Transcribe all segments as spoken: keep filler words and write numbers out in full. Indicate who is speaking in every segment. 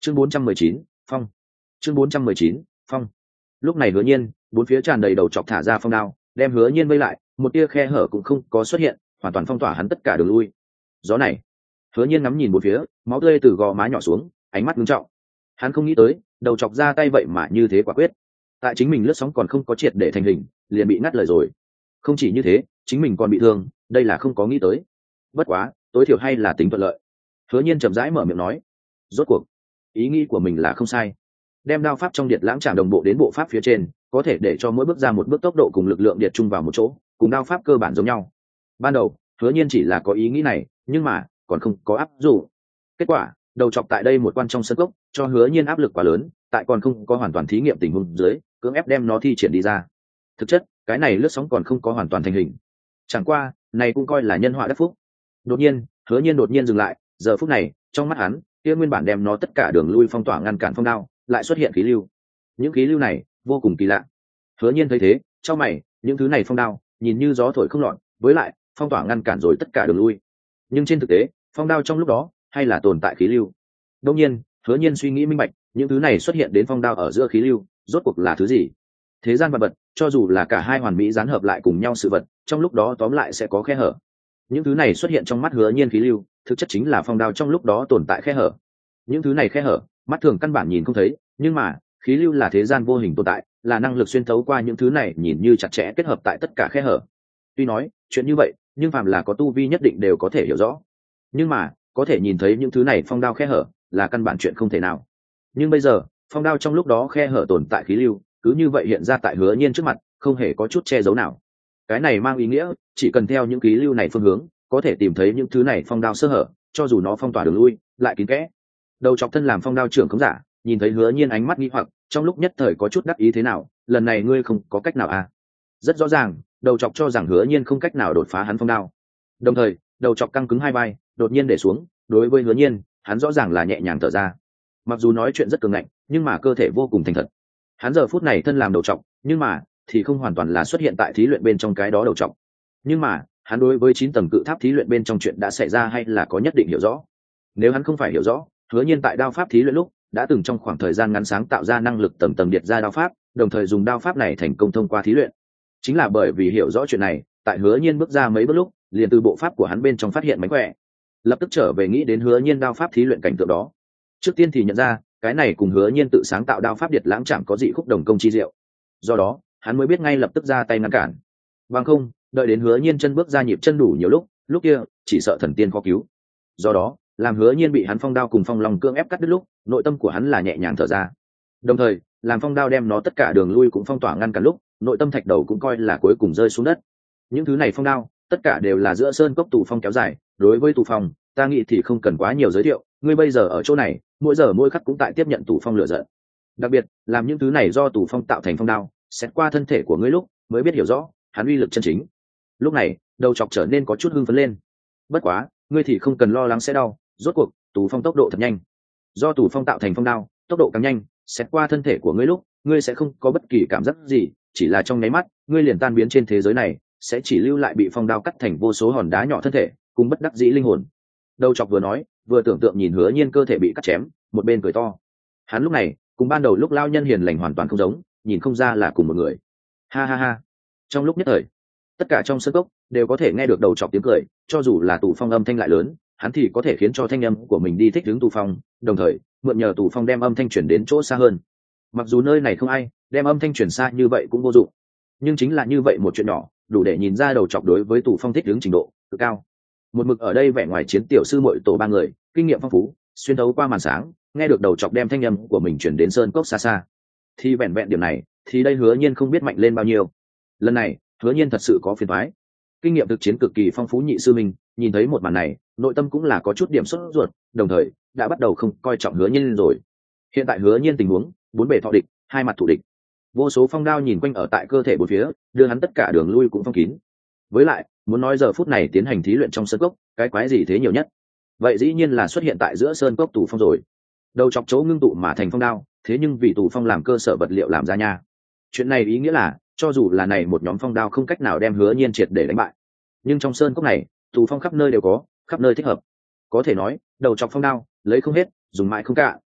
Speaker 1: chương bốn trăm mười chín, phong chương bốn trăm mười chín, phong lúc này hứa nhiên bốn phía tràn đầy đầu chọc thả ra phong đao đem hứa nhiên vây lại, một tia khe hở cũng không có xuất hiện, hoàn toàn phong tỏa hắn tất cả đường lui. Gió này, hứa nhiên ngắm nhìn bốn phía, máu tươi từ gò má nhỏ xuống, ánh mắt nghiêm trọng. Hắn không nghĩ tới đầu chọc ra tay vậy mà như thế quả quyết, tại chính mình lướt sóng còn không có triệt để thành hình liền bị ngắt lời rồi. Không chỉ như thế, chính mình còn bị thương, đây là không có nghĩ tới. Bất quá tối thiểu hay là tính thuận lợi. Hứa nhiên chậm rãi mở miệng nói, rốt cuộc ý nghĩ của mình là không sai, đem đao pháp trong điện lãng trảm đồng bộ đến bộ pháp phía trên, có thể để cho mỗi bước ra một bước tốc độ cùng lực lượng điện chung vào một chỗ, cùng đao pháp cơ bản giống nhau. Ban đầu hứa nhiên chỉ là có ý nghĩ này, nhưng mà còn không có áp dụng. Kết quả đầu chọc tại đây một quan trong sân cốc cho hứa nhiên áp lực quá lớn, tại còn không có hoàn toàn thí nghiệm tình huống dưới cưỡng ép đem nó thi triển đi ra. Thực chất cái này lướt sóng còn không có hoàn toàn thành hình, chẳng qua này cũng coi là nhân họa đắc phúc. Đột nhiên hứa nhiên đột nhiên dừng lại, giờ phút này trong mắt hắn kia nguyên bản đem nó tất cả đường lui phong tỏa ngăn cản phong đao lại xuất hiện khí lưu. Những khí lưu này vô cùng kỳ lạ. Hứa nhiên thấy thế trong mày, những thứ này phong đao nhìn như gió thổi không lọt, với lại phong tỏa ngăn cản rồi tất cả đường lui, nhưng trên thực tế phong đao trong lúc đó hay là tồn tại khí lưu. Đương nhiên hứa nhiên suy nghĩ minh bạch, những thứ này xuất hiện đến phong đao ở giữa khí lưu rốt cuộc là thứ gì. Thế gian vật vật cho dù là cả hai hoàn mỹ dán hợp lại cùng nhau sự vật, trong lúc đó tóm lại sẽ có khe hở. Những thứ này xuất hiện trong mắt hứa nhiên khí lưu thực chất chính là phong đao trong lúc đó tồn tại khe hở. Những thứ này khe hở mắt thường căn bản nhìn không thấy, nhưng mà khí lưu là thế gian vô hình tồn tại, là năng lực xuyên thấu qua những thứ này nhìn như chặt chẽ kết hợp tại tất cả khe hở. Tuy nói chuyện như vậy, nhưng phàm là có tu vi nhất định đều có thể hiểu rõ, nhưng mà có thể nhìn thấy những thứ này phong đao khe hở là căn bản chuyện không thể nào. Nhưng bây giờ phong đao trong lúc đó khe hở tồn tại khí lưu cứ như vậy hiện ra tại hứa nhiên trước mặt, không hề có chút che giấu nào. Cái này mang ý nghĩa chỉ cần theo những khí lưu này phương hướng có thể tìm thấy những thứ này phong đao sơ hở, cho dù nó phong tỏa đường lui lại kín kẽ. Đầu chọc thân làm phong đao trưởng khống giả nhìn thấy hứa nhiên ánh mắt nghi hoặc, trong lúc nhất thời có chút đắc ý, thế nào lần này ngươi không có cách nào à? Rất rõ ràng đầu chọc cho rằng hứa nhiên không cách nào đột phá hắn phong đao. Đồng thời đầu chọc căng cứng hai vai đột nhiên để xuống, đối với hứa nhiên hắn rõ ràng là nhẹ nhàng thở ra. Mặc dù nói chuyện rất cường ngạnh, nhưng mà cơ thể vô cùng thành thật. Hắn giờ phút này thân làm đầu chọc, nhưng mà thì không hoàn toàn là xuất hiện tại thí luyện bên trong cái đó đầu chọc. Nhưng mà hắn đối với chín tầng cự tháp thí luyện bên trong chuyện đã xảy ra hay là có nhất định hiểu rõ. Nếu hắn không phải hiểu rõ, hứa nhiên tại đao pháp thí luyện lúc đã từng trong khoảng thời gian ngắn sáng tạo ra năng lực tầng tầng điệt ra đao pháp, đồng thời dùng đao pháp này thành công thông qua thí luyện. Chính là bởi vì hiểu rõ chuyện này, tại hứa nhiên bước ra mấy bước lúc liền từ bộ pháp của hắn bên trong phát hiện mánh khỏe, lập tức trở về nghĩ đến hứa nhiên đao pháp thí luyện cảnh tượng đó. Trước tiên thì nhận ra cái này cùng hứa nhiên tự sáng tạo đao pháp điệt lãng chẳng có dị khúc đồng công chi diệu, do đó hắn mới biết ngay lập tức ra tay ngăn cản. Bằng không đợi đến hứa nhiên chân bước ra nhịp chân đủ nhiều lúc lúc kia chỉ sợ thần tiên khó cứu. Do đó làm hứa nhiên bị hắn phong đao cùng phong long cương ép cắt đứt lúc, nội tâm của hắn là nhẹ nhàng thở ra. Đồng thời làm phong đao đem nó tất cả đường lui cũng phong tỏa ngăn cản lúc, nội tâm thạch đầu cũng coi là cuối cùng rơi xuống đất. Những thứ này phong đao tất cả đều là giữa sơn cốc tù phong kéo dài. Đối với tù phong ta nghĩ thì không cần quá nhiều giới thiệu, ngươi bây giờ ở chỗ này mỗi giờ mỗi khắc cũng tại tiếp nhận tù phong lửa giận. Đặc biệt làm những thứ này do tù phong tạo thành phong đao xét qua thân thể của ngươi lúc mới biết hiểu rõ hắn uy lực chân chính. Lúc này đầu chọc trở nên có chút hưng phấn lên. Bất quá ngươi thì không cần lo lắng sẽ đau, rốt cuộc tù phong tốc độ thật nhanh, do tù phong tạo thành phong đao tốc độ càng nhanh, xét qua thân thể của ngươi lúc ngươi sẽ không có bất kỳ cảm giác gì, chỉ là trong nháy mắt ngươi liền tan biến trên thế giới này, sẽ chỉ lưu lại bị phong đao cắt thành vô số hòn đá nhỏ thân thể cùng bất đắc dĩ linh hồn. Đầu chọc vừa nói vừa tưởng tượng nhìn hứa nhiên cơ thể bị cắt chém, một bên cười to. Hắn lúc này cùng ban đầu lúc lao nhân hiền lành hoàn toàn không giống, nhìn không ra là cùng một người. Ha ha ha. Trong lúc nhất thời tất cả trong sân cốc đều có thể nghe được đầu chọc tiếng cười, cho dù là tù phong âm thanh lại lớn, hắn thì có thể khiến cho thanh âm của mình đi thích ứng tù phong, đồng thời mượn nhờ tù phong đem âm thanh chuyển đến chỗ xa hơn. Mặc dù nơi này không ai, đem âm thanh chuyển xa như vậy cũng vô dụng, nhưng chính là như vậy một chuyện nhỏ đủ để nhìn ra đầu chọc đối với tù phong thích ứng trình độ cực cao. Một mực ở đây vẻ ngoài chiến tiểu sư muội tổ ba người kinh nghiệm phong phú, xuyên thấu qua màn sáng nghe được đầu chọc đem thanh âm của mình chuyển đến sơn cốc xa xa, thì vẹn vẹn điểm này thì đây hứa nhiên không biết mạnh lên bao nhiêu. Lần này hứa nhiên thật sự có phiền toái. Kinh nghiệm thực chiến cực kỳ phong phú nhị sư minh nhìn thấy một màn này, nội tâm cũng là có chút điểm sốt ruột, đồng thời đã bắt đầu không coi trọng hứa nhiên rồi. Hiện tại hứa nhiên tình huống bốn bề thọ địch, hai mặt thủ địch, vô số phong đao nhìn quanh ở tại cơ thể bốn phía, đưa hắn tất cả đường lui cũng phong kín. Với lại muốn nói giờ phút này tiến hành thí luyện trong sơn cốc cái quái gì thế nhiều nhất, vậy dĩ nhiên là xuất hiện tại giữa sơn cốc tù phong rồi. Đầu chọc chỗ ngưng tụ mà thành phong đao, thế nhưng vì tù phong làm cơ sở vật liệu làm ra nha. Chuyện này ý nghĩa là cho dù là này một nhóm phong đao không cách nào đem hứa nhiên triệt để đánh bại, nhưng trong sơn cốc này tù phong khắp nơi đều có, khắp nơi thích hợp. Có thể nói đầu chọc phong đao lấy không hết, dùng mãi không cạn.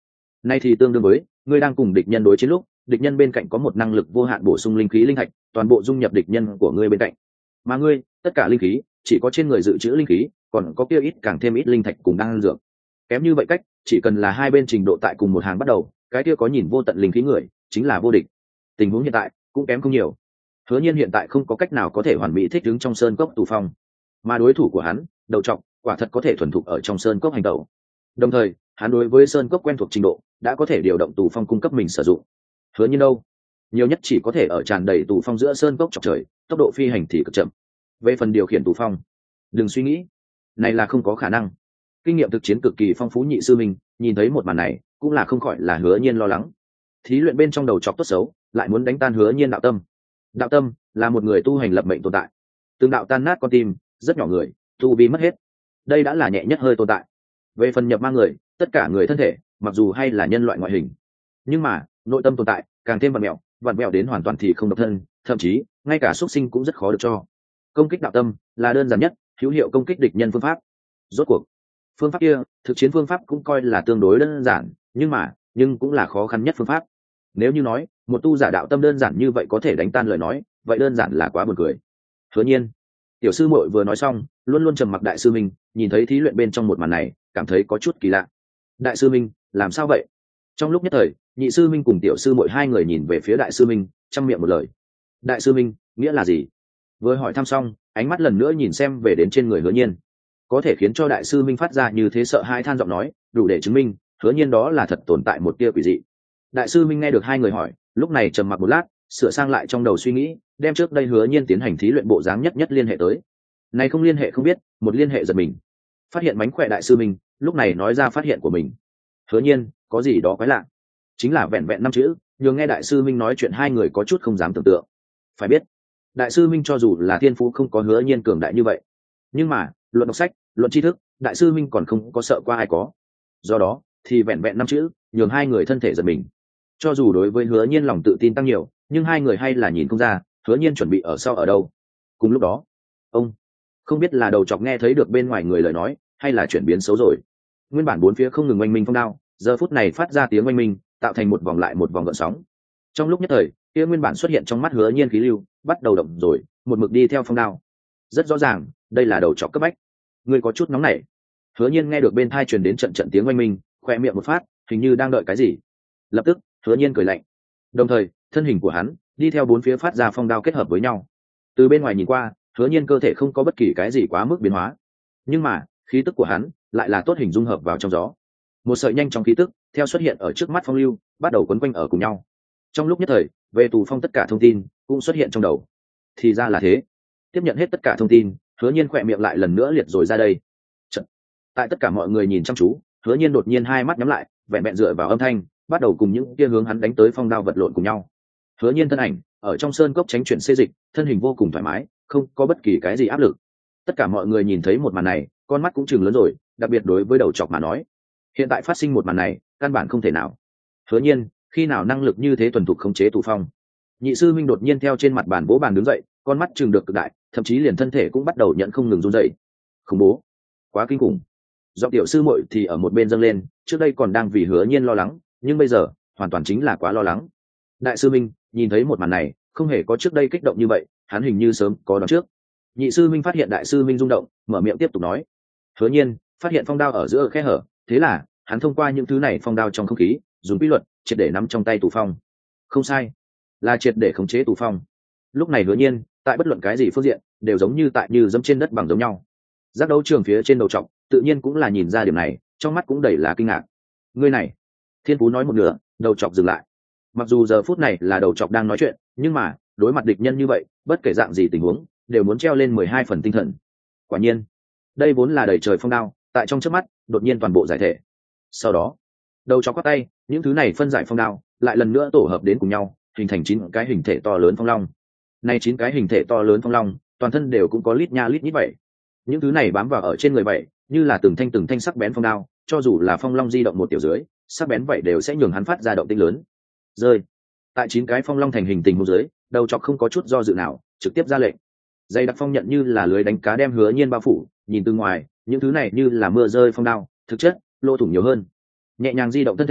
Speaker 1: Nay thì tương đương với ngươi đang cùng địch nhân đối chiến lúc, địch nhân bên cạnh có một năng lực vô hạn bổ sung linh khí linh hạch, toàn bộ dung nhập địch nhân của ngươi bên cạnh. Mà ngươi, tất cả linh khí chỉ có trên người dự trữ linh khí, còn có kia ít càng thêm ít linh thạch cùng đang dược. Kém như vậy cách, chỉ cần là hai bên trình độ tại cùng một hàng bắt đầu, cái kia có nhìn vô tận linh khí người, chính là vô địch. Tình huống hiện tại cũng kém không nhiều. Hứa Nhiên hiện tại không có cách nào có thể hoàn mỹ thích ứng trong sơn cốc tù phong, mà đối thủ của hắn, đầu trọc, quả thật có thể thuần thục ở trong sơn cốc hành tẩu. Đồng thời, hắn đối với sơn cốc quen thuộc trình độ, đã có thể điều động tù phong cung cấp mình sử dụng. Hứa Nhiên đâu, nhiều nhất chỉ có thể ở tràn đầy tù phong giữa sơn cốc chọc trời, tốc độ phi hành thì cực chậm. Về phần điều khiển tù phong, đừng suy nghĩ, này là không có khả năng. Kinh nghiệm thực chiến cực kỳ phong phú nhị sư minh, nhìn thấy một màn này, cũng là không khỏi là Hứa Nhiên lo lắng. Thí luyện bên trong đầu chọc tốt xấu, lại muốn đánh tan Hứa Nhiên đạo tâm. Đạo tâm là một người tu hành lập mệnh tồn tại, từng đạo tan nát con tim, rất nhỏ người, tu vi mất hết, đây đã là nhẹ nhất hơi tồn tại. Về phần nhập ma người, tất cả người thân thể, mặc dù hay là nhân loại ngoại hình, nhưng mà nội tâm tồn tại càng thêm vặn mẹo, vặn mẹo đến hoàn toàn thì không độc thân, thậm chí ngay cả xuất sinh cũng rất khó được cho. Công kích đạo tâm là đơn giản nhất, hữu hiệu công kích địch nhân phương pháp. Rốt cuộc, phương pháp kia, thực chiến phương pháp cũng coi là tương đối đơn giản, nhưng mà nhưng cũng là khó khăn nhất phương pháp. Nếu như nói một tu giả đạo tâm đơn giản như vậy có thể đánh tan lời nói, vậy đơn giản là quá buồn cười. Hứa Nhiên, tiểu sư muội vừa nói xong, luôn luôn trầm mặc đại sư minh nhìn thấy thí luyện bên trong một màn này, cảm thấy có chút kỳ lạ. Đại sư minh, làm sao vậy? Trong lúc nhất thời, nhị sư minh cùng tiểu sư muội hai người nhìn về phía đại sư minh, chăm miệng một lời. Đại sư minh, nghĩa là gì? Vừa hỏi thăm xong, ánh mắt lần nữa nhìn xem về đến trên người Hứa Nhiên, có thể khiến cho đại sư minh phát ra như thế sợ hãi than giọng nói, đủ để chứng minh Hứa Nhiên đó là thật tồn tại một tia quỷ dị. Đại sư minh nghe được hai người hỏi, lúc này trầm mặc một lát, sửa sang lại trong đầu suy nghĩ, đem trước đây Hứa Nhiên tiến hành thí luyện bộ dáng nhất nhất liên hệ tới. Này không liên hệ không biết, một liên hệ giật mình. Phát hiện mánh khỏe đại sư minh, lúc này nói ra phát hiện của mình. Hứa Nhiên, có gì đó quái lạ. Chính là vẹn vẹn năm chữ, nhưng nghe đại sư minh nói chuyện hai người có chút không dám tưởng tượng. Phải biết, đại sư minh cho dù là thiên phú không có Hứa Nhiên cường đại như vậy, nhưng mà luận đọc sách, luận tri thức, đại sư minh còn không có sợ qua ai có. Do đó, thì vẹn vẹn năm chữ, nhường hai người thân thể giật mình. Cho dù đối với Hứa Nhiên lòng tự tin tăng nhiều, nhưng hai người hay là nhìn không ra Hứa Nhiên chuẩn bị ở sau ở đâu. Cùng lúc đó, ông không biết là đầu chọc nghe thấy được bên ngoài người lời nói, hay là chuyển biến xấu rồi. Nguyên bản bốn phía không ngừng oanh minh phong đao, giờ phút này phát ra tiếng oanh minh, tạo thành một vòng lại một vòng gợn sóng. Trong lúc nhất thời, kia nguyên bản xuất hiện trong mắt Hứa Nhiên khí lưu bắt đầu động rồi, một mực đi theo phong đao. Rất rõ ràng, đây là đầu chọc cấp bách. Người có chút nóng nảy. Hứa Nhiên nghe được bên tai truyền đến trận trận tiếng oanh minh, khoe miệng một phát, hình như đang đợi cái gì. Lập tức, Hứa Nhiên cười lạnh. Đồng thời, thân hình của hắn đi theo bốn phía phát ra phong đao kết hợp với nhau. Từ bên ngoài nhìn qua, Hứa Nhiên cơ thể không có bất kỳ cái gì quá mức biến hóa, nhưng mà khí tức của hắn lại là tốt hình dung hợp vào trong gió. Một sợi nhanh trong khí tức theo xuất hiện ở trước mắt phong lưu, bắt đầu quấn quanh ở cùng nhau. Trong lúc nhất thời, về tù phong tất cả thông tin cũng xuất hiện trong đầu. Thì ra là thế. Tiếp nhận hết tất cả thông tin, Hứa Nhiên khỏe miệng lại lần nữa liệt rồi ra đây. Chật. Tại tất cả mọi người nhìn chăm chú, Hứa Nhiên đột nhiên hai mắt nhắm lại, vẹn vẹn dựa vào âm thanh, bắt đầu cùng những kia hướng hắn đánh tới phong đao vật lộn cùng nhau. Hứa Nhiên thân ảnh ở trong sơn cốc tránh chuyển xê dịch, thân hình vô cùng thoải mái, không có bất kỳ cái gì áp lực. Tất cả mọi người nhìn thấy một màn này, con mắt cũng chừng lớn rồi, đặc biệt đối với đầu chọc mà nói, hiện tại phát sinh một màn này, căn bản không thể nào. Hứa Nhiên, khi nào năng lực như thế thuần thục khống chế tù phong? Nhị sư minh đột nhiên theo trên mặt bàn vỗ bàn đứng dậy, con mắt chừng được cực đại, thậm chí liền thân thể cũng bắt đầu nhận không ngừng run rẩy. Khủng bố, quá kinh khủng. Giọng tiểu sư muội thì ở một bên dâng lên, trước đây còn đang vì Hứa Nhiên lo lắng, nhưng bây giờ hoàn toàn chính là quá lo lắng. Đại sư minh nhìn thấy một màn này, không hề có trước đây kích động như vậy, hắn hình như sớm có đoán trước. Nhị sư minh phát hiện đại sư minh rung động, mở miệng tiếp tục nói. Hứa Nhiên phát hiện phong đao ở giữa khe hở, thế là hắn thông qua những thứ này phong đao trong không khí, dùng quy luật triệt để nắm trong tay tù phong. Không sai, là triệt để khống chế tù phong. Lúc này Hứa Nhiên tại bất luận cái gì phương diện đều giống như tại như dẫm trên đất bằng giống nhau. Giác đấu trường phía trên đầu trọc tự nhiên cũng là nhìn ra điểm này, trong mắt cũng đầy là kinh ngạc. Ngươi này, thiên phú nói một nửa, đầu trọc dừng lại. Mặc dù giờ phút này là đầu trọc đang nói chuyện, nhưng mà đối mặt địch nhân như vậy, bất kể dạng gì tình huống đều muốn treo lên mười hai phần tinh thần. Quả nhiên, đây vốn là đầy trời phong đao, tại trong chớp mắt đột nhiên toàn bộ giải thể. Sau đó, đầu chọc quát tay, những thứ này phân giải phong đao lại lần nữa tổ hợp đến cùng nhau, hình thành chín cái hình thể to lớn phong long. Này chín cái hình thể to lớn phong long, toàn thân đều cũng có lít nha lít nhít vậy. Những thứ này bám vào ở trên người vậy, như là từng thanh từng thanh sắc bén phong đao, cho dù là phong long di động một tiểu dưới, sắc bén vậy đều sẽ nhường hắn phát ra động tĩnh lớn. Rơi. Tại chín cái phong long thành hình tình huống dưới, đầu chọc không có chút do dự nào, trực tiếp ra lệnh. Dây đặc phong nhận như là lưới đánh cá đem Hứa Nhiên bao phủ, nhìn từ ngoài, những thứ này như là mưa rơi phong đao, thực chất lỗ thủng nhiều hơn. Nhẹ nhàng di động thân thể,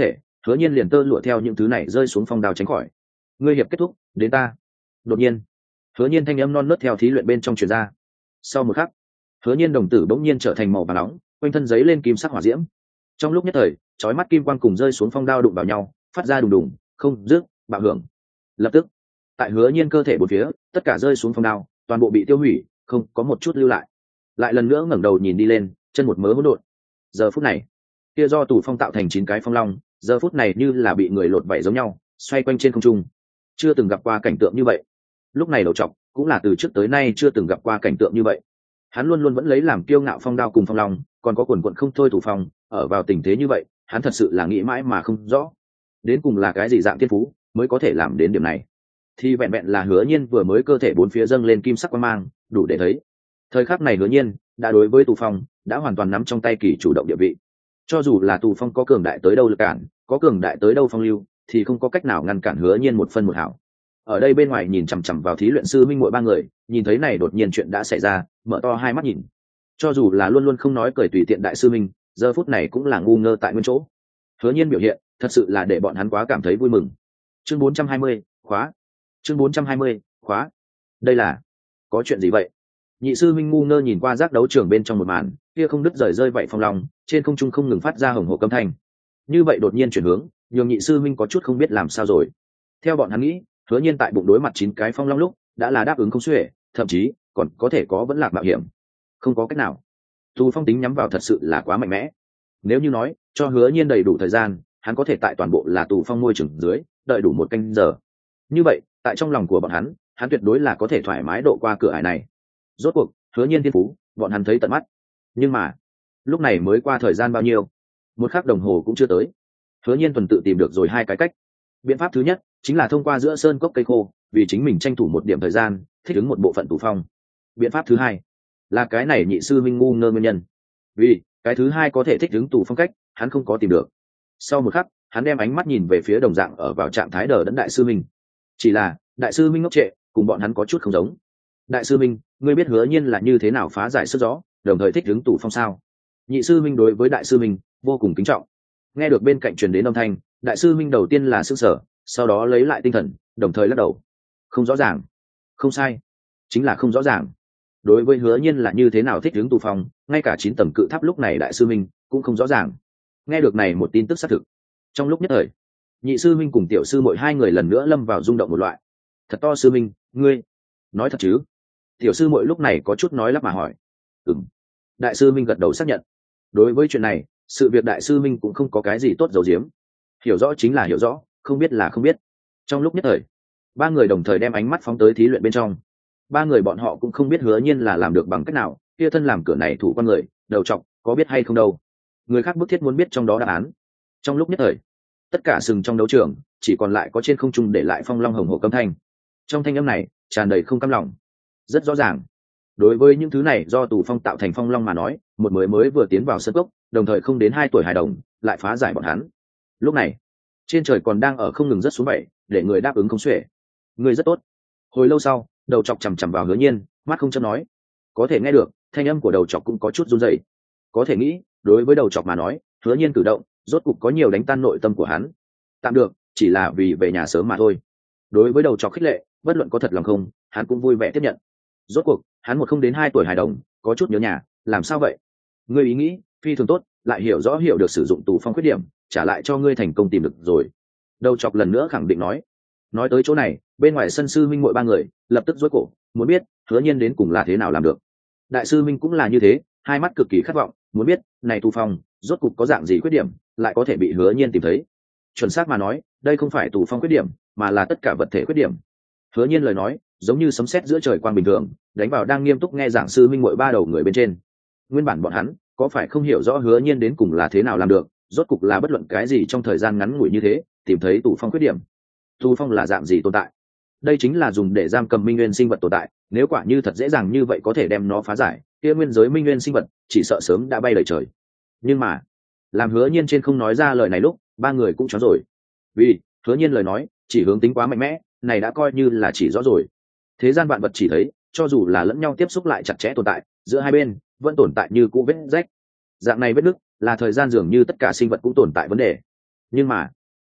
Speaker 1: hứa nhiên liền tơ lụa theo những thứ này rơi xuống phong đao tránh khỏi. Ngươi hiệp kết thúc, đến ta. Đột nhiên hứa nhiên thanh âm non nớt theo thí luyện bên trong truyền ra. Sau một khắc, hứa nhiên đồng tử bỗng nhiên trở thành màu vàng nóng, quanh thân giấy lên kim sắc hỏa diễm. Trong lúc nhất thời, chói mắt kim quang cùng rơi xuống phong đao đụng vào nhau, phát ra đùng đùng không dứt bạo hưởng. Lập tức, tại hứa nhiên cơ thể bốn phía, tất cả rơi xuống phong đao toàn bộ bị tiêu hủy, không có một chút lưu lại. Lại lần nữa ngẩng đầu nhìn đi lên, chân một mớ hỗn độn. Giờ phút này, kia do tù phong tạo thành chín cái phong long, giờ phút này như là bị người lột vảy giống nhau, xoay quanh trên không trung. Chưa từng gặp qua cảnh tượng như vậy. Lúc này đầu trọc cũng là từ trước tới nay chưa từng gặp qua cảnh tượng như vậy. Hắn luôn luôn vẫn lấy làm kiêu ngạo phong đao cùng phong long, còn có quần quận không thôi thủ phong, ở vào tình thế như vậy, hắn thật sự là nghĩ mãi mà không rõ, đến cùng là cái gì dạng thiên phú mới có thể làm đến điểm này. Thì vẹn vẹn là hứa nhiên vừa mới cơ thể bốn phía dâng lên kim sắc quang mang, đủ để thấy thời khắc này hứa nhiên đã đối với tù phong đã hoàn toàn nắm trong tay kỳ chủ động địa vị. Cho dù là tù phong có cường đại tới đâu lực cản, có cường đại tới đâu phong lưu, thì không có cách nào ngăn cản hứa nhiên một phân một hảo. Ở đây bên ngoài nhìn chằm chằm vào thí luyện sư minh muội ba người, nhìn thấy này đột nhiên chuyện đã xảy ra, mở to hai mắt nhìn. Cho dù là luôn luôn không nói cười tùy tiện đại sư minh, giờ phút này cũng là ngu ngơ tại nguyên chỗ. Hứa nhiên biểu hiện thật sự là để bọn hắn quá cảm thấy vui mừng. Chương bốn trăm hai mươi, khóa. Chương bốn trăm hai mươi, khóa. Đây là có chuyện gì vậy? Nhị sư minh ngu ngơ nhìn qua giác đấu trường bên trong một màn, kia không đứt rời rơi vậy phong long, trên không trung không ngừng phát ra hồng hộ âm thanh. Như vậy đột nhiên chuyển hướng, nhường nhị sư minh có chút không biết làm sao rồi. Theo bọn hắn nghĩ, hứa nhiên tại bụng đối mặt chín cái phong long lúc đã là đáp ứng không xuể, thậm chí còn có thể có vẫn lạc mạo hiểm. Không có cách nào, tù phong tính nhắm vào thật sự là quá mạnh mẽ. Nếu như nói cho hứa nhiên đầy đủ thời gian, hắn có thể tại toàn bộ là tù phong môi trường dưới đợi đủ một canh giờ. Như vậy tại trong lòng của bọn hắn, hắn tuyệt đối là có thể thoải mái độ qua cửa ải này. Rốt cuộc hứa nhiên thiên phú bọn hắn thấy tận mắt, nhưng mà lúc này mới qua thời gian bao nhiêu, một khắc đồng hồ cũng chưa tới. Hứa nhiên tuần tự tìm được rồi hai cái cách. Biện pháp thứ nhất chính là thông qua giữa sơn cốc cây khô, vì chính mình tranh thủ một điểm thời gian thích ứng một bộ phận tù phong. Biện pháp thứ hai là cái này nhị sư minh ngu ngơ nguyên nhân, vì cái thứ hai có thể thích ứng tù phong cách hắn không có tìm được. Sau một khắc, hắn đem ánh mắt nhìn về phía đồng dạng ở vào trạng thái đờ đẫn đại sư minh. Chỉ là đại sư minh ngốc trệ, cùng bọn hắn có chút không giống. Đại sư minh, ngươi biết hứa nhiên là như thế nào phá giải sức gió, đồng thời thích ứng tù phong sao? Nhị sư minh đối với đại sư minh vô cùng kính trọng. Nghe được bên cạnh truyền đến âm thanh, đại sư minh đầu tiên là sững sờ, sau đó lấy lại tinh thần, đồng thời lắc đầu. Không rõ ràng. Không sai, chính là không rõ ràng. Đối với hứa nhiên là như thế nào thích ứng tù phong, ngay cả chín tầng cự tháp lúc này đại sư minh cũng không rõ ràng. Nghe được này một tin tức xác thực, trong lúc nhất thời, nhị sư minh cùng tiểu sư mỗi hai người lần nữa lâm vào rung động một loại. Thật to sư minh, ngươi nói thật chứ? Tiểu sư mỗi lúc này có chút nói lắp mà hỏi. Ừm. Đại sư minh gật đầu xác nhận. Đối với chuyện này, sự việc đại sư minh cũng không có cái gì tốt giấu giếm. Hiểu rõ chính là hiểu rõ, không biết là không biết. Trong lúc nhất thời, ba người đồng thời đem ánh mắt phóng tới thí luyện bên trong. Ba người bọn họ cũng không biết hứa nhiên là làm được bằng cách nào, kia thân làm cửa này thủ con người, đầu trọc, có biết hay không đâu. Người khác bức thiết muốn biết trong đó đáp án. Trong lúc nhất thời, tất cả sừng trong đấu trường chỉ còn lại có trên không trung để lại phong long hồng hộ âm thanh. Trong thanh âm này tràn đầy không cam lòng. Rất rõ ràng, đối với những thứ này do tù phong tạo thành phong long mà nói, một mới mới vừa tiến vào sân cốc, đồng thời không đến hai tuổi hài đồng lại phá giải bọn hắn. Lúc này trên trời còn đang ở không ngừng rất xuống vậy, để người đáp ứng không xuể. Người rất tốt. Hồi lâu sau, đầu chọc chằm chằm vào hứa nhiên, mắt không chớp nói. Có thể nghe được thanh âm của đầu chọc cũng có chút run rẩy. Có thể nghĩ, đối với đầu chọc mà nói, hứa nhiên cử động rốt cục có nhiều đánh tan nội tâm của hắn. Tạm được, chỉ là vì về nhà sớm mà thôi. Đối với đầu chọc khích lệ, bất luận có thật lòng không, hắn cũng vui vẻ tiếp nhận. Rốt cuộc hắn một không đến hai tuổi hài đồng, có chút nhớ nhà, làm sao vậy? Ngươi ý nghĩ phi thường tốt, lại hiểu rõ hiểu được sử dụng tù phong khuyết điểm, trả lại cho ngươi thành công tìm được rồi. Đầu chọc lần nữa khẳng định nói. Nói tới chỗ này, bên ngoài sân sư minh muội ba người lập tức rối cổ, muốn biết hứa nhiên đến cùng là thế nào làm được. Đại sư minh cũng là như thế, hai mắt cực kỳ khát vọng, muốn biết này tù phong rốt cục có dạng gì khuyết điểm, lại có thể bị hứa nhiên tìm thấy. Chuẩn xác mà nói, đây không phải tù phong khuyết điểm, mà là tất cả vật thể khuyết điểm. Hứa nhiên lời nói giống như sấm sét giữa trời quang bình thường, đánh vào đang nghiêm túc nghe giảng sư minh muội ba đầu người bên trên. Nguyên bản bọn hắn có phải không hiểu rõ hứa nhiên đến cùng là thế nào làm được, rốt cục là bất luận cái gì trong thời gian ngắn ngủi như thế tìm thấy tù phong khuyết điểm. Tù phong là dạng gì tồn tại? Đây chính là dùng để giam cầm minh nguyên sinh vật tồn tại, nếu quả như thật dễ dàng như vậy có thể đem nó phá giải, kia nguyên giới minh nguyên sinh vật chỉ sợ sớm đã bay lời trời. Nhưng mà làm hứa nhiên trên không nói ra lời này lúc, ba người cũng chó rồi. Vì hứa nhiên lời nói chỉ hướng tính quá mạnh mẽ, này đã coi như là chỉ rõ rồi. Thế gian vạn vật chỉ thấy, cho dù là lẫn nhau tiếp xúc lại chặt chẽ tồn tại, giữa hai bên vẫn tồn tại như cũ vết rách. Dạng này vết nứt là thời gian dường như tất cả sinh vật cũng tồn tại vấn đề. Nhưng mà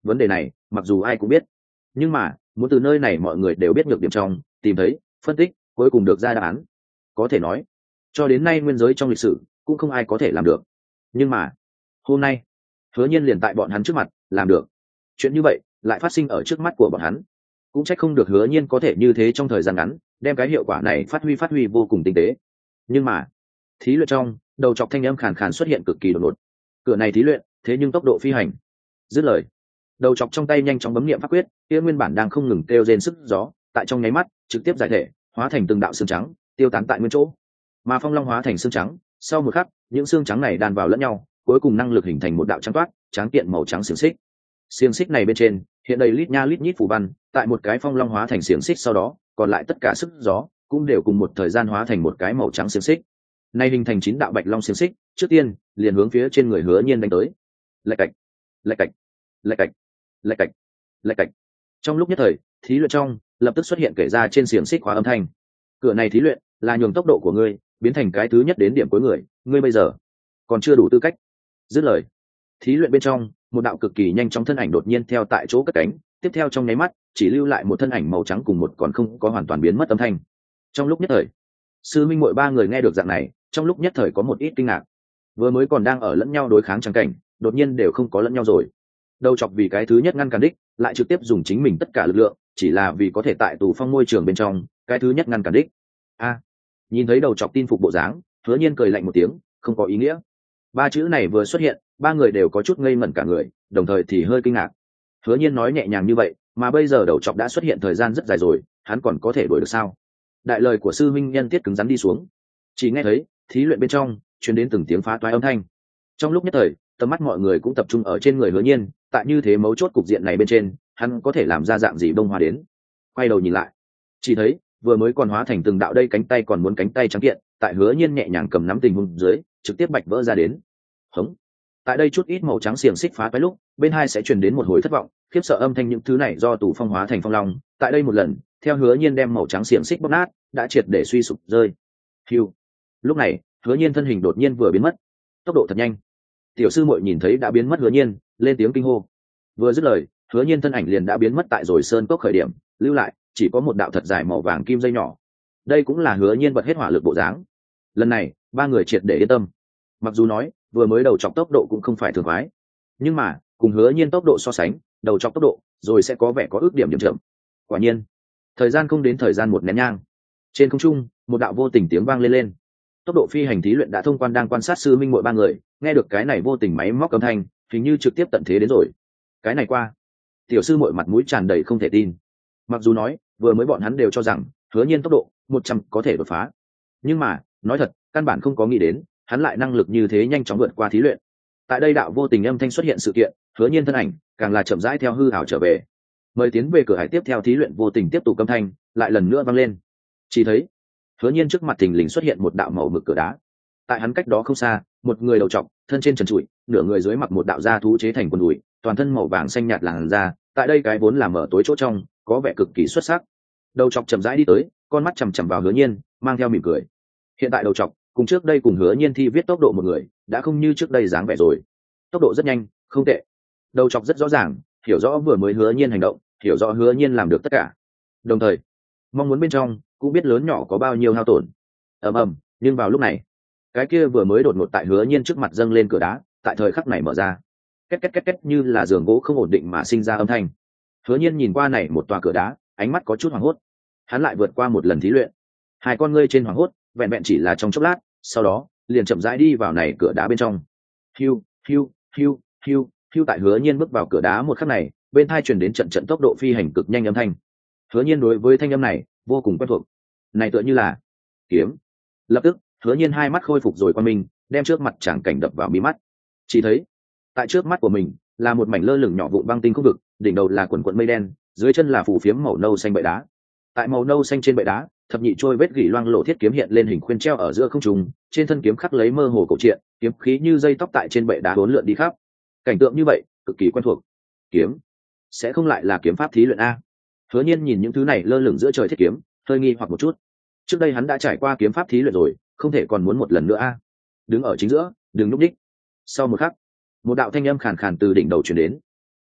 Speaker 1: vấn đề này mặc dù ai cũng biết, nhưng mà muốn từ nơi này mọi người đều biết nhược điểm trong tìm thấy phân tích cuối cùng được ra đáp án, có thể nói cho đến nay nguyên giới trong lịch sử cũng không ai có thể làm được. Nhưng mà hôm nay hứa nhiên liền tại bọn hắn trước mặt làm được chuyện như vậy, lại phát sinh ở trước mắt của bọn hắn. Cũng trách không được hứa nhiên có thể như thế trong thời gian ngắn đem cái hiệu quả này phát huy phát huy vô cùng tinh tế. Nhưng mà thí luyện trong đầu chọc thanh âm khàn khàn xuất hiện cực kỳ đột ngột. Cửa này thí luyện thế nhưng tốc độ phi hành. Dứt lời, đầu chọc trong tay nhanh chóng bấm niệm pháp quyết, kia nguyên bản đang không ngừng kêu rên sức gió tại trong nháy mắt trực tiếp giải thể, hóa thành từng đạo xương trắng tiêu tán tại nguyên chỗ. Mà phong long hóa thành xương trắng, sau một khắc những xương trắng này đan vào lẫn nhau, cuối cùng năng lực hình thành một đạo trắng toát tráng kiện màu trắng xiềng xích. Xiềng xích này bên trên hiện đầy lít nha lít nhít phù văn, tại một cái phong long hóa thành xiềng xích sau đó, còn lại tất cả sức gió cũng đều cùng một thời gian hóa thành một cái màu trắng xiềng xích. Nay hình thành chín đạo bạch long xiềng xích, trước tiên liền hướng phía trên người hứa nhiên đánh tới. Lạch cạch, lạch cạch, lạch cạch, lạch cạch, lạch cạch. Trong lúc nhất thời, thí luyện trong lập tức xuất hiện kể ra trên xiềng xích khóa âm thanh. Cửa này thí luyện là nhường tốc độ của ngươi biến thành cái thứ nhất đến điểm cuối người, ngươi bây giờ còn chưa đủ tư cách. Dứt lời, thí luyện bên trong một đạo cực kỳ nhanh chóng thân ảnh đột nhiên theo tại chỗ cất cánh, tiếp theo trong nháy mắt chỉ lưu lại một thân ảnh màu trắng cùng một còn không có hoàn toàn biến mất âm thanh. Trong lúc nhất thời, sư minh muội ba người nghe được dạng này, trong lúc nhất thời có một ít kinh ngạc. Vừa mới còn đang ở lẫn nhau đối kháng chẳng cảnh, đột nhiên đều không có lẫn nhau rồi. Đầu chọc vì cái thứ nhất ngăn cản đích, lại trực tiếp dùng chính mình tất cả lực lượng, chỉ là vì có thể tại tù phong môi trường bên trong, cái thứ nhất ngăn cản đích. A, nhìn thấy đầu chọc tin phục bộ dáng, hứa nhiên cười lạnh một tiếng, không có ý nghĩa. Ba chữ này vừa xuất hiện, ba người đều có chút ngây ngẩn cả người, đồng thời thì hơi kinh ngạc. Hứa nhiên nói nhẹ nhàng như vậy, mà bây giờ đầu chọc đã xuất hiện thời gian rất dài rồi, hắn còn có thể đuổi được sao? Đại lời của sư minh nhân tiết cứng rắn đi xuống, chỉ nghe thấy thí luyện bên trong truyền đến từng tiếng phá toái âm thanh. Trong lúc nhất thời, tầm mắt mọi người cũng tập trung ở trên người hứa nhiên, tại như thế mấu chốt cục diện này bên trên, hắn có thể làm ra dạng gì bông hoa đến. Quay đầu nhìn lại, chỉ thấy vừa mới còn hóa thành từng đạo đây cánh tay còn muốn cánh tay trắng kiện, tại hứa nhiên nhẹ nhàng cầm nắm tình huống dưới trực tiếp bạch vỡ ra đến. Hống. Tại đây chút ít màu trắng xiềng xích phá toái lúc, bên hai sẽ truyền đến một hồi thất vọng khiếp sợ âm thanh, những thứ này do tù phong hóa thành phong long, tại đây một lần theo hứa nhiên đem màu trắng xiềng xích bóp nát, đã triệt để suy sụp rơi. Hiu. Lúc này hứa nhiên thân hình đột nhiên vừa biến mất, tốc độ thật nhanh. Tiểu sư muội nhìn thấy đã biến mất hứa nhiên, lên tiếng kinh hô. Vừa dứt lời, hứa nhiên thân ảnh liền đã biến mất tại rồi sơn cốc khởi điểm, lưu lại chỉ có một đạo thật dài màu vàng kim dây nhỏ. Đây cũng là hứa nhiên bật hết hỏa lực bộ dáng. Lần này ba người triệt để yên tâm. Mặc dù nói vừa mới đầu chọc tốc độ cũng không phải thường khoái, nhưng mà cùng hứa nhiên tốc độ so sánh, đầu chọc tốc độ rồi sẽ có vẻ có ước điểm điểm chậm. Quả nhiên thời gian không đến thời gian một nén nhang, trên không trung một đạo vô tình tiếng vang lên lên. Tốc độ phi hành thí luyện đã thông quan đang quan sát sư minh muội ba người, nghe được cái này vô tình máy móc âm thanh, hình như trực tiếp tận thế đến rồi. Cái này qua, tiểu sư muội mặt mũi tràn đầy không thể tin. Mặc dù nói vừa mới bọn hắn đều cho rằng hứa nhiên tốc độ một trăm có thể đột phá, nhưng mà nói thật căn bản không có nghĩ đến hắn lại năng lực như thế nhanh chóng vượt qua thí luyện. Tại đây đạo vô tình âm thanh xuất hiện sự kiện, hứa nhiên thân ảnh càng là chậm rãi theo hư ảo trở về. Mời tiến về cửa hải tiếp theo thí luyện vô tình tiếp tục âm thanh lại lần nữa vang lên. Chỉ thấy hứa nhiên trước mặt thình lình xuất hiện một đạo màu mực cửa đá. Tại hắn cách đó không xa, một người đầu trọc, thân trên trần trụi, nửa người dưới mặc một đạo da thú chế thành quần đùi, toàn thân màu vàng xanh nhạt làn da, tại đây cái vốn là mở tối chỗ trong, có vẻ cực kỳ xuất sắc. Đầu trọc chậm rãi đi tới, con mắt chằm chằm vào hứa nhiên, mang theo mỉm cười. Hiện tại đầu trọc cùng trước đây cùng hứa nhiên thi viết tốc độ một người, đã không như trước đây dáng vẻ rồi. Tốc độ rất nhanh, không tệ. Đầu trọc rất rõ ràng, hiểu rõ vừa mới hứa nhiên hành động, hiểu rõ hứa nhiên làm được tất cả. Đồng thời, mong muốn bên trong cũng biết lớn nhỏ có bao nhiêu hao tổn. Ầm ầm, nhưng vào lúc này, cái kia vừa mới đột ngột tại hứa nhiên trước mặt dâng lên cửa đá, tại thời khắc này mở ra. Két két két két như là giường gỗ không ổn định mà sinh ra âm thanh. Hứa nhiên nhìn qua này một tòa cửa đá, ánh mắt có chút hoảng hốt. Hắn lại vượt qua một lần thí luyện. Hai con ngươi trên hoảng hốt, vẹn vẹn chỉ là trong chốc lát, sau đó liền chậm rãi đi vào này cửa đá bên trong. Hiu, hiu, hiu, hiu, hiu, tại hứa nhiên bước vào cửa đá một khắc này, bên tai truyền đến trận trận tốc độ phi hành cực nhanh âm thanh. Hứa nhiên đối với thanh âm này vô cùng quen thuộc. Này tựa như là kiếm. Lập tức hứa nhiên hai mắt khôi phục rồi quan minh, đem trước mặt tràng cảnh đập vào mi mắt. Chỉ thấy tại trước mắt của mình là một mảnh lơ lửng nhỏ vụn băng tinh khu vực, đỉnh đầu là quần quần mây đen, dưới chân là phủ phiếm màu nâu xanh bệ đá. Tại màu nâu xanh trên bệ đá, thập nhị trôi vết gỉ loang lộ thiết kiếm hiện lên hình khuyên treo ở giữa không trung, trên thân kiếm khắc lấy mơ hồ cổ truyện, kiếm khí như dây tóc tại trên bệ đá uốn lượn đi khắp. Cảnh tượng như vậy cực kỳ quen thuộc. Kiếm sẽ không lại là kiếm pháp thí luyện a? Hứa nhiên nhìn những thứ này lơ lửng giữa trời thiết kiếm, hơi nghi hoặc một chút. Trước đây hắn đã trải qua kiếm pháp thí luyện rồi, không thể còn muốn một lần nữa a? Đứng ở chính giữa, đừng núp đích. Sau một khắc, một đạo thanh âm khàn khàn từ đỉnh đầu truyền đến.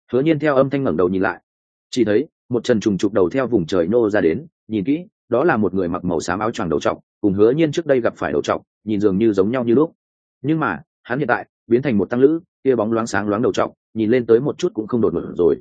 Speaker 1: Hứa Nhiên theo âm thanh ngẩng đầu nhìn lại, chỉ thấy một trần trùng trục đầu theo vùng trời nô ra đến, nhìn kỹ, đó là một người mặc màu xám áo choàng đầu trọc, cùng Hứa Nhiên trước đây gặp phải đầu trọc, nhìn dường như giống nhau như lúc. Nhưng mà, hắn hiện tại biến thành một tăng lữ, kia bóng loáng sáng loáng đầu trọc, nhìn lên tới một chút cũng không đột ngột rồi.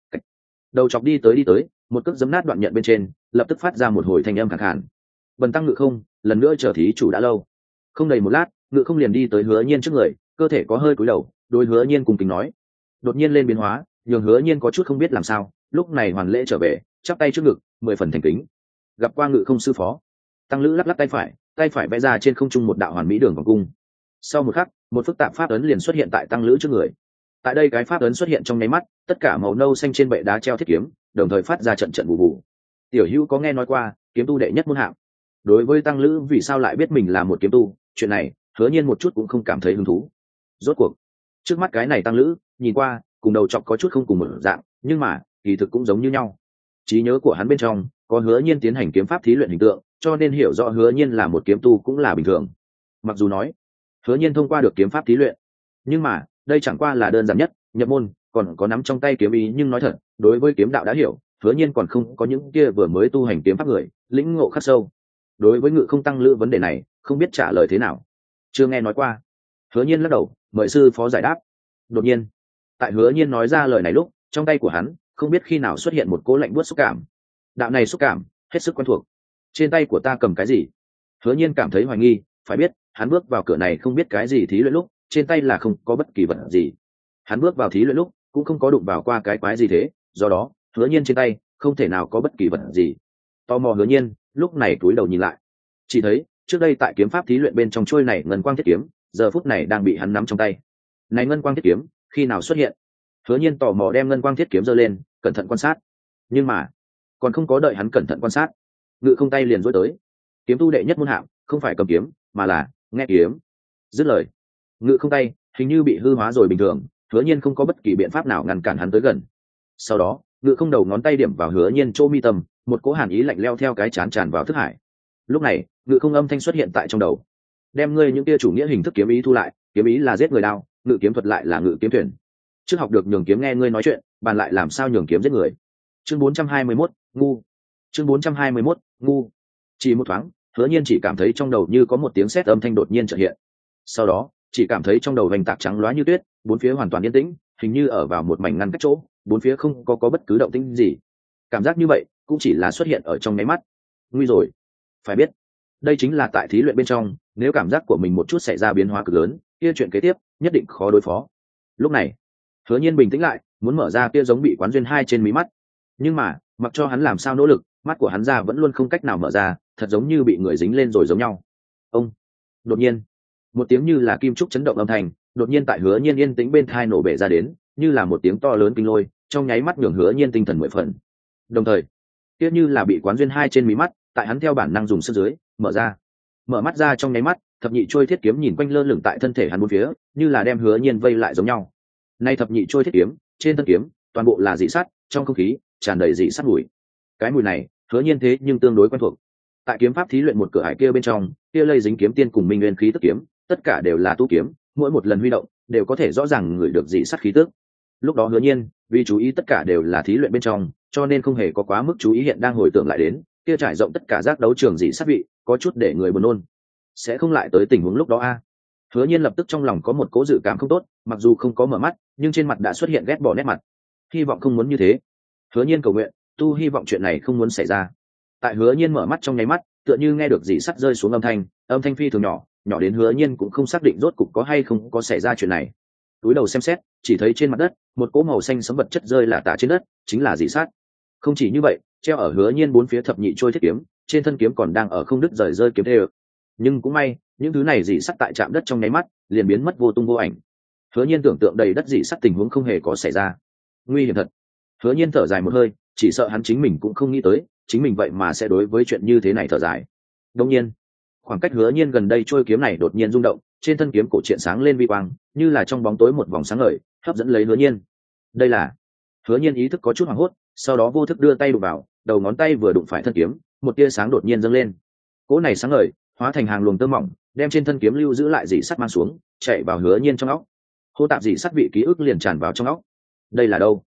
Speaker 1: Đầu trọc đi tới đi tới, một cước giấm nát đoạn nhận bên trên, lập tức phát ra một hồi thanh âm khàn khàn. Bần tăng Ngự Không, lần nữa chờ thí chủ đã lâu. Không đầy một lát, Ngự Không liền đi tới Hứa Nhiên trước người, cơ thể có hơi cúi đầu, đối Hứa Nhiên cùng kính nói. Đột nhiên lên biến hóa, nhường Hứa Nhiên có chút không biết làm sao, lúc này hoàn lễ trở về, chắp tay trước ngực, mười phần thành kính. Gặp qua Ngự Không sư phó. Tăng lữ lắc lắc tay phải, tay phải vẽ ra trên không trung một đạo hoàn mỹ đường vòng cung. Sau một khắc, một phức tạp pháp ấn liền xuất hiện tại tăng lữ trước người. Tại đây cái pháp ấn xuất hiện trong nháy mắt, tất cả màu nâu xanh trên bệ đá treo thiết kiếm, đồng thời phát ra trận trận bù bù. Tiểu Hữu có nghe nói qua kiếm tu đệ nhất môn hạng. Đối với tăng lữ vì sao lại biết mình là một kiếm tu, chuyện này Hứa Nhiên một chút cũng không cảm thấy hứng thú. Rốt cuộc, trước mắt cái này tăng lữ, nhìn qua cùng đầu trọc có chút không cùng một dạng, nhưng mà kỳ thực cũng giống như nhau. Trí nhớ của hắn bên trong có Hứa Nhiên tiến hành kiếm pháp thí luyện hình tượng, cho nên hiểu rõ Hứa Nhiên là một kiếm tu cũng là bình thường. Mặc dù nói Hứa Nhiên thông qua được kiếm pháp thí luyện, nhưng mà đây chẳng qua là đơn giản nhất nhập môn, còn có nắm trong tay kiếm ý, nhưng nói thật, đối với kiếm đạo đã hiểu, Hứa Nhiên còn không có những kia vừa mới tu hành kiếm pháp người lĩnh ngộ khắc sâu. Đối với Ngự Không tăng lữ vấn đề này, không biết trả lời thế nào, chưa nghe nói qua. Hứa Nhiên lắc đầu, mời sư phó giải đáp. Đột nhiên, tại Hứa Nhiên nói ra lời này lúc, trong tay của hắn không biết khi nào xuất hiện một cỗ lạnh buốt xúc cảm. Đạo này xúc cảm hết sức quen thuộc. Trên tay của ta cầm cái gì? Hứa Nhiên cảm thấy hoài nghi, phải biết hắn bước vào cửa này không biết cái gì thí luyện lúc, trên tay là không có bất kỳ vật gì. Hắn bước vào thí luyện lúc cũng không có đụng vào qua cái quái gì thế, do đó Hứa Nhiên trên tay không thể nào có bất kỳ vật gì. Tò mò Hứa Nhiên lúc này cúi đầu nhìn lại, chỉ thấy trước đây tại kiếm pháp thí luyện bên trong trôi này ngân quang thiết kiếm, giờ phút này đang bị hắn nắm trong tay. Này ngân quang thiết kiếm khi nào xuất hiện? Hứa Nhiên tò mò đem ngân quang thiết kiếm giơ lên, cẩn thận quan sát. Nhưng mà còn không có đợi hắn cẩn thận quan sát, Ngự Không tay liền duỗi tới. Kiếm tu đệ nhất môn hạng không phải cầm kiếm, mà là nghe kiếm. Dứt lời, Ngự Không tay hình như bị hư hóa rồi bình thường, Hứa Nhiên không có bất kỳ biện pháp nào ngăn cản hắn tới gần. Sau đó, Ngự Không đầu ngón tay điểm vào Hứa Nhiên chỗ mi tâm, một cỗ hàn ý lạnh leo theo cái chán tràn vào thức hải. Lúc này, Ngự Không âm thanh xuất hiện tại trong đầu. Đem ngươi những tia chủ nghĩa hình thức kiếm ý thu lại, kiếm ý là giết người đao, ngự kiếm thuật lại là ngự kiếm thuyền. Trước học được nhường kiếm nghe ngươi nói chuyện, bàn lại làm sao nhường kiếm giết người. Chương bốn trăm hai mươi mốt, ngu. Chương bốn trăm hai mươi mốt, ngu. Chỉ một thoáng, Hứa Nhiên chỉ cảm thấy trong đầu như có một tiếng sét âm thanh đột nhiên chợt hiện. Sau đó, chỉ cảm thấy trong đầu vành tạc trắng loá như tuyết, bốn phía hoàn toàn yên tĩnh, hình như ở vào một mảnh ngăn cách chỗ, bốn phía không có có bất cứ động tĩnh gì. Cảm giác như vậy cũng chỉ là xuất hiện ở trong nháy mắt. Nguy rồi. Phải biết, đây chính là tại thí luyện bên trong, nếu cảm giác của mình một chút xảy ra biến hóa cực lớn, kia chuyện kế tiếp nhất định khó đối phó. Lúc này, Hứa Nhiên bình tĩnh lại, muốn mở ra kia giống bị quán duyên hai trên mí mắt, nhưng mà mặc cho hắn làm sao nỗ lực, mắt của hắn ra vẫn luôn không cách nào mở ra, thật giống như bị người dính lên rồi giống nhau. Ông. Đột nhiên, một tiếng như là kim trúc chấn động âm thanh đột nhiên tại Hứa Nhiên yên tĩnh bên tai nổ bể ra đến, như là một tiếng to lớn kinh lôi, trong nháy mắt nhường Hứa Nhiên tinh thần mười phần. Đồng thời, kia như là bị quán duyên hai trên mí mắt, tại hắn theo bản năng dùng sức dưới mở ra. Mở mắt ra trong nháy mắt, thập nhị trôi thiết kiếm nhìn quanh lơ lửng tại thân thể hắn bốn phía, như là đem Hứa Nhiên vây lại giống nhau. Nay thập nhị trôi thiết kiếm, trên thân kiếm toàn bộ là dị sắt, trong không khí tràn đầy dị sắt mùi. Cái mùi này, Hứa Nhiên thế nhưng tương đối quen thuộc. Tại kiếm pháp thí luyện một cửa ải kia bên trong, kia lây dính kiếm tiên cùng minh nguyên khí tức kiếm, tất cả đều là tu kiếm, mỗi một lần huy động đều có thể rõ ràng ngửi được dị sắt khí tức. Lúc đó Hứa Nhiên, vì chú ý tất cả đều là thí luyện bên trong, cho nên không hề có quá mức chú ý hiện đang hồi tưởng lại đến, kia trải rộng tất cả giác đấu trường dị sắt vị, có chút để người buồn nôn. Sẽ không lại tới tình huống lúc đó a. Hứa Nhiên lập tức trong lòng có một cố dự cảm không tốt, mặc dù không có mở mắt, nhưng trên mặt đã xuất hiện ghét bỏ nét mặt. Hy vọng không muốn như thế. Hứa Nhiên cầu nguyện, tu hy vọng chuyện này không muốn xảy ra. Tại Hứa Nhiên mở mắt trong nháy mắt, tựa như nghe được dị sắt rơi xuống âm thanh, âm thanh phi thường nhỏ, nhỏ đến Hứa Nhiên cũng không xác định rốt cục có hay không có xảy ra chuyện này. Túi đầu xem xét, chỉ thấy trên mặt đất, một cỗ màu xanh sẫm vật chất rơi lả tả trên đất, chính là dị sắt. Không chỉ như vậy, treo ở Hứa Nhiên bốn phía thập nhị trôi thiết kiếm, trên thân kiếm còn đang ở không đứt rời rơi kiếm thê. Nhưng cũng may, những thứ này dị sắt tại chạm đất trong nháy mắt, liền biến mất vô tung vô ảnh. Hứa Nhiên tưởng tượng đầy đất dị sắt tình huống không hề có xảy ra. Nguy hiểm thật. Hứa Nhiên thở dài một hơi, chỉ sợ hắn chính mình cũng không nghĩ tới, chính mình vậy mà sẽ đối với chuyện như thế này thở dài. Đương nhiên, khoảng cách Hứa Nhiên gần đây trôi kiếm này đột nhiên rung động, trên thân kiếm cổ truyện sáng lên vi quang, như là trong bóng tối một vòng sáng ngời, hấp dẫn lấy Hứa Nhiên. Đây là... Hứa Nhiên ý thức có chút hoảng hốt, sau đó vô thức đưa tay đụng vào, đầu ngón tay vừa đụng phải thân kiếm, một tia sáng đột nhiên dâng lên. Cỗ này sáng ngời, hóa thành hàng luồng tơ mỏng, đem trên thân kiếm lưu giữ lại dị sắt mang xuống, chạy vào Hứa Nhiên trong óc. Hô tạp dị sắt vị ký ức liền tràn vào trong óc. Đây là đâu?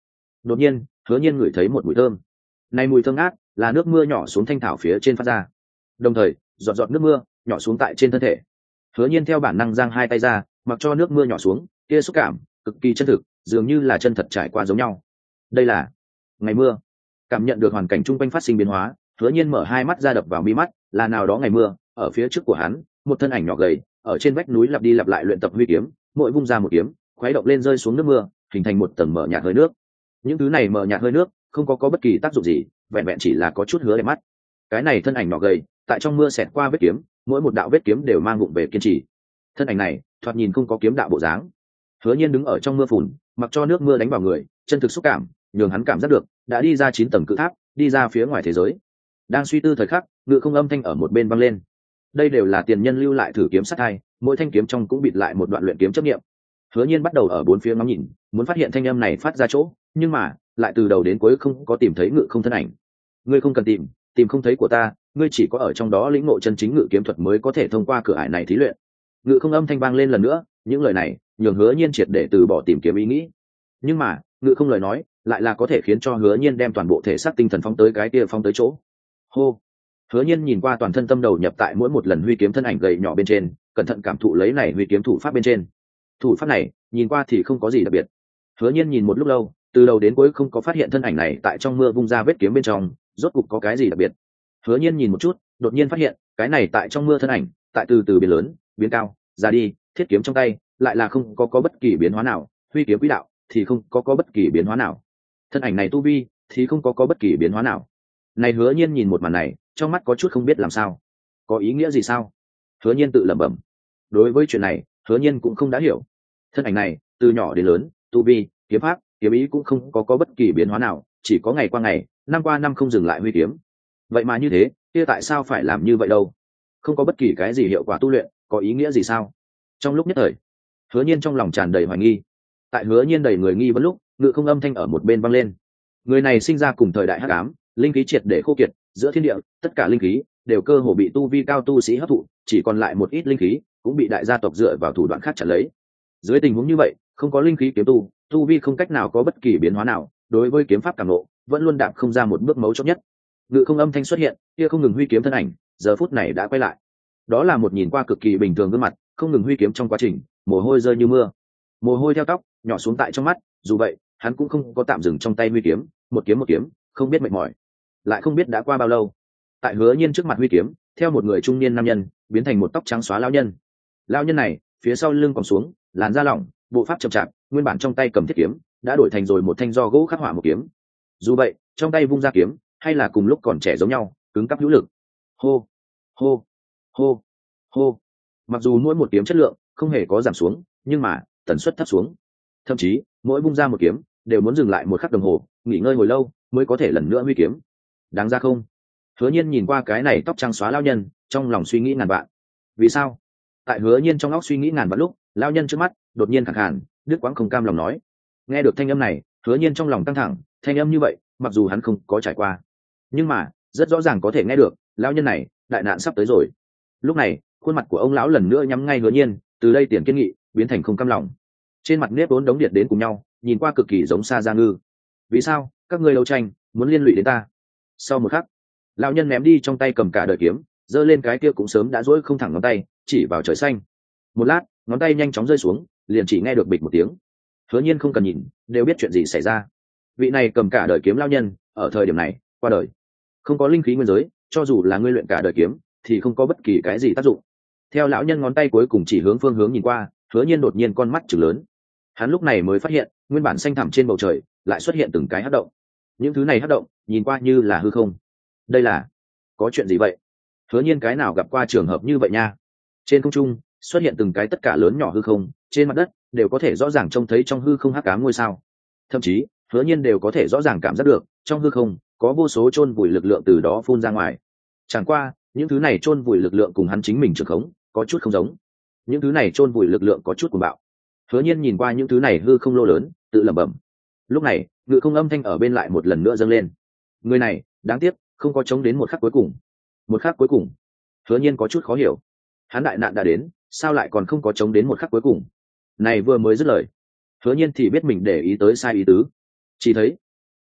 Speaker 1: Đột nhiên hứa nhiên ngửi thấy một mùi thơm. Này mùi thơm ngát là nước mưa nhỏ xuống thanh thảo phía trên phát ra, đồng thời giọt giọt nước mưa nhỏ xuống tại trên thân thể. Hứa nhiên theo bản năng giang hai tay ra, mặc cho nước mưa nhỏ xuống, kia xúc cảm cực kỳ chân thực, dường như là chân thật trải qua giống nhau. Đây là ngày mưa. Cảm nhận được hoàn cảnh chung quanh phát sinh biến hóa, hứa nhiên mở hai mắt ra đập vào mi mắt, là nào đó ngày mưa, ở phía trước của hắn, một thân ảnh nhỏ gầy, ở trên vách núi lặp đi lặp lại luyện tập huy kiếm, mỗi vung ra một kiếm, khuấy động lên rơi xuống nước mưa, hình thành một tầng mờ nhạt hơi nước. Những thứ này mờ nhạt hơi nước, không có có bất kỳ tác dụng gì, vẹn vẹn chỉ là có chút hứa đẹp mắt. Cái này thân ảnh nhỏ gầy, tại trong mưa xẹt qua vết kiếm, mỗi một đạo vết kiếm đều mang vụng về kiên trì. Thân ảnh này, thoạt nhìn không có kiếm đạo bộ dáng. Hứa nhiên đứng ở trong mưa phùn, mặc cho nước mưa đánh vào người, chân thực xúc cảm, nhường hắn cảm giác được, đã đi ra chín tầng cự tháp, đi ra phía ngoài thế giới. Đang suy tư thời khắc, ngự không âm thanh ở một bên vang lên. Đây đều là tiền nhân lưu lại thử kiếm sát hai, mỗi thanh kiếm trong cũng bịt lại một đoạn luyện kiếm chấp niệm. Hứa nhiên bắt đầu ở bốn phía ngắm nhìn, muốn phát hiện thanh âm này phát ra chỗ, nhưng mà lại từ đầu đến cuối không có tìm thấy ngự không thân ảnh. Ngươi không cần tìm, tìm không thấy của ta, ngươi chỉ có ở trong đó lĩnh ngộ chân chính ngự kiếm thuật mới có thể thông qua cửa ải này thí luyện. Ngự không âm thanh vang lên lần nữa, những lời này nhường Hứa Nhiên triệt để từ bỏ tìm kiếm ý nghĩ. Nhưng mà ngự không lời nói lại là có thể khiến cho Hứa Nhiên đem toàn bộ thể xác tinh thần phóng tới cái kia phóng tới chỗ. Hô. Hứa Nhiên nhìn qua toàn thân tâm đầu nhập tại mỗi một lần huy kiếm thân ảnh gầy nhỏ bên trên, cẩn thận cảm thụ lấy này huy kiếm thủ pháp bên trên. Thủ pháp này nhìn qua thì không có gì đặc biệt. Hứa Nhiên nhìn một lúc lâu, từ đầu đến cuối không có phát hiện thân ảnh này tại trong mưa vung ra vết kiếm bên trong rốt cục có cái gì đặc biệt. Hứa Nhiên nhìn một chút, đột nhiên phát hiện cái này tại trong mưa thân ảnh tại từ từ biến lớn, biến cao, ra đi, thiết kiếm trong tay lại là không có có bất kỳ biến hóa nào, huy kiếm quỹ đạo thì không có có bất kỳ biến hóa nào, thân ảnh này tu vi thì không có có bất kỳ biến hóa nào. Này Hứa Nhiên nhìn một màn này, trong mắt có chút không biết làm sao, có ý nghĩa gì sao? Hứa Nhiên tự lẩm bẩm. Đối với chuyện này, Hứa Nhiên cũng không đã hiểu. Thân ảnh này từ nhỏ đến lớn, tu vi, kiếm pháp, kiếm ý cũng không có có bất kỳ biến hóa nào, chỉ có ngày qua ngày, năm qua năm không dừng lại huy kiếm. Vậy mà như thế, kia tại sao phải làm như vậy đâu? Không có bất kỳ cái gì hiệu quả tu luyện, có ý nghĩa gì sao? Trong lúc nhất thời, Hứa Nhiên trong lòng tràn đầy hoài nghi. Tại Hứa Nhiên đầy người nghi vấn lúc, ngự không âm thanh ở một bên vang lên. Người này sinh ra cùng thời đại hắc ám, linh khí triệt để khô kiệt, giữa thiên địa, tất cả linh khí đều cơ hồ bị tu vi cao tu sĩ hấp thụ, chỉ còn lại một ít linh khí cũng bị đại gia tộc dựa vào thủ đoạn khác chặn lấy. Dưới tình huống như vậy, không có linh khí kiếm tu, tu vi không cách nào có bất kỳ biến hóa nào, đối với kiếm pháp cảm ngộ, vẫn luôn đạp không ra một bước mấu chốt nhất. Ngự không âm thanh xuất hiện, kia không ngừng huy kiếm thân ảnh, giờ phút này đã quay lại. Đó là một nhìn qua cực kỳ bình thường gương mặt, không ngừng huy kiếm trong quá trình, mồ hôi rơi như mưa. Mồ hôi theo tóc, nhỏ xuống tại trong mắt, dù vậy, hắn cũng không có tạm dừng trong tay huy kiếm, một kiếm một kiếm, không biết mệt mỏi. Lại không biết đã qua bao lâu. Tại Hứa Nhiên trước mặt huy kiếm, theo một người trung niên nam nhân, biến thành một tóc trắng xóa lão nhân. Lão nhân này, phía sau lưng còn xuống, làn da lỏng, bộ pháp chậm chạp, nguyên bản trong tay cầm thiết kiếm, đã đổi thành rồi một thanh do gỗ khắc họa một kiếm. Dù vậy, trong tay vung ra kiếm, hay là cùng lúc còn trẻ giống nhau, cứng cáp hữu lực. Hô, hô, hô, hô. Mặc dù mỗi một kiếm chất lượng không hề có giảm xuống, nhưng mà tần suất thấp xuống. Thậm chí, mỗi vung ra một kiếm, đều muốn dừng lại một khắc đồng hồ, nghỉ ngơi hồi lâu mới có thể lần nữa huy kiếm. Đáng ra không? Hứa Nhiên nhìn qua cái này tóc trắng xóa lão nhân, trong lòng suy nghĩ ngàn vạn. Vì sao? Tại Hứa Nhiên trong óc suy nghĩ ngàn vạn lúc, lão nhân trước mắt đột nhiên khàn khàn, đứt quãng không cam lòng nói. Nghe được thanh âm này, Hứa Nhiên trong lòng căng thẳng, thanh âm như vậy, mặc dù hắn không có trải qua, nhưng mà rất rõ ràng có thể nghe được, lão nhân này, đại nạn sắp tới rồi. Lúc này, khuôn mặt của ông lão lần nữa nhắm ngay Hứa Nhiên, từ đây tiền kiên nghị biến thành không cam lòng. Trên mặt nếp vốn đống điện đến cùng nhau, nhìn qua cực kỳ giống Sa Gia Ngư. Vì sao các ngươi đấu tranh muốn liên lụy đến ta? Sau một khắc, lão nhân ném đi trong tay cầm cả đời kiếm, giơ lên cái kia cũng sớm đã duỗi không thẳng ngón tay, chỉ vào trời xanh. Một lát, ngón tay nhanh chóng rơi xuống, liền chỉ nghe được bịch một tiếng. Hứa Nhiên không cần nhìn, đều biết chuyện gì xảy ra. Vị này cầm cả đời kiếm lão nhân, ở thời điểm này qua đời. Không có linh khí nguyên giới, cho dù là ngươi luyện cả đời kiếm, thì không có bất kỳ cái gì tác dụng. Theo lão nhân ngón tay cuối cùng chỉ hướng phương hướng nhìn qua, Hứa Nhiên đột nhiên con mắt trừng lớn. Hắn lúc này mới phát hiện, nguyên bản xanh thẳm trên bầu trời lại xuất hiện từng cái hắc động. Những thứ này hắc động, nhìn qua như là hư không. Đây là có chuyện gì vậy? Hứa Nhiên cái nào gặp qua trường hợp như vậy nha? Trên không trung xuất hiện từng cái tất cả lớn nhỏ hư không, trên mặt đất đều có thể rõ ràng trông thấy trong hư không hắc ám ngôi sao. Thậm chí, Hứa Nhiên đều có thể rõ ràng cảm giác được, trong hư không có vô số chôn vùi lực lượng từ đó phun ra ngoài. Chẳng qua, những thứ này chôn vùi lực lượng cùng hắn chính mình trường khống, có chút không giống. Những thứ này chôn vùi lực lượng có chút cuồng bạo. Hứa Nhiên nhìn qua những thứ này hư không lô lớn, tự lẩm bẩm. Lúc này, ngự không âm thanh ở bên lại một lần nữa dâng lên. Người này, đáng tiếc, không có chống đến một khắc cuối cùng. Một khắc cuối cùng? Hứa Nhiên có chút khó hiểu. Hắn đại nạn đã đến, sao lại còn không có chống đến một khắc cuối cùng? Này vừa mới dứt lời, Hứa Nhiên thì biết mình để ý tới sai ý tứ. Chỉ thấy,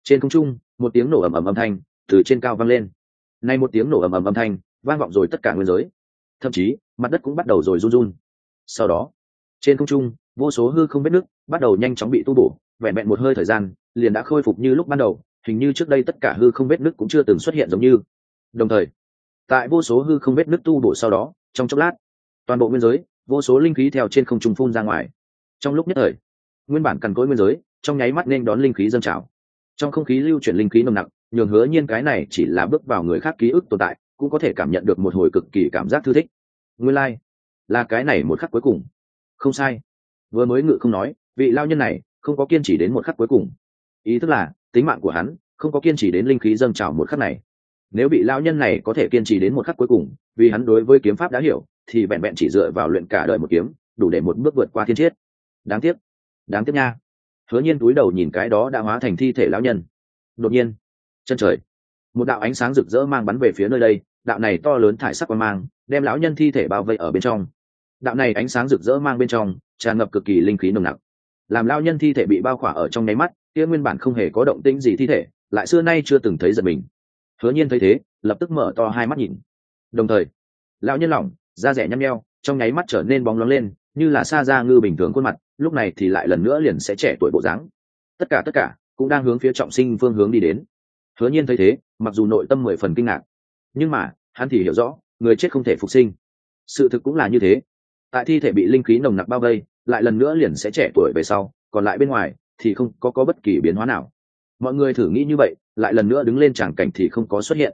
Speaker 1: Trên không trung một tiếng nổ ầm ầm âm thanh từ trên cao vang lên. Nay một tiếng nổ ầm ầm âm thanh vang vọng rồi tất cả nguyên giới, thậm chí mặt đất cũng bắt đầu rồi run run. Sau đó trên không trung vô số hư không vết nứt bắt đầu nhanh chóng bị tu bổ, vẹn vẹn một hơi thời gian liền đã khôi phục như lúc ban đầu, hình như trước đây tất cả hư không vết nứt cũng chưa từng xuất hiện giống như. Đồng thời tại vô số hư không vết nứt tu bổ sau đó, trong chốc lát toàn bộ nguyên giới vô số linh khí theo trên không trung phun ra ngoài. Trong lúc nhất thời nguyên bản cằn cỗi nguyên giới trong nháy mắt nên đón linh khí dâng trào. Trong không khí lưu chuyển linh khí nồng nặc, nhường Hứa Nhiên cái này chỉ là bước vào người khác ký ức tồn tại cũng có thể cảm nhận được một hồi cực kỳ cảm giác thư thích. Nguyên lai like, là cái này một khắc cuối cùng. Không sai, vừa mới ngự không nói vị lao nhân này không có kiên trì đến một khắc cuối cùng, ý thức là tính mạng của hắn không có kiên trì đến linh khí dâng trào một khắc này. Nếu vị lao nhân này có thể kiên trì đến một khắc cuối cùng, vì hắn đối với kiếm pháp đã hiểu, thì vẹn vẹn chỉ dựa vào luyện cả đời một kiếm đủ để một bước vượt qua thiên chiết. Đáng tiếc, đáng tiếc nha. Hứa Nhiên cúi đầu nhìn cái đó đã hóa thành thi thể lão nhân. Đột nhiên chân trời một đạo ánh sáng rực rỡ mang bắn về phía nơi đây, đạo này to lớn thải sắc quang mang đem lão nhân thi thể bao vây ở bên trong. Đạo này ánh sáng rực rỡ mang bên trong tràn ngập cực kỳ linh khí nồng nặc, làm lão nhân thi thể bị bao khỏa ở trong nháy mắt, kia nguyên bản không hề có động tĩnh gì thi thể lại xưa nay chưa từng thấy giật mình. Hứa Nhiên thấy thế lập tức mở to hai mắt nhìn, đồng thời lão nhân lỏng da rẻ nhăn nheo, trong nháy mắt trở nên bóng loáng lên, như là sa da ngư bình thường khuôn mặt lúc này thì lại lần nữa liền sẽ trẻ tuổi bộ dáng. Tất cả tất cả cũng đang hướng phía trọng sinh phương hướng đi đến. Hứa Nhiên thấy thế mặc dù nội tâm mười phần kinh ngạc, nhưng mà hắn thì hiểu rõ người chết không thể phục sinh. Sự thực cũng là như thế, tại thi thể bị linh khí nồng nặc bao vây lại lần nữa liền sẽ trẻ tuổi về sau, còn lại bên ngoài thì không có có bất kỳ biến hóa nào. Mọi người thử nghĩ như vậy, lại lần nữa đứng lên tràng cảnh thì không có xuất hiện.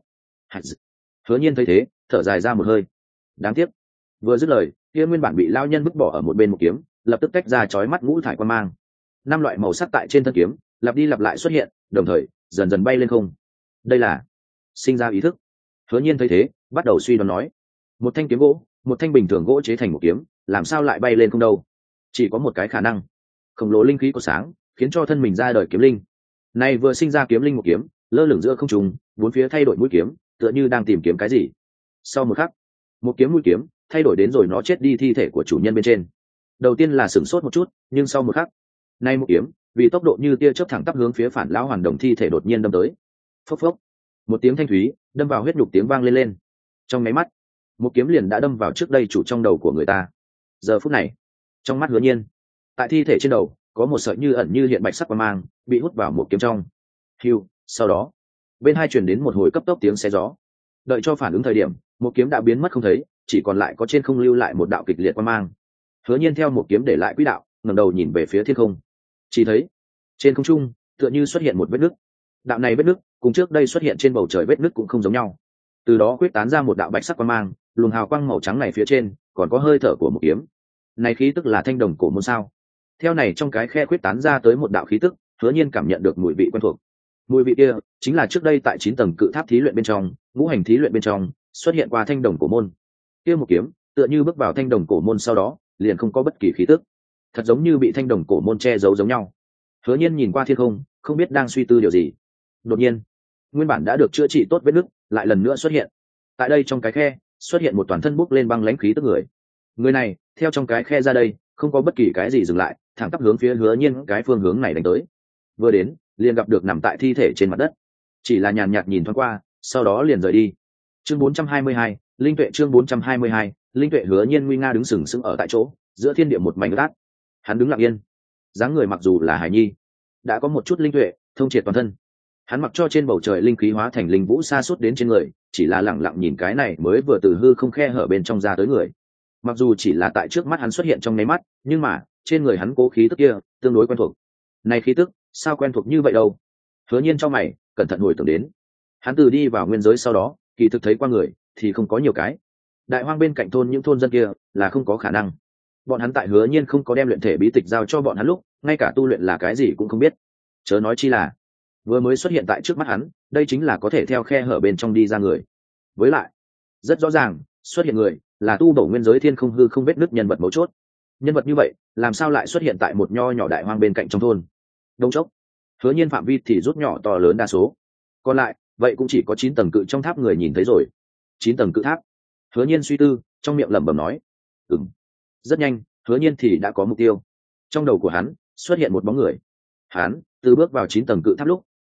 Speaker 1: Hứa Nhiên thấy thế thở dài ra một hơi. Đáng tiếc, vừa dứt lời kia nguyên bản bị lao nhân vứt bỏ ở một bên một kiếm lập tức tách ra chói mắt ngũ thải quan mang. Năm loại màu sắc tại trên thân kiếm lặp đi lặp lại xuất hiện, đồng thời dần dần bay lên không. Đây là sinh ra ý thức. Hứa Nhiên thấy thế bắt đầu suy đoán nói, một thanh kiếm gỗ, một thanh bình thường gỗ chế thành một kiếm, làm sao lại bay lên không đâu? Chỉ có một cái khả năng, khổng lồ linh khí có sáng khiến cho thân mình ra đời kiếm linh. Này vừa sinh ra kiếm linh một kiếm lơ lửng giữa không trung, bốn phía thay đổi mũi kiếm, tựa như đang tìm kiếm cái gì. Sau một khắc, một kiếm mũi kiếm thay đổi đến rồi nó chết đi thi thể của chủ nhân bên trên. Đầu tiên là sửng sốt một chút, nhưng sau một khắc, nay một kiếm vì tốc độ như tia chớp thẳng tắp hướng phía phản lão hoàn đồng thi thể đột nhiên đâm tới. Phốc phốc, một tiếng thanh thúy đâm vào huyết nhục tiếng vang lên lên. Trong máy mắt, một kiếm liền đã đâm vào trước đây chủ trong đầu của người ta. Giờ phút này, trong mắt Hứa Nhiên, tại thi thể trên đầu có một sợi như ẩn như hiện bạch sắc quang mang bị hút vào một kiếm trong. Hưu, sau đó, bên hai truyền đến một hồi cấp tốc tiếng xé gió. Đợi cho phản ứng thời điểm, một kiếm đã biến mất không thấy, chỉ còn lại có trên không lưu lại một đạo kịch liệt quang mang. Hứa Nhiên theo một kiếm để lại quỹ đạo, ngẩng đầu nhìn về phía thiên không, chỉ thấy trên không trung tựa như xuất hiện một vết nứt. Đạo này vết nứt cùng trước đây xuất hiện trên bầu trời vết nứt cũng không giống nhau, từ đó quyết tán ra một đạo bạch sắc quang mang, luồng hào quang màu trắng này phía trên còn có hơi thở của một kiếm. Này khí tức là thanh đồng cổ môn sao? Theo này trong cái khe quyết tán ra tới một đạo khí tức, Hứa Nhiên cảm nhận được mùi vị quen thuộc. Mùi vị kia chính là trước đây tại chín tầng cự tháp thí luyện bên trong, ngũ hành thí luyện bên trong xuất hiện qua thanh đồng cổ môn. Kia một kiếm tựa như bước vào thanh đồng cổ môn sau đó liền không có bất kỳ khí tức, thật giống như bị thanh đồng cổ môn che giấu giống nhau. Hứa Nhiên nhìn qua thiên không, không biết đang suy tư điều gì. Đột nhiên, nguyên bản đã được chữa trị tốt vết nứt lại lần nữa xuất hiện. Tại đây trong cái khe xuất hiện một toàn thân bốc lên băng lãnh khí tức người. Người này theo trong cái khe ra đây, không có bất kỳ cái gì dừng lại, thẳng tắp hướng phía Hứa Nhiên cái phương hướng này đánh tới. Vừa đến, liền gặp được nằm tại thi thể trên mặt đất, chỉ là nhàn nhạt nhìn thoáng qua, sau đó liền rời đi. Chương bốn trăm hai mươi hai, linh tuệ. Chương bốn trăm hai mươi hai, linh tuệ. Hứa Nhiên nguy nga đứng sừng sững ở tại chỗ, giữa thiên địa một mảnh ướt át. Hắn đứng lặng yên, dáng người mặc dù là hải nhi, đã có một chút linh tuệ thông triệt toàn thân. Hắn mặc cho trên bầu trời linh khí hóa thành linh vũ sa suốt đến trên người, chỉ là lặng lặng nhìn cái này mới vừa từ hư không khe hở bên trong ra tới người. Mặc dù chỉ là tại trước mắt hắn xuất hiện trong nháy mắt, nhưng mà trên người hắn cố khí tức kia tương đối quen thuộc. Này khí tức sao quen thuộc như vậy đâu? Hứa Nhiên trong mày cẩn thận hồi tưởng đến, hắn từ đi vào nguyên giới sau đó kỳ thực thấy qua người thì không có nhiều cái. Đại hoang bên cạnh thôn những thôn dân kia là không có khả năng. Bọn hắn tại Hứa Nhiên không có đem luyện thể bí tịch giao cho bọn hắn lúc, ngay cả tu luyện là cái gì cũng không biết, chớ nói chi là vừa mới xuất hiện tại trước mắt hắn. Đây chính là có thể theo khe hở bên trong đi ra người. Với lại rất rõ ràng xuất hiện người là tu bổ nguyên giới thiên không hư không vết nứt nhân vật mấu chốt. Nhân vật như vậy làm sao lại xuất hiện tại một nho nhỏ đại hoang bên cạnh trong thôn? Đông chốc, Hứa Nhiên phạm vi thì rút nhỏ to lớn đa số, còn lại vậy cũng chỉ có chín tầng cự trong tháp người nhìn thấy rồi. Chín tầng cự tháp. Hứa Nhiên suy tư, trong miệng lẩm bẩm nói, ừm. Rất nhanh, Hứa Nhiên thì đã có mục tiêu. Trong đầu của hắn xuất hiện một bóng người. Hắn từ bước vào chín tầng cự tháp lúc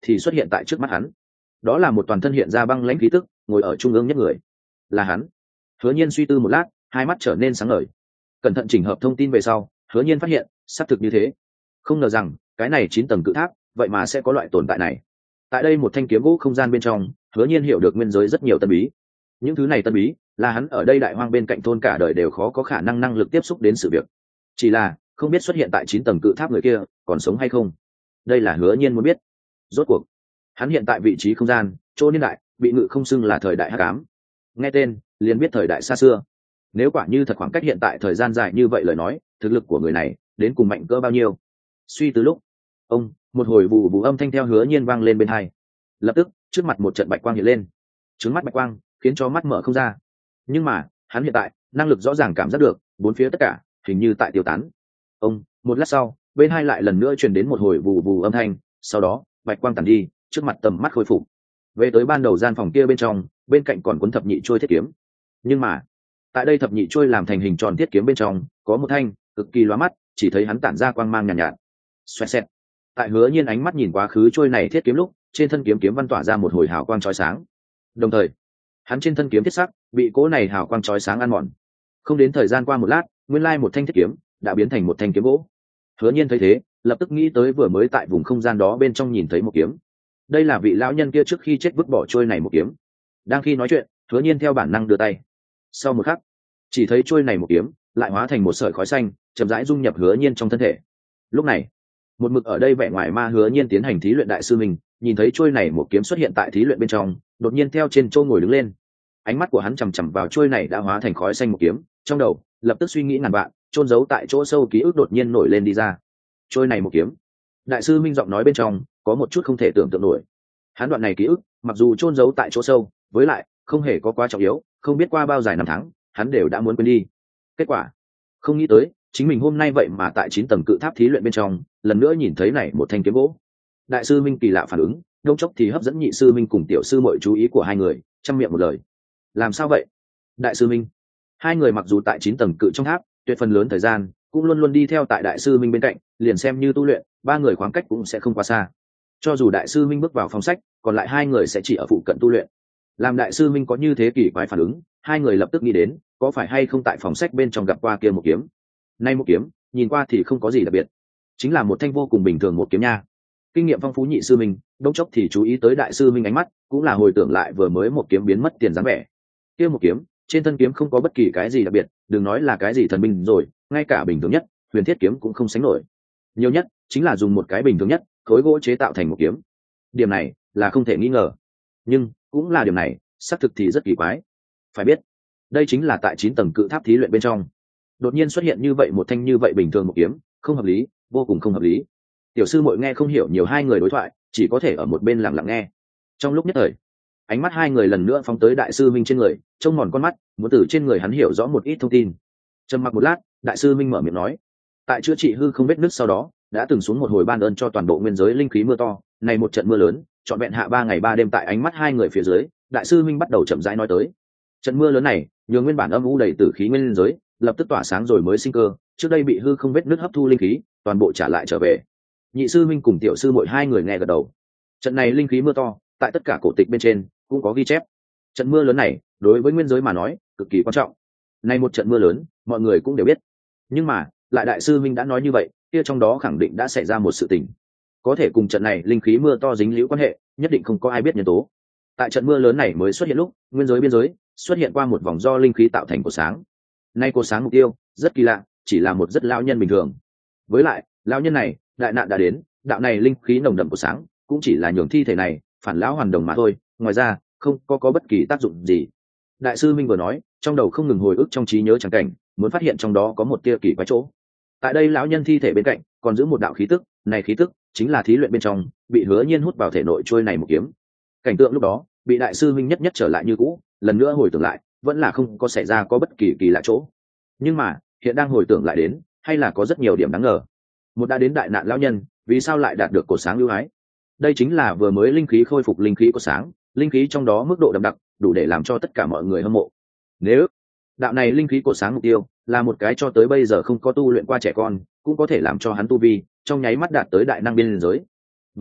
Speaker 1: thì xuất hiện tại trước mắt hắn. Đó là một toàn thân hiện ra băng lãnh khí tức, ngồi ở trung ương nhất người. Là hắn. Hứa Nhiên suy tư một lát, hai mắt trở nên sáng ngời. Cẩn thận chỉnh hợp thông tin về sau, Hứa Nhiên phát hiện, xác thực như thế. Không ngờ rằng, cái này chín tầng cự tháp, vậy mà sẽ có loại tồn tại này. Tại đây một thanh kiếm gỗ không gian bên trong, Hứa Nhiên hiểu được nguyên giới rất nhiều tân bí. Những thứ này tân bí, là hắn ở đây đại hoang bên cạnh thôn cả đời đều khó có khả năng năng lực tiếp xúc đến sự việc. Chỉ là, không biết xuất hiện tại chín tầng cự tháp người kia, còn sống hay không. Đây là Hứa Nhiên muốn biết. Rốt cuộc, hắn hiện tại vị trí không gian, chỗ niên đại, bị ngự không xưng là thời đại hắc ám. Nghe tên, liền biết thời đại xa xưa. Nếu quả như thật khoảng cách hiện tại thời gian dài như vậy lời nói, thực lực của người này đến cùng mạnh cỡ bao nhiêu? Suy từ lúc, ông, một hồi vụ vụ âm thanh theo Hứa Nhiên vang lên bên tai. Lập tức, trước mặt một trận bạch quang hiện lên. Trứng mắt bạch quang, khiến cho mắt mở không ra. Nhưng mà, hắn hiện tại, năng lực rõ ràng cảm giác được, bốn phía tất cả, hình như tại tiêu tán. Ông, một lát sau, bên hai lại lần nữa truyền đến một hồi vù vù âm thanh, sau đó, bạch quang tàn đi, trước mặt tầm mắt khôi phục. Về tới ban đầu gian phòng kia bên trong, bên cạnh còn cuốn thập nhị chuôi thiết kiếm. Nhưng mà, tại đây thập nhị chuôi làm thành hình tròn thiết kiếm bên trong, có một thanh, cực kỳ lóa mắt, chỉ thấy hắn tản ra quang mang nhàn nhạt, nhạt. Xoẹt xẹt. Tại Hứa Nhiên ánh mắt nhìn quá khứ chuôi này thiết kiếm lúc, trên thân kiếm kiếm văn tỏa ra một hồi hào quang chói sáng. Đồng thời, hắn trên thân kiếm thiết sắc bị cỗ này hào quang chói sáng ăn mòn. Không đến thời gian qua một lát, nguyên lai một thanh thiết kiếm đã biến thành một thanh kiếm gỗ. Hứa Nhiên thấy thế, lập tức nghĩ tới vừa mới tại vùng không gian đó bên trong nhìn thấy một kiếm. Đây là vị lão nhân kia trước khi chết vứt bỏ trôi này một kiếm. Đang khi nói chuyện, Hứa Nhiên theo bản năng đưa tay. Sau một khắc, chỉ thấy trôi này một kiếm lại hóa thành một sợi khói xanh, chậm rãi dung nhập Hứa Nhiên trong thân thể. Lúc này, một mực ở đây vẻ ngoài ma Hứa Nhiên tiến hành thí luyện đại sư mình, nhìn thấy trôi này một kiếm xuất hiện tại thí luyện bên trong, đột nhiên theo trên châu ngồi đứng lên. Ánh mắt của hắn chằm chằm vào trôi này đã hóa thành khói xanh một kiếm, trong đầu lập tức suy nghĩ ngàn vạn, chôn giấu tại chỗ sâu ký ức đột nhiên nổi lên đi ra. Trôi này một kiếm. Đại sư Minh giọng nói bên trong có một chút không thể tưởng tượng nổi. Hắn đoạn này ký ức, mặc dù chôn giấu tại chỗ sâu, với lại không hề có quá trọng yếu, không biết qua bao dài năm tháng, hắn đều đã muốn quên đi. Kết quả, không nghĩ tới, chính mình hôm nay vậy mà tại chín tầng cự tháp thí luyện bên trong, lần nữa nhìn thấy này một thanh kiếm gỗ. Đại sư Minh kỳ lạ phản ứng, đông chốc thì hấp dẫn nhị sư Minh cùng tiểu sư muội chú ý của hai người, trăm miệng một lời. Làm sao vậy? Đại sư Minh. Hai người mặc dù tại chín tầng cự trong tháp, tuyệt phần lớn thời gian cũng luôn luôn đi theo tại đại sư Minh bên cạnh, liền xem như tu luyện, ba người khoảng cách cũng sẽ không quá xa. Cho dù đại sư Minh bước vào phòng sách, còn lại hai người sẽ chỉ ở phụ cận tu luyện. Làm đại sư Minh có như thế kỳ quái phản ứng, hai người lập tức nghĩ đến, có phải hay không tại phòng sách bên trong gặp qua kia một kiếm. Nay một kiếm, nhìn qua thì không có gì đặc biệt, chính là một thanh vô cùng bình thường một kiếm nha. Kinh nghiệm phong phú nhị sư Minh, đống chốc thì chú ý tới đại sư Minh ánh mắt, cũng là hồi tưởng lại vừa mới một kiếm biến mất tiền dáng vẻ. Kia một kiếm, trên thân kiếm không có bất kỳ cái gì đặc biệt, đừng nói là cái gì thần binh rồi, ngay cả bình thường nhất huyền thiết kiếm cũng không sánh nổi. Nhiều nhất chính là dùng một cái bình thường nhất khối gỗ chế tạo thành một kiếm. Điểm này là không thể nghi ngờ, nhưng cũng là điểm này xác thực thì rất kỳ quái. Phải biết, đây chính là tại chín tầng cự tháp thí luyện bên trong, đột nhiên xuất hiện như vậy một thanh như vậy bình thường một kiếm, không hợp lý, vô cùng không hợp lý. Tiểu sư muội nghe không hiểu nhiều hai người đối thoại, chỉ có thể ở một bên lặng lặng nghe. Trong lúc nhất thời, ánh mắt hai người lần nữa phóng tới đại sư Minh trên người, trông mòn con mắt, muốn từ trên người hắn hiểu rõ một ít thông tin. Trầm mặc một lát, đại sư Minh mở miệng nói: tại chữa trị hư không vết nứt sau đó, đã từng xuống một hồi ban ơn cho toàn bộ nguyên giới linh khí mưa to, này một trận mưa lớn, trọn vẹn hạ ba ngày ba đêm. Tại ánh mắt hai người phía dưới, đại sư Minh bắt đầu chậm rãi nói tới. Trận mưa lớn này, nhường nguyên bản âm u đầy tử khí nguyên giới, lập tức tỏa sáng rồi mới sinh cơ, trước đây bị hư không vết nứt hấp thu linh khí, toàn bộ trả lại trở về. Nhị sư Minh cùng tiểu sư mỗi hai người nghe gật đầu. Trận này linh khí mưa to, tại tất cả cổ tịch bên trên cũng có ghi chép. Trận mưa lớn này, đối với nguyên giới mà nói, cực kỳ quan trọng. Này một trận mưa lớn, mọi người cũng đều biết. Nhưng mà, lại đại sư Minh đã nói như vậy, kia trong đó khẳng định đã xảy ra một sự tình. Có thể cùng trận này linh khí mưa to dính liễu quan hệ, nhất định không có ai biết nhân tố. Tại trận mưa lớn này mới xuất hiện lúc, nguyên giới biên giới xuất hiện qua một vòng do linh khí tạo thành cột sáng. Nay cột sáng mục tiêu rất kỳ lạ, chỉ là một rất lão nhân bình thường. Với lại, lão nhân này, đại nạn đã đến, đạo này linh khí nồng đậm của sáng, cũng chỉ là nhường thi thể này phản lão hoàn đồng mà thôi, ngoài ra không có có bất kỳ tác dụng gì. Đại sư Minh vừa nói, trong đầu không ngừng hồi ức trong trí nhớ chẳng cảnh, muốn phát hiện trong đó có một tia kỳ quái chỗ. Tại đây lão nhân thi thể bên cạnh còn giữ một đạo khí tức, này khí tức chính là thí luyện bên trong bị Hứa Nhiên hút vào thể nội trôi này một kiếm. Cảnh tượng lúc đó bị đại sư Minh nhất nhất trở lại như cũ, lần nữa hồi tưởng lại, vẫn là không có xảy ra có bất kỳ kỳ lạ chỗ. Nhưng mà hiện đang hồi tưởng lại đến, hay là có rất nhiều điểm đáng ngờ. Một đã đến đại nạn lão nhân, vì sao lại đạt được cột sáng lưu hái? Đây chính là vừa mới linh khí khôi phục linh khí cột sáng, linh khí trong đó mức độ đậm đặc, đủ để làm cho tất cả mọi người hâm mộ. Nếu đạo này linh khí cột sáng mục tiêu là một cái cho tới bây giờ không có tu luyện qua trẻ con, cũng có thể làm cho hắn tu vi trong nháy mắt đạt tới đại năng biên giới. Với lại,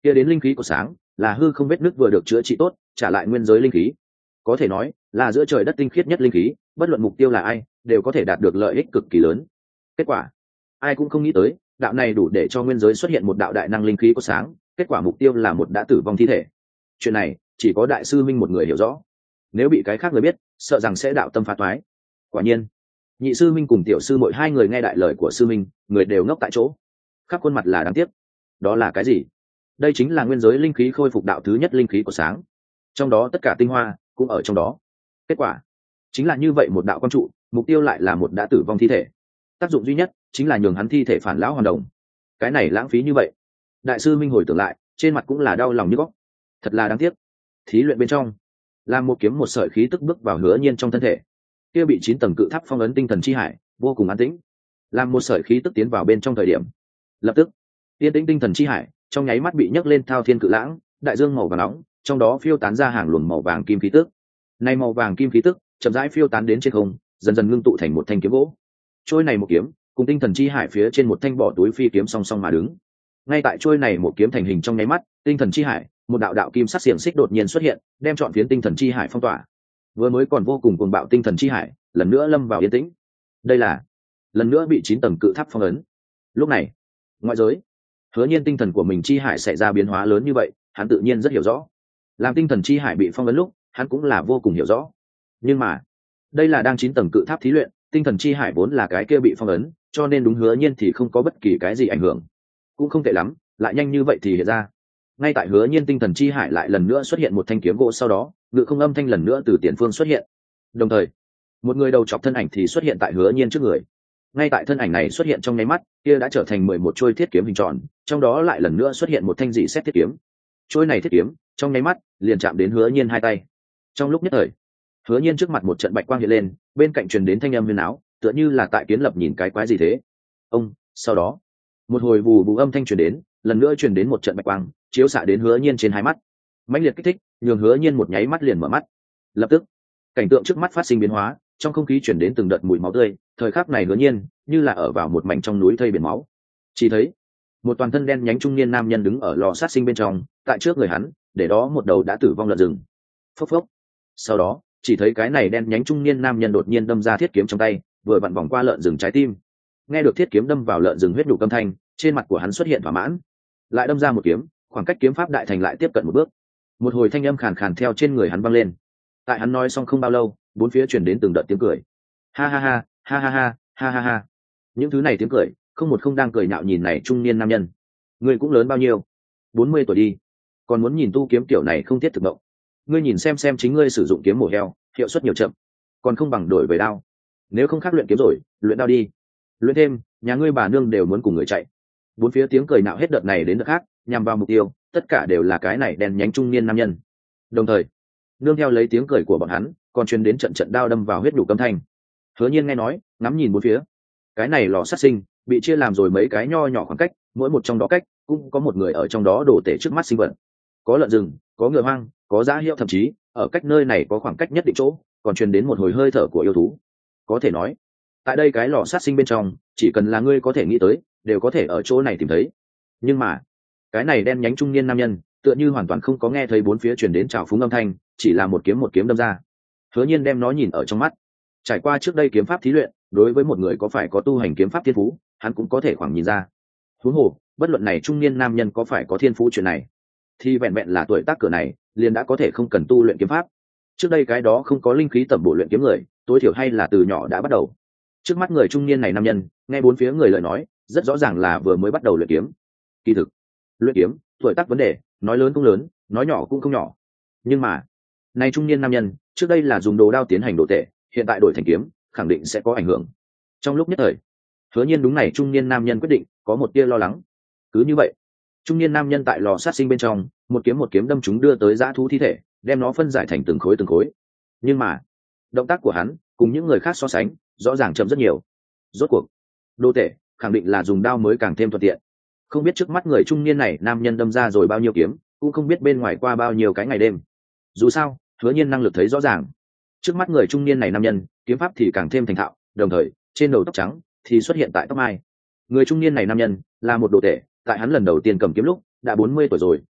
Speaker 1: kia đến linh khí của sáng là hư không vết nứt vừa được chữa trị tốt trả lại nguyên giới linh khí, có thể nói là giữa trời đất tinh khiết nhất linh khí, bất luận mục tiêu là ai đều có thể đạt được lợi ích cực kỳ lớn. Kết quả ai cũng không nghĩ tới đạo này đủ để cho nguyên giới xuất hiện một đạo đại năng linh khí của sáng, kết quả mục tiêu là một đã tử vong thi thể. Chuyện này chỉ có đại sư minh một người hiểu rõ, nếu bị cái khác người biết sợ rằng sẽ đạo tâm phá toái. Quả nhiên nhị sư minh cùng tiểu sư mỗi hai người nghe đại lời của sư minh, người đều ngốc tại chỗ, khắp khuôn mặt là đáng tiếc. Đó là cái gì? Đây chính là nguyên giới linh khí khôi phục đạo thứ nhất linh khí của sáng, trong đó tất cả tinh hoa cũng ở trong đó. Kết quả chính là như vậy một đạo quang trụ, mục tiêu lại là một đã tử vong thi thể, tác dụng duy nhất chính là nhường hắn thi thể phản lão hoàn đồng. Cái này lãng phí như vậy. Đại sư minh hồi tưởng lại trên mặt cũng là đau lòng như góc, thật là đáng tiếc. Thí luyện bên trong làm một kiếm một sợi khí tức bước vào Hứa Nhiên trong thân thể, kia bị chín tầng cự tháp phong ấn tinh thần chi hải vô cùng an tĩnh. Làm một sợi khí tức tiến vào bên trong thời điểm, lập tức yên tĩnh tinh thần chi hải trong nháy mắt bị nhấc lên thao thiên cự lãng, đại dương màu vàng nóng trong đó phiêu tán ra hàng luồng màu vàng kim khí tức. Này màu vàng kim khí tức chậm rãi phiêu tán đến trên không, dần dần ngưng tụ thành một thanh kiếm gỗ. Trôi này một kiếm cùng tinh thần chi hải phía trên một thanh bỏ túi phi kiếm song song mà đứng. Ngay tại trôi này một kiếm thành hình trong nháy mắt, tinh thần chi hải một đạo đạo kim sắc xiềng xích đột nhiên xuất hiện, đem trọn phiến tinh thần chi hải phong tỏa. Vừa mới còn vô cùng cuồng bạo tinh thần chi hải lần nữa lâm vào yên tĩnh. Đây là lần nữa bị chín tầng cự tháp phong ấn. Lúc này ngoại giới, Hứa Nhiên tinh thần của mình chi hải xảy ra biến hóa lớn như vậy, hắn tự nhiên rất hiểu rõ. Làm tinh thần chi hải bị phong ấn lúc, hắn cũng là vô cùng hiểu rõ. Nhưng mà đây là đang chín tầng cự tháp thí luyện, tinh thần chi hải vốn là cái kia bị phong ấn, cho nên đúng Hứa Nhiên thì không có bất kỳ cái gì ảnh hưởng. Cũng không tệ lắm, lại nhanh như vậy thì hiện ra. Ngay tại Hứa Nhiên tinh thần chi hải lại lần nữa xuất hiện một thanh kiếm gỗ, sau đó ngự không âm thanh lần nữa từ tiền phương xuất hiện. Đồng thời một người đầu chọc thân ảnh thì xuất hiện tại Hứa Nhiên trước người. Ngay tại thân ảnh này xuất hiện trong nháy mắt, kia đã trở thành mười một trôi thiết kiếm hình tròn, trong đó lại lần nữa xuất hiện một thanh dị xét thiết kiếm. Trôi này thiết kiếm trong nháy mắt liền chạm đến Hứa Nhiên hai tay. Trong lúc nhất thời, Hứa Nhiên trước mặt một trận bạch quang hiện lên, bên cạnh truyền đến thanh âm huyền áo, tựa như là tại kiến lập nhìn cái quái gì thế. Ông, sau đó, một hồi vù vù âm thanh truyền đến, lần nữa truyền đến một trận bạch quang, chiếu xạ đến Hứa Nhiên trên hai mắt. Mãnh liệt kích thích, nhường Hứa Nhiên một nháy mắt liền mở mắt. Lập tức, cảnh tượng trước mắt phát sinh biến hóa, trong không khí truyền đến từng đợt mùi máu tươi, thời khắc này Hứa Nhiên như là ở vào một mảnh trong núi thây biển máu. Chỉ thấy một toàn thân đen nhánh trung niên nam nhân đứng ở lò sát sinh bên trong, tại trước người hắn, để đó một đầu đã tử vong lợn rừng. Phốc phốc. Sau đó, chỉ thấy cái này đen nhánh trung niên nam nhân đột nhiên đâm ra thiết kiếm trong tay, vừa vặn vòng qua lợn rừng trái tim. Nghe được thiết kiếm đâm vào lợn rừng huyết nhục âm thanh, trên mặt của hắn xuất hiện thỏa mãn. Lại đâm ra một kiếm, khoảng cách kiếm pháp đại thành lại tiếp cận một bước. Một hồi thanh âm khàn khàn theo trên người hắn vang lên. Tại hắn nói xong không bao lâu, bốn phía truyền đến từng đợt tiếng cười. Ha ha ha, ha ha ha, ha ha ha. Những thứ này tiếng cười, không một không đang cười nhạo nhìn này trung niên nam nhân. Ngươi cũng lớn bao nhiêu? bốn mươi tuổi đi. Còn muốn nhìn tu kiếm kiểu này không thiết thực mộng. Ngươi nhìn xem xem chính ngươi sử dụng kiếm mổ heo, hiệu suất nhiều chậm, còn không bằng đổi về đao. Nếu không khác luyện kiếm rồi, luyện đao đi. Luyện thêm, nhà ngươi bà nương đều muốn cùng người chạy. Bốn phía tiếng cười nạo hết đợt này đến đợt khác, nhằm vào mục tiêu, tất cả đều là cái này đen nhánh trung niên nam nhân. Đồng thời, nương theo lấy tiếng cười của bọn hắn, còn truyền đến trận trận đao đâm vào huyết nhục âm thanh. Hứa Nhiên nghe nói, ngắm nhìn bốn phía. Cái này lò sát sinh bị chia làm rồi mấy cái nho nhỏ khoảng cách, mỗi một trong đó cách cũng có một người ở trong đó đổ tể trước mắt sinh vật. Có lợn rừng, có ngựa hoang, có dã hiệu, thậm chí ở cách nơi này có khoảng cách nhất định chỗ, còn truyền đến một hồi hơi thở của yêu thú. Có thể nói, tại đây cái lò sát sinh bên trong, chỉ cần là ngươi có thể nghĩ tới, đều có thể ở chỗ này tìm thấy. Nhưng mà, cái này đen nhánh trung niên nam nhân, tựa như hoàn toàn không có nghe thấy bốn phía truyền đến trào phúng âm thanh, chỉ là một kiếm một kiếm đâm ra. Hứa Nhiên đem nó nhìn ở trong mắt. Trải qua trước đây kiếm pháp thí luyện, đối với một người có phải có tu hành kiếm pháp thiên phú, hắn cũng có thể khoảng nhìn ra. Huống hồ, bất luận này trung niên nam nhân có phải có thiên phú chuyện này, thì vẹn vẹn là tuổi tác cửa này, liền đã có thể không cần tu luyện kiếm pháp. Trước đây cái đó không có linh khí tẩm bổ luyện kiếm người, tối thiểu hay là từ nhỏ đã bắt đầu. Trước mắt người trung niên này nam nhân, nghe bốn phía người lời nói, rất rõ ràng là vừa mới bắt đầu luyện kiếm. Kỳ thực, luyện kiếm, tuổi tác vấn đề, nói lớn cũng lớn, nói nhỏ cũng không nhỏ. Nhưng mà, này trung niên nam nhân, trước đây là dùng đồ đao tiến hành đồ tể, hiện tại đổi thành kiếm, khẳng định sẽ có ảnh hưởng. Trong lúc nhất thời, Hứa Nhiên đúng này trung niên nam nhân quyết định, có một tia lo lắng. Cứ như vậy, trung niên nam nhân tại lò sát sinh bên trong, một kiếm một kiếm đâm chúng đưa tới dã thú thi thể, đem nó phân giải thành từng khối từng khối. Nhưng mà, động tác của hắn cùng những người khác so sánh, rõ ràng chậm rất nhiều. Rốt cuộc, đồ tể khẳng định là dùng đao mới càng thêm thuận tiện. Không biết trước mắt người trung niên này nam nhân đâm ra rồi bao nhiêu kiếm, cũng không biết bên ngoài qua bao nhiêu cái ngày đêm. Dù sao, Hứa Nhiên năng lực thấy rõ ràng, trước mắt người trung niên này nam nhân, kiếm pháp thì càng thêm thành thạo, đồng thời, trên đầu tóc trắng thì xuất hiện tại tóc mai. Người trung niên này nam nhân là một đồ tể, tại hắn lần đầu tiên cầm kiếm lúc đã bốn mươi tuổi rồi,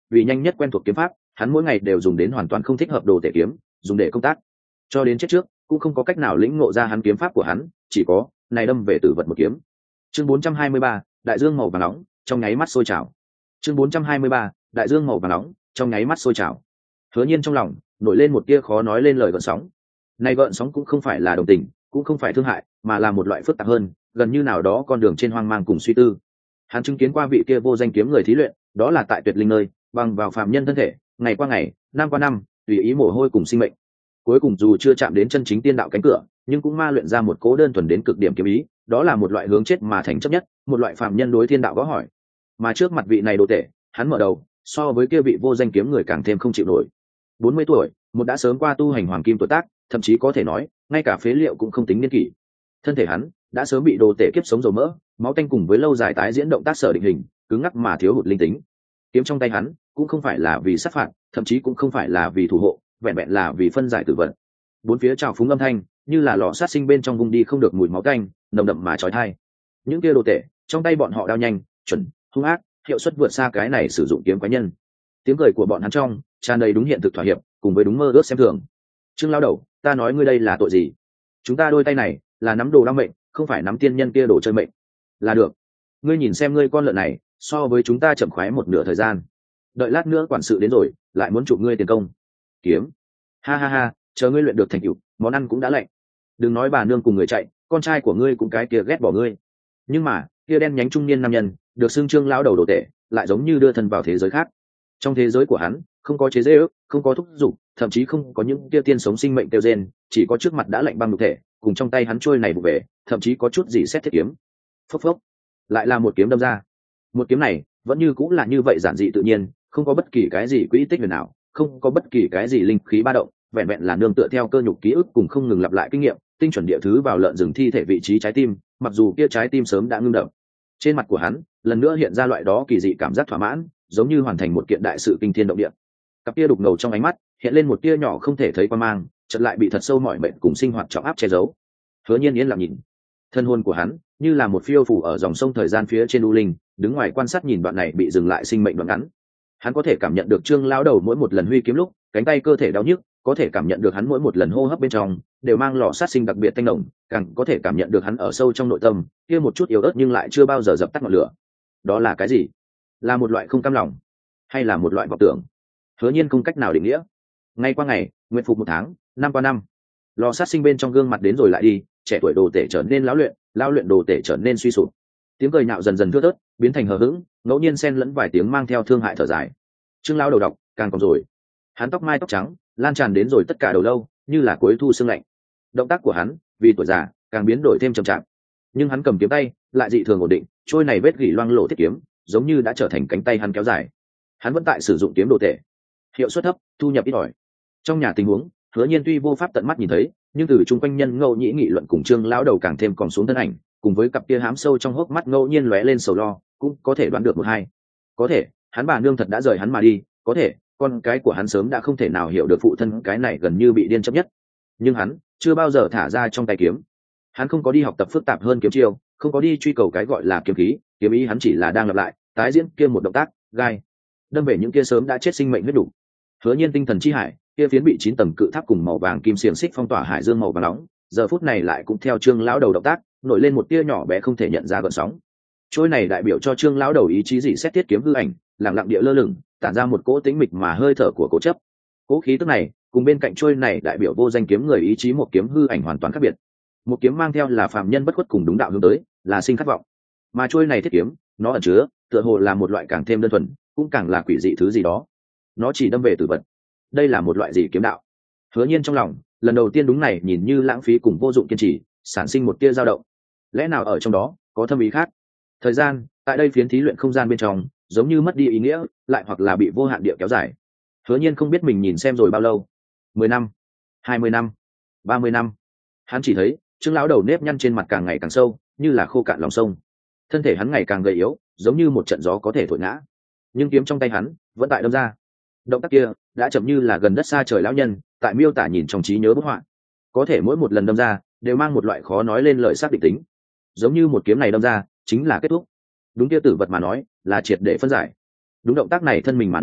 Speaker 1: vì nhanh nhất quen thuộc kiếm pháp, hắn mỗi ngày đều dùng đến hoàn toàn không thích hợp đồ tể kiếm, dùng để công tác. Cho đến chết trước, cũng không có cách nào lĩnh ngộ ra hắn kiếm pháp của hắn, chỉ có này đâm về tử vật một kiếm. Chương bốn trăm hai mươi ba, đại dương màu vàng nóng, trong nháy mắt sôi trào. Chương bốn trăm hai mươi ba, đại dương màu vàng nóng, trong nháy mắt sôi trào. Hứa Nhiên trong lòng nổi lên một tia khó nói lên lời gợn sóng. Này gợn sóng cũng không phải là đồng tình, cũng không phải thương hại, mà là một loại phức tạp hơn, gần như nào đó con đường trên hoang mang cùng suy tư. Hắn chứng kiến qua vị kia vô danh kiếm người thí luyện, đó là tại tuyệt linh nơi, bằng vào phàm nhân thân thể, ngày qua ngày, năm qua năm, tùy ý mồ hôi cùng sinh mệnh. Cuối cùng dù chưa chạm đến chân chính tiên đạo cánh cửa, nhưng cũng ma luyện ra một cố đơn thuần đến cực điểm kiếm ý, đó là một loại hướng chết mà thành chấp nhất, một loại phàm nhân đối thiên đạo gõ hỏi. Mà trước mặt vị này đồ tể, hắn mở đầu, so với kia vị vô danh kiếm người càng thêm không chịu nổi. bốn mươi tuổi, một đã sớm qua tu hành hoàng kim tuổi tác, thậm chí có thể nói, ngay cả phế liệu cũng không tính niên kỷ. Thân thể hắn đã sớm bị đồ tể kiếp sống dầu mỡ, máu tanh cùng với lâu dài tái diễn động tác sở định hình, cứng ngắc mà thiếu hụt linh tính. Kiếm trong tay hắn cũng không phải là vì sát phạt, thậm chí cũng không phải là vì thủ hộ, vẹn vẹn là vì phân giải tử vật. Bốn phía trào phúng âm thanh, như là lò sát sinh bên trong vùng đi không được mùi máu tanh, nồng đậm mà chói tai. Những kia đồ tể, trong tay bọn họ đao nhanh, chuẩn, hung ác, hiệu suất vượt xa cái này sử dụng kiếm quái nhân. Tiếng cười của bọn hắn trong tràn đầy đúng hiện thực thỏa hiệp, cùng với đúng mơ ước xem thường. Trương lão đầu, ta nói ngươi đây là tội gì? Chúng ta đôi tay này là nắm đồ đao mệnh, không phải nắm tiên nhân kia đồ chơi mệnh. Là được. Ngươi nhìn xem ngươi con lợn này, so với chúng ta chậm khoái một nửa thời gian. Đợi lát nữa quản sự đến rồi, lại muốn chụp ngươi tiền công. Kiếm. Ha ha ha, chờ ngươi luyện được thành tựu, món ăn cũng đã lạnh. Đừng nói bà nương cùng người chạy, con trai của ngươi cũng cái kia ghét bỏ ngươi. Nhưng mà, kia đen nhánh trung niên nam nhân, được xưng Trương lão đầu đồ tệ, lại giống như đưa thân vào thế giới khác. Trong thế giới của hắn, không có chế giễu, không có thúc giục, thậm chí không có những kia tiên sống sinh mệnh tiêu gen, chỉ có trước mặt đã lạnh băng nhục thể, cùng trong tay hắn trôi này vụ về, thậm chí có chút gì xét thiết kiếm. Phốc phốc, lại là một kiếm đâm ra. Một kiếm này, vẫn như cũng là như vậy giản dị tự nhiên, không có bất kỳ cái gì quỹ tích huyền nào, không có bất kỳ cái gì linh khí ba động, vẹn vẹn là nương tựa theo cơ nhục ký ức cùng không ngừng lặp lại kinh nghiệm, tinh chuẩn địa thứ vào lợn rừng thi thể vị trí trái tim, mặc dù kia trái tim sớm đã ngưng đập. Trên mặt của hắn, lần nữa hiện ra loại đó kỳ dị cảm giác thỏa mãn, giống như hoàn thành một kiện đại sự kinh thiên động địa. Cặp kia đục ngầu trong ánh mắt hiện lên một tia nhỏ không thể thấy qua mang, chợt lại bị thật sâu mỏi mệt cùng sinh hoạt trọng áp che giấu. Hứa Nhiên yên lặng nhìn, thân hồn của hắn như là một phiêu phù ở dòng sông thời gian phía trên u linh, đứng ngoài quan sát nhìn đoạn này bị dừng lại sinh mệnh đoạn ngắn. Hắn có thể cảm nhận được Trương lão đầu mỗi một lần huy kiếm lúc, cánh tay cơ thể đau nhức, có thể cảm nhận được hắn mỗi một lần hô hấp bên trong đều mang lò sát sinh đặc biệt tanh nồng, càng có thể cảm nhận được hắn ở sâu trong nội tâm kia một chút yếu ớt nhưng lại chưa bao giờ dập tắt ngọn lửa. Đó là cái gì? Là một loại không cam lòng, hay là một loại vọng tưởng? Hứa Nhiên không cách nào định nghĩa. Ngày qua ngày, nguyện phục một tháng, năm qua năm, lò sát sinh bên trong gương mặt đến rồi lại đi, trẻ tuổi đồ tể trở nên lão luyện, lão luyện đồ tể trở nên suy sụp. Tiếng cười nhạo dần dần thưa thớt, biến thành hờ hững, ngẫu nhiên xen lẫn vài tiếng mang theo thương hại thở dài. Trương lão đầu đọc, càng còn rồi. Hắn tóc mai tóc trắng, lan tràn đến rồi tất cả đầu lâu, như là cuối thu sương lạnh. Động tác của hắn, vì tuổi già, càng biến đổi thêm trầm trọng. Nhưng hắn cầm kiếm tay, lại dị thường ổn định, trôi này vết gỉ loang lổ thiết kiếm, giống như đã trở thành cánh tay hắn kéo dài. Hắn vẫn tại sử dụng kiếm đồ tể, hiệu suất thấp, thu nhập ít ỏi. Trong nhà tình huống, Hứa Nhiên tuy vô pháp tận mắt nhìn thấy, nhưng từ chung quanh nhân ngẫu nhĩ nghị luận cùng Trương lão đầu càng thêm còn xuống thân ảnh, cùng với cặp kia hám sâu trong hốc mắt ngẫu nhiên lóe lên sầu lo, cũng có thể đoán được một hai. Có thể, hắn bà nương thật đã rời hắn mà đi, có thể, con cái của hắn sớm đã không thể nào hiểu được phụ thân cái này gần như bị điên chấp nhất. Nhưng hắn chưa bao giờ thả ra trong tay kiếm. Hắn không có đi học tập phức tạp hơn kiếm chiêu, không có đi truy cầu cái gọi là kiếm khí, kiếm ý hắn chỉ là đang lặp lại, tái diễn kia một động tác, gai, đâm về những kia sớm đã chết sinh mệnh huyết đủ. Hứa Nhiên tinh thần chi hải, kia phiến bị chín tầng cự tháp cùng màu vàng kim xiềng xích phong tỏa hải dương màu vàng nóng, giờ phút này lại cũng theo Trương lão đầu động tác, nổi lên một tia nhỏ bé không thể nhận ra gợn sóng. Trôi này đại biểu cho Trương lão đầu ý chí dị xét thiết kiếm hư ảnh, lặng lặng địa lơ lửng, tản ra một cỗ tĩnh mịch mà hơi thở của cố chấp. Cố khí tức này, cùng bên cạnh trôi này đại biểu vô danh kiếm người ý chí một kiếm hư ảnh hoàn toàn khác biệt. Một kiếm mang theo là phàm nhân bất khuất cùng đúng đạo hướng tới, là sinh khát vọng. Mà trôi này thiết kiếm, nó ẩn chứa, tựa hồ là một loại càng thêm đơn thuần, cũng càng là quỷ dị thứ gì đó. Nó chỉ đâm về tử vật. Đây là một loại gì kiếm đạo? Hứa Nhiên trong lòng, lần đầu tiên đúng này nhìn như lãng phí cùng vô dụng kiên trì, sản sinh một tia dao động. Lẽ nào ở trong đó có thâm ý khác? Thời gian, tại đây phiến thí luyện không gian bên trong, giống như mất đi ý nghĩa, lại hoặc là bị vô hạn địa kéo dài. Hứa Nhiên không biết mình nhìn xem rồi bao lâu. Mười năm, hai mươi năm, ba mươi năm. Hắn chỉ thấy, Trương lão đầu nếp nhăn trên mặt càng ngày càng sâu, như là khô cạn lòng sông. Thân thể hắn ngày càng gầy yếu, giống như một trận gió có thể thổi ngã. Nhưng kiếm trong tay hắn vẫn tại đâm ra. Động tác kia đã chậm như là gần đất xa trời lão nhân, tại miêu tả nhìn trong trí nhớ bức họa. Có thể mỗi một lần đâm ra, đều mang một loại khó nói lên lời xác định tính. Giống như một kiếm này đâm ra, chính là kết thúc. Đúng kia tử vật mà nói, là triệt để phân giải. Đúng động tác này thân mình mà nói,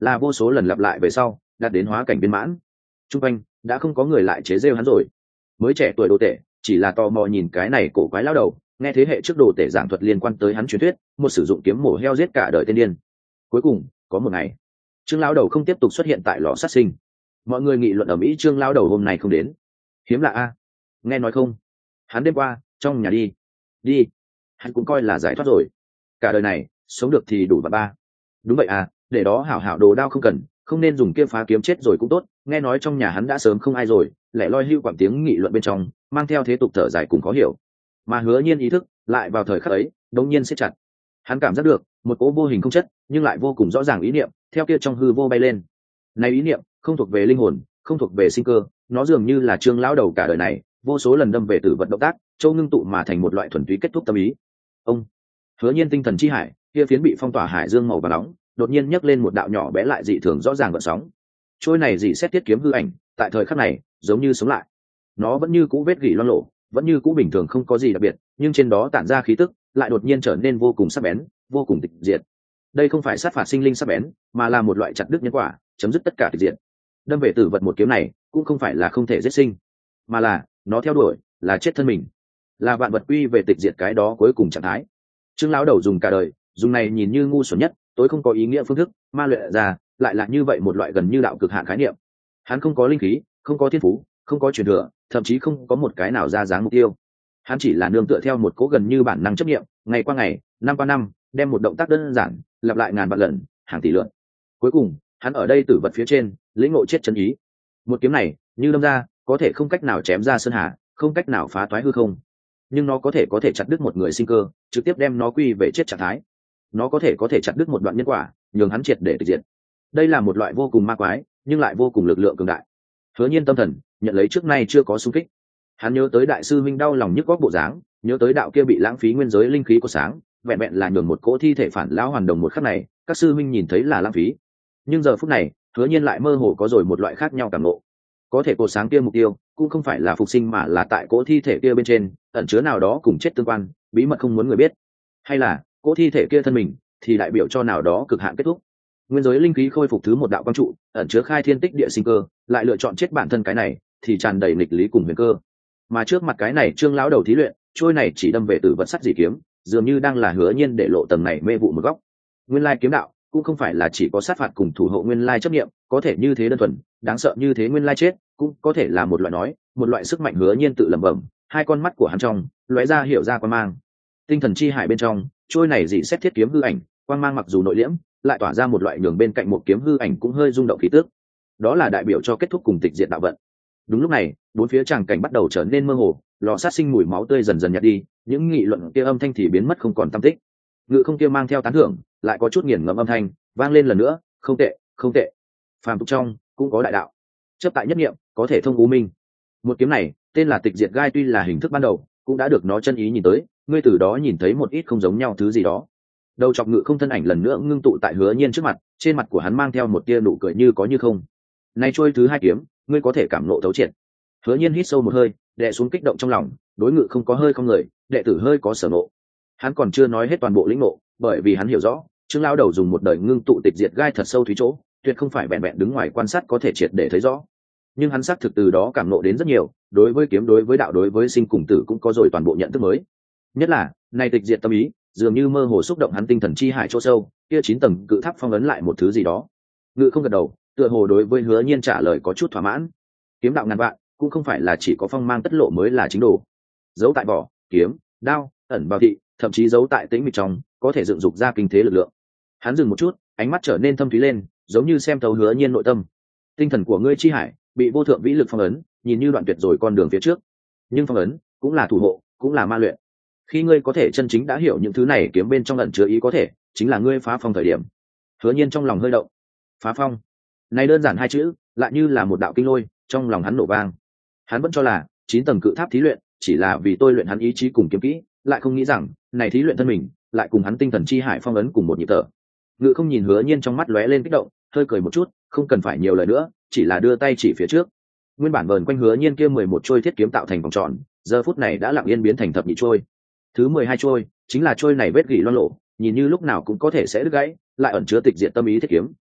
Speaker 1: là vô số lần lặp lại về sau đạt đến hóa cảnh viên mãn. Trung quanh đã không có người lại chế rêu hắn rồi. Mới trẻ tuổi đồ tể chỉ là tò mò nhìn cái này cổ quái lao đầu, nghe thế hệ trước đồ tể giảng thuật liên quan tới hắn truyền thuyết, một sử dụng kiếm mổ heo giết cả đời tên điên. Cuối cùng có một ngày, Trương lão đầu không tiếp tục xuất hiện tại lò sát sinh. Mọi người nghị luận ở Mỹ Trương lão đầu hôm nay không đến. Hiếm lạ a, nghe nói không? Hắn đêm qua trong nhà đi, đi, hắn cũng coi là giải thoát rồi. Cả đời này sống được thì đủ và ba. Đúng vậy à, để đó hảo hảo đồ đao không cần, không nên dùng kia phá kiếm chết rồi cũng tốt. Nghe nói trong nhà hắn đã sớm không ai rồi, lẻ loi hưu quảng tiếng nghị luận bên trong, mang theo thế tục thở dài cùng khó hiểu. Mà Hứa Nhiên ý thức lại vào thời khắc ấy, đột nhiên siết chặt. Hắn cảm giác được một cỗ vô hình không chất, nhưng lại vô cùng rõ ràng ý niệm, theo kia trong hư vô bay lên. Này ý niệm không thuộc về linh hồn, không thuộc về sinh cơ, nó dường như là Trương lão đầu cả đời này vô số lần đâm về tử vật động tác, châu ngưng tụ mà thành một loại thuần túy kết thúc tâm ý. Ông Hứa Nhiên tinh thần chi hải, kia phiến bị phong tỏa hải dương màu vàng nóng, đột nhiên nhấc lên một đạo nhỏ bé lại dị thường rõ ràng gợn sóng. Trôi này dị xét thiết kiếm hư ảnh, tại thời khắc này, giống như sống lại. Nó vẫn như cũ vết gỉ loang lổ, vẫn như cũ bình thường không có gì đặc biệt, nhưng trên đó tản ra khí tức, lại đột nhiên trở nên vô cùng sắc bén, vô cùng tịch diệt. Đây không phải sát phạt sinh linh sắc bén, mà là một loại chặt đứt nhân quả, chấm dứt tất cả tịch diệt. Đâm về tử vật một kiếm này, cũng không phải là không thể giết sinh, mà là nó theo đuổi, là chết thân mình, là vạn vật quy về tịch diệt cái đó cuối cùng trạng thái. Trương lão đầu dùng cả đời, dùng này nhìn như ngu xuẩn nhất, tối không có ý nghĩa phương thức, ma luyện ra, lại là như vậy một loại gần như đạo cực hạn khái niệm. Hắn không có linh khí, không có thiên phú, không có truyền thừa, thậm chí không có một cái nào ra dáng mục tiêu. Hắn chỉ là nương tựa theo một cố gần như bản năng chấp niệm, ngày qua ngày, năm qua năm, đem một động tác đơn giản lặp lại ngàn vạn lần, hàng tỷ lượt. Cuối cùng, hắn ở đây tử vật phía trên, lĩnh ngộ chết chân ý. Một kiếm này, như đâm ra, có thể không cách nào chém ra sơn hà, không cách nào phá toái hư không, nhưng nó có thể có thể chặt đứt một người sinh cơ, trực tiếp đem nó quy về chết trạng thái. Nó có thể có thể chặt đứt một đoạn nhân quả, nhường hắn triệt để tịch diệt. Đây là một loại vô cùng ma quái, nhưng lại vô cùng lực lượng cường đại. Hứa Nhiên tâm thần nhận lấy trước nay chưa có xung kích. Hắn nhớ tới đại sư minh đau lòng nhức góc bộ dáng, nhớ tới đạo kia bị lãng phí nguyên giới linh khí của sáng, vẹn vẹn là nhường một cỗ thi thể phản lão hoàn đồng một khắc này, các sư minh nhìn thấy là lãng phí. Nhưng giờ phút này, Hứa Nhiên lại mơ hồ có rồi một loại khác nhau cảm ngộ. Có thể cột sáng kia mục tiêu cũng không phải là phục sinh, mà là tại cỗ thi thể kia bên trên ẩn chứa nào đó cùng chết tương quan, bí mật không muốn người biết, hay là cỗ thi thể kia thân mình thì đại biểu cho nào đó cực hạn kết thúc. Nguyên giới linh khí khôi phục thứ một đạo quang trụ, ẩn chứa khai thiên tích địa sinh cơ, lại lựa chọn chết bản thân cái này thì tràn đầy nghịch lý cùng huyền cơ. Mà trước mặt cái này Trương lão đầu thí luyện, trôi này chỉ đâm về tử vật sắt dị kiếm, dường như đang là Hứa Nhiên để lộ tầng này mê vụ một góc. Nguyên lai kiếm đạo cũng không phải là chỉ có sát phạt cùng thủ hộ nguyên lai chấp niệm, có thể như thế đơn thuần, đáng sợ như thế nguyên lai chết, cũng có thể là một loại nói, một loại sức mạnh. Hứa Nhiên tự lẩm bẩm, hai con mắt của hắn trong lóe ra hiểu ra quan mang. Tinh thần chi hải bên trong, trôi này dị xét thiết kiếm hư ảnh, quang mang mặc dù nội liễm, lại tỏa ra một loại nhường bên cạnh một kiếm hư ảnh cũng hơi rung động khí tức. Đó là đại biểu cho kết thúc cùng tịch diệt đạo vận. Đúng lúc này, bốn phía tràng cảnh bắt đầu trở nên mơ hồ, lò sát sinh mùi máu tươi dần dần nhạt đi, những nghị luận kia âm thanh thì biến mất không còn tăm tích. Ngự không kia mang theo tán thưởng, lại có chút nghiền ngẫm âm thanh vang lên lần nữa, không tệ, không tệ. Phàm tục trong cũng có đại đạo, chấp tại nhất niệm, có thể thông u minh. Một kiếm này tên là tịch diệt gai, tuy là hình thức ban đầu, cũng đã được nó chân ý nhìn tới, ngươi từ đó nhìn thấy một ít không giống nhau thứ gì đó. Đầu chọc ngự không thân ảnh lần nữa ngưng tụ tại Hứa Nhiên trước mặt, trên mặt của hắn mang theo một tia nụ cười như có như không. Nay trôi thứ hai kiếm, ngươi có thể cảm nộ thấu triệt. Hứa Nhiên hít sâu một hơi, đè xuống kích động trong lòng, đối ngự không có hơi không người, đệ tử hơi có sở nộ. Hắn còn chưa nói hết toàn bộ lĩnh nộ, bởi vì hắn hiểu rõ, Trương lão đầu dùng một đời ngưng tụ tịch diệt gai thật sâu thúy chỗ, tuyệt không phải vẹn vẹn đứng ngoài quan sát có thể triệt để thấy rõ. Nhưng hắn xác thực từ đó cảm nộ đến rất nhiều, đối với kiếm, đối với đạo, đối với sinh cùng tử cũng có rồi toàn bộ nhận thức mới. Nhất là, này tịch diệt tâm ý, dường như mơ hồ xúc động hắn tinh thần chi hải chỗ sâu, kia chín tầng cự tháp phong ấn lại một thứ gì đó. Ngự không gật đầu, tựa hồ đối với Hứa Nhiên trả lời có chút thỏa mãn. Kiếm đạo ngàn vạn, cũng không phải là chỉ có phong mang tất lộ mới là chính đồ. Giấu tại vỏ, kiếm, đao, ẩn vào thị, thậm chí giấu tại tĩnh mịch trong, có thể dựng dục ra kinh thế lực lượng. Hắn dừng một chút, ánh mắt trở nên thâm thúy lên, giống như xem thấu Hứa Nhiên nội tâm. Tinh thần của ngươi chi hải bị vô thượng vĩ lực phong ấn, nhìn như đoạn tuyệt rồi con đường phía trước. Nhưng phong ấn cũng là thủ hộ, cũng là ma luyện. Khi ngươi có thể chân chính đã hiểu những thứ này, kiếm bên trong ẩn chứa ý có thể, chính là ngươi phá phong thời điểm. Hứa Nhiên trong lòng hơi động. Phá phong, này đơn giản hai chữ, lại như là một đạo kinh lôi, trong lòng hắn nổ vang. Hắn vẫn cho là chín tầng cự tháp thí luyện chỉ là vì tôi luyện hắn ý chí cùng kiếm kỹ, lại không nghĩ rằng này thí luyện thân mình lại cùng hắn tinh thần chi hải phong ấn cùng một nhịp thở. Ngự không nhìn Hứa Nhiên trong mắt lóe lên kích động, hơi cười một chút, không cần phải nhiều lời nữa, chỉ là đưa tay chỉ phía trước. Nguyên bản vờn quanh Hứa Nhiên kia mười một trôi thiết kiếm tạo thành vòng tròn, giờ phút này đã lặng yên biến thành thập nhị trôi. Thứ mười hai trôi chính là trôi này vết gỉ loang lộ, nhìn như lúc nào cũng có thể sẽ đứt gãy, lại ẩn chứa tịch diệt tâm ý thiết kiếm.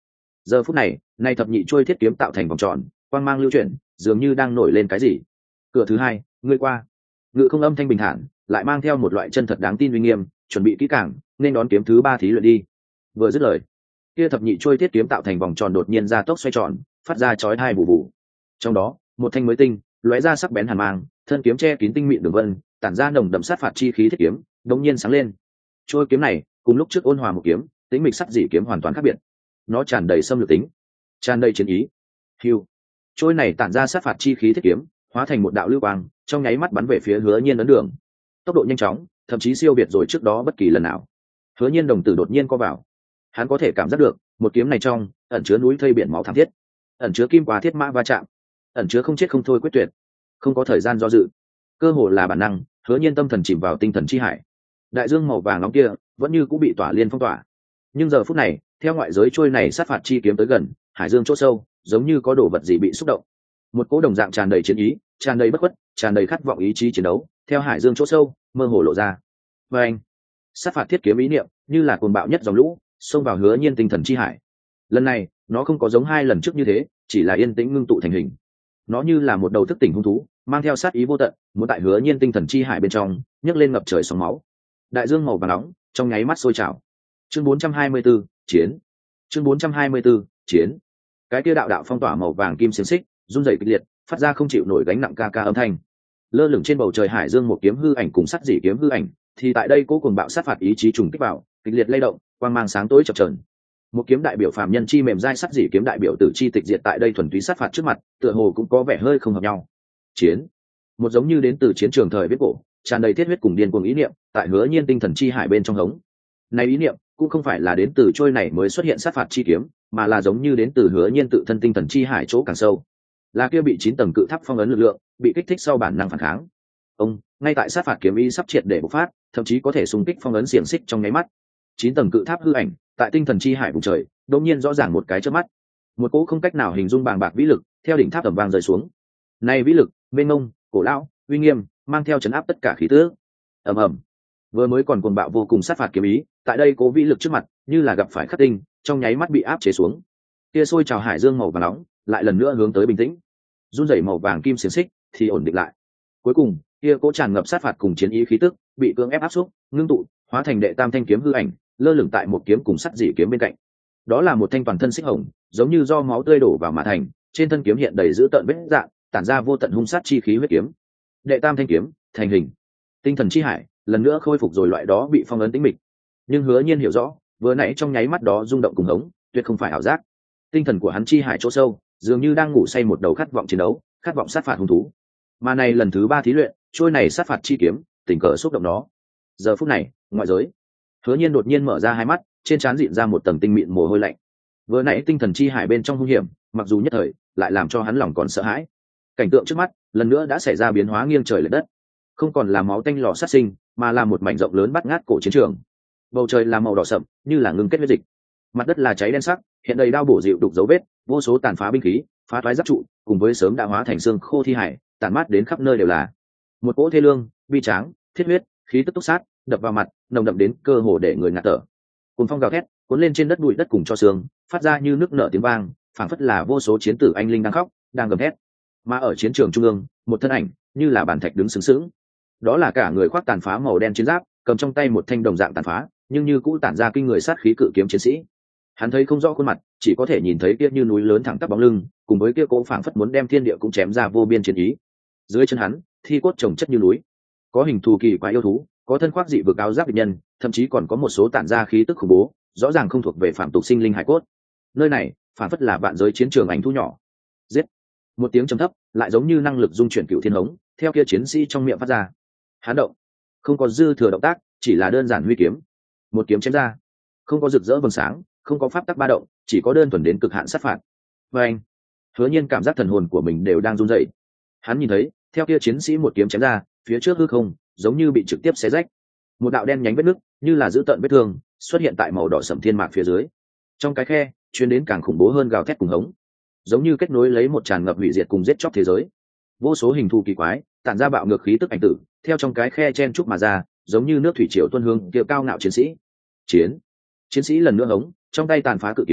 Speaker 1: Giờ phút này nay thập nhị trôi thiết kiếm tạo thành vòng tròn, quang mang lưu chuyển, dường như đang nổi lên cái gì. Cửa thứ hai, ngươi qua. Ngự không âm thanh bình thản, lại mang theo một loại chân thật đáng tin uy nghiêm, chuẩn bị kỹ càng nên đón kiếm thứ ba thí luyện đi. Vừa dứt lời, kia thập nhị trôi thiết kiếm tạo thành vòng tròn đột nhiên ra tốc xoay tròn, phát ra chói tai bù bù. Trong đó một thanh mới tinh lóe ra sắc bén hàn mang, thân kiếm che kín tinh mịn đường vân, tản ra nồng đậm sát phạt chi khí thiết kiếm đống nhiên sáng lên. Trôi kiếm này cùng lúc trước ôn hòa một kiếm, tính mịch sắc dị kiếm hoàn toàn khác biệt. Nó tràn đầy xâm lược tính, tràn đầy chiến ý. Hưu, trôi này tản ra sát phạt chi khí thiết kiếm hóa thành một đạo lưu quang, trong nháy mắt bắn về phía Hứa Nhiên ấn đường. Tốc độ nhanh chóng, thậm chí siêu việt rồi trước đó bất kỳ lần nào. Hứa Nhiên đồng tử đột nhiên co vào, hắn có thể cảm giác được một kiếm này trong ẩn chứa núi thây biển máu thảm thiết, ẩn chứa kim quá thiết mã va chạm, ẩn chứa không chết không thôi quyết tuyệt, không có thời gian do dự, cơ hồ là bản năng. Hứa Nhiên tâm thần chìm vào tinh thần chi hải, đại dương màu vàng nóng kia vẫn như cũng bị tỏa liên phong tỏa, nhưng giờ phút này theo ngoại giới trôi này sát phạt chi kiếm tới gần, hải dương chỗ sâu giống như có đồ vật gì bị xúc động, một cỗ đồng dạng tràn đầy chiến ý, tràn đầy bất khuất, tràn đầy khát vọng ý chí chiến đấu theo hải dương chỗ sâu mơ hồ lộ ra. Và anh, sát phạt thiết kiếm ý niệm như là cuồng bạo nhất dòng lũ xông vào Hứa Nhiên tinh thần chi hải. Lần này nó không có giống hai lần trước như thế, chỉ là yên tĩnh ngưng tụ thành hình. Nó như là một đầu thức tỉnh hung thú, mang theo sát ý vô tận, muốn tại Hứa Nhiên tinh thần chi hải bên trong nhấc lên ngập trời sóng máu. Đại dương màu vàng nóng trong nháy mắt sôi trào. Chương bốn trăm hai mươi 44, chiến. Chương bốn trăm hai mươi 44, chiến. Cái kia đạo đạo phong tỏa màu vàng kim xiềng xích run rẩy kịch liệt, phát ra không chịu nổi gánh nặng ca ca âm thanh. Lơ lửng trên bầu trời hải dương một kiếm hư ảnh cùng sắt dỉ kiếm hư ảnh, thì tại đây cố cùng bạo sát phạt ý chí trùng kích vào, kịch liệt lay động, quang mang sáng tối chập chờn. Một kiếm đại biểu phàm nhân chi mềm dai, sắt dỉ kiếm đại biểu tử chi tịch diệt, tại đây thuần túy sát phạt trước mặt, tựa hồ cũng có vẻ hơi không hợp nhau. Chiến. Một giống như đến từ chiến trường thời viết cổ, tràn đầy thiết huyết cùng điên cuồng ý niệm, tại Hứa Nhiên tinh thần chi hải bên trong hống. Này ý niệm cũng không phải là đến từ trôi này mới xuất hiện sát phạt chi kiếm, mà là giống như đến từ Hứa Nhiên tự thân tinh thần chi hải chỗ càng sâu. Là kia bị chín tầng cự tháp phong ấn lực lượng, bị kích thích sau bản năng phản kháng. Ông, ngay tại sát phạt kiếm ý sắp triệt để bộc phát, thậm chí có thể xung kích phong ấn xiềng xích trong nháy mắt. Chín tầng cự tháp hư ảnh, tại tinh thần chi hải vùng trời, đột nhiên rõ ràng một cái chớp mắt. Một cỗ không cách nào hình dung bàng bạc vĩ lực, theo đỉnh tháp tầm vang rơi xuống. Này vĩ lực, mênh mông, cổ lão, uy nghiêm, mang theo chấn áp tất cả khí tước. Ầm ầm. Vừa mới còn cuồng bạo vô cùng sát phạt kiếm ý, tại đây cố vĩ lực trước mặt, như là gặp phải khắc tinh, trong nháy mắt bị áp chế xuống. Kia sôi trào hải dương màu vàng nóng, lại lần nữa hướng tới bình tĩnh. Run rẩy màu vàng kim xiềng xích thì ổn định lại. Cuối cùng, kia cố tràn ngập sát phạt cùng chiến ý khí tức, bị cưỡng ép áp xúc, ngưng tụ, hóa thành đệ tam thanh kiếm hư ảnh, lơ lửng tại một kiếm cùng sắt dỉ kiếm bên cạnh. Đó là một thanh toàn thân xích hồng, giống như do máu tươi đổ vào mà thành, trên thân kiếm hiện đầy dữ tợn vết rạn, tản ra vô tận hung sát chi khí huyết kiếm. Đệ tam thanh kiếm thành hình, tinh thần chi hải lần nữa khôi phục rồi loại đó bị phong ấn tĩnh mịch. Nhưng Hứa Nhiên hiểu rõ, vừa nãy trong nháy mắt đó rung động cùng hống, tuyệt không phải ảo giác. Tinh thần của hắn chi hải chỗ sâu, dường như đang ngủ say một đầu khát vọng chiến đấu, khát vọng sát phạt hung thú. Mà này lần thứ ba thí luyện, trôi này sát phạt chi kiếm, tình cờ xúc động đó. Giờ phút này, ngoại giới, Hứa Nhiên đột nhiên mở ra hai mắt, trên trán rịn ra một tầng tinh mịn mồ hôi lạnh. Vừa nãy tinh thần chi hải bên trong hung hiểm, mặc dù nhất thời, lại làm cho hắn lòng còn sợ hãi. Cảnh tượng trước mắt, lần nữa đã xảy ra biến hóa nghiêng trời lệch đất. Không còn là máu tanh lò sát sinh, mà là một mảnh rộng lớn bắt ngát cổ chiến trường. Bầu trời là màu đỏ sậm, như là ngưng kết huyết dịch. Mặt đất là cháy đen sắc, hiện đầy đao bổ dịu đục dấu vết, vô số tàn phá binh khí, phá toái giáp trụ, cùng với sớm đã hóa thành xương khô thi hải, tàn mát đến khắp nơi đều là. Một cỗ thê lương, bi tráng, thiết huyết, khí tức túc sát, đập vào mặt, nồng đậm đến cơ hồ để người ngạt thở. Cùng phong gào thét, cuốn lên trên đất bụi đất cùng cho xương, phát ra như nước nở tiếng vang, phảng phất là vô số chiến tử anh linh đang khóc, đang gầm thét. Mà ở chiến trường trung ương, một thân ảnh, như là bản thạch đứng sướng sướng. Đó là cả người khoác tàn phá màu đen chiến giáp, cầm trong tay một thanh đồng dạng tàn phá, nhưng như cũ tản ra kinh người sát khí cự kiếm chiến sĩ. Hắn thấy không rõ khuôn mặt, chỉ có thể nhìn thấy kia như núi lớn thẳng tắp bóng lưng, cùng với kia cỗ phảng phất muốn đem thiên địa cũng chém ra vô biên chiến ý. Dưới chân hắn, thi cốt chồng chất như núi, có hình thù kỳ quái yêu thú, có thân khoác dị vực áo giáp địch nhân, thậm chí còn có một số tản ra khí tức khủng bố, rõ ràng không thuộc về phạm tục sinh linh hải cốt. Nơi này, phảng phất là vạn giới chiến trường ảnh thu nhỏ. Giết! Một tiếng trầm thấp, lại giống như năng lực dung chuyển cựu thiên hống, theo kia chiến sĩ trong miệng phát ra. Hắn động, không có dư thừa động tác, chỉ là đơn giản huy kiếm, một kiếm chém ra, không có rực rỡ vầng sáng, không có pháp tắc ba động, chỉ có đơn thuần đến cực hạn sát phạt. Và anh, Hứa Nhiên cảm giác thần hồn của mình đều đang run rẩy. Hắn nhìn thấy, theo kia chiến sĩ một kiếm chém ra, phía trước hư không, giống như bị trực tiếp xé rách. Một đạo đen nhánh vết nứt, như là giữ tợn vết thương, xuất hiện tại màu đỏ sẫm thiên mạc phía dưới. Trong cái khe, truyền đến càng khủng bố hơn gào thét cùng hống, giống như kết nối lấy một tràn ngập hủy diệt cùng giết chóc thế giới. Vô số hình thù kỳ quái, tản ra bạo ngược khí tức ảnh tử, theo trong cái khe chen trúc mà ra, giống như nước thủy triều tuôn hương, kia cao ngạo chiến sĩ. Chiến! Chiến sĩ lần nữa hống, trong tay tàn phá cự kiếm,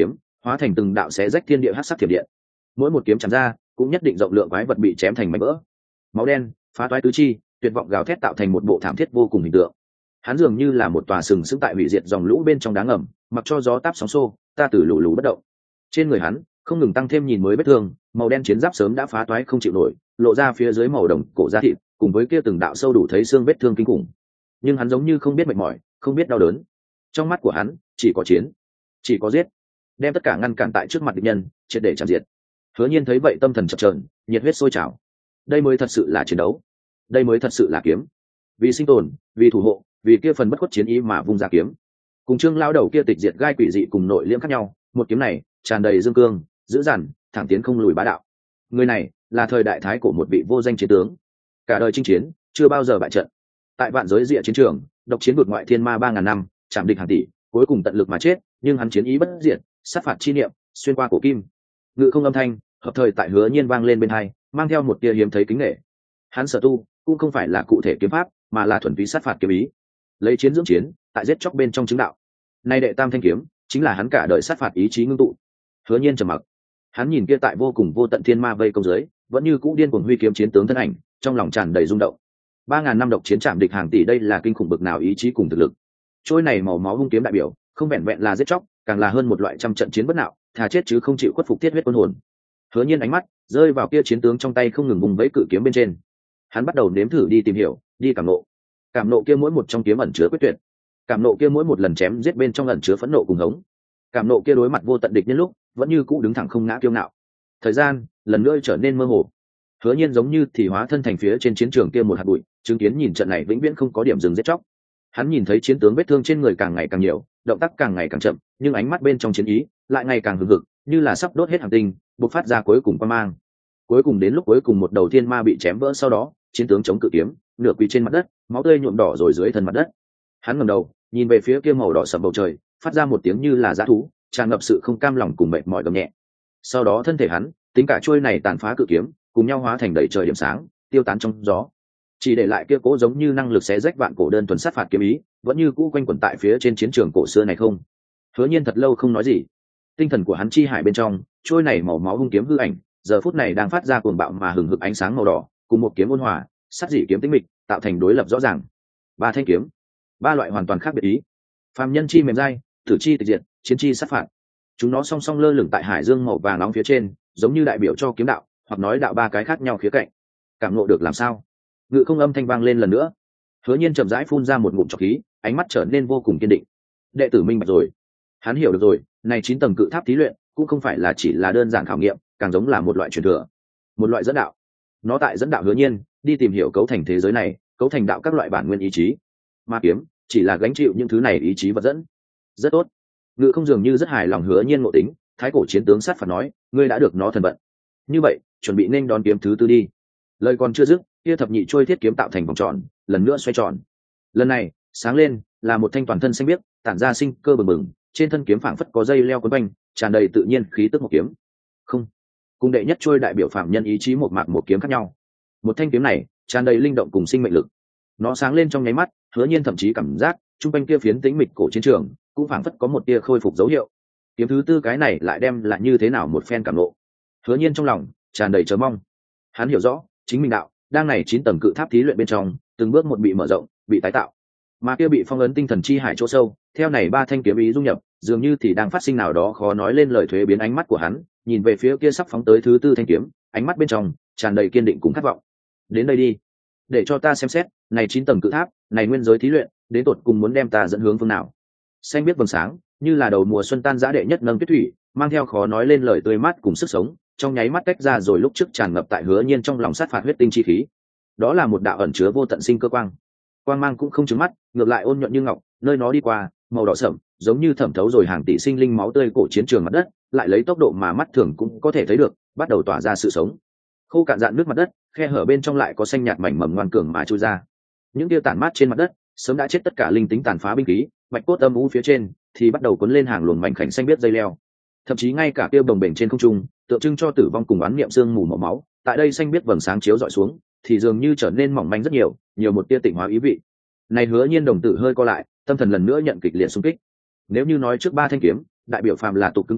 Speaker 1: hóa thành từng đạo xé rách thiên địa hắc sắc thiểm điện. Mỗi một kiếm chém ra cũng nhất định rộng lượng quái vật bị chém thành mảnh vỡ, máu đen phá toái tứ chi, tuyệt vọng gào thét tạo thành một bộ thảm thiết vô cùng hình tượng. Hắn dường như là một tòa sừng sững tại hủy diệt dòng lũ bên trong đá ngầm, mặc cho gió táp sóng xô, ta từ lù lù bất động. Trên người hắn không ngừng tăng thêm nhìn mới vết thương, màu đen chiến giáp sớm đã phá toái không chịu nổi, lộ ra phía dưới màu đồng cổ da thịt, cùng với kia từng đạo sâu đủ thấy xương vết thương kinh khủng. Nhưng hắn giống như không biết mệt mỏi, không biết đau đớn. Trong mắt của hắn chỉ có chiến, chỉ có giết, đem tất cả ngăn cản tại trước mặt địch nhân, triệt để chạm diệt. Hứa Nhiên thấy vậy tâm thần chập chờn, nhiệt huyết sôi trào. Đây mới thật sự là chiến đấu, đây mới thật sự là kiếm. Vì sinh tồn, vì thủ hộ, vì kia phần bất khuất chiến ý mà vung ra kiếm. Cùng Trương lão đầu kia tịch diệt gai quỷ dị cùng nội liễm khác nhau, một kiếm này tràn đầy dương cương, dữ dằn, thẳng tiến không lùi bá đạo. Người này là thời đại thái cổ một vị vô danh chiến tướng, cả đời chinh chiến, chưa bao giờ bại trận. Tại vạn giới địa chiến trường, độc chiến vượt ngoại thiên ma ba ngàn năm, chạm địch hàng tỷ, cuối cùng tận lực mà chết, nhưng hắn chiến ý bất diệt, sát phạt chi niệm xuyên qua cổ kim. Ngự không âm thanh hợp thời tại Hứa Nhiên vang lên bên tai, mang theo một tia hiếm thấy kính nể. Hắn sở tu cũng không phải là cụ thể kiếm pháp, mà là thuần túy sát phạt kiếm ý, lấy chiến dưỡng chiến, tại giết chóc bên trong chứng đạo. Nay đệ tam thanh kiếm chính là hắn cả đời sát phạt ý chí ngưng tụ. Hứa Nhiên trầm mặc, hắn nhìn kia tại vô cùng vô tận thiên ma vây công dưới, vẫn như cũ điên cuồng huy kiếm chiến tướng thân ảnh, trong lòng tràn đầy rung động. Ba ngàn năm độc chiến chạm địch hàng tỷ, đây là kinh khủng bực nào ý chí cùng thực lực. Trôi này màu máu hung kiếm đại biểu, không vẹn vẹn là giết chóc, càng là hơn một loại trăm trận chiến bất nạo, thà chết chứ không chịu khuất phục thiết huyết quân hồn. Hứa Nhiên ánh mắt rơi vào kia chiến tướng trong tay không ngừng vùng vẫy cự kiếm bên trên. Hắn bắt đầu nếm thử đi tìm hiểu, đi cảm nộ. Cảm nộ kia mỗi một trong kiếm ẩn chứa quyết tuyệt, cảm nộ kia mỗi một lần chém giết bên trong ẩn chứa phẫn nộ cùng hống, cảm nộ kia đối mặt vô tận địch nhân lúc vẫn như cũ đứng thẳng không ngã kiêu ngạo. Thời gian lần nữa trở nên mơ hồ. Hứa Nhiên giống như thì hóa thân thành phía trên chiến trường kia một hạt bụi, chứng kiến nhìn trận này vĩnh viễn không có điểm dừng giết chóc. Hắn nhìn thấy chiến tướng vết thương trên người càng ngày càng nhiều, động tác càng ngày càng chậm, nhưng ánh mắt bên trong chiến ý lại ngày càng hừng hực, như là sắp đốt hết hành tinh, bộc phát ra cuối cùng quang mang. Cuối cùng đến lúc cuối cùng một đầu thiên ma bị chém vỡ, sau đó chiến tướng chống cự kiếm, nửa quỳ trên mặt đất, máu tươi nhuộm đỏ rồi dưới thân mặt đất. Hắn ngẩng đầu, nhìn về phía kia màu đỏ sẫm bầu trời, phát ra một tiếng như là dã thú, tràn ngập sự không cam lòng cùng mệt mỏi gầm nhẹ. Sau đó thân thể hắn, tính cả chuôi này tàn phá cự kiếm, cùng nhau hóa thành đầy trời điểm sáng, tiêu tán trong gió. Chỉ để lại kia cố giống như năng lực xé rách vạn cổ đơn thuần sát phạt kiếm ý, vẫn như cũ quanh quẩn tại phía trên chiến trường cổ xưa này không. Hứa Nhiên thật lâu không nói gì. Tinh thần của hắn chi hải bên trong, chuôi này màu máu hung kiếm hư ảnh, giờ phút này đang phát ra cuồng bạo mà hừng hực ánh sáng màu đỏ, cùng một kiếm ôn hòa, sát dị kiếm tĩnh mịch, tạo thành đối lập rõ ràng. Ba thanh kiếm, ba loại hoàn toàn khác biệt ý. Phàm nhân chi mềm dai, tử chi tịch diệt, chiến chi sát phạt. Chúng nó song song lơ lửng tại hải dương màu vàng nóng phía trên, giống như đại biểu cho kiếm đạo, hoặc nói đạo ba cái khác nhau khía cạnh. Cảm ngộ được làm sao? Ngự không âm thanh vang lên lần nữa. Hứa Nhiên chậm rãi phun ra một ngụm trọc khí, ánh mắt trở nên vô cùng kiên định. Đệ tử minh bạch rồi, hắn hiểu được rồi, này chín tầng cự tháp thí luyện cũng không phải là chỉ là đơn giản khảo nghiệm, càng giống là một loại truyền thừa, một loại dẫn đạo. Nó tại dẫn đạo Hứa Nhiên đi tìm hiểu cấu thành thế giới này, cấu thành đạo các loại bản nguyên ý chí. Ma kiếm chỉ là gánh chịu những thứ này ý chí vật dẫn. Rất tốt. Ngự không dường như rất hài lòng Hứa Nhiên ngộ tính, thái cổ chiến tướng sát phạt nói, ngươi đã được nó thần vận. Như vậy, chuẩn bị nên đón kiếm thứ tư đi. Lời còn chưa dứt, kia thập nhị trôi thiết kiếm tạo thành vòng tròn, lần nữa xoay tròn. Lần này, sáng lên là một thanh toàn thân xanh biếc, tản ra sinh cơ bừng bừng, trên thân kiếm phảng phất có dây leo quấn quanh, tràn đầy tự nhiên khí tức một kiếm. Không, cùng đệ nhất trôi đại biểu phạm nhân ý chí một mạc một kiếm khác nhau. Một thanh kiếm này tràn đầy linh động cùng sinh mệnh lực. Nó sáng lên trong nháy mắt, Hứa Nhiên thậm chí cảm giác trung quanh kia phiến tĩnh mịch cổ chiến trường cũng phảng phất có một tia khôi phục dấu hiệu. Kiếm thứ tư cái này lại đem lại như thế nào một phen cảm ngộ. Hứa Nhiên trong lòng tràn đầy chờ mong. Hắn hiểu rõ, chính mình đạo đang này chín tầng cự tháp thí luyện bên trong, từng bước một bị mở rộng, bị tái tạo. Mà kia bị phong ấn tinh thần chi hải chỗ sâu, theo này ba thanh kiếm ý dung nhập, dường như thì đang phát sinh nào đó khó nói lên lời thuế biến. Ánh mắt của hắn nhìn về phía kia sắp phóng tới thứ tư thanh kiếm, ánh mắt bên trong tràn đầy kiên định cùng khát vọng. Đến đây đi, để cho ta xem xét, này chín tầng cự tháp, này nguyên giới thí luyện, đến tột cùng muốn đem ta dẫn hướng phương nào. Xanh biết vầng sáng, như là đầu mùa xuân tan rã đệ nhất nâng tuyết thủy, mang theo khó nói lên lời tươi mát cùng sức sống, trong nháy mắt tách ra rồi lúc trước tràn ngập tại Hứa Nhiên trong lòng sát phạt huyết tinh chi khí. Đó là một đạo ẩn chứa vô tận sinh cơ quang. Quang mang cũng không trứng mắt, ngược lại ôn nhuận như ngọc, nơi nó đi qua, màu đỏ sẫm, giống như thẩm thấu rồi hàng tỷ sinh linh máu tươi cổ chiến trường mặt đất, lại lấy tốc độ mà mắt thường cũng có thể thấy được, bắt đầu tỏa ra sự sống. Khô cạn dạn nước mặt đất, khe hở bên trong lại có xanh nhạt mảnh mầm ngoan cường mà chui ra. Những tia tản mát trên mặt đất, sớm đã chết tất cả linh tính tàn phá binh khí, bạch cốt âm u phía trên thì bắt đầu cuốn lên hàng luồng mảnh khảnh xanh biết dây leo. Thậm chí ngay cả tiêu bồng bềnh trên không trung, tượng trưng cho tử vong cùng oán niệm xương mù màu máu, tại đây xanh biết vầng sáng chiếu dọi xuống, thì dường như trở nên mỏng manh rất nhiều, nhiều một tia tịnh hóa ý vị. Này Hứa Nhiên đồng tử hơi co lại, tâm thần lần nữa nhận kịch liệt xung kích. Nếu như nói trước ba thanh kiếm, đại biểu phàm là tục cứng cỏi,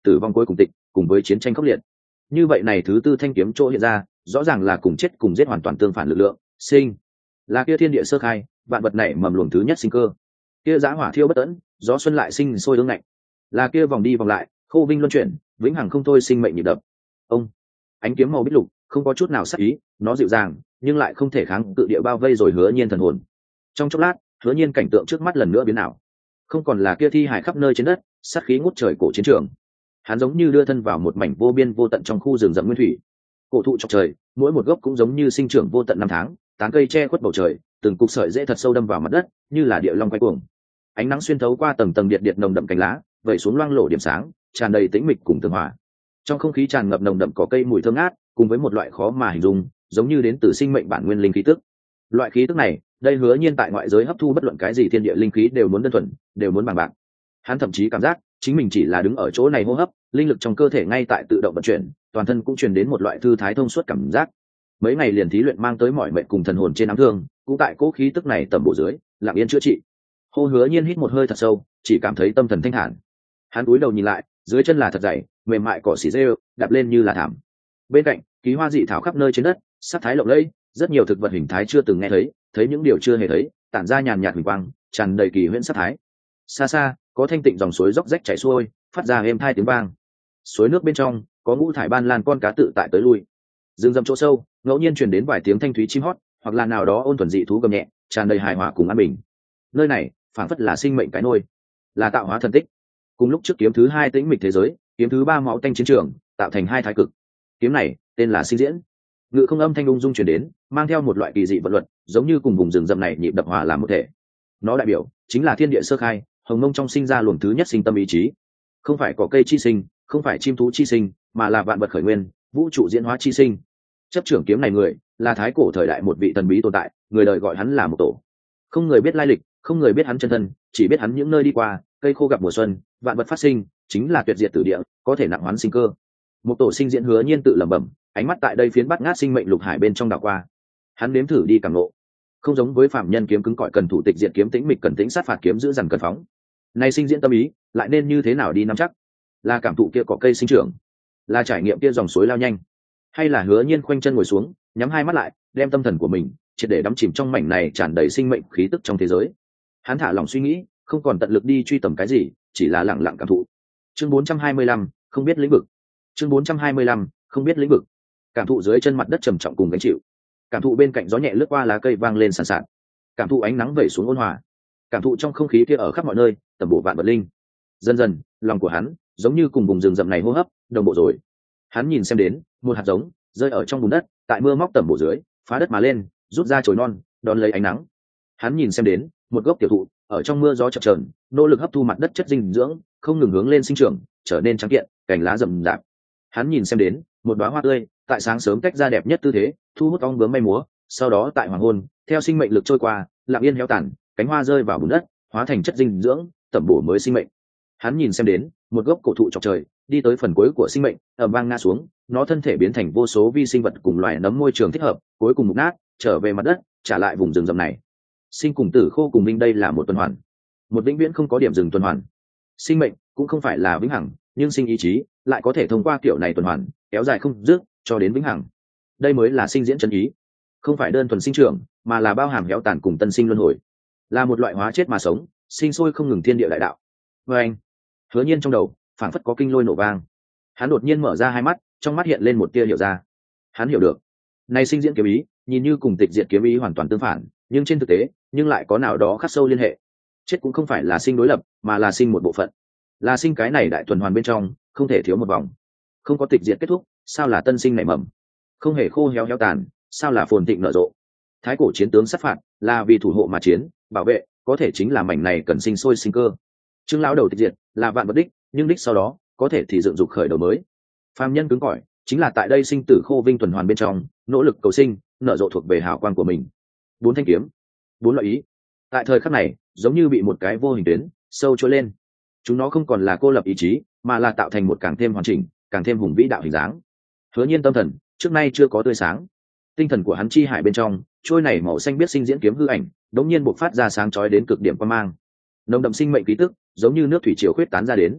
Speaker 1: tử vong cuối cùng tịch cùng với chiến tranh khốc liệt. Như vậy này thứ tư thanh kiếm chỗ hiện ra rõ ràng là cùng chết cùng giết hoàn toàn tương phản lực lượng. Sinh là kia thiên địa sơ khai, vạn vật này mầm luồng thứ nhất sinh cơ. Kia giã hỏa thiêu bất tận, gió xuân lại sinh sôi ương ngạnh, là kia vòng đi vòng lại, khô vinh luân chuyển, vĩnh hằng không thôi sinh mệnh nhịp đập. Ông ánh kiếm màu bích lục không có chút nào sắc ý, nó dịu dàng nhưng lại không thể kháng cự địa bao vây rồi Hứa Nhiên thần hồn. Trong chốc lát, Hứa Nhiên cảnh tượng trước mắt lần nữa biến ảo, không còn là kia thi hài khắp nơi trên đất, sát khí ngút trời cổ chiến trường. Hắn giống như đưa thân vào một mảnh vô biên vô tận trong khu rừng rậm nguyên thủy. Cổ thụ chọc trời, mỗi một gốc cũng giống như sinh trưởng vô tận năm tháng, tán cây che khuất bầu trời, từng cục sợi rễ thật sâu đâm vào mặt đất, như là địa long quay cuồng. Ánh nắng xuyên thấu qua tầng tầng điện điện nồng đậm cánh lá, vẩy xuống loang lổ điểm sáng, tràn đầy tĩnh mịch cùng tường hòa. Trong không khí tràn ngập nồng đậm cỏ cây mùi thơm ngát, cùng với một loại khó mà hình dung, giống như đến từ sinh mệnh bản nguyên linh khí tức. Loại khí tức này, đây Hứa Nhiên tại ngoại giới hấp thu bất luận cái gì thiên địa linh khí đều muốn đơn thuần, đều muốn bằng bạc. Hắn thậm chí cảm giác chính mình chỉ là đứng ở chỗ này hô hấp, linh lực trong cơ thể ngay tại tự động vận chuyển, toàn thân cũng truyền đến một loại thư thái thông suốt cảm giác. Mấy ngày liền thí luyện mang tới mọi mệnh cùng thần hồn trên ám thương, cũng tại cố khí tức này tầm bổ dưới, lặng yên chữa trị. Hô Hứa Nhiên hít một hơi thật sâu, chỉ cảm thấy tâm thần thanh thản. Hắn cúi đầu nhìn lại, dưới chân là thật dày, mềm mại cỏ xỉ rêu, đạp lên như là thảm. Bên cạnh, ký hoa dị thảo khắp nơi trên đất, sắc thái lộng lẫy, rất nhiều thực vật hình thái chưa từng nghe thấy, thấy những điều chưa hề thấy, tản ra nhàn nhạt huỳnh quang, tràn đầy kỳ huyễn sắc thái. Xa xa, có thanh tịnh dòng suối róc rách chảy xuôi, phát ra êm tai tiếng vang. Suối nước bên trong, có ngũ thải ban lan con cá tự tại tới lui. Rừng rậm chỗ sâu, ngẫu nhiên truyền đến vài tiếng thanh thúy chim hót, hoặc là nào đó ôn thuần dị thú gầm nhẹ, tràn đầy hài hòa cùng an bình. Nơi này, phảng phất là sinh mệnh cái nôi, là tạo hóa thần tích. Cùng lúc trước kiếm thứ hai tĩnh mịch thế giới, kiếm thứ ba máu tanh chiến trường, tạo thành hai thái cực. Kiếm này tên là sinh diễn. Ngự không âm thanh ung dung truyền đến, mang theo một loại kỳ dị vận luật, giống như cùng vùng rừng rậm này nhịp đập hòa làm một thể. Nó đại biểu chính là thiên địa sơ khai, hồng mông trong sinh ra luồng thứ nhất sinh tâm ý chí. Không phải cỏ cây chi sinh, không phải chim thú chi sinh, mà là vạn vật khởi nguyên, vũ trụ diễn hóa chi sinh. Chấp trưởng kiếm này người, là thái cổ thời đại một vị thần bí tồn tại, người đời gọi hắn là một tổ. Không người biết lai lịch, không người biết hắn chân thân, chỉ biết hắn những nơi đi qua, cây khô gặp mùa xuân, vạn vật phát sinh, chính là tuyệt diệt tử địa, có thể nặng hoán sinh cơ. Một tổ sinh diễn Hứa Nhiên tự lẩm bẩm, ánh mắt tại đây phiến bắt ngát sinh mệnh lục hải bên trong đảo qua. Hắn nếm thử đi cảm ngộ, không giống với phạm nhân kiếm cứng cỏi cần thủ tịch diệt kiếm tĩnh mịch cần tĩnh sát phạt kiếm giữ dằn cần phóng. Này sinh diễn tâm ý, lại nên như thế nào đi nắm chắc? Là cảm thụ kia cỏ cây sinh trưởng, là trải nghiệm kia dòng suối lao nhanh, hay là Hứa Nhiên khoanh chân ngồi xuống, nhắm hai mắt lại, đem tâm thần của mình triệt để đắm chìm trong mảnh này tràn đầy sinh mệnh khí tức trong thế giới. Hắn thả lòng suy nghĩ, không còn tận lực đi truy tầm cái gì, chỉ là lặng lặng cảm thụ. Chương bốn trăm hai mươi lăm, không biết lĩnh vực. Chương bốn trăm hai mươi lăm, không biết lĩnh vực. Cảm thụ dưới chân mặt đất trầm trọng cùng gánh chịu. Cảm thụ bên cạnh gió nhẹ lướt qua lá cây vang lên sàn sạt. Cảm thụ ánh nắng vẩy xuống ôn hòa. Cảm thụ trong không khí kia ở khắp mọi nơi, tầm bổ vạn vật linh. Dần dần, lòng của hắn giống như cùng vùng rừng rậm này hô hấp, đồng bộ rồi. Hắn nhìn xem đến, một hạt giống rơi ở trong bùn đất, tại mưa móc tầm bổ dưới, phá đất mà lên, rút ra chồi non, đón lấy ánh nắng. Hắn nhìn xem đến, một gốc tiểu thụ ở trong mưa gió chập chờn, nỗ lực hấp thu mặt đất chất dinh dưỡng, không ngừng hướng lên sinh trưởng, trở nên trắng kiện, cành lá rậm rạp. Hắn nhìn xem đến, một đóa hoa tươi, tại sáng sớm cách ra đẹp nhất tư thế, thu hút ong bướm bay múa, sau đó tại hoàng hôn, theo sinh mệnh lực trôi qua, lặng yên héo tàn, cánh hoa rơi vào bùn đất, hóa thành chất dinh dưỡng, tẩm bổ mới sinh mệnh. Hắn nhìn xem đến, một gốc cổ thụ chọc trời, đi tới phần cuối của sinh mệnh, ầm vang ngã xuống, nó thân thể biến thành vô số vi sinh vật cùng loài nấm môi trường thích hợp, cuối cùng mục nát, trở về mặt đất, trả lại vùng rừng rậm này. Sinh cùng tử khô cùng minh đây là một tuần hoàn, một vĩnh viễn không có điểm dừng tuần hoàn. Sinh mệnh cũng không phải là vĩnh hằng, nhưng sinh ý chí lại có thể thông qua kiểu này tuần hoàn, kéo dài không dứt cho đến vĩnh hằng. Đây mới là sinh diễn chân ý, không phải đơn thuần sinh trưởng, mà là bao hàm héo tàn cùng tân sinh luân hồi, là một loại hóa chết mà sống, sinh sôi không ngừng thiên địa đại đạo. Và anh, Hứa Nhiên trong đầu phảng phất có kinh lôi nổ vang. Hắn đột nhiên mở ra hai mắt, trong mắt hiện lên một tia hiểu ra. Hắn hiểu được, này sinh diễn kiếm ý, nhìn như cùng tịch diệt kiếm ý hoàn toàn tương phản, nhưng trên thực tế, nhưng lại có nào đó khắc sâu liên hệ. Chết cũng không phải là sinh đối lập, mà là sinh một bộ phận, là sinh cái này đại tuần hoàn bên trong, không thể thiếu một vòng. Không có tịch diệt kết thúc, sao là tân sinh nảy mầm? Không hề khô héo héo tàn, sao là phồn thịnh nở rộ? Thái cổ chiến tướng sát phạt, là vì thủ hộ mà chiến, bảo vệ, có thể chính là mảnh này cần sinh sôi sinh cơ. Trương lão đầu tịch diệt, là vạn vật đích, nhưng đích sau đó, có thể thì dựng dục khởi đầu mới. Phàm nhân cứng cỏi, chính là tại đây sinh tử khô vinh tuần hoàn bên trong, nỗ lực cầu sinh, nở rộ thuộc về hào quang của mình. Bốn thanh kiếm, bốn loại ý, tại thời khắc này, giống như bị một cái vô hình tuyến sâu trôi lên. Chúng nó không còn là cô lập ý chí, mà là tạo thành một càng thêm hoàn chỉnh, càng thêm hùng vĩ đạo hình dáng. Hứa Nhiên tâm thần trước nay chưa có tươi sáng, tinh thần của hắn chi hải bên trong, trôi này màu xanh biết sinh diễn kiếm hư ảnh, đống nhiên bộc phát ra sáng chói đến cực điểm quan mang. Nồng đậm sinh mệnh khí tức, giống như nước thủy triều khuyết tán ra đến.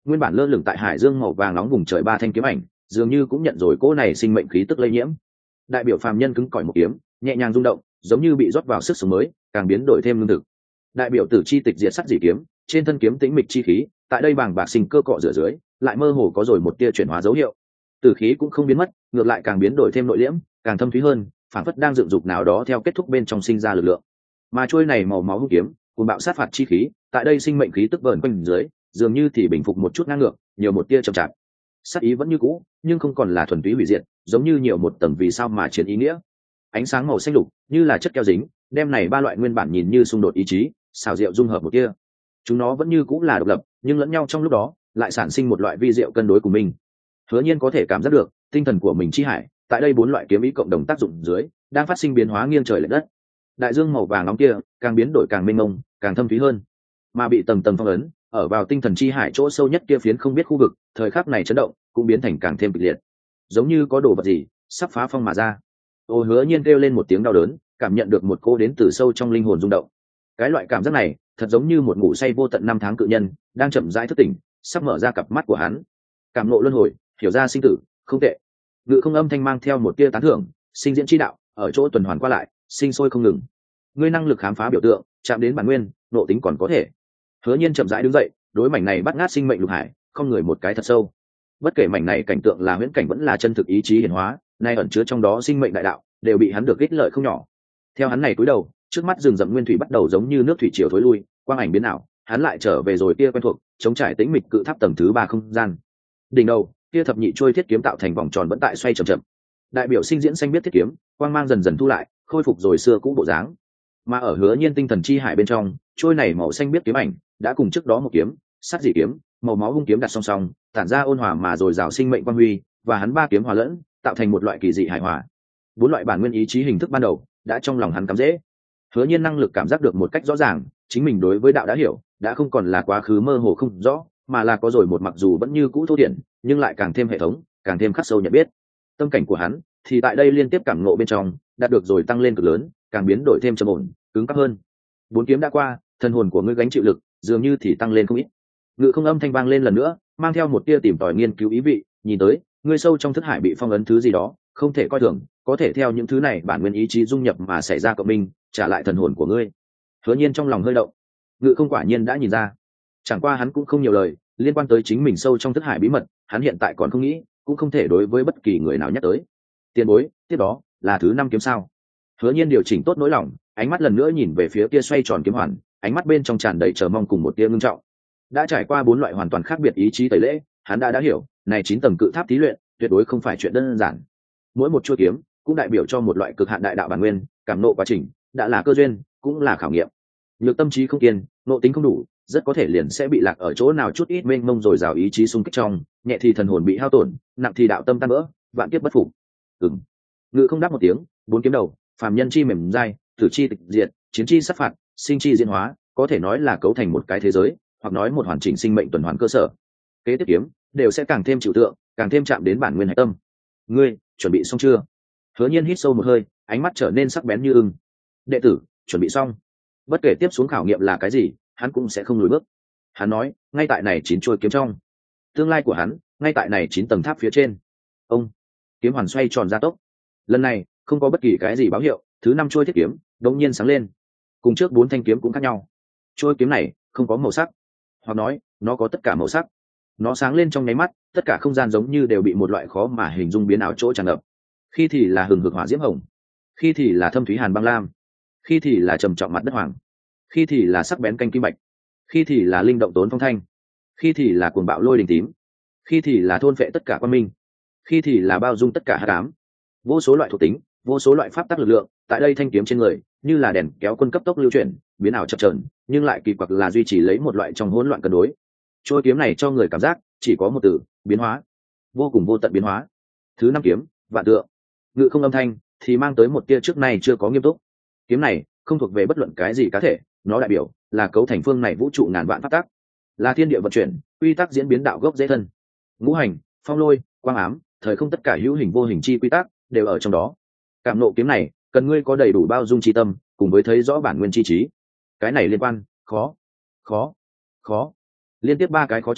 Speaker 1: nguyên bản lơ lửng tại hải dương màu vàng nóng vùng trời ba thanh kiếm ảnh dường như cũng nhận rồi cỗ này sinh mệnh khí tức lây nhiễm. Đại biểu phàm nhân cứng cỏi một kiếm nhẹ nhàng rung động, giống như bị rót vào sức sống mới, càng biến đổi thêm lương thực. Đại biểu tử chi tịch diệt sắt dị kiếm, trên thân kiếm tĩnh mịch chi khí, tại đây bàng bạc sinh cơ cọ rửa dưới, lại mơ hồ có rồi một tia chuyển hóa dấu hiệu. Tử khí cũng không biến mất, ngược lại càng biến đổi thêm nội liễm, càng thâm thúy hơn, phản phất đang dựng dục nào đó theo kết thúc bên trong sinh ra lực lượng. Mà trôi này màu máu hung kiếm, cùng bạo sát phạt chi khí, tại đây sinh mệnh khí tức vờn quanh dưới, dường như thì bình phục một chút ngang ngược, nhiều một tia chậm chạp. Sát ý vẫn như cũ, nhưng không còn là thuần túy hủy diệt, giống như nhiều một tầng vì sao mà chiến ý nghĩa. Ánh sáng màu xanh lục, như là chất keo dính, đem này ba loại nguyên bản nhìn như xung đột ý chí, xào rượu dung hợp một tia. Chúng nó vẫn như cũng là độc lập, nhưng lẫn nhau trong lúc đó, lại sản sinh một loại vi diệu cân đối của mình. Hứa Nhiên có thể cảm giác được, tinh thần của mình chi hải, tại đây bốn loại kiếm ý cộng đồng tác dụng dưới, đang phát sinh biến hóa nghiêng trời lệch đất. Đại dương màu vàng nóng kia, càng biến đổi càng mênh mông, càng thâm thúy hơn, mà bị tầng tầng phong ấn, ở vào tinh thần chi hải chỗ sâu nhất kia phiến không biết khu vực, thời khắc này chấn động, cũng biến thành càng thêm kịch liệt, giống như có đồ vật gì sắp phá phong mà ra. Ô Hứa Nhiên kêu lên một tiếng đau đớn, cảm nhận được một cô đến từ sâu trong linh hồn rung động. Cái loại cảm giác này, thật giống như một ngủ say vô tận năm tháng cự nhân, đang chậm rãi thức tỉnh, sắp mở ra cặp mắt của hắn. Cảm ngộ luân hồi, hiểu ra sinh tử, không tệ. Ngự không âm thanh mang theo một tia tán thưởng, sinh diễn chi đạo, ở chỗ tuần hoàn qua lại, sinh sôi không ngừng. Ngươi năng lực khám phá biểu tượng, chạm đến bản nguyên, nộ tính còn có thể. Hứa Nhiên chậm rãi đứng dậy, đối mảnh này bắt ngát sinh mệnh lục hải, không người một cái thật sâu. Bất kể mảnh này cảnh tượng là huyễn cảnh vẫn là chân thực ý chí hiển hóa, nay ẩn chứa trong đó sinh mệnh đại đạo, đều bị hắn được ích lợi không nhỏ. Theo hắn này cúi đầu, trước mắt rừng rậm nguyên thủy bắt đầu giống như nước thủy triều thối lui, quang ảnh biến ảo, hắn lại trở về rồi kia quen thuộc, chống trải tĩnh mịch cự tháp tầng thứ ba không gian. Đỉnh đầu, kia thập nhị trôi thiết kiếm tạo thành vòng tròn vẫn tại xoay chậm chậm. Đại biểu sinh diễn xanh biết thiết kiếm, quang mang dần dần thu lại, khôi phục rồi xưa cũ bộ dáng. Mà ở Hứa Nhiên tinh thần chi hải bên trong, trôi này màu xanh biết kiếm ảnh, đã cùng trước đó một kiếm, sát dị kiếm, màu máu hung kiếm đặt song song, tản ra ôn hòa mà rồi rào sinh mệnh quang huy, và hắn ba kiếm hòa lẫn, tạo thành một loại kỳ dị hài hòa. Bốn loại bản nguyên ý chí hình thức ban đầu, đã trong lòng hắn cắm dễ. Hứa Nhiên năng lực cảm giác được một cách rõ ràng, chính mình đối với đạo đã hiểu, đã không còn là quá khứ mơ hồ không rõ, mà là có rồi một mặc dù vẫn như cũ thô thiển, nhưng lại càng thêm hệ thống, càng thêm khắc sâu nhận biết. Tâm cảnh của hắn thì tại đây liên tiếp cảm ngộ bên trong, đạt được rồi tăng lên cực lớn, càng biến đổi thêm trầm ổn, cứng cáp hơn. Bốn kiếm đã qua, thân hồn của ngươi gánh chịu lực, dường như thì tăng lên không ít. Ngự không âm thanh vang lên lần nữa, mang theo một tia tìm tòi nghiên cứu ý vị, nhìn tới, ngươi sâu trong thức hải bị phong ấn thứ gì đó, không thể coi thường, có thể theo những thứ này bản nguyên ý chí dung nhập mà xảy ra cộng minh, trả lại thần hồn của ngươi. Hứa Nhiên trong lòng hơi động, Ngự không quả nhiên đã nhìn ra, chẳng qua hắn cũng không nhiều lời, liên quan tới chính mình sâu trong thức hải bí mật, hắn hiện tại còn không nghĩ, cũng không thể đối với bất kỳ người nào nhắc tới. Tiền bối, tiếp đó là thứ năm kiếm sao? Hứa Nhiên điều chỉnh tốt nỗi lòng, ánh mắt lần nữa nhìn về phía kia xoay tròn kiếm hoàn, ánh mắt bên trong tràn đầy chờ mong cùng một tia ngưng trọng. Đã trải qua bốn loại hoàn toàn khác biệt ý chí tẩy lễ, hắn đã đã hiểu, này chín tầng cự tháp thí luyện, tuyệt đối không phải chuyện đơn giản. Mỗi một chuôi kiếm cũng đại biểu cho một loại cực hạn đại đạo bản nguyên, cảm nộ quá trình, đã là cơ duyên, cũng là khảo nghiệm. Nhược tâm trí không kiên, nộ tính không đủ, rất có thể liền sẽ bị lạc ở chỗ nào chút ít mênh mông rồi rào ý chí xung kích trong, nhẹ thì thần hồn bị hao tổn, nặng thì đạo tâm tan vỡ, vạn kiếp bất phục. Ừm. Ngự không đáp một tiếng, bốn kiếm đầu, phàm nhân chi mềm dai, tử chi tịch diệt, chiến chi sát phạt, sinh chi diễn hóa, có thể nói là cấu thành một cái thế giới, hoặc nói một hoàn chỉnh sinh mệnh tuần hoàn cơ sở. Kế tiếp kiếm đều sẽ càng thêm chịu tượng, càng thêm chạm đến bản nguyên hải tâm. Ngươi chuẩn bị xong chưa? Hứa Nhiên hít sâu một hơi, ánh mắt trở nên sắc bén như ưng. Đệ tử chuẩn bị xong. Bất kể tiếp xuống khảo nghiệm là cái gì, hắn cũng sẽ không lùi bước. Hắn nói, ngay tại này chín chuôi kiếm trong, tương lai của hắn ngay tại này chín tầng tháp phía trên. Ông kiếm hoàn xoay tròn ra tốc. Lần này không có bất kỳ cái gì báo hiệu, thứ năm chuôi thiết kiếm đột nhiên sáng lên. Cùng trước bốn thanh kiếm cũng khác nhau. Chuôi kiếm này không có màu sắc, hoặc nói nó có tất cả màu sắc. Nó sáng lên trong nháy mắt, tất cả không gian giống như đều bị một loại khó mà hình dung biến ảo chỗ tràn ngập. Khi thì là hừng hực hỏa diễm hồng, khi thì là thâm thúy hàn băng lam, khi thì là trầm trọng mặt đất hoàng, khi thì là sắc bén canh kim bạch, khi thì là linh động tốn phong thanh, khi thì là cuồng bạo lôi đình tím, khi thì là thôn phệ tất cả quan minh, khi thì là bao dung tất cả hắc ám. Vô số loại thuộc tính, vô số loại pháp tắc lực lượng, tại đây thanh kiếm trên người như là đèn kéo quân cấp tốc lưu chuyển, biến ảo chập chờn, nhưng lại kỳ quặc là duy trì lấy một loại trong hỗn loạn cân đối. Trôi kiếm này cho người cảm giác chỉ có một từ: biến hóa, vô cùng vô tận biến hóa. Thứ năm kiếm, vạn tượng. Ngự không âm thanh thì mang tới một tia trước nay chưa có nghiêm túc. Kiếm này không thuộc về bất luận cái gì cá thể, nó đại biểu là cấu thành phương này vũ trụ ngàn vạn pháp tắc, là thiên địa vận chuyển, quy tắc diễn biến đạo gốc dễ thân. Ngũ hành, phong lôi, quang ám, thời không, tất cả hữu hình vô hình chi quy tắc đều ở trong đó. Cảm nộ kiếm này cần ngươi có đầy đủ bao dung chi tâm, cùng với thấy rõ bản nguyên chi trí. Cái này liên quan, khó khó khó liên tiếp ba cái khó chữ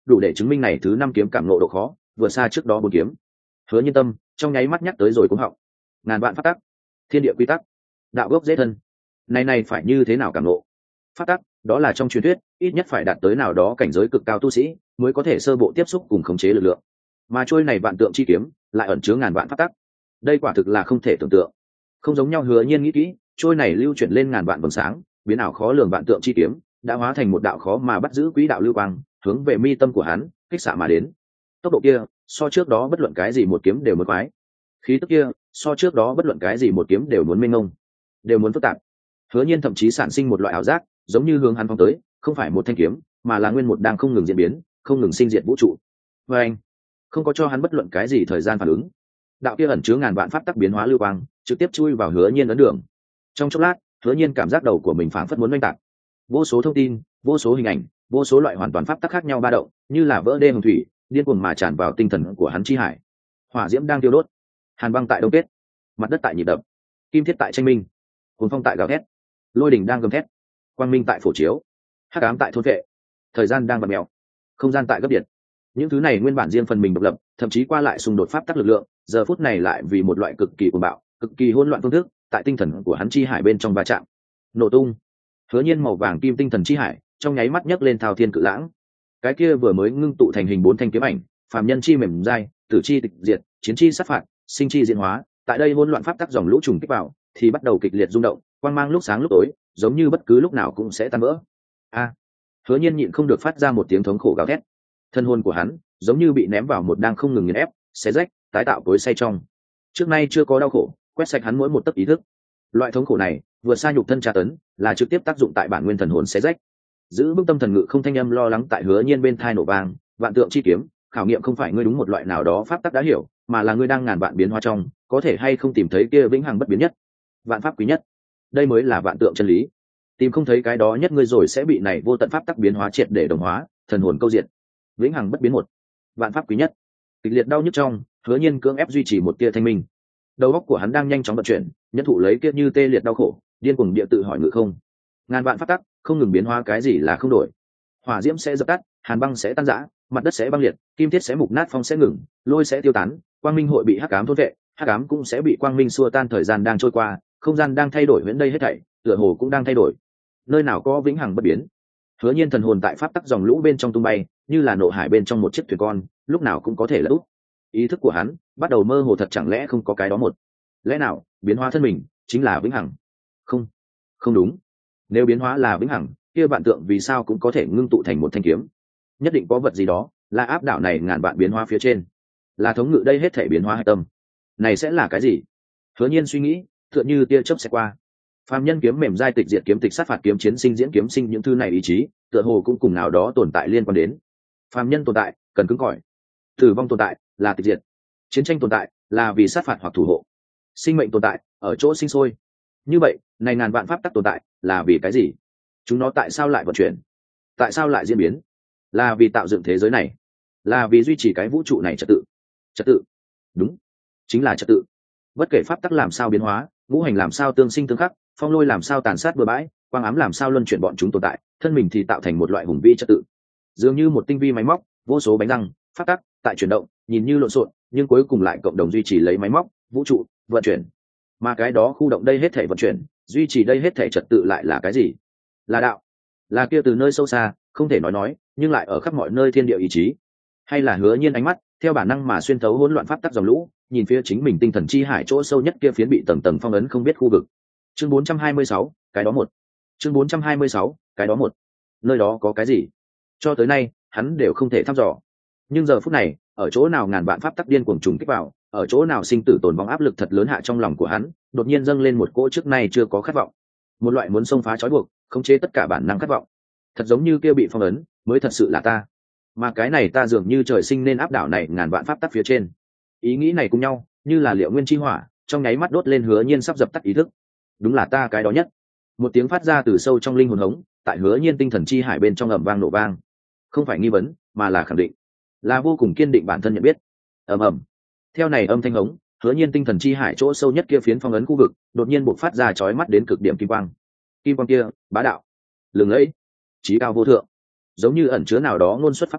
Speaker 1: đủ để chứng minh này thứ năm kiếm cảm ngộ độ khó vượt xa trước đó bốn kiếm. Hứa Nhiên tâm trong nháy mắt nhắc tới rồi cũng họng. Ngàn vạn pháp tắc, thiên địa quy tắc, đạo gốc dễ thân, này này phải như thế nào cảm ngộ? Pháp tắc đó là trong truyền thuyết ít nhất phải đạt tới nào đó cảnh giới cực cao tu sĩ mới có thể sơ bộ tiếp xúc cùng khống chế lực lượng, mà trôi này vạn tượng chi kiếm lại ẩn chứa ngàn vạn pháp tắc. Đây quả thực là không thể tưởng tượng. Không giống nhau. Hứa Nhiên nghĩ kỹ, trôi này lưu chuyển lên ngàn vạn vầng sáng, biến ảo khó lường vạn tượng chi kiếm đã hóa thành một đạo khó mà bắt giữ quỹ đạo lưu quang, hướng về mi tâm của hắn kích xạ mà đến. Tốc độ kia so trước đó bất luận cái gì một kiếm đều muốn quái, khí tức kia so trước đó bất luận cái gì một kiếm đều muốn mênh mông, đều muốn phức tạp. Hứa Nhiên thậm chí sản sinh một loại ảo giác, giống như hướng hắn phong tới không phải một thanh kiếm, mà là nguyên một đang không ngừng diễn biến, không ngừng sinh diệt vũ trụ. Và anh không có cho hắn bất luận cái gì thời gian phản ứng, đạo kia ẩn chứa ngàn vạn pháp tắc biến hóa lưu quang trực tiếp chui vào Hứa Nhiên ấn đường. Trong chốc lát, Hứa Nhiên cảm giác đầu của mình phảng phất muốn oanh tạc, vô số thông tin, vô số hình ảnh, vô số loại hoàn toàn pháp tắc khác nhau ba động, như là vỡ đê hồng thủy, điên cuồng mà tràn vào tinh thần của hắn chi hải. Hỏa diễm đang tiêu đốt, hàn băng tại đông kết, mặt đất tại nhịp đập, kim thiết tại tranh minh, cuồng phong tại gào thét, lôi đình đang gầm thét, quang minh tại phổ chiếu, hắc ám tại thôn vệ, thời gian đang vặn mèo, không gian tại gấp điện. Những thứ này nguyên bản riêng phần mình độc lập, thậm chí qua lại xung đột pháp tắc lực lượng, giờ phút này lại vì một loại cực kỳ cuồng bạo, cực kỳ hỗn loạn phương thức, tại tinh thần của hắn chi hải bên trong va chạm, nổ tung. Hứa Nhiên màu vàng kim tinh thần chi hải trong nháy mắt nhấc lên thao thiên cự lãng. Cái kia vừa mới ngưng tụ thành hình bốn thanh kiếm ảnh, phàm nhân chi mềm dai, tử chi tịch diệt, chiến chi sát phạt, sinh chi diễn hóa, tại đây hỗn loạn pháp tắc dòng lũ trùng kích vào, thì bắt đầu kịch liệt rung động, quang mang lúc sáng lúc tối, giống như bất cứ lúc nào cũng sẽ tan vỡ. A! Hứa Nhiên nhịn không được phát ra một tiếng thống khổ gào thét. Thân hồn của hắn giống như bị ném vào một đang không ngừng nghiền ép, xé rách, tái tạo cối xay trong. Trước nay chưa có đau khổ, quét sạch hắn mỗi một tấc ý thức. Loại thống khổ này vừa xa nhục thân tra tấn, là trực tiếp tác dụng tại bản nguyên thần hồn xé rách. Giữ vững tâm thần ngự không thanh âm lo lắng tại Hứa Nhiên bên thai nổ vang, vạn tượng chi kiếm, khảo nghiệm không phải ngươi đúng một loại nào đó pháp tắc đã hiểu, mà là ngươi đang ngàn vạn biến hóa trong, có thể hay không tìm thấy kia vĩnh hằng bất biến nhất, vạn pháp quý nhất. Đây mới là vạn tượng chân lý. Tìm không thấy cái đó nhất ngươi rồi sẽ bị này vô tận pháp tắc biến hóa triệt để đồng hóa, thần hồn câu diệt. Vĩnh hằng bất biến một, vạn pháp quý nhất. Kịch liệt đau nhức trong, Hứa Nhiên cưỡng ép duy trì một tia thanh minh. Đầu óc của hắn đang nhanh chóng vận chuyển, nhân thụ lấy kia như tê liệt đau khổ, điên cuồng địa tự hỏi ngự không. Ngàn vạn pháp tắc, không ngừng biến hóa cái gì là không đổi. Hỏa diễm sẽ dập tắt, hàn băng sẽ tan rã, mặt đất sẽ băng liệt, kim thiết sẽ mục nát, phong sẽ ngừng, lôi sẽ tiêu tán, quang minh hội bị hắc ám thôn vệ, hắc ám cũng sẽ bị quang minh xua tan. Thời gian đang trôi qua, không gian đang thay đổi, huyễn đây hết thảy tựa hồ cũng đang thay đổi. Nơi nào có vĩnh hằng bất biến? Hứa Nhiên thần hồn tại pháp tắc dòng lũ bên trong tung bay, như là nộ hải bên trong một chiếc thuyền con, lúc nào cũng có thể lật úp. Ý thức của hắn bắt đầu mơ hồ, thật chẳng lẽ không có cái đó một lẽ nào biến hóa thân mình chính là vĩnh hằng? Không, không đúng. Nếu biến hóa là vĩnh hằng, kia vạn tượng vì sao cũng có thể ngưng tụ thành một thanh kiếm? Nhất định có vật gì đó là áp đảo này ngàn vạn biến hóa phía trên, là thống ngự đây hết thể biến hóa hạch tâm. Này sẽ là cái gì? Hứa Nhiên suy nghĩ, tựa như tia chớp sẽ qua. Phàm nhân kiếm mềm dai, tịch diệt kiếm, tịch sát phạt kiếm, chiến sinh diễn kiếm sinh, những thứ này ý chí tựa hồ cũng cùng nào đó tồn tại liên quan đến. Phàm nhân tồn tại cần cứng cỏi, tử vong tồn tại là tịch diệt, chiến tranh tồn tại là vì sát phạt hoặc thủ hộ, sinh mệnh tồn tại ở chỗ sinh sôi. Như vậy này ngàn vạn pháp tắc tồn tại là vì cái gì? Chúng nó tại sao lại vận chuyển, tại sao lại diễn biến? Là vì tạo dựng thế giới này, là vì duy trì cái vũ trụ này trật tự. Trật tự, đúng, chính là trật tự. Bất kể pháp tắc làm sao biến hóa, ngũ hành làm sao tương sinh tương khắc, phong lôi làm sao tàn sát bừa bãi, quang ám làm sao luân chuyển, bọn chúng tồn tại thân mình thì tạo thành một loại hùng vĩ trật tự, dường như một tinh vi máy móc, vô số bánh răng pháp tắc tại chuyển động, nhìn như lộn xộn nhưng cuối cùng lại cộng đồng duy trì lấy máy móc vũ trụ vận chuyển. Mà cái đó khu động đây hết thể vận chuyển, duy trì đây hết thể trật tự lại là cái gì? Là đạo, là kia từ nơi sâu xa không thể nói nói nhưng lại ở khắp mọi nơi thiên địa ý chí? Hay là Hứa Nhiên ánh mắt theo bản năng mà xuyên thấu hỗn loạn pháp tắc dòng lũ, nhìn phía chính mình tinh thần chi hải chỗ sâu nhất kia phiến bị tầng tầng phong ấn không biết khu vực? Chương bốn trăm hai mươi sáu, cái đó một. Chương bốn trăm hai mươi sáu, cái đó một. Nơi đó có cái gì? Cho tới nay hắn đều không thể thăm dò. Nhưng giờ phút này, ở chỗ nào ngàn vạn pháp tắc điên cuồng trùng kích vào, ở chỗ nào sinh tử tồn vong áp lực thật lớn hạ trong lòng của hắn, đột nhiên dâng lên một cỗ trước nay chưa có khát vọng, một loại muốn xông phá trói buộc, khống chế tất cả bản năng khát vọng. Thật giống như kia bị phong ấn mới thật sự là ta, mà cái này ta dường như trời sinh nên áp đảo này ngàn vạn pháp tắc phía trên. Ý nghĩ này cùng nhau, như là liệu nguyên chi hỏa, trong nháy mắt đốt lên Hứa Nhiên sắp dập tắt ý thức. Đúng là ta cái đó nhất. Một tiếng phát ra từ sâu trong linh hồn hống, tại Hứa Nhiên tinh thần chi hải bên trong ầm vang nổ vang. Không phải nghi vấn, mà là khẳng định, là vô cùng kiên định bản thân nhận biết. Ầm ầm. Theo này âm thanh hống, Hứa Nhiên tinh thần chi hải chỗ sâu nhất kia phiến phong ấn khu vực, đột nhiên bộc phát ra chói mắt đến cực điểm kim quang. Kim quang kia, bá đạo, lừng lẫy, chí cao vô thượng, giống như ẩn chứa nào đó ngôn xuất pháp thủy,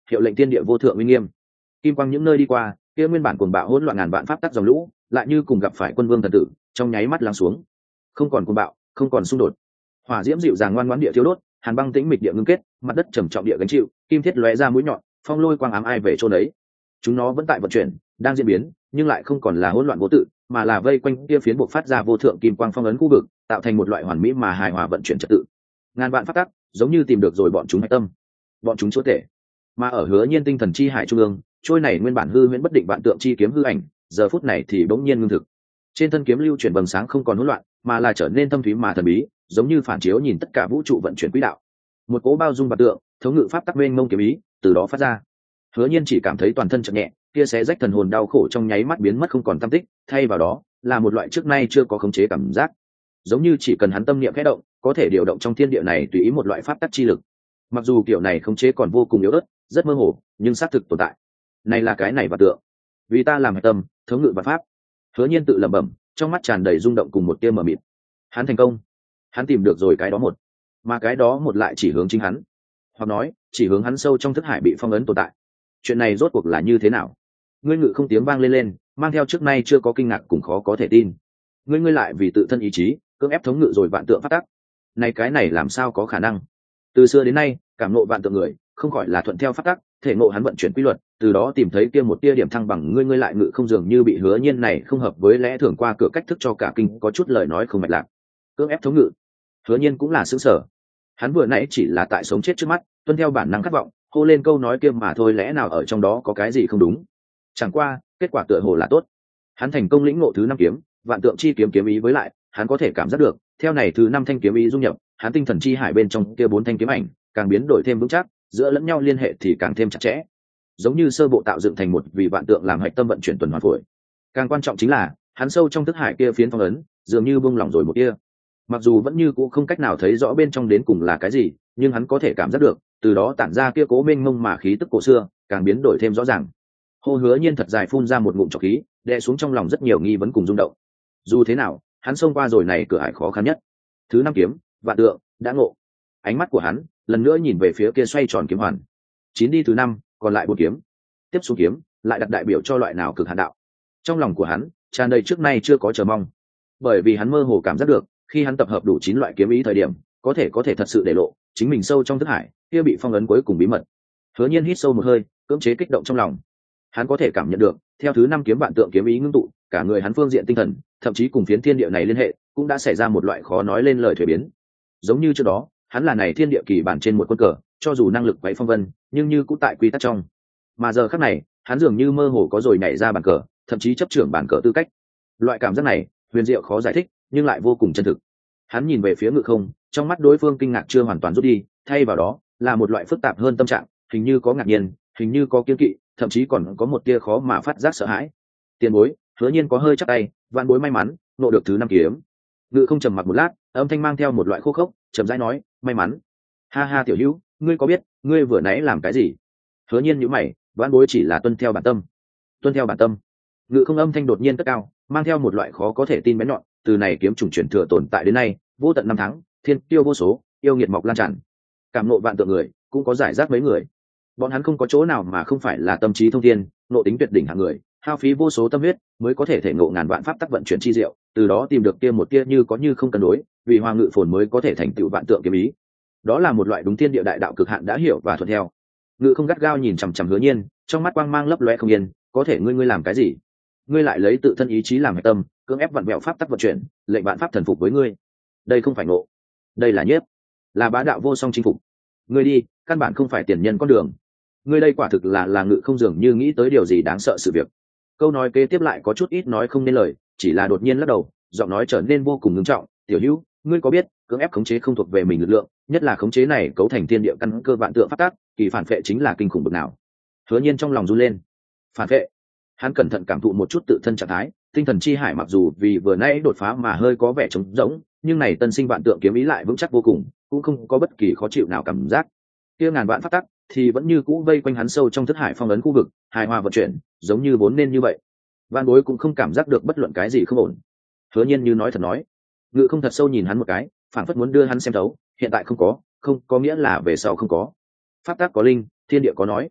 Speaker 1: hiệu lệnh thiên địa vô thượng uy nghiêm. Kim quang những nơi đi qua, kia nguyên bản cuồng bạo hỗn loạn ngàn vạn pháp tắc dòng lũ lại như cùng gặp phải quân vương thần tử, trong nháy mắt lắng xuống. Không còn cuồng bạo, không còn xung đột. Hỏa diễm dịu dàng ngoan ngoãn địa thiếu đốt, hàn băng tĩnh mịch địa ngưng kết, mặt đất trầm trọng địa gánh chịu, kim thiết lóe ra mũi nhọn, phong lôi quang ám ai về chỗ đấy. Chúng nó vẫn tại vận chuyển, đang diễn biến, nhưng lại không còn là hỗn loạn vô tự, mà là vây quanh kia phiến buộc phát ra vô thượng kim quang phong ấn khu vực, tạo thành một loại hoàn mỹ mà hài hòa vận chuyển trật tự. Ngàn vạn pháp tắc, giống như tìm được rồi bọn chúng hạch tâm, bọn chúng chúa tể. Mà ở Hứa Nhiên tinh thần chi hải trung ương, trôi này nguyên bản hư huyễn bất định vạn tượng chi kiếm hư ảnh, giờ phút này thì bỗng nhiên ngưng thực. Trên thân kiếm lưu chuyển vầng sáng không còn hỗn loạn, mà là trở nên thâm thúy mà thần bí, giống như phản chiếu nhìn tất cả vũ trụ vận chuyển quỹ đạo. Một cỗ bao dung vạn tượng, thống ngự pháp tắc mênh mông kiếm ý, từ đó phát ra. Hứa Nhiên chỉ cảm thấy toàn thân chợt nhẹ, kia xé rách thần hồn đau khổ trong nháy mắt biến mất không còn tăm tích, thay vào đó là một loại trước nay chưa có khống chế cảm giác, giống như chỉ cần hắn tâm niệm khẽ động, có thể điều động trong thiên địa này tùy ý một loại pháp tắc chi lực. Mặc dù kiểu này khống chế còn vô cùng yếu ớt, rất mơ hồ, nhưng xác thực tồn tại. Này là cái này và tượng, vì ta làm hạch tâm, thống ngự vạn pháp. Hứa Nhiên tự lẩm bẩm, trong mắt tràn đầy rung động cùng một tia mờ mịt. Hắn thành công, hắn tìm được rồi cái đó một, mà cái đó một lại chỉ hướng chính hắn, hoặc nói chỉ hướng hắn sâu trong thức hải bị phong ấn tồn tại. Chuyện này rốt cuộc là như thế nào? Ngươi ngự không tiếng vang lên lên, mang theo trước nay chưa có kinh ngạc cùng khó có thể tin. Ngươi ngươi lại vì tự thân ý chí cưỡng ép thống ngự rồi vạn tượng phát tắc. Này cái này làm sao có khả năng? Từ xưa đến nay, cảm ngộ vạn tượng người, không khỏi là thuận theo phát tắc, thể ngộ hắn vận chuyển quy luật, từ đó tìm thấy kia một tia điểm thăng bằng. Ngươi ngươi lại ngự không dường như bị Hứa Nhiên này không hợp với lẽ thường qua cửa cách thức cho cả kinh, có chút lời nói không mạch lạc. Cưỡng ép thống ngự. Hứa Nhiên cũng là sửng sở. Hắn vừa nãy chỉ là tại sống chết trước mắt, tuân theo bản năng khát vọng, hô lên câu nói kia mà thôi, lẽ nào ở trong đó có cái gì không đúng? Chẳng qua, kết quả tựa hồ là tốt. Hắn thành công lĩnh ngộ thứ năm kiếm, vạn tượng chi kiếm kiếm ý, với lại, hắn có thể cảm giác được, theo này thứ năm thanh kiếm ý dung nhập, hắn tinh thần chi hải bên trong kia bốn thanh kiếm ảnh, càng biến đổi thêm vững chắc, giữa lẫn nhau liên hệ thì càng thêm chặt chẽ. Giống như sơ bộ tạo dựng thành một vị vạn tượng làm hạch tâm vận chuyển tuần hoàn phổi. Càng quan trọng chính là, hắn sâu trong thức hải kia phiến phong ấn, dường như bung lỏng rồi một kia. Mặc dù vẫn như cũ không cách nào thấy rõ bên trong đến cùng là cái gì, nhưng hắn có thể cảm giác được, từ đó tản ra kia cố mênh mông mà khí tức cổ xưa, càng biến đổi thêm rõ ràng. Hô Hứa Nhiên thật dài phun ra một ngụm trọc khí, đè xuống trong lòng rất nhiều nghi vấn cùng rung động. Dù thế nào, hắn xông qua rồi này cửa ải khó khăn nhất. Thứ năm kiếm, vạn tượng, đã ngộ. Ánh mắt của hắn lần nữa nhìn về phía kia xoay tròn kiếm hoàn. Chín đi thứ năm, còn lại bốn kiếm. Tiếp xuống kiếm, lại đặt đại biểu cho loại nào cực hạn đạo. Trong lòng của hắn tràn đầy trước nay chưa có chờ mong, bởi vì hắn mơ hồ cảm giác được, khi hắn tập hợp đủ chín loại kiếm ý thời điểm, có thể có thể thật sự để lộ chính mình sâu trong thức hải kia bị phong ấn cuối cùng bí mật. Hứa Nhiên hít sâu một hơi, cưỡng chế kích động trong lòng. Hắn có thể cảm nhận được, theo thứ năm kiếm vạn tượng kiếm ý ngưng tụ, cả người hắn phương diện tinh thần, thậm chí cùng phiến thiên địa này liên hệ, cũng đã xảy ra một loại khó nói lên lời thay biến. Giống như trước đó, hắn là này thiên địa kỳ bản trên một quân cờ, cho dù năng lực quấy phong vân, nhưng như cũng tại quy tắc trong. Mà giờ khắc này, hắn dường như mơ hồ có rồi nhảy ra bàn cờ, thậm chí chấp trưởng bàn cờ tư cách. Loại cảm giác này, huyền diệu khó giải thích, nhưng lại vô cùng chân thực. Hắn nhìn về phía ngự không, trong mắt đối phương kinh ngạc chưa hoàn toàn rút đi, thay vào đó là một loại phức tạp hơn tâm trạng, hình như có ngạc nhiên, hình như có kiêng kỵ, thậm chí còn có một tia khó mà phát giác sợ hãi. Tiền bối, Hứa Nhiên có hơi chắp tay, vạn bối may mắn nộ được thứ năm kiếm. Ngự không trầm mặc một lát, âm thanh mang theo một loại khô khốc, chậm rãi nói, may mắn. Ha ha tiểu hữu, ngươi có biết ngươi vừa nãy làm cái gì? Hứa Nhiên nhíu mày, vạn bối chỉ là tuân theo bản tâm. Tuân theo bản tâm. Ngự không âm thanh đột nhiên cất cao, mang theo một loại khó có thể tin bén nhọn, từ này kiếm trùng truyền thừa tồn tại đến nay, vô tận năm tháng, thiên tiêu vô số, yêu nghiệt mọc lan tràn. Cảm ngộ vạn tượng người, cũng có giải rác mấy người. Bọn hắn không có chỗ nào mà không phải là tâm trí thông thiên, nộ tính tuyệt đỉnh hạng người, hao phí vô số tâm huyết, mới có thể thể ngộ ngàn vạn pháp tắc vận chuyển chi diệu, từ đó tìm được kia một kia như có như không cân đối, vì hoa ngự phồn mới có thể thành tựu vạn tượng kiếm ý. Đó là một loại đúng thiên địa đại đạo cực hạn đã hiểu và thuận theo. Ngự không gắt gao nhìn chằm chằm Hứa Nhiên, trong mắt quang mang lấp lóe không yên, có thể ngươi ngươi làm cái gì? Ngươi lại lấy tự thân ý chí làm hạch tâm, cưỡng ép vặn vẹo pháp tắc vận chuyển, lệnh vạn pháp thần phục với ngươi. Đây không phải ngộ, đây là nhiếp, là bá đạo vô song chinh phục. Ngươi đi, căn bản không phải tiền nhân con đường. Ngươi đây quả thực là là ngự không dường như nghĩ tới điều gì đáng sợ sự việc. Câu nói kế tiếp lại có chút ít nói không nên lời, chỉ là đột nhiên lắc đầu, giọng nói trở nên vô cùng ngưng trọng. Tiểu hữu, ngươi có biết cưỡng ép khống chế không thuộc về mình lực lượng, nhất là khống chế này cấu thành thiên địa căn cơ vạn tượng pháp tắc, kỳ phản phệ chính là kinh khủng bậc nào? Hứa Nhiên trong lòng run lên. Phản phệ? Hắn cẩn thận cảm thụ một chút tự thân trạng thái, tinh thần chi hải mặc dù vì vừa nãy đột phá mà hơi có vẻ trống rỗng, nhưng này tân sinh vạn tượng kiếm ý lại vững chắc vô cùng, cũng không có bất kỳ khó chịu nào cảm giác. Kia ngàn vạn pháp tắc thì vẫn như cũ vây quanh hắn sâu trong thức hải phong ấn khu vực, hài hòa vận chuyển, giống như vốn nên như vậy. Vạn bối cũng không cảm giác được bất luận cái gì không ổn. Hứa Nhiên như nói thật nói. Ngự không thật sâu nhìn hắn một cái, phảng phất muốn đưa hắn xem thấu, hiện tại không có, không có nghĩa là về sau không có. Pháp tắc có linh, thiên địa có nói.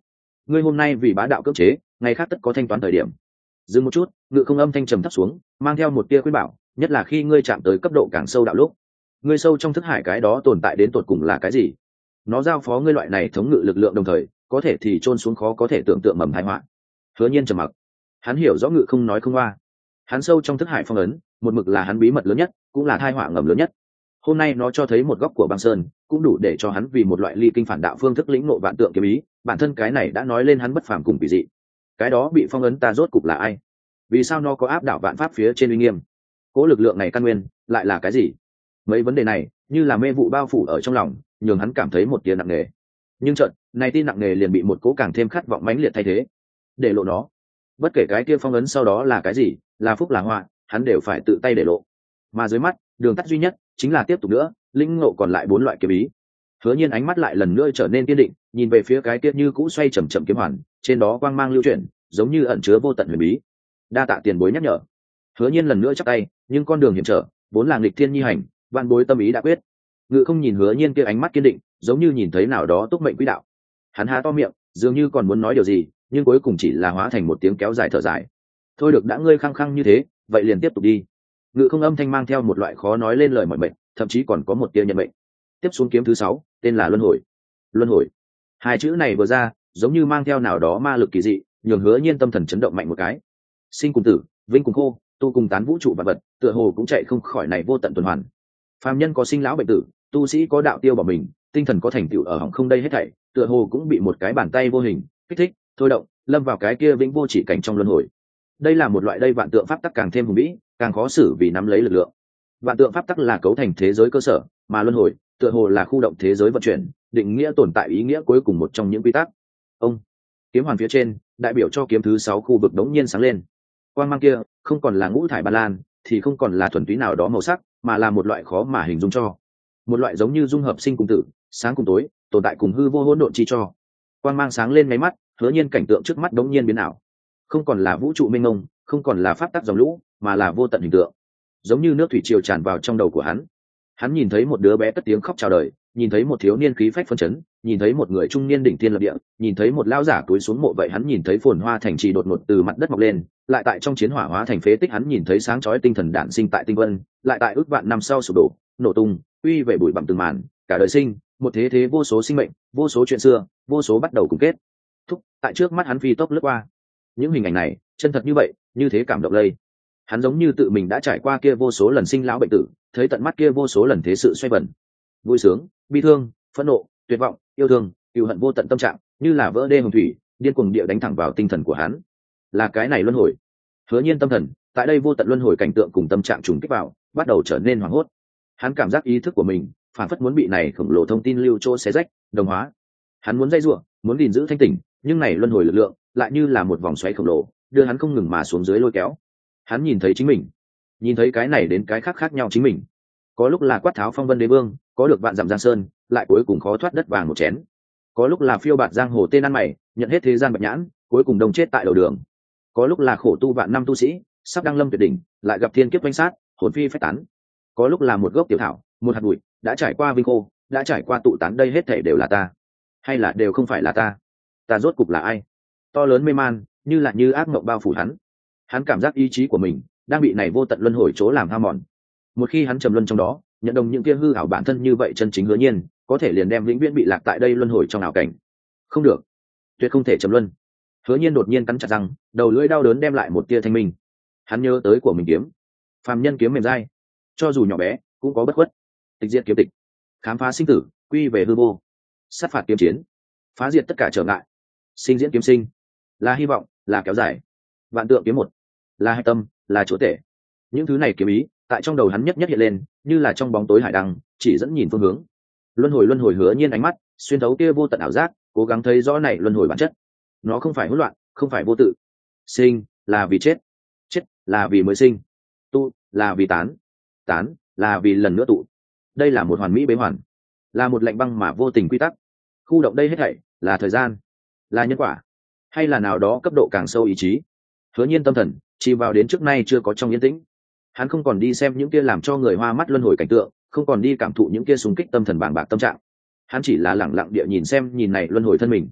Speaker 1: ngươi hôm nay vì bá đạo cưỡng chế, ngày khác tất có thanh toán thời điểm. Dừng một chút, Ngự Không âm thanh trầm thấp xuống, mang theo một tia khuyên bảo, nhất là khi ngươi chạm tới cấp độ càng sâu đạo lúc, ngươi sâu trong thức hải cái đó tồn tại đến tột cùng là cái gì? Nó giao phó ngươi loại này thống ngự lực lượng, đồng thời có thể thì trôn xuống khó có thể tưởng tượng mầm tai họa. Hứa Nhiên trầm mặc, hắn hiểu rõ Ngự Không nói không qua, hắn sâu trong thức hải phong ấn, một mực là hắn bí mật lớn nhất, cũng là tai họa ngầm lớn nhất. Hôm nay nó cho thấy một góc của băng sơn, cũng đủ để cho hắn vì một loại ly kinh phản đạo phương thức lĩnh ngộ vạn tượng kiếm ý, bản thân cái này đã nói lên hắn bất phàm cùng kỳ dị. Cái đó bị phong ấn ta rốt cục là ai? Vì sao nó có áp đảo vạn pháp phía trên uy nghiêm? Cố lực lượng này căn nguyên lại là cái gì? Mấy vấn đề này như là mê vụ bao phủ ở trong lòng, nhường hắn cảm thấy một tia nặng nề. Nhưng chợt, này tin nặng nề liền bị một cố càng thêm khát vọng mãnh liệt thay thế. Để lộ nó. Bất kể cái kia phong ấn sau đó là cái gì, là phúc là họa, hắn đều phải tự tay để lộ. Mà dưới mắt, đường tắt duy nhất chính là tiếp tục nữa, lĩnh ngộ còn lại bốn loại kiếm ý. Hứa Nhiên ánh mắt lại lần nữa trở nên kiên định, nhìn về phía cái kia như cũ xoay chậm chậm kiếm hoàn, trên đó quang mang lưu chuyển, giống như ẩn chứa vô tận huyền bí. Đa tạ tiền bối nhắc nhở. Hứa Nhiên lần nữa chắp tay, nhưng con đường hiểm trở, vốn là nghịch thiên nhi hành, vạn bối tâm ý đã quyết. Ngự Không nhìn Hứa Nhiên kia ánh mắt kiên định, giống như nhìn thấy nào đó túc mệnh quỹ đạo. Hắn há to miệng, dường như còn muốn nói điều gì, nhưng cuối cùng chỉ là hóa thành một tiếng kéo dài thở dài. Thôi được, đã ngươi khăng khăng như thế, vậy liền tiếp tục đi. Ngự Không âm thanh mang theo một loại khó nói lên lời mọi mệnh, thậm chí còn có một tia nhận mệnh. Tiếp xuống kiếm thứ sáu, tên là luân hồi. Luân hồi, hai chữ này vừa ra, giống như mang theo nào đó ma lực kỳ dị, nhường Hứa Nhiên tâm thần chấn động mạnh một cái. Sinh cùng tử, vĩnh cùng khô, tu cùng tán, vũ trụ vạn vật, tựa hồ cũng chạy không khỏi này vô tận tuần hoàn. Phàm nhân có sinh lão bệnh tử, tu sĩ có đạo tiêu bỏ mình, tinh thần có thành tựu ở hỏng không đây hết thảy, tựa hồ cũng bị một cái bàn tay vô hình kích thích, thôi động, lâm vào cái kia vĩnh vô chỉ cảnh trong luân hồi. Đây là một loại đây vạn tượng pháp tắc càng thêm hùng vĩ, càng khó xử vì nắm lấy lực lượng. Vạn tượng pháp tắc là cấu thành thế giới cơ sở, mà luân hồi tựa hồ là khu động thế giới vận chuyển, định nghĩa tồn tại ý nghĩa cuối cùng một trong những quy tắc. Ông kiếm hoàn phía trên, đại biểu cho kiếm thứ sáu khu vực đống nhiên sáng lên. Quang mang kia không còn là ngũ thải ban lan, thì không còn là thuần túy nào đó màu sắc, mà là một loại khó mà hình dung cho. Một loại giống như dung hợp sinh cùng tử, sáng cùng tối, tồn tại cùng hư vô hỗn độn chi cho. Quang mang sáng lên mấy mắt, Hứa Nhiên cảnh tượng trước mắt đống nhiên biến ảo. Không còn là vũ trụ mênh mông, không còn là pháp tắc dòng lũ, mà là vô tận hình tượng. Giống như nước thủy triều tràn vào trong đầu của hắn. Hắn nhìn thấy một đứa bé cất tiếng khóc chào đời, nhìn thấy một thiếu niên khí phách phấn chấn, nhìn thấy một người trung niên đỉnh thiên lập địa, nhìn thấy một lão giả túi xuống mộ vậy hắn nhìn thấy phồn hoa thành trì đột ngột từ mặt đất mọc lên, lại tại trong chiến hỏa hóa thành phế tích hắn nhìn thấy sáng chói tinh thần đản sinh tại tinh vân, lại tại ước vạn năm sau sụp đổ, nổ tung, uy về bụi bặm từng màn, cả đời sinh, một thế thế vô số sinh mệnh, vô số chuyện xưa, vô số bắt đầu cùng kết thúc, tại trước mắt hắn phi tốc lướt qua. Những hình ảnh này, chân thật như vậy, như thế cảm động lây. Hắn giống như tự mình đã trải qua kia vô số lần sinh lão bệnh tử, thấy tận mắt kia vô số lần thế sự xoay vần, vui sướng, bi thương, phẫn nộ, tuyệt vọng, yêu thương, yêu hận vô tận tâm trạng, như là vỡ đê hồng thủy, điên cuồng địa đánh thẳng vào tinh thần của hắn. Là cái này luân hồi. Hứa Nhiên tâm thần, tại đây vô tận luân hồi cảnh tượng cùng tâm trạng trùng kích vào, bắt đầu trở nên hoảng hốt. Hắn cảm giác ý thức của mình, phản phất muốn bị này khổng lồ thông tin lưu chỗ xé rách, đồng hóa. Hắn muốn dây rủa, muốn gìn giữ thanh tỉnh, nhưng này luân hồi lực lượng, lại như là một vòng xoáy khổng lồ, đưa hắn không ngừng mà xuống dưới lôi kéo. Hắn nhìn thấy chính mình, nhìn thấy cái này đến cái khác khác nhau chính mình. Có lúc là quát tháo phong vân đế vương, có được vạn dặm giang sơn, lại cuối cùng khó thoát đất vàng một chén. Có lúc là phiêu bạt giang hồ tên ăn mày, nhận hết thế gian bạch nhãn, cuối cùng đông chết tại đầu đường. Có lúc là khổ tu vạn năm tu sĩ, sắp đăng lâm tuyệt đỉnh, lại gặp thiên kiếp quanh sát, hồn phi phách tán. Có lúc là một gốc tiểu thảo, một hạt bụi, đã trải qua vinh khô, đã trải qua tụ tán, đây hết thảy đều là ta, hay là đều không phải là ta? Ta rốt cục là ai? To lớn mê man, như là như ác mộng bao phủ hắn. Hắn cảm giác ý chí của mình đang bị này vô tận luân hồi chỗ làm hao mòn. Một khi hắn trầm luân trong đó, nhận đồng những kia hư ảo bản thân như vậy chân chính Hứa Nhiên, có thể liền đem vĩnh viễn bị lạc tại đây luân hồi trong ảo cảnh. Không được, tuyệt không thể trầm luân. Hứa Nhiên đột nhiên cắn chặt răng, đầu lưỡi đau đớn đem lại một tia thanh minh. Hắn nhớ tới của mình kiếm, phàm nhân kiếm mềm dai, cho dù nhỏ bé cũng có bất khuất. Tịch diệt kiếm tịch, khám phá sinh tử, quy về hư vô, sát phạt kiếm chiến, phá diệt tất cả trở ngại. Sinh diễn kiếm sinh, là hy vọng, là kéo dài. Vạn tượng kiếm một, là hạch tâm, là chúa tể. Những thứ này kiếm ý tại trong đầu hắn nhất nhất hiện lên, như là trong bóng tối hải đăng, chỉ dẫn nhìn phương hướng. Luân hồi luân hồi Hứa Nhiên ánh mắt xuyên thấu kia vô tận ảo giác, cố gắng thấy rõ này luân hồi bản chất. Nó không phải hỗn loạn, không phải vô tự. Sinh là vì chết, chết là vì mới sinh, tụ là vì tán, tán là vì lần nữa tụ. Đây là một hoàn mỹ bế hoàn, là một lạnh băng mà vô tình quy tắc. Khu động đây hết thảy là thời gian, là nhân quả, hay là nào đó cấp độ càng sâu ý chí. Hứa Nhiên tâm thần chỉ vào đến trước nay chưa có trong yên tĩnh. Hắn không còn đi xem những kia làm cho người hoa mắt luân hồi cảnh tượng, không còn đi cảm thụ những kia xung kích tâm thần bàng bạc tâm trạng. Hắn chỉ là lặng lặng địa nhìn xem nhìn này luân hồi thân mình.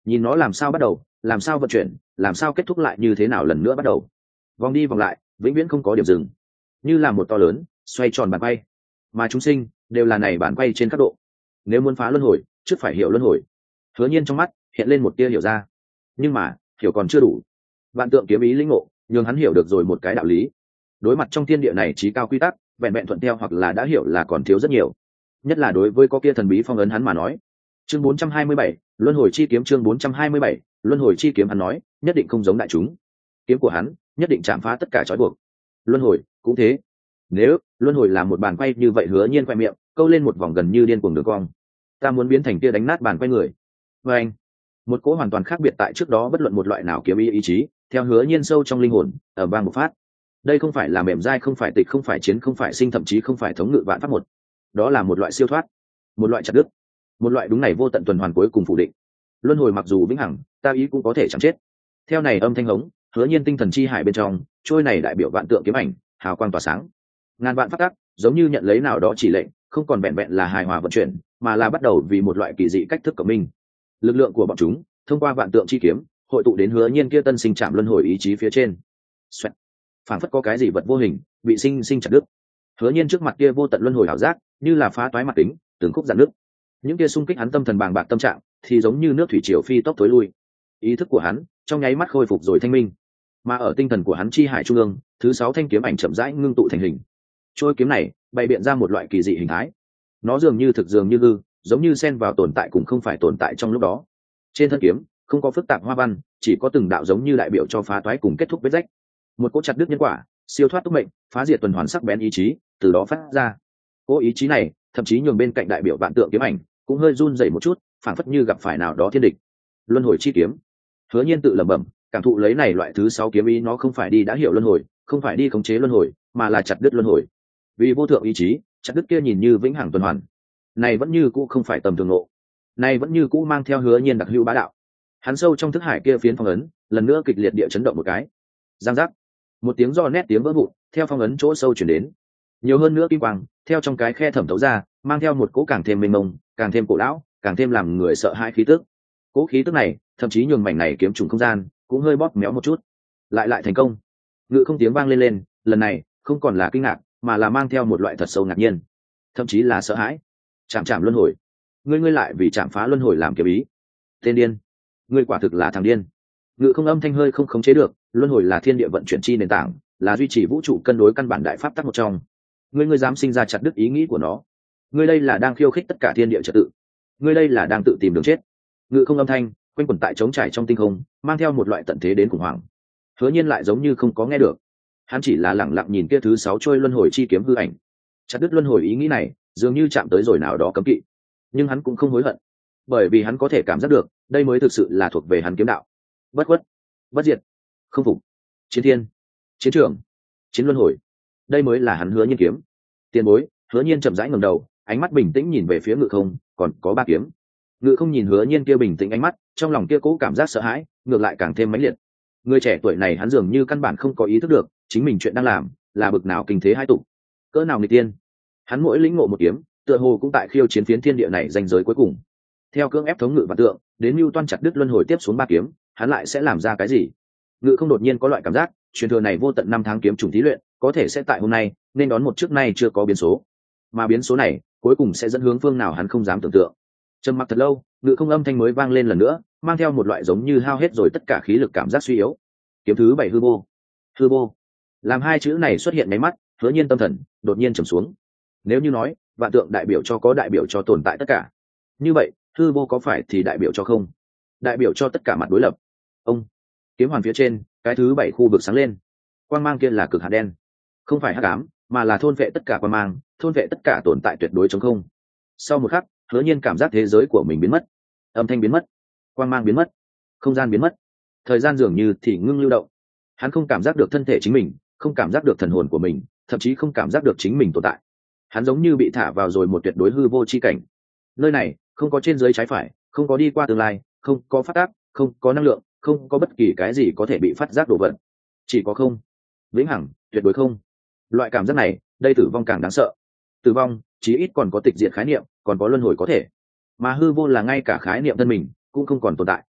Speaker 1: nhìn nó làm sao bắt đầu, làm sao vận chuyển, làm sao kết thúc lại như thế nào lần nữa bắt đầu, vòng đi vòng lại vĩnh viễn không có điểm dừng, như là một to lớn xoay tròn bàn quay, mà chúng sinh đều là này bàn quay trên các độ. Nếu muốn phá luân hồi trước phải hiểu luân hồi. Hứa Nhiên trong mắt hiện lên một tia hiểu ra, nhưng mà hiểu còn chưa đủ. Vạn tượng kiếm ý lĩnh ngộ nhường hắn hiểu được rồi một cái đạo lý. Đối mặt trong thiên địa này trí cao quy tắc, vẹn vẹn thuận theo hoặc là đã hiểu là còn thiếu rất nhiều, nhất là đối với có kia thần bí phong ấn hắn mà nói. Chương bốn trăm hai mươi bảy, luân hồi chi kiếm. Chương bốn trăm hai mươi bảy, luân hồi chi kiếm. Hắn nói nhất định không giống đại chúng, kiếm của hắn nhất định chạm phá tất cả trói buộc. Luân hồi cũng thế, nếu luân hồi là một bàn quay như vậy, Hứa Nhiên quay miệng câu lên một vòng gần như điên cuồng đường cong. Ta muốn biến thành kia đánh nát bàn quay người. Và anh, một cỗ hoàn toàn khác biệt tại trước đó bất luận một loại nào kiếm ý ý chí, theo Hứa Nhiên sâu trong linh hồn ở vang một phát. Đây không phải là mềm dai, không phải tịch, không phải chiến, không phải sinh, thậm chí không phải thống ngự vạn pháp một. Đó là một loại siêu thoát, một loại chặt đứt, một loại đúng này vô tận tuần hoàn cuối cùng phủ định. Luân hồi mặc dù vĩnh hằng, ta ý cũng có thể chẳng chết. Theo này âm thanh hống, Hứa Nhiên tinh thần chi hải bên trong trôi này đại biểu vạn tượng kiếm ảnh hào quang tỏa sáng, ngàn vạn pháp tắc giống như nhận lấy nào đó chỉ lệnh, không còn vẹn vẹn là hài hòa vận chuyển, mà là bắt đầu vì một loại kỳ dị cách thức cộng minh. Lực lượng của bọn chúng thông qua vạn tượng chi kiếm hội tụ đến Hứa Nhiên kia tân sinh chạm luân hồi ý chí phía trên. Xoẹt. Phảng phất có cái gì vật vô hình bị sinh sinh chặt đứt. Hứa Nhiên trước mặt kia vô tận luân hồi ảo giác như là phá toái mặt kính, từng khúc dạn nước. Những kia xung kích hắn tâm thần bàng bạc tâm trạng thì giống như nước thủy triều phi tốc tối lui. Ý thức của hắn trong nháy mắt khôi phục rồi thanh minh, mà ở tinh thần của hắn chi hải trung ương, thứ sáu thanh kiếm ảnh chậm rãi ngưng tụ thành hình. Trôi kiếm này bày biện ra một loại kỳ dị hình thái, nó dường như thực dường như hư, giống như xen vào tồn tại cùng không phải tồn tại trong lúc đó. Trên thân kiếm không có phức tạp hoa văn, chỉ có từng đạo giống như đại biểu cho phá toái cùng kết thúc vết rách. Một cỗ chặt đứt nhân quả, siêu thoát túc mệnh, phá diệt tuần hoàn sắc bén ý chí từ đó phát ra. Cỗ ý chí này thậm chí nhường bên cạnh đại biểu vạn tượng kiếm ảnh cũng hơi run rẩy một chút, phảng phất như gặp phải nào đó thiên địch. Luân hồi chi kiếm. Hứa Nhiên tự lẩm bẩm, cảm thụ lấy này loại thứ sáu kiếm ý, nó không phải đi đã hiểu luân hồi, không phải đi khống chế luân hồi, mà là chặt đứt luân hồi. Vì vô thượng ý chí, chặt đứt kia nhìn như vĩnh hằng tuần hoàn. Này vẫn như cũ không phải tầm thường ngộ. Này vẫn như cũ mang theo Hứa Nhiên đặc hữu bá đạo. Hắn sâu trong thức hải kia phiến phong ấn, lần nữa kịch liệt địa chấn động một cái. Giang giác. Một tiếng do nét tiếng vỡ vụn theo phong ấn chỗ sâu chuyển đến. Nhiều hơn nữa kim quang theo trong cái khe thẩm thấu ra, mang theo một cỗ càng thêm mênh mông, càng thêm cổ lão, càng thêm làm người sợ hãi khí tức. Cỗ khí tức này thậm chí nhường mảnh này kiếm trùng không gian cũng hơi bóp méo một chút. Lại lại thành công. Ngự không tiếng vang lên lên, lần này không còn là kinh ngạc, mà là mang theo một loại thật sâu ngạc nhiên, thậm chí là sợ hãi. Chạm chạm luân hồi, ngươi ngươi lại vì chạm phá luân hồi làm kiếm ý. Tên điên, ngươi quả thực là thằng điên. Ngự không âm thanh hơi không khống chế được, luân hồi là thiên địa vận chuyển chi nền tảng, là duy trì vũ trụ cân đối căn bản đại pháp tắc một trong. Ngươi ngươi dám sinh ra chặt đứt ý nghĩ của nó, ngươi đây là đang khiêu khích tất cả thiên địa trật tự, ngươi đây là đang tự tìm đường chết. Ngự không âm thanh quanh quẩn tại trống trải trong tinh không, mang theo một loại tận thế đến khủng hoảng. Hứa Nhiên lại giống như không có nghe được, hắn chỉ là lẳng lặng nhìn kia thứ sáu trôi luân hồi chi kiếm hư ảnh. Chặt đứt luân hồi ý nghĩ này dường như chạm tới rồi nào đó cấm kỵ, nhưng hắn cũng không hối hận, bởi vì hắn có thể cảm giác được đây mới thực sự là thuộc về hắn kiếm đạo. Bất khuất, bất diệt, không phục, chiến thiên, chiến trường, chiến luân hồi, đây mới là hắn Hứa Nhiên kiếm. Tiền bối. Hứa Nhiên chậm rãi ngẩng đầu, ánh mắt bình tĩnh nhìn về phía Ngự không, còn có ba kiếm. Ngự không nhìn Hứa Nhiên kia bình tĩnh ánh mắt, trong lòng kia cố cảm giác sợ hãi ngược lại càng thêm mãnh liệt. Người trẻ tuổi này hắn dường như căn bản không có ý thức được chính mình chuyện đang làm là bực nào kinh thế hai tục, cỡ nào nghịch tiên. Hắn mỗi lĩnh ngộ một kiếm, tựa hồ cũng tại khiêu chiến phiến thiên địa này danh giới cuối cùng. Theo cưỡng ép thống ngự và tượng đến mưu toan chặt đứt luân hồi tiếp xuống ba kiếm, hắn lại sẽ làm ra cái gì? Ngự không đột nhiên có loại cảm giác, truyền thừa này vô tận năm tháng kiếm trùng thí luyện, có thể sẽ tại hôm nay nên đón một trước nay chưa có biến số, mà biến số này cuối cùng sẽ dẫn hướng phương nào hắn không dám tưởng tượng. Trầm mặc thật lâu, Ngự không âm thanh mới vang lên lần nữa, mang theo một loại giống như hao hết rồi tất cả khí lực cảm giác suy yếu. Kiếm thứ bảy hư vô. Hư vô. Làm hai chữ này xuất hiện mấy mắt, Hứa Nhiên tâm thần đột nhiên trầm xuống. Nếu như nói vạn tượng đại biểu cho có đại biểu cho tồn tại tất cả, như vậy hư vô có phải thì đại biểu cho không, đại biểu cho tất cả mặt đối lập. Ông kiếm hoàn phía trên cái thứ bảy khu vực sáng lên, quang mang kia là cực hạt đen, không phải hắc ám, mà là thôn vệ tất cả quang mang, thôn vệ tất cả tồn tại tuyệt đối trống không. Sau một khắc, Hứa Nhiên cảm giác thế giới của mình biến mất, âm thanh biến mất, quang mang biến mất, không gian biến mất, thời gian dường như thì ngưng lưu động. Hắn không cảm giác được thân thể chính mình, không cảm giác được thần hồn của mình, thậm chí không cảm giác được chính mình tồn tại. Hắn giống như bị thả vào rồi một tuyệt đối hư vô chi cảnh. Nơi này không có trên dưới trái phải, không có đi qua tương lai, không có phát tác, không có năng lượng, không có bất kỳ cái gì có thể bị phát giác đổ vật, chỉ có không, vĩnh hằng, tuyệt đối không. Loại cảm giác này, đây tử vong càng đáng sợ. Tử vong chí ít còn có tịch diệt khái niệm, còn có luân hồi có thể, mà hư vô là ngay cả khái niệm thân mình cũng không còn tồn tại.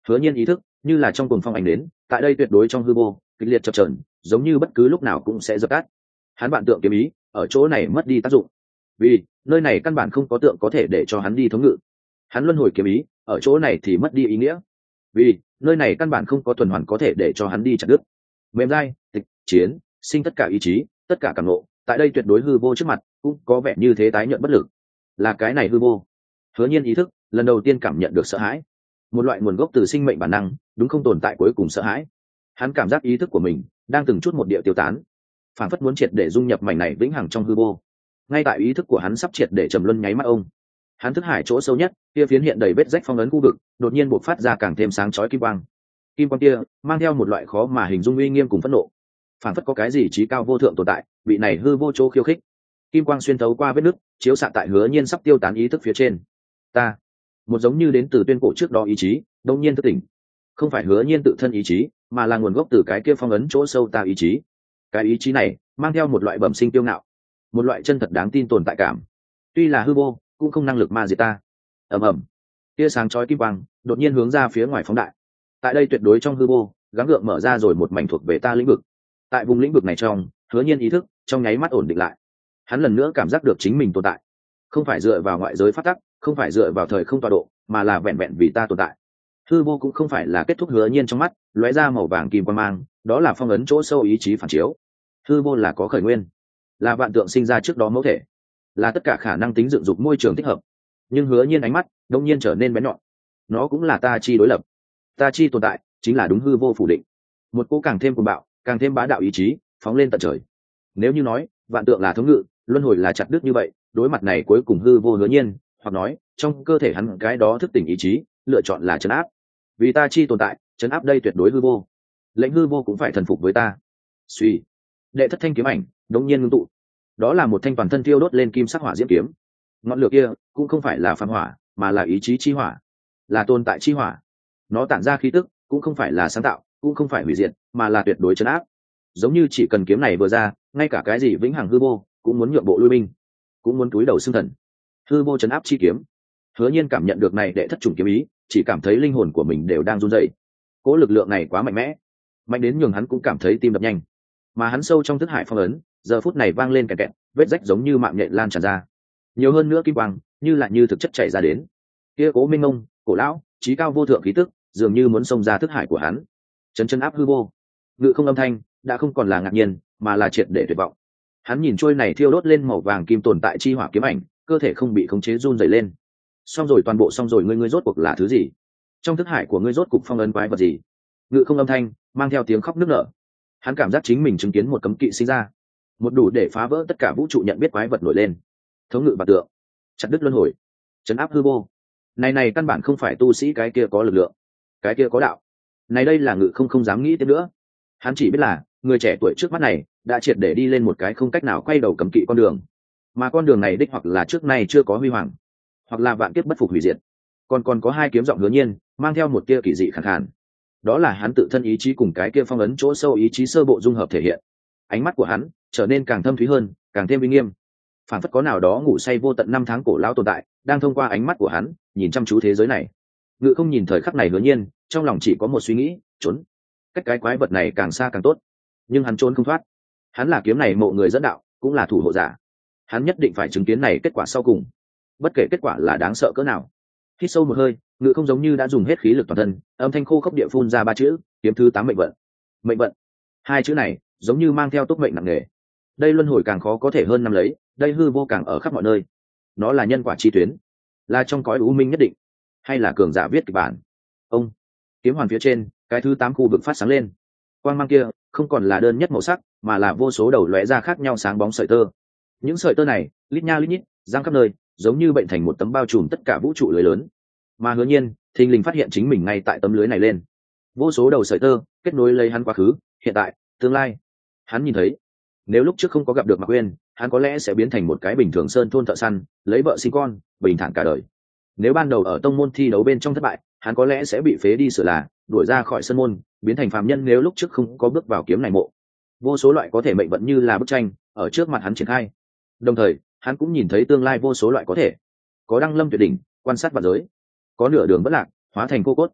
Speaker 1: Hứa Nhiên ý thức như là trong cuồng phong ảnh đến, tại đây tuyệt đối trong hư vô kịch liệt chập chờn, giống như bất cứ lúc nào cũng sẽ dập tắt. Hắn vạn tượng kiếm ý ở chỗ này mất đi tác dụng, vì nơi này căn bản không có tượng có thể để cho hắn đi thống ngự. Hắn luân hồi kiếm ý ở chỗ này thì mất đi ý nghĩa, vì nơi này căn bản không có tuần hoàn có thể để cho hắn đi chặt đứt. Mềm dai, tịch, chiến, sinh tất cả ý chí, tất cả cảm ngộ, tại đây tuyệt đối hư vô trước mặt cũng có vẻ như thế tái nhận bất lực. Là cái này hư vô. Hứa Nhiên ý thức lần đầu tiên cảm nhận được sợ hãi, một loại nguồn gốc từ sinh mệnh bản năng, đúng không tồn tại cuối cùng sợ hãi. Hắn cảm giác ý thức của mình đang từng chút một địa tiêu tán, phản phất muốn triệt để dung nhập mảnh này vĩnh hằng trong hư vô. Ngay tại ý thức của hắn sắp triệt để trầm luân nháy mắt ông, hắn thức hải chỗ sâu nhất kia phiến hiện đầy vết rách phong ấn khu vực đột nhiên bộc phát ra càng thêm sáng chói kim quang. Kim quang kia mang theo một loại khó mà hình dung uy nghiêm cùng phẫn nộ, phản phất có cái gì trí cao vô thượng tồn tại bị này hư vô chỗ khiêu khích. Kim quang xuyên thấu qua vết nứt, chiếu xạ tại Hứa Nhiên sắp tiêu tán ý thức phía trên. Ta, một giống như đến từ tuyên cổ trước đó ý chí đột nhiên thức tỉnh, không phải Hứa Nhiên tự thân ý chí, mà là nguồn gốc từ cái kia phong ấn chỗ sâu ta ý chí. Cái ý chí này mang theo một loại bẩm sinh tiêu ngạo, một loại chân thật đáng tin tồn tại cảm, tuy là hư vô cũng không năng lực ma diệt ta. Ầm ầm, tia sáng chói kim quang đột nhiên hướng ra phía ngoài phóng đại. Tại đây tuyệt đối trong hư vô gắng gượng mở ra rồi một mảnh thuộc về ta lĩnh vực. Tại vùng lĩnh vực này trong, Hứa Nhiên ý thức trong nháy mắt ổn định lại. Hắn lần nữa cảm giác được chính mình tồn tại, không phải dựa vào ngoại giới phát tắc, không phải dựa vào thời không tọa độ, mà là vẹn vẹn vì ta tồn tại. Hư vô cũng không phải là kết thúc. Hứa Nhiên trong mắt lóe ra màu vàng kim quang mang, đó là phong ấn chỗ sâu ý chí phản chiếu. Hư vô là có khởi nguyên, là vạn tượng sinh ra trước đó mẫu thể, là tất cả khả năng tính dựng dục môi trường thích hợp. Nhưng Hứa Nhiên ánh mắt đông nhiên trở nên bén nhọn. Nó cũng là ta chi đối lập, ta chi tồn tại chính là đúng hư vô phủ định. Một cỗ càng thêm cuồng bạo, càng thêm bá đạo ý chí phóng lên tận trời. Nếu như nói vạn tượng là thống ngự, luân hồi là chặt đứt như vậy, đối mặt này cuối cùng hư vô Hứa Nhiên, hoặc nói trong cơ thể hắn cái đó thức tỉnh ý chí lựa chọn là trấn áp. Vì ta chi tồn tại, trấn áp đây tuyệt đối hư vô, lệnh hư vô cũng phải thần phục với ta. Suy, đệ thất thanh kiếm ảnh đống nhiên ngưng tụ, đó là một thanh toàn thân thiêu đốt lên kim sắc hỏa diễm kiếm. Ngọn lửa kia cũng không phải là phàm hỏa, mà là ý chí chi hỏa, là tồn tại chi hỏa. Nó tản ra khí tức cũng không phải là sáng tạo, cũng không phải hủy diệt, mà là tuyệt đối trấn áp. Giống như chỉ cần kiếm này vừa ra, ngay cả cái gì vĩnh hằng hư vô cũng muốn nhượng bộ lui binh, cũng muốn túi đầu xương thần. Hư vô trấn áp chi kiếm. Hứa Nhiên cảm nhận được này đệ thất trùng kiếm ý, chỉ cảm thấy linh hồn của mình đều đang run rẩy. Cỗ lực lượng này quá mạnh mẽ, mạnh đến nhường hắn cũng cảm thấy tim đập nhanh. Mà hắn sâu trong thức hải phong ấn, giờ phút này vang lên kẹt kẹt, vết rách giống như mạng nhện lan tràn ra. Nhiều hơn nữa kim quang, như là như thực chất chảy ra đến. Kia cố minh mông, cổ lão, trí cao vô thượng khí tức, dường như muốn xông ra thức hải của hắn, chấn chân áp hư vô. Ngự không âm thanh đã không còn là ngạc nhiên, mà là triệt để tuyệt vọng. Hắn nhìn trôi này thiêu đốt lên màu vàng kim tồn tại chi hỏa kiếm ảnh, cơ thể không bị khống chế run rẩy lên. Xong rồi, toàn bộ xong rồi, ngươi ngươi rốt cuộc là thứ gì? Trong thức hải của ngươi rốt cục phong ấn quái vật gì? Ngự không âm thanh mang theo tiếng khóc nức nở. Hắn cảm giác chính mình chứng kiến một cấm kỵ sinh ra, một đủ để phá vỡ tất cả vũ trụ nhận biết quái vật nổi lên. Thống ngự bạt tượng, chặt đứt luân hồi, chấn áp hư vô. Này này căn bản không phải tu sĩ cái kia có lực lượng, cái kia có đạo. Này đây là ngự không không dám nghĩ tiếp nữa. Hắn chỉ biết là người trẻ tuổi trước mắt này đã triệt để đi lên một cái không cách nào quay đầu cấm kỵ con đường, mà con đường này đích hoặc là trước nay chưa có huy hoàng, hoặc là vạn kiếp bất phục hủy diệt. Còn còn có hai kiếm giọng Hứa Nhiên mang theo một tia kỳ dị khàn khàn, đó là hắn tự thân ý chí cùng cái kia phong ấn chỗ sâu ý chí sơ bộ dung hợp thể hiện. Ánh mắt của hắn trở nên càng thâm thúy hơn, càng thêm uy nghiêm, phản phất có nào đó ngủ say vô tận năm tháng cổ lão tồn tại đang thông qua ánh mắt của hắn nhìn chăm chú thế giới này. Ngự không nhìn thời khắc này Hứa Nhiên trong lòng chỉ có một suy nghĩ: trốn, cách cái quái vật này càng xa càng tốt. Nhưng hắn trốn không thoát, hắn là kiếm này mộ người dẫn đạo, cũng là thủ hộ giả. Hắn nhất định phải chứng kiến này kết quả sau cùng, bất kể kết quả là đáng sợ cỡ nào. Hít sâu một hơi, Ngự không giống như đã dùng hết khí lực toàn thân, âm thanh khô khốc địa phun ra ba chữ: kiếm thứ tám mệnh vận. Mệnh vận, hai chữ này giống như mang theo túc mệnh nặng nề. Đây luân hồi càng khó có thể hơn năm lấy, đây hư vô càng ở khắp mọi nơi. Nó là nhân quả chi tuyến, là trong cõi u minh nhất định, hay là cường giả viết kịch bản. Ông, kiếm hoàn phía trên cái thứ tám khu vực phát sáng lên. Quang mang kia không còn là đơn nhất màu sắc, mà là vô số đầu lóe ra khác nhau sáng bóng sợi tơ. Những sợi tơ này lít nha lít nhít giang khắp nơi, giống như bệnh thành một tấm bao trùm tất cả vũ trụ lưới lớn. Mà Hứa Nhiên thình lình phát hiện chính mình ngay tại tấm lưới này lên. Vô số đầu sợi tơ kết nối lấy hắn quá khứ, hiện tại, tương lai. Hắn nhìn thấy, nếu lúc trước không có gặp được Mạc Uyên, hắn có lẽ sẽ biến thành một cái bình thường sơn thôn thợ săn, lấy vợ sinh con, bình thản cả đời. Nếu ban đầu ở tông môn thi đấu bên trong thất bại, hắn có lẽ sẽ bị phế đi sửa là, đuổi ra khỏi sân môn, biến thành phàm nhân. Nếu lúc trước không có bước vào kiếm này mộ, vô số loại có thể mệnh vận như là bức tranh ở trước mặt hắn triển khai. Đồng thời, hắn cũng nhìn thấy tương lai vô số loại có thể, có đăng lâm tuyệt đỉnh, quan sát vạn giới, có nửa đường bất lạc, hóa thành cô cốt,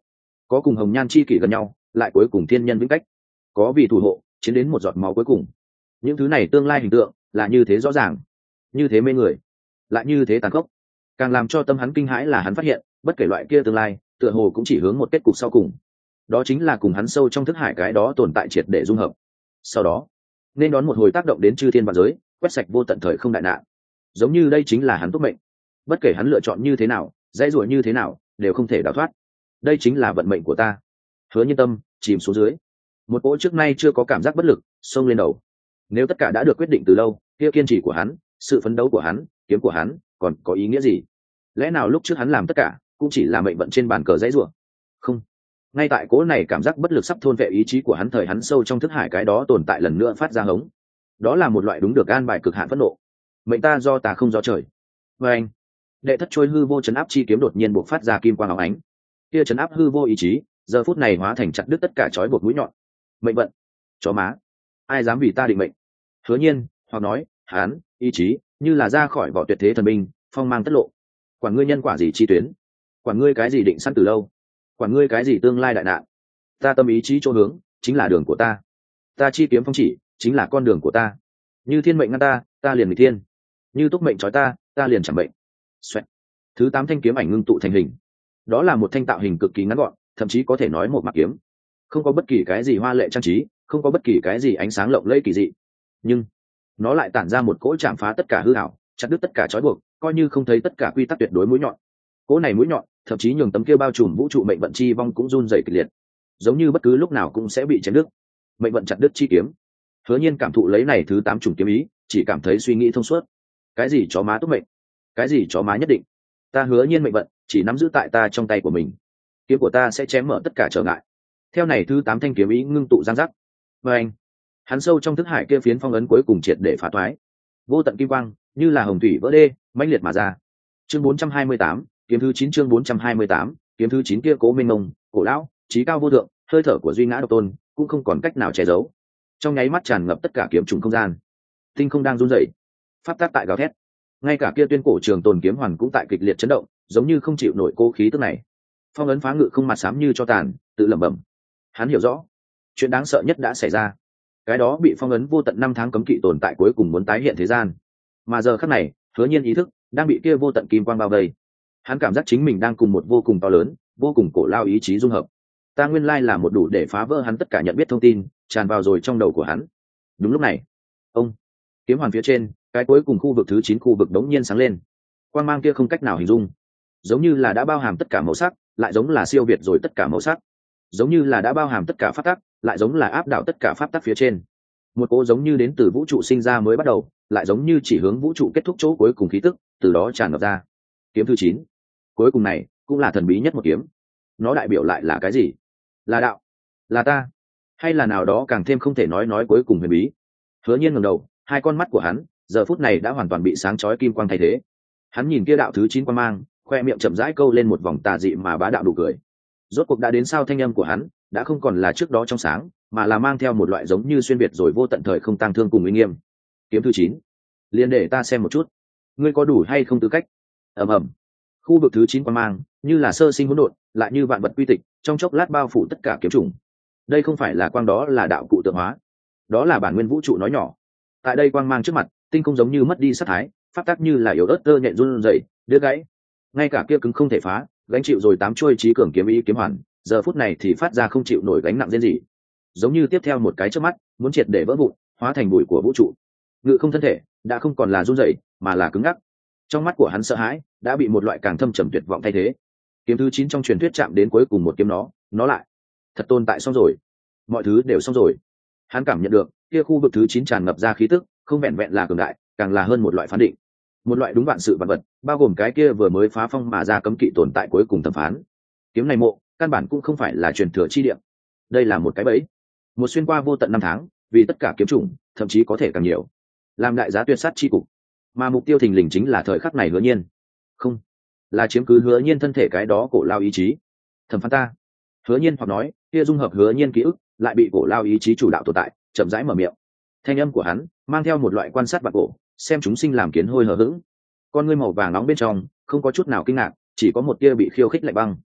Speaker 1: có cùng hồng nhan chi kỷ gần nhau, lại cuối cùng thiên nhân vĩnh cách, có vì thủ hộ chiến đến một giọt máu cuối cùng. Những thứ này tương lai hình tượng là như thế rõ ràng, như thế mê người, lại như thế tàn khốc. Càng làm cho tâm hắn kinh hãi là hắn phát hiện bất kể loại kia tương lai tựa hồ cũng chỉ hướng một kết cục sau cùng, đó chính là cùng hắn sâu trong thức hải cái đó tồn tại triệt để dung hợp, sau đó nên đón một hồi tác động đến chư thiên vạn giới, quét sạch vô tận thời không đại nạn. Giống như đây chính là hắn túc mệnh, bất kể hắn lựa chọn như thế nào, dãy rủa như thế nào, đều không thể đào thoát. Đây chính là vận mệnh của ta. Hứa Nhiên tâm chìm xuống dưới, một cỗ trước nay chưa có cảm giác bất lực xông lên đầu. Nếu tất cả đã được quyết định từ lâu, kia kiên trì của hắn, sự phấn đấu của hắn, kiếm của hắn còn có ý nghĩa gì? Lẽ nào lúc trước hắn làm tất cả cũng chỉ là mệnh vận trên bàn cờ dãy rủa? Không. Ngay tại cỗ này cảm giác bất lực sắp thôn vệ ý chí của hắn thời, hắn sâu trong thức hải cái đó tồn tại lần nữa phát ra hống. Đó là một loại đúng được an bài cực hạn phẫn nộ. Mệnh ta do ta không do trời. Và anh, đệ thất trôi hư vô chấn áp chi kiếm đột nhiên buộc phát ra kim quang óng ánh. Kia chấn áp hư vô ý chí, giờ phút này hóa thành chặt đứt tất cả trói buộc mũi nhọn. Mệnh vận, chó má, ai dám vì ta định mệnh? Hứa Nhiên hoặc nói, hắn ý chí như là ra khỏi vỏ tuyệt thế thần binh, phong mang tất lộ. Quản ngươi nhân quả gì chi tuyến, quản ngươi cái gì định sẵn từ lâu, quản ngươi cái gì tương lai đại nạn, ta tâm ý chí chỗ hướng chính là đường của ta, ta chi kiếm phong chỉ chính là con đường của ta. Như thiên mệnh ngăn ta, ta liền nghịch thiên; như túc mệnh trói ta, ta liền chẳng mệnh. Xoẹt. Thứ tám thanh kiếm ảnh ngưng tụ thành hình. Đó là một thanh tạo hình cực kỳ ngắn gọn, thậm chí có thể nói một mạc kiếm, không có bất kỳ cái gì hoa lệ trang trí, không có bất kỳ cái gì ánh sáng lộng lẫy kỳ dị, nhưng nó lại tản ra một cỗ chạm phá tất cả hư ảo, chặt đứt tất cả trói buộc, coi như không thấy tất cả quy tắc tuyệt đối mũi nhọn. Cỗ này mũi nhọn thậm chí nhường tấm kia bao trùm vũ trụ mệnh vận chi vong cũng run rẩy kịch liệt, giống như bất cứ lúc nào cũng sẽ bị chém đứt. Mệnh vận chặt đứt chi kiếm. Hứa Nhiên cảm thụ lấy này thứ tám chủng kiếm ý, chỉ cảm thấy suy nghĩ thông suốt. Cái gì chó má túc mệnh, cái gì chó má nhất định, ta Hứa Nhiên mệnh vận chỉ nắm giữ tại ta trong tay của mình. Kiếm của ta sẽ chém mở tất cả trở ngại. Theo này thứ tám thanh kiếm ý ngưng tụ giang giác. Và anh, hắn sâu trong thức hải kia phiến phong ấn cuối cùng triệt để phá thoái. Vô tận kim quang như là hồng thủy vỡ đê, mãnh liệt mà ra. Chương bốn trăm hai mươi tám, kiếm thứ chín. Chương bốn trăm hai mươi tám, kiếm thứ chín kia cố minh mông, cổ lão, trí cao vô thượng, hơi thở của duy ngã độc tôn cũng không còn cách nào che giấu. Trong nháy mắt tràn ngập tất cả kiếm trùng không gian. Tinh không đang run rẩy, pháp tắc tại gào thét. Ngay cả kia tuyên cổ trường tồn kiếm hoàn cũng tại kịch liệt chấn động, giống như không chịu nổi cô khí tức này. Phong ấn phá ngự không mặt xám như cho tàn, tự lẩm bẩm. Hắn hiểu rõ, chuyện đáng sợ nhất đã xảy ra. Cái đó bị phong ấn vô tận năm tháng cấm kỵ tồn tại cuối cùng muốn tái hiện thế gian. Mà giờ khắc này, Hứa Nhiên ý thức đang bị kia vô tận kim quang bao vây. Hắn cảm giác chính mình đang cùng một vô cùng to lớn, vô cùng cổ lao ý chí dung hợp. Ta nguyên lai là một đủ để phá vỡ hắn tất cả nhận biết thông tin, tràn vào rồi trong đầu của hắn. Đúng lúc này, ông kiếm hoàn phía trên, cái cuối cùng khu vực thứ chín khu vực đống nhiên sáng lên. Quang mang kia không cách nào hình dung, giống như là đã bao hàm tất cả màu sắc, lại giống là siêu việt rồi tất cả màu sắc, giống như là đã bao hàm tất cả pháp tắc, lại giống là áp đảo tất cả pháp tắc phía trên. Một cỗ giống như đến từ vũ trụ sinh ra mới bắt đầu, lại giống như chỉ hướng vũ trụ kết thúc chỗ cuối cùng khí tức, từ đó tràn ngập ra. Kiếm thứ chín, cuối cùng này cũng là thần bí nhất một kiếm. Nó đại biểu lại là cái gì? Là đạo, là ta, hay là nào đó càng thêm không thể nói nói cuối cùng huyền bí? Hứa Nhiên ngẩng đầu, hai con mắt của hắn giờ phút này đã hoàn toàn bị sáng chói kim quang thay thế. Hắn nhìn kia đạo thứ chín quang mang, khoe miệng chậm rãi câu lên một vòng tà dị mà bá đạo đủ cười. Rốt cuộc đã đến sao thanh âm của hắn đã không còn là trước đó trong sáng, mà là mang theo một loại giống như xuyên việt rồi vô tận thời không tang thương cùng uy nghiêm. Kiếm thứ chín, liền để ta xem một chút, ngươi có đủ hay không tư cách. Ầm ầm. Khu vực thứ chín quang mang như là sơ sinh hỗn độn, lại như vạn vật quy tịch, trong chốc lát bao phủ tất cả kiếm trùng. Đây không phải là quang, đó là đạo cụ tượng hóa, đó là bản nguyên vũ trụ nói nhỏ. Tại đây quang mang trước mặt, tinh không giống như mất đi sát thái, pháp tắc như là yếu ớt tơ nhện run rẩy, đứt gãy. Ngay cả kia cứng không thể phá, gánh chịu rồi tám chuôi trí cường kiếm ý kiếm hoàn, giờ phút này thì phát ra không chịu nổi gánh nặng riêng gì, giống như tiếp theo một cái chớp mắt muốn triệt để vỡ vụn, hóa thành bụi của vũ trụ. Ngự không thân thể đã không còn là run rẩy, mà là cứng ngắc. Trong mắt của hắn sợ hãi đã bị một loại càng thâm trầm tuyệt vọng thay thế. Kiếm thứ chín trong truyền thuyết chạm đến cuối cùng một kiếm, nó nó lại thật tồn tại, xong rồi, mọi thứ đều xong rồi. Hắn cảm nhận được kia khu vực thứ chín tràn ngập ra khí tức, không vẹn vẹn là cường đại, càng là hơn một loại phán định, một loại đúng vạn sự vạn vật, bao gồm cái kia vừa mới phá phong mà ra cấm kỵ tồn tại cuối cùng thẩm phán. Kiếm này mộ căn bản cũng không phải là truyền thừa chi địa, đây là một cái bẫy, một xuyên qua vô tận năm tháng, vì tất cả kiếm chủng, thậm chí có thể càng nhiều, làm đại giá tuyệt sát chi cục. Mà mục tiêu thình lình chính là thời khắc này Hứa Nhiên, không là chiếm cứ Hứa Nhiên thân thể cái đó cổ lao ý chí. Thẩm phán ta. Hứa Nhiên hoặc nói kia dung hợp Hứa Nhiên ký ức lại bị cổ lao ý chí chủ đạo tồn tại chậm rãi mở miệng. Thanh âm của hắn mang theo một loại quan sát vạn cổ, xem chúng sinh làm kiến hôi hờ hững. Con ngươi màu vàng nóng bên trong không có chút nào kinh ngạc, chỉ có một tia bị khiêu khích lạnh băng.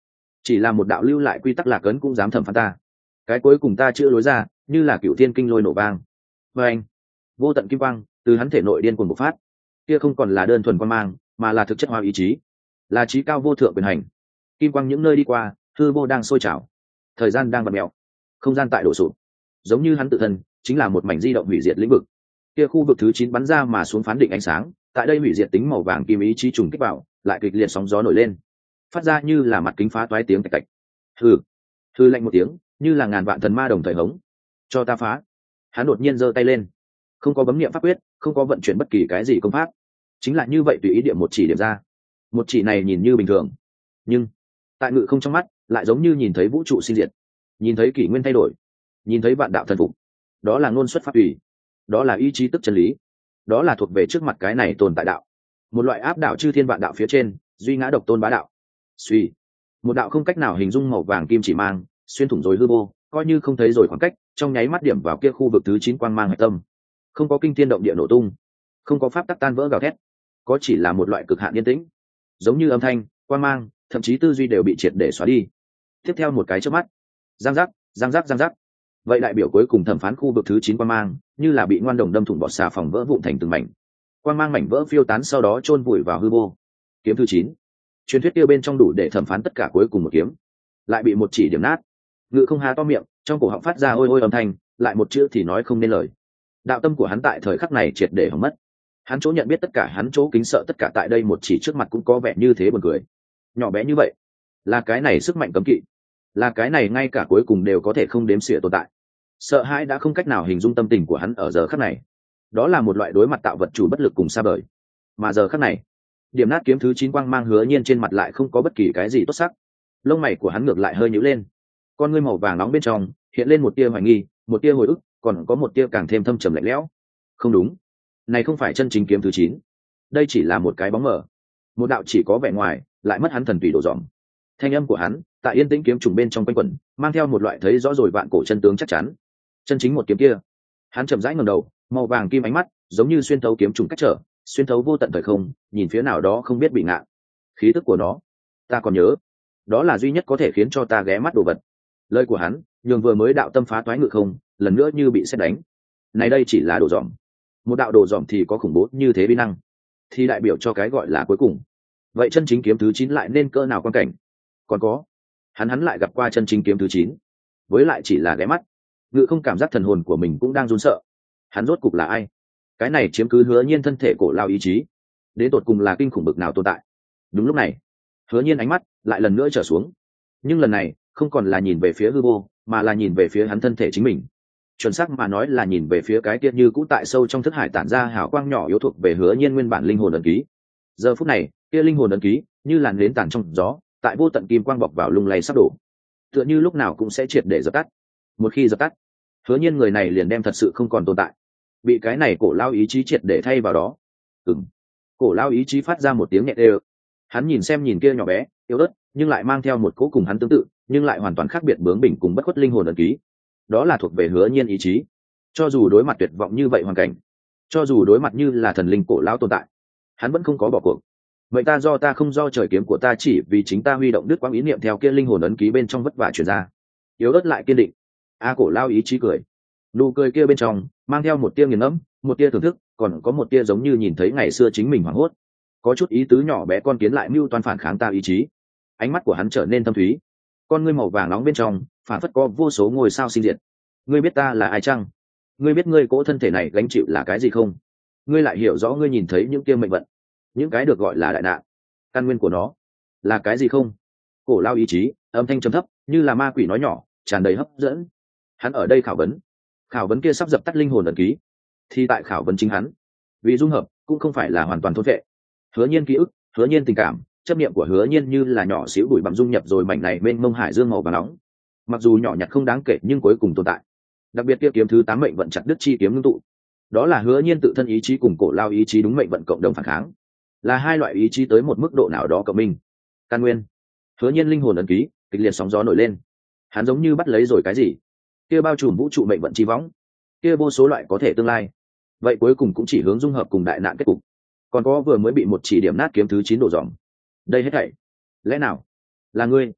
Speaker 1: chỉ là một đạo lưu lại quy tắc lạc ấn cũng dám thẩm phán ta. Cái cuối cùng ta chữa lối ra như là cựu thiên kinh lôi nổ vang. Và anh, vô tận kim quang từ hắn thể nội điên cuồng bộc phát, kia không còn là đơn thuần quan mang mà là thực chất hóa ý chí, là trí cao vô thượng quyền hành. Kim quang những nơi đi qua, hư vô đang sôi trào, thời gian đang vặn mèo, không gian tại đổ sụp, giống như hắn tự thân chính là một mảnh di động hủy diệt lĩnh vực. Kia khu vực thứ chín bắn ra mà xuống phán định ánh sáng, tại đây hủy diệt tính màu vàng kim ý chí trùng kích vào, lại kịch liệt sóng gió nổi lên, phát ra như là mặt kính phá toái tiếng tạch tạch. Hừ, hừ lạnh một tiếng, như là ngàn vạn thần ma đồng thời hống. Cho ta phá! Hắn đột nhiên giơ tay lên, không có bấm niệm pháp quyết, không có vận chuyển bất kỳ cái gì công pháp, chính là như vậy tùy ý điểm một chỉ điểm ra. Một chỉ này nhìn như bình thường, nhưng tại Ngự Không trong mắt lại giống như nhìn thấy vũ trụ sinh diệt, nhìn thấy kỷ nguyên thay đổi, nhìn thấy vạn đạo thần phục. Đó là ngôn xuất pháp ủy, đó là ý chí tức chân lý, đó là thuộc về trước mặt cái này tồn tại đạo, một loại áp đảo chư thiên vạn đạo phía trên, duy ngã độc tôn bá đạo. Suy, một đạo không cách nào hình dung màu vàng kim chỉ mang xuyên thủng rồi hư vô, coi như không thấy rồi khoảng cách, trong nháy mắt điểm vào kia khu vực thứ chín quang mang hạch tâm. Không có kinh thiên động địa nổ tung, không có pháp tắc tan vỡ gào thét, có chỉ là một loại cực hạn yên tĩnh, giống như âm thanh, quang mang, thậm chí tư duy đều bị triệt để xóa đi. Tiếp theo một cái chớp mắt, giang giác, giang giác, giang giác. Vậy đại biểu cuối cùng thẩm phán khu vực thứ chín quang mang, như là bị ngoan đồng đâm thủng bọt xà phòng vỡ vụn thành từng mảnh. Quang mang mảnh vỡ phiêu tán sau đó chôn vùi vào hư vô. Kiếm thứ chín, truyền thuyết kia bên trong đủ để thẩm phán tất cả cuối cùng một kiếm, lại bị một chỉ điểm nát. Ngự Không há to miệng, trong cổ họng phát ra ôi ôi âm thanh, lại một chữ thì nói không nên lời. Đạo tâm của hắn tại thời khắc này triệt để hỏng mất. Hắn chỗ nhận biết tất cả, hắn chỗ kính sợ tất cả tại đây một chỉ trước mặt cũng có vẻ như thế buồn cười. Nhỏ bé như vậy, là cái này sức mạnh cấm kỵ, là cái này ngay cả cuối cùng đều có thể không đếm xỉa tồn tại. Sợ hãi đã không cách nào hình dung tâm tình của hắn ở giờ khắc này. Đó là một loại đối mặt tạo vật chủ bất lực cùng xa vời. Mà giờ khắc này, điểm nát kiếm thứ chín quang mang Hứa Nhiên trên mặt lại không có bất kỳ cái gì tốt sắc. Lông mày của hắn ngược lại hơi nhíu lên, con ngươi màu vàng nóng bên trong hiện lên một tia hoài nghi, một tia hồi ức, còn có một tia càng thêm thâm trầm lạnh lẽo. Không đúng, này không phải chân chính kiếm thứ chín, đây chỉ là một cái bóng mờ, một đạo chỉ có vẻ ngoài lại mất hắn thần tùy đổ dòm. Thanh âm của hắn tại yên tĩnh kiếm trùng bên trong quanh quẩn, mang theo một loại thấy rõ rồi vạn cổ chân tướng chắc chắn. Chân chính một kiếm kia. Hắn chậm rãi ngẩng đầu, màu vàng kim ánh mắt giống như xuyên thấu kiếm trùng cách trở, xuyên thấu vô tận thời không, nhìn phía nào đó không biết bị ngạ. Khí tức của nó, ta còn nhớ, đó là duy nhất có thể khiến cho ta ghé mắt đồ vật. Lời của hắn nhường vừa mới đạo tâm phá toái Ngự Không lần nữa như bị sét đánh. Này đây chỉ là đồ dòm, một đạo đồ dòm thì có khủng bố như thế bí năng, thì đại biểu cho cái gọi là cuối cùng. Vậy chân chính kiếm thứ chín lại nên cỡ nào quan cảnh? Còn có, hắn hắn lại gặp qua chân chính kiếm thứ chín, với lại chỉ là ghé mắt. Ngự Không cảm giác thần hồn của mình cũng đang run sợ. Hắn rốt cục là ai? Cái này chiếm cứ Hứa Nhiên thân thể cổ lao ý chí, đến tột cùng là kinh khủng bực nào tồn tại? Đúng lúc này, Hứa Nhiên ánh mắt lại lần nữa trở xuống, nhưng lần này không còn là nhìn về phía hư vô, mà là nhìn về phía hắn thân thể chính mình. Chuẩn xác mà nói là nhìn về phía cái kia như cũ tại sâu trong thức hải tản ra hào quang nhỏ yếu thuộc về Hứa Nhiên nguyên bản linh hồn ấn ký. Giờ phút này, kia linh hồn ấn ký như làn nến tàn trong gió, tại vô tận kim quang bọc vào lung lay sắp đổ, tựa như lúc nào cũng sẽ triệt để dập tắt. Một khi dập tắt, Hứa Nhiên người này liền đem thật sự không còn tồn tại, bị cái này cổ lao ý chí triệt để thay vào đó. Ừm. Cổ lao ý chí phát ra một tiếng nhẹ đều. Hắn nhìn xem nhìn kia nhỏ bé, yếu ớt, nhưng lại mang theo một cỗ cùng hắn tương tự, nhưng lại hoàn toàn khác biệt bướng bỉnh cùng bất khuất linh hồn ấn ký. Đó là thuộc về Hứa Nhiên ý chí. Cho dù đối mặt tuyệt vọng như vậy hoàn cảnh, cho dù đối mặt như là thần linh cổ lao tồn tại, hắn vẫn không có bỏ cuộc. Vậy ta do ta không do trời kiếm của ta chỉ vì chính ta huy động đứt quãng ý niệm theo kia linh hồn ấn ký bên trong vất vả truyền ra. Yếu ớt lại kiên định. A cổ lao ý chí cười. Nụ cười kia bên trong mang theo một tia nghiền ngẫm, một tia thưởng thức, còn có một tia giống như nhìn thấy ngày xưa chính mình hoảng hốt. Có chút ý tứ nhỏ bé con kiến lại mưu toan phản kháng ta ý chí. Ánh mắt của hắn trở nên thâm thúy, con ngươi màu vàng nóng bên trong phản phất có vô số ngôi sao sinh diệt. Ngươi biết ta là ai chăng? Ngươi biết ngươi cỗ thân thể này gánh chịu là cái gì không? Ngươi lại hiểu rõ ngươi nhìn thấy những kia mệnh vận, những cái được gọi là đại nạn, căn nguyên của nó là cái gì không? Cổ lao ý chí âm thanh trầm thấp như là ma quỷ nói nhỏ, tràn đầy hấp dẫn. Hắn ở đây khảo vấn, khảo vấn kia sắp dập tắt linh hồn ẩn ký, thì tại khảo vấn chính hắn. Vì dung hợp cũng không phải là hoàn toàn thôn vệ. Hứa Nhiên ký ức, Hứa Nhiên tình cảm, chấp niệm của Hứa Nhiên như là nhỏ xíu bụi bặm dung nhập rồi mảnh này bên mông hải dương màu vàng nóng. Mặc dù nhỏ nhặt không đáng kể nhưng cuối cùng tồn tại. Đặc biệt kia kiếm thứ tám mệnh vận chặt đứt chi kiếm ngưng tụ, đó là Hứa Nhiên tự thân ý chí cùng cổ lao ý chí đúng mệnh vận cộng đồng phản kháng, là hai loại ý chí tới một mức độ nào đó cộng minh. Căn nguyên. Hứa Nhiên linh hồn ấn ký kịch liệt sóng gió nổi lên. Hắn giống như bắt lấy rồi cái gì, kia bao trùm vũ trụ mệnh vận chi võng, kia vô số loại có thể tương lai, vậy cuối cùng cũng chỉ hướng dung hợp cùng đại nạn kết cục. Còn có vừa mới bị một chỉ điểm nát kiếm thứ chín đổ dòm. Đây hết thảy lẽ nào là ngươi?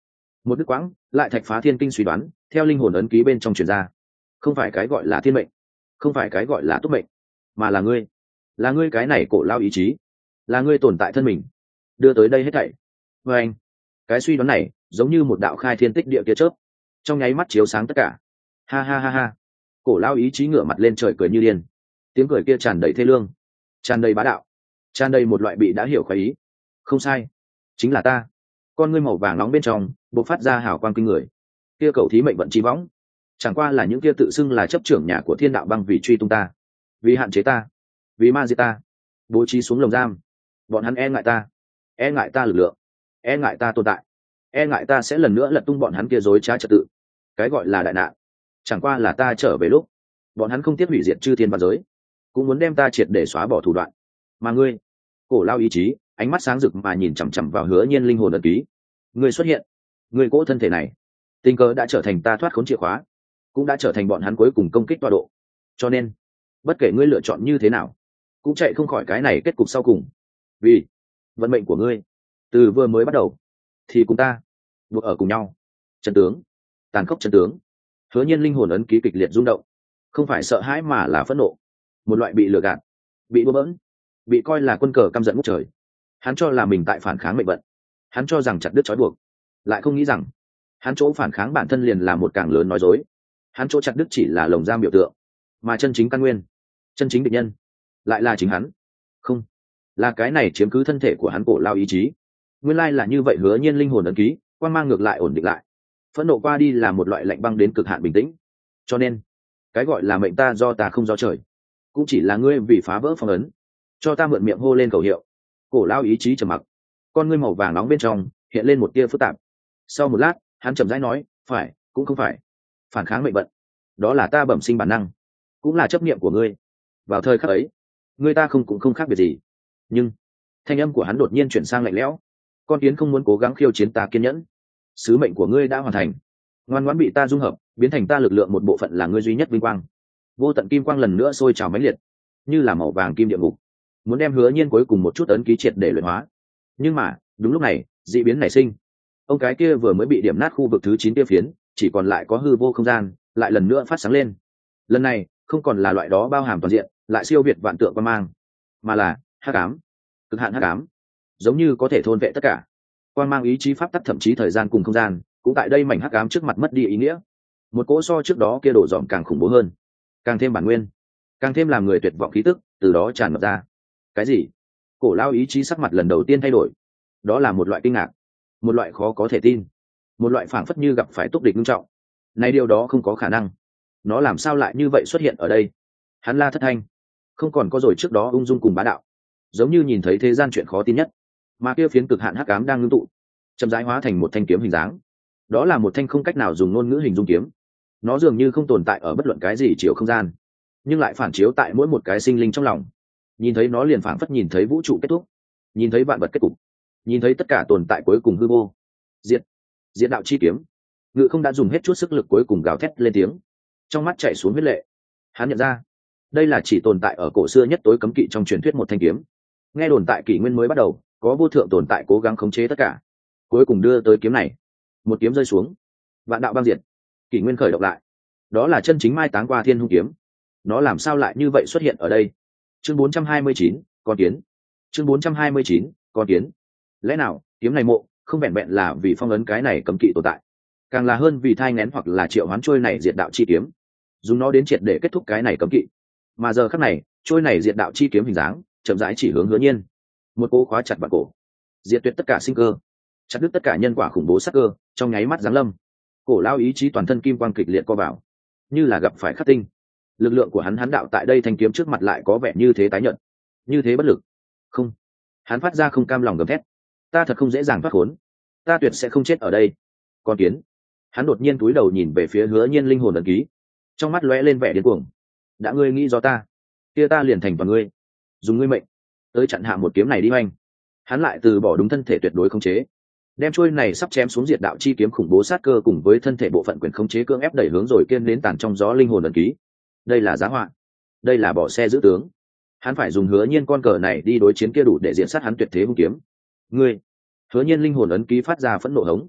Speaker 1: một đức quãng lại thạch phá thiên kinh suy đoán theo linh hồn ấn ký bên trong truyền ra. Không phải cái gọi là thiên mệnh, không phải cái gọi là túc mệnh, mà là ngươi, là ngươi cái này cổ lao ý chí, là ngươi tồn tại thân mình đưa tới đây hết thảy. Và anh, cái suy đoán này giống như một đạo khai thiên tích địa kia chớp, trong nháy mắt chiếu sáng tất cả. Ha ha ha ha, cổ lao ý chí ngửa mặt lên trời cười như điên, tiếng cười kia tràn đầy thê lương, tràn đầy bá đạo, tràn đầy một loại bị đã hiểu khoái ý. Không sai, chính là ta. Con ngươi màu vàng nóng bên trong bộc phát ra hào quang kinh người. Kia cầu thí mệnh vận chi võng, chẳng qua là những kia tự xưng là chấp trưởng nhà của thiên đạo băng vì truy tung ta, vì hạn chế ta, vì ma diệt ta, bố trí xuống lồng giam. Bọn hắn e ngại ta, e ngại ta lực lượng, e ngại ta tồn tại, e ngại ta sẽ lần nữa lật tung bọn hắn kia dối trá trật tự. Cái gọi là đại nạn, chẳng qua là ta trở về lúc bọn hắn không tiếc hủy diệt chư thiên và giới, cũng muốn đem ta triệt để xóa bỏ thủ đoạn. Mà ngươi, cổ lao ý chí, ánh mắt sáng rực mà nhìn chằm chằm vào Hứa Nhiên linh hồn ấn ký. Ngươi xuất hiện, ngươi cỗ thân thể này tình cờ đã trở thành ta thoát khốn chìa khóa, cũng đã trở thành bọn hắn cuối cùng công kích tọa độ. Cho nên bất kể ngươi lựa chọn như thế nào, cũng chạy không khỏi cái này kết cục sau cùng. Vì vận mệnh của ngươi từ vừa mới bắt đầu thì cùng ta buộc ở cùng nhau. Chân tướng, tàn khốc chân tướng. Hứa Nhiên linh hồn ấn ký kịch liệt rung động, không phải sợ hãi mà là phẫn nộ, một loại bị lừa gạt, bị đùa bỡn, bị coi là quân cờ căm giận ngút trời. Hắn cho là mình tại phản kháng mệnh vận, hắn cho rằng chặt đứt trói buộc, lại không nghĩ rằng hắn chỗ phản kháng bản thân liền là một càng lớn nói dối. Hắn chỗ chặt đứt chỉ là lồng giam biểu tượng, mà chân chính căn nguyên, chân chính địch nhân lại là chính hắn. Không, là cái này chiếm cứ thân thể của hắn cổ lao ý chí. Nguyên lai là như vậy. Hứa Nhiên linh hồn ấn ký quang mang ngược lại ổn định lại, phẫn nộ qua đi là một loại lạnh băng đến cực hạn bình tĩnh. Cho nên cái gọi là mệnh ta do ta không do trời, cũng chỉ là ngươi vì phá vỡ phong ấn cho ta mượn miệng hô lên khẩu hiệu. Cổ lao ý chí trầm mặc, con ngươi màu vàng nóng bên trong hiện lên một tia phức tạp. Sau một lát hắn chậm rãi nói, phải cũng không phải. Phản kháng mệnh vận, đó là ta bẩm sinh bản năng, cũng là chấp niệm của ngươi. Vào thời khắc ấy, ngươi ta không cũng không khác biệt gì. Nhưng thanh âm của hắn đột nhiên chuyển sang lạnh lẽo. Con kiến không muốn cố gắng khiêu chiến ta kiên nhẫn. Sứ mệnh của ngươi đã hoàn thành, ngoan ngoãn bị ta dung hợp, biến thành ta lực lượng một bộ phận, là ngươi duy nhất vinh quang. Vô tận kim quang lần nữa sôi trào mãnh liệt, như là màu vàng kim địa ngục, muốn đem Hứa Nhiên cuối cùng một chút ấn ký triệt để luyện hóa. Nhưng mà đúng lúc này dị biến nảy sinh. Ông cái kia vừa mới bị điểm nát khu vực thứ chín kia phiến, chỉ còn lại có hư vô không gian, lại lần nữa phát sáng lên. Lần này không còn là loại đó bao hàm toàn diện, lại siêu việt vạn tượng quan mang, mà là hắc ám, cực hạn hắc ám, giống như có thể thôn vệ tất cả. Quan mang ý chí pháp tắc, thậm chí thời gian cùng không gian, cũng tại đây mảnh hắc ám trước mặt mất đi ý nghĩa. Một cỗ so trước đó kia đổ dòm càng khủng bố hơn, càng thêm bản nguyên, càng thêm làm người tuyệt vọng khí tức từ đó tràn ngập ra. Cái gì? Cổ lao ý chí sắc mặt lần đầu tiên thay đổi. Đó là một loại kinh ngạc, một loại khó có thể tin, một loại phảng phất như gặp phải túc địch nghiêm trọng. Này điều đó không có khả năng, nó làm sao lại như vậy xuất hiện ở đây? Hắn la thất thanh, không còn có rồi trước đó ung dung cùng bá đạo, giống như nhìn thấy thế gian chuyện khó tin nhất. Mà kia phiến cực hạn hắc ám đang ngưng tụ, chậm rãi hóa thành một thanh kiếm hình dáng. Đó là một thanh không cách nào dùng ngôn ngữ hình dung kiếm. Nó dường như không tồn tại ở bất luận cái gì chiều không gian, nhưng lại phản chiếu tại mỗi một cái sinh linh trong lòng. Nhìn thấy nó liền phảng phất nhìn thấy vũ trụ kết thúc, nhìn thấy vạn vật kết cục, nhìn thấy tất cả tồn tại cuối cùng hư vô. Diệt, diệt đạo chi kiếm. Ngự không đã dùng hết chút sức lực cuối cùng gào thét lên tiếng, trong mắt chảy xuống huyết lệ. Hắn nhận ra đây là chỉ tồn tại ở cổ xưa nhất tối cấm kỵ trong truyền thuyết một thanh kiếm. Nghe đồn tại kỷ nguyên mới bắt đầu, có vô thượng tồn tại cố gắng khống chế tất cả, cuối cùng đưa tới kiếm này. Một kiếm rơi xuống, vạn đạo băng diệt, kỷ nguyên khởi động lại. Đó là chân chính mai táng qua thiên hung kiếm. Nó làm sao lại như vậy xuất hiện ở đây? Chương bốn trăm hai mươi chín, con kiến. Chương bốn trăm hai mươi chín, con kiến. Lẽ nào kiếm này mộ không vẹn vẹn là vì phong ấn cái này cấm kỵ tồn tại, càng là hơn vì thai nghén hoặc là triệu hoán trôi này diệt đạo chi kiếm, dùng nó đến triệt để kết thúc cái này cấm kỵ. Mà giờ khắc này, trôi này diệt đạo chi kiếm hình dáng chậm rãi chỉ hướng Hứa Nhiên. Một cỗ khóa chặt bản cổ, diệt tuyệt tất cả sinh cơ, chặt đứt tất cả nhân quả khủng bố sắc cơ, trong nháy mắt giáng lâm. Cổ lao ý chí toàn thân kim quang kịch liệt co vào, như là gặp phải khắc tinh. Lực lượng của hắn hắn đạo tại đây thanh kiếm trước mặt lại có vẻ như thế tái nhợt, như thế bất lực. Không, hắn phát ra không cam lòng gầm thét. Ta thật không dễ dàng thoát khốn, ta tuyệt sẽ không chết ở đây. Con kiến. Hắn đột nhiên cúi đầu nhìn về phía Hứa Nhiên linh hồn ấn ký, trong mắt lóe lên vẻ điên cuồng. Đã ngươi nghĩ do ta, kia ta liền thành toàn ngươi, dùng ngươi mệnh tới chặn hạ một kiếm này đi hoành. Hắn lại từ bỏ đúng thân thể tuyệt đối khống chế, đem chuôi này sắp chém xuống diệt đạo chi kiếm khủng bố sát cơ cùng với thân thể bộ phận quyền khống chế cưỡng ép đẩy hướng rồi kiên đến tàn trong gió linh hồn ấn ký. Đây là giá họa, đây là bỏ xe giữ tướng. Hắn phải dùng Hứa Nhiên con cờ này đi đối chiến kia đủ để diện sát hắn tuyệt thế hung kiếm. Ngươi. Hứa Nhiên linh hồn ấn ký phát ra phẫn nộ hống.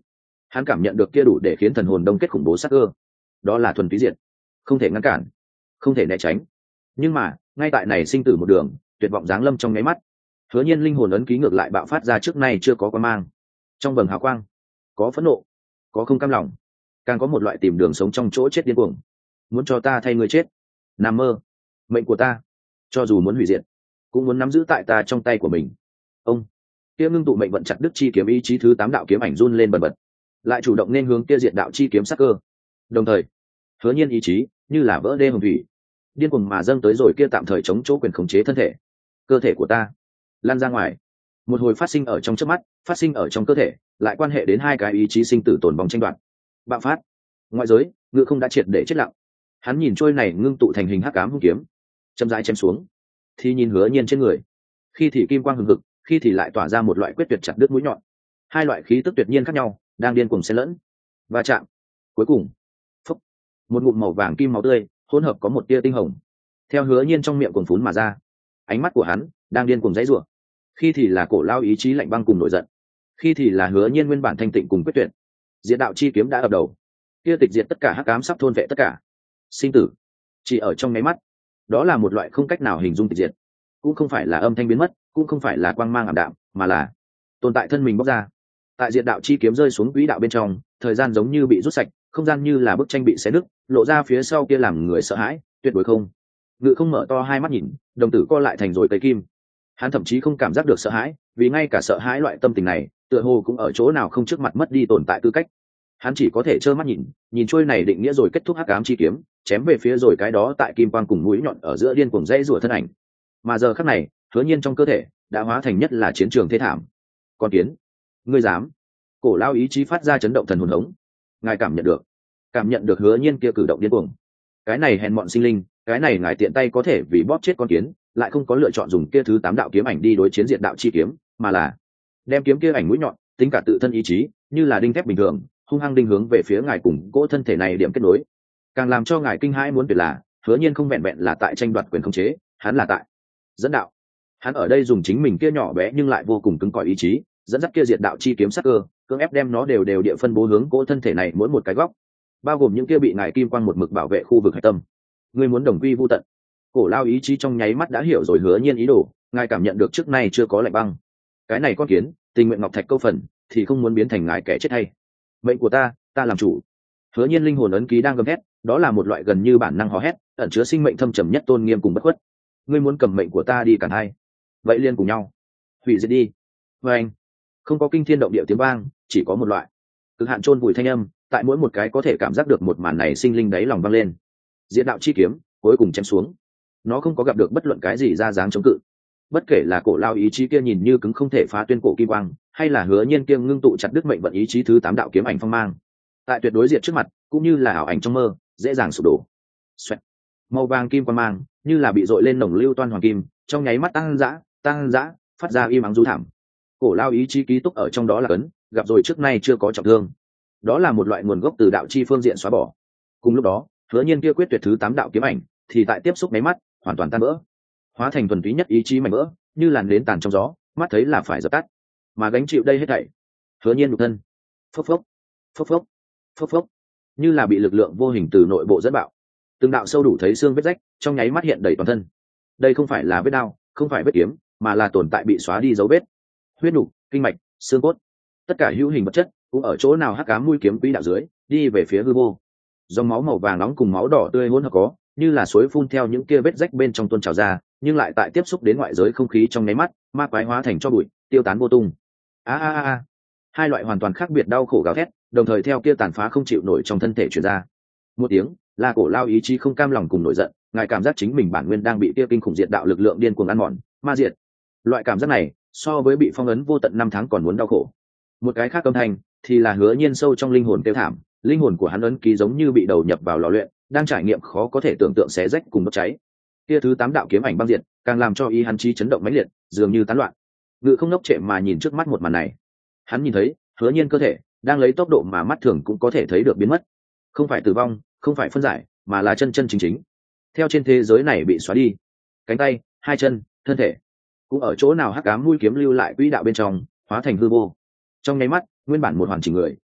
Speaker 1: hắn cảm nhận được kia đủ để khiến thần hồn đông kết khủng bố sắc cơ. Đó là thuần túy diệt, không thể ngăn cản, không thể né tránh. Nhưng mà ngay tại này sinh tử một đường, tuyệt vọng giáng lâm trong nháy mắt, Hứa Nhiên linh hồn ấn ký ngược lại bạo phát ra trước nay chưa có quan mang. Trong vầng hào quang có phẫn nộ, có không cam lòng, càng có một loại tìm đường sống trong chỗ chết điên cuồng. Muốn cho ta thay người chết? Nằm mơ. Mệnh của ta, cho dù muốn hủy diệt, cũng muốn nắm giữ tại ta trong tay của mình. Ông kia ngưng tụ mệnh vận chặt đức chi kiếm ý chí thứ tám đạo kiếm ảnh run lên bần bật, lại chủ động nên hướng kia diệt đạo chi kiếm sắc cơ. Đồng thời, Hứa Nhiên ý chí như là vỡ đê hồng thủy, điên cuồng mà dâng tới rồi kia tạm thời chống chỗ quyền khống chế thân thể. Cơ thể của ta lan ra ngoài, một hồi phát sinh ở trong chớp mắt, phát sinh ở trong cơ thể, lại quan hệ đến hai cái ý chí sinh tử tồn vong tranh đoạt. Bạo phát. Ngoại giới, Ngự Không đã triệt để chết lặng. Hắn nhìn trôi này ngưng tụ thành hình hắc ám hung kiếm, chậm rãi chém xuống, thì nhìn Hứa Nhiên trên người, khi thì kim quang hừng hực, khi thì lại tỏa ra một loại quyết tuyệt chặt đứt mũi nhọn. Hai loại khí tức tuyệt nhiên khác nhau, đang điên cuồng xen lẫn và chạm. Cuối cùng, phốc, một ngụm màu vàng kim máu tươi, hỗn hợp có một tia tinh hồng, theo Hứa Nhiên trong miệng cuồn phún mà ra. Ánh mắt của hắn đang điên cuồng giãy giụa, khi thì là cổ lao ý chí lạnh băng cùng nổi giận, khi thì là Hứa Nhiên nguyên bản thanh tịnh cùng quyết tuyệt. Diệt đạo chi kiếm đã ập đầu, kia tịch diệt tất cả hắc ám sắp thôn vệ tất cả. Sinh tử chỉ ở trong nháy mắt, đó là một loại không cách nào hình dung tịch diệt, cũng không phải là âm thanh biến mất, cũng không phải là quang mang ảm đạm, mà là tồn tại thân mình bóc ra. Tại diệt đạo chi kiếm rơi xuống quỹ đạo bên trong, thời gian giống như bị rút sạch, không gian như là bức tranh bị xé nứt, lộ ra phía sau kia làm người sợ hãi, tuyệt đối không. Ngự Không mở to hai mắt nhìn, đồng tử co lại thành rồi cây kim. Hắn thậm chí không cảm giác được sợ hãi, vì ngay cả sợ hãi loại tâm tình này, tựa hồ cũng ở chỗ nào không trước mặt mất đi tồn tại tư cách. Hắn chỉ có thể trơ mắt nhìn, nhìn trôi này định nghĩa rồi kết thúc hắc ám chi kiếm, chém về phía rồi cái đó tại kim quang cùng mũi nhọn ở giữa điên cuồng dãy rủa thân ảnh. Mà giờ khắc này, Hứa Nhiên trong cơ thể đã hóa thành nhất là chiến trường thế thảm. Con kiến, ngươi dám? Cổ lao ý chí phát ra chấn động thần hồn hống. Ngài cảm nhận được, cảm nhận được Hứa Nhiên kia cử động điên cuồng. Cái này hèn mọn sinh linh, cái này ngài tiện tay có thể vì bóp chết con kiến, lại không có lựa chọn dùng kia thứ tám đạo kiếm ảnh đi đối chiến diệt đạo chi kiếm, mà là đem kiếm kia ảnh mũi nhọn, tính cả tự thân ý chí, như là đinh thép bình thường, hung hăng đinh hướng về phía ngài cùng cỗ thân thể này điểm kết nối. Càng làm cho ngài kinh hãi muốn tuyệt là, Hứa Nhiên không vẹn vẹn là tại tranh đoạt quyền khống chế, hắn là tại dẫn đạo. Hắn ở đây dùng chính mình kia nhỏ bé nhưng lại vô cùng cứng cỏi ý chí, dẫn dắt kia diệt đạo chi kiếm sắc cơ, cưỡng ép đem nó đều đều địa phân bố hướng cỗ thân thể này mỗi một cái góc, bao gồm những kia bị ngài kim quang một mực bảo vệ khu vực hạch tâm. Ngươi muốn đồng quy vu tận. Cổ lao ý chí trong nháy mắt đã hiểu rồi Hứa Nhiên ý đồ, ngài cảm nhận được trước nay chưa có lạnh băng. Cái này con kiến, tình nguyện ngọc thạch câu phần, thì không muốn biến thành ngài kẻ chết hay. Mệnh của ta, ta làm chủ. Hứa Nhiên linh hồn ấn ký đang gầm hét, đó là một loại gần như bản năng hò hét, ẩn chứa sinh mệnh thâm trầm nhất tôn nghiêm cùng bất khuất. Ngươi muốn cầm mệnh của ta đi cản hay? Vậy liên cùng nhau, hủy diệt đi. Và anh, không có kinh thiên động địa tiếng vang, chỉ có một loại cực hạn chôn vùi thanh âm, tại mỗi một cái có thể cảm giác được một màn này sinh linh đáy lòng vang lên. Diệt đạo chi kiếm cuối cùng chém xuống, nó không có gặp được bất luận cái gì ra dáng chống cự. Bất kể là cổ lao ý chí kia nhìn như cứng không thể phá tuyên cổ kim quang, hay là Hứa Nhiên kia ngưng tụ chặt đứt mệnh vận ý chí thứ tám đạo kiếm ảnh phong mang, tại tuyệt đối diệt trước mặt, cũng như là ảo ảnh trong mơ, dễ dàng sụp đổ. Xoẹt. Màu vàng kim quang mang, như là bị dội lên nồng lưu toan hoàng kim, trong nháy mắt tăng dã, tăng dã, phát ra im ắng rú thảm. Cổ lao ý chí ký túc ở trong đó là cấn, gặp rồi trước nay chưa có trọng thương. Đó là một loại nguồn gốc từ đạo chi phương diện xóa bỏ. Cùng lúc đó, Hứa Nhiên kia quyết tuyệt thứ tám đạo kiếm ảnh, thì tại tiếp xúc mấy mắt, hoàn toàn tan vỡ, hóa thành thuần túy nhất ý chí mảnh vỡ, như làn nến tàn trong gió, mắt thấy là phải dập tắt. Mà gánh chịu đây hết thảy, Hứa Nhiên nhục thân, phốc phốc, phốc phốc, phốc phốc, như là bị lực lượng vô hình từ nội bộ dẫn bạo. Từng đạo sâu đủ thấy xương vết rách, trong nháy mắt hiện đầy toàn thân. Đây không phải là vết đao, không phải vết kiếm, mà là tồn tại bị xóa đi dấu vết. Huyết nục, kinh mạch, xương cốt, tất cả hữu hình vật chất cũng ở chỗ nào hắc ám mũi kiếm quỹ đạo dưới, đi về phía hư vô. Dòng máu màu vàng nóng cùng máu đỏ tươi hỗn hợp có, như là suối phun theo những kia vết rách bên trong tuôn trào ra, nhưng lại tại tiếp xúc đến ngoại giới không khí trong nháy mắt, ma quái hóa thành cho bụi, tiêu tán vô tung. A a a. Hai loại hoàn toàn khác biệt đau khổ gào thét, đồng thời theo kia tàn phá không chịu nổi trong thân thể truyền ra. Một tiếng, là cổ lao ý chí không cam lòng cùng nổi giận, ngài cảm giác chính mình bản nguyên đang bị kia kinh khủng diệt đạo lực lượng điên cuồng ăn mòn, ma diệt. Loại cảm giác này, so với bị phong ấn vô tận năm tháng còn muốn đau khổ. Một cái khác âm thanh, thì là Hứa Nhiên sâu trong linh hồn tiêu thảm, linh hồn của hắn ấn ký giống như bị đầu nhập vào lò luyện, đang trải nghiệm khó có thể tưởng tượng xé rách cùng đốt cháy. Kia thứ tám đạo kiếm ảnh băng diệt, càng làm cho ý hắn chi chấn động mãnh liệt, dường như tán loạn. Ngự Không ngốc trệ mà nhìn trước mắt một màn này. Hắn nhìn thấy, Hứa Nhiên cơ thể đang lấy tốc độ mà mắt thường cũng có thể thấy được biến mất. Không phải tử vong, không phải phân giải, mà là chân chân chính chính theo trên thế giới này bị xóa đi. Cánh tay, hai chân, thân thể cũng ở chỗ nào hắc ám mũi kiếm lưu lại quỹ đạo bên trong, hóa thành hư vô. Trong nháy mắt, nguyên bản một hoàn chỉnh người,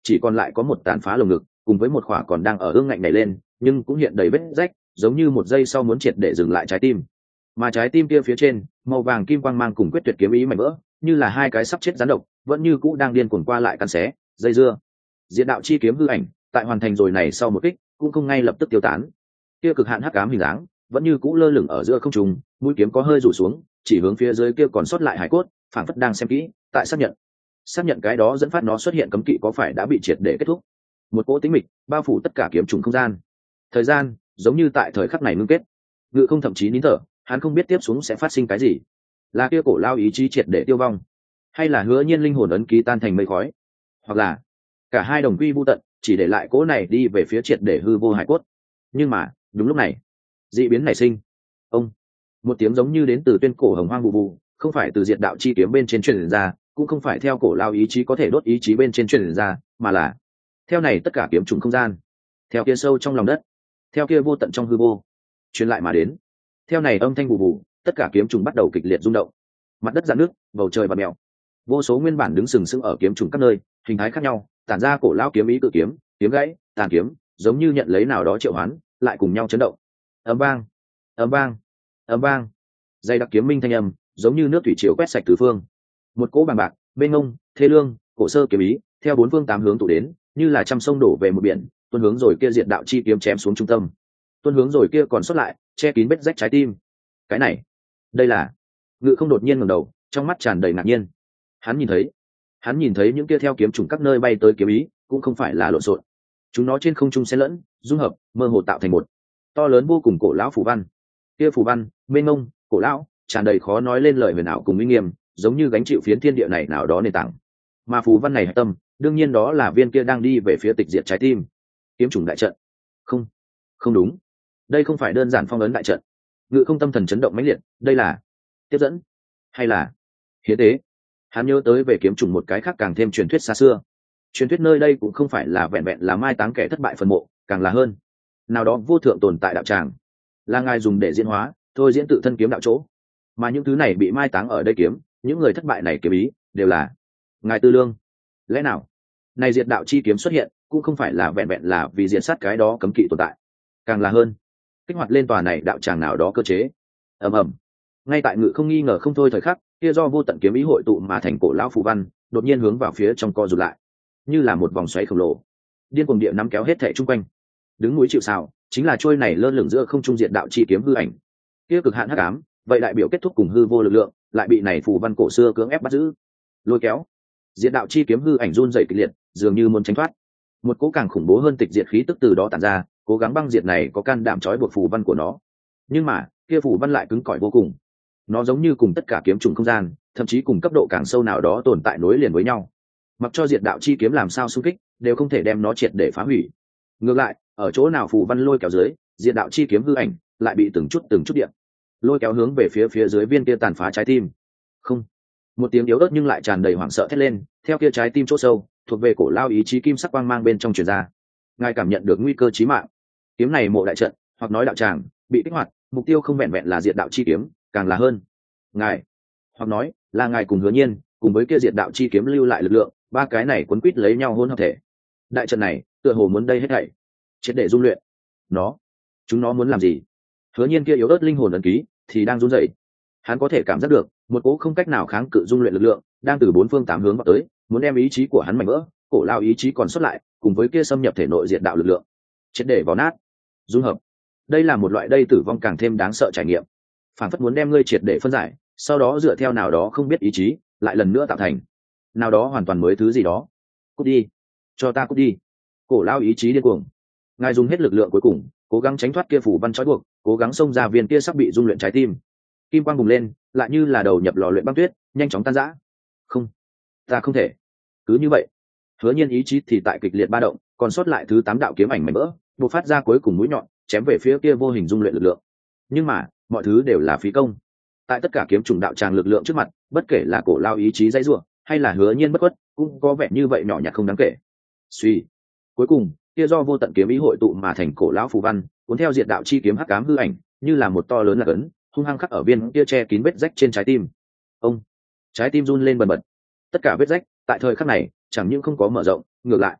Speaker 1: chỉ còn lại có một tàn phá lồng ngực cùng với một khỏa còn đang ở ương ngạnh này lên nhưng cũng hiện đầy vết rách, giống như một giây sau muốn triệt để dừng lại trái tim. Mà trái tim kia phía trên màu vàng kim quang mang cùng quyết tuyệt kiếm ý mảnh vỡ như là hai cái sắp chết rắn độc, vẫn như cũ đang điên cuồng qua lại cắn xé dây dưa. Diệt đạo chi kiếm hư ảnh tại hoàn thành rồi này sau một kích cũng không ngay lập tức tiêu tán. Kia cực hạn hắc ám hình dáng vẫn như cũ lơ lửng ở giữa không trung, mũi kiếm có hơi rủ xuống chỉ hướng phía dưới kia còn sót lại hải cốt, phảng phất đang xem kỹ tại xác nhận xác nhận cái đó dẫn phát nó xuất hiện cấm kỵ có phải đã bị triệt để kết thúc. Một cỗ tĩnh mịch bao phủ tất cả kiếm trùng không gian, thời gian giống như tại thời khắc này ngưng kết. Ngự không thậm chí nín thở, hắn không biết tiếp xuống sẽ phát sinh cái gì, là kia cổ lao ý chí triệt để tiêu vong, hay là hứa nhiên linh hồn ấn ký tan thành mây khói, hoặc là cả hai đồng quy vô tận, chỉ để lại cỗ này đi về phía triệt để hư vô hải cốt. Nhưng mà đúng lúc này dị biến nảy sinh. Ông, một tiếng giống như đến từ tuyên cổ hồng hoang vụ vụ, không phải từ diệt đạo chi kiếm bên trên truyền ra, cũng không phải theo cổ lao ý chí có thể đốt ý chí bên trên truyền ra, mà là theo này tất cả kiếm trùng không gian, theo kia sâu trong lòng đất, theo kia vô tận trong hư vô truyền lại mà đến. Theo này âm thanh vụ vụ, tất cả kiếm trùng bắt đầu kịch liệt rung động, mặt đất rạn nước, bầu trời và mèo, vô số nguyên bản đứng sừng sững ở kiếm trùng các nơi, hình thái khác nhau, tản ra cổ lao kiếm ý cự kiếm, kiếm gãy, tàn kiếm, giống như nhận lấy nào đó triệu hoán, lại cùng nhau chấn động. Ầm vang, ầm vang, ầm vang, dây đặc kiếm minh thanh âm giống như nước thủy triều quét sạch tứ phương. Một cỗ bằng bạc, bên ngông, thế lương, cổ sơ kiếm ý theo bốn phương tám hướng tụ đến, như là trăm sông đổ về một biển, tuôn hướng rồi kia diệt đạo chi kiếm chém xuống trung tâm, tuôn hướng rồi kia còn sót lại che kín vết rách trái tim. Cái này, đây là... Ngự không đột nhiên ngẩng đầu, trong mắt tràn đầy ngạc nhiên. Hắn nhìn thấy, hắn nhìn thấy những kia theo kiếm trùng các nơi bay tới kiếm ý cũng không phải là lộn xộn, chúng nó trên không trung xen lẫn, dung hợp, mơ hồ tạo thành một to lớn vô cùng cổ lão phù văn. Kia phù văn mênh mông, cổ lão, tràn đầy khó nói lên lời huyền ảo cùng uy nghiêm, giống như gánh chịu phiến thiên địa này nào đó nền tảng. Mà phù văn này hạch tâm, đương nhiên đó là viên kia đang đi về phía tịch diệt trái tim kiếm trùng đại trận. Không, không đúng, đây không phải đơn giản phong ấn đại trận. Ngự không tâm thần chấn động mãnh liệt, đây là tiếp dẫn hay là hiến tế? Hắn nhớ tới về kiếm trùng một cái khác càng thêm truyền thuyết xa xưa. Truyền thuyết nơi đây cũng không phải là vẹn vẹn là mai táng kẻ thất bại phần mộ, càng là hơn nào đó vô thượng tồn tại đạo tràng, là ngài dùng để diễn hóa thôi diễn tự thân kiếm đạo chỗ. Mà những thứ này bị mai táng ở đây kiếm, những người thất bại này kiếm ý đều là ngài tư lương. Lẽ nào này diệt đạo chi kiếm xuất hiện cũng không phải là vẹn vẹn là vì diệt sát cái đó cấm kỵ tồn tại, càng là hơn kích hoạt lên tòa này đạo tràng nào đó cơ chế. Ầm ầm, ngay tại Ngự không nghi ngờ không thôi thời khắc, kia do vô tận kiếm ý hội tụ mà thành cổ lão phù văn đột nhiên hướng vào phía trong co rụt lại, như là một vòng xoáy khổng lồ, điên cuồng địa nắm kéo hết thảy chung quanh. Đứng núi chịu sào chính là trôi này lơ lửng giữa không trung diệt đạo chi kiếm hư ảnh. Kia cực hạn hắc ám, vậy đại biểu kết thúc cùng hư vô lực lượng, lại bị này phù văn cổ xưa cưỡng ép bắt giữ, lôi kéo. Diệt đạo chi kiếm hư ảnh run rẩy kịch liệt, dường như muốn tránh thoát. Một cỗ càng khủng bố hơn tịch diệt khí tức từ đó tản ra, cố gắng băng diệt này có can đảm trói buộc phù văn của nó. Nhưng mà kia phù văn lại cứng cỏi vô cùng, nó giống như cùng tất cả kiếm trùng không gian, thậm chí cùng cấp độ càng sâu nào đó tồn tại nối liền với nhau. Mặc cho diệt đạo chi kiếm làm sao xung kích, đều không thể đem nó triệt để phá hủy. Ngược lại, ở chỗ nào phù văn lôi kéo dưới, diệt đạo chi kiếm hư ảnh lại bị từng chút từng chút điện lôi kéo hướng về phía phía dưới viên kia tàn phá trái tim. Không, một tiếng yếu ớt nhưng lại tràn đầy hoảng sợ thét lên theo kia trái tim chỗ sâu thuộc về cổ lao ý chí kim sắc quang mang bên trong truyền ra. Ngài cảm nhận được nguy cơ chí mạng. Kiếm này mộ đại trận, hoặc nói đạo tràng, bị kích hoạt, mục tiêu không vẹn vẹn là diệt đạo chi kiếm, càng là hơn ngài, hoặc nói là ngài cùng Hứa Nhiên cùng với kia diệt đạo chi kiếm lưu lại lực lượng, ba cái này quấn quýt lấy nhau hôn hợp thể. Đại trận này tựa hồ muốn đây hết thảy triệt để dung luyện nó. Chúng nó muốn làm gì? Hứa Nhiên kia yếu ớt linh hồn ấn ký thì đang run rẩy. Hắn có thể cảm giác được một cỗ không cách nào kháng cự dung luyện lực lượng đang từ bốn phương tám hướng vào tới, muốn đem ý chí của hắn mảnh vỡ, cổ lao ý chí còn sót lại cùng với kia xâm nhập thể nội diệt đạo lực lượng triệt để vào nát, dung hợp. Đây là một loại đây tử vong càng thêm đáng sợ trải nghiệm, phản phất muốn đem ngươi triệt để phân giải, sau đó dựa theo nào đó không biết ý chí lại lần nữa tạo thành nào đó hoàn toàn mới thứ gì đó. Cút đi, cho ta cút đi. Cổ lao ý chí điên cuồng, ngài dùng hết lực lượng cuối cùng cố gắng tránh thoát kia phủ văn trói buộc, cố gắng xông ra viên kia sắp bị dung luyện trái tim. Kim quang bùng lên, lại như là đầu nhập lò luyện băng tuyết, nhanh chóng tan rã. Không, ta không thể cứ như vậy. Hứa Nhiên ý chí thì tại kịch liệt ba động, còn sót lại thứ tám đạo kiếm ảnh mảnh vỡ bộc phát ra cuối cùng mũi nhọn chém về phía kia vô hình dung luyện lực lượng. Nhưng mà mọi thứ đều là phí công. Tại tất cả kiếm trùng đạo tràng lực lượng trước mặt, bất kể là cổ lao ý chí dãy rủa hay là Hứa Nhiên bất khuất, cũng có vẻ như vậy nhỏ nhặt không đáng kể. Suy, cuối cùng kia do vô tận kiếm ý hội tụ mà thành cổ lão phù văn cuốn theo diệt đạo chi kiếm hắc ám hư ảnh, như là một to lớn là ấn hung hăng khắc ở viên kia che kín vết rách trên trái tim. Ông, trái tim run lên bần bật. Tất cả vết rách tại thời khắc này chẳng những không có mở rộng, ngược lại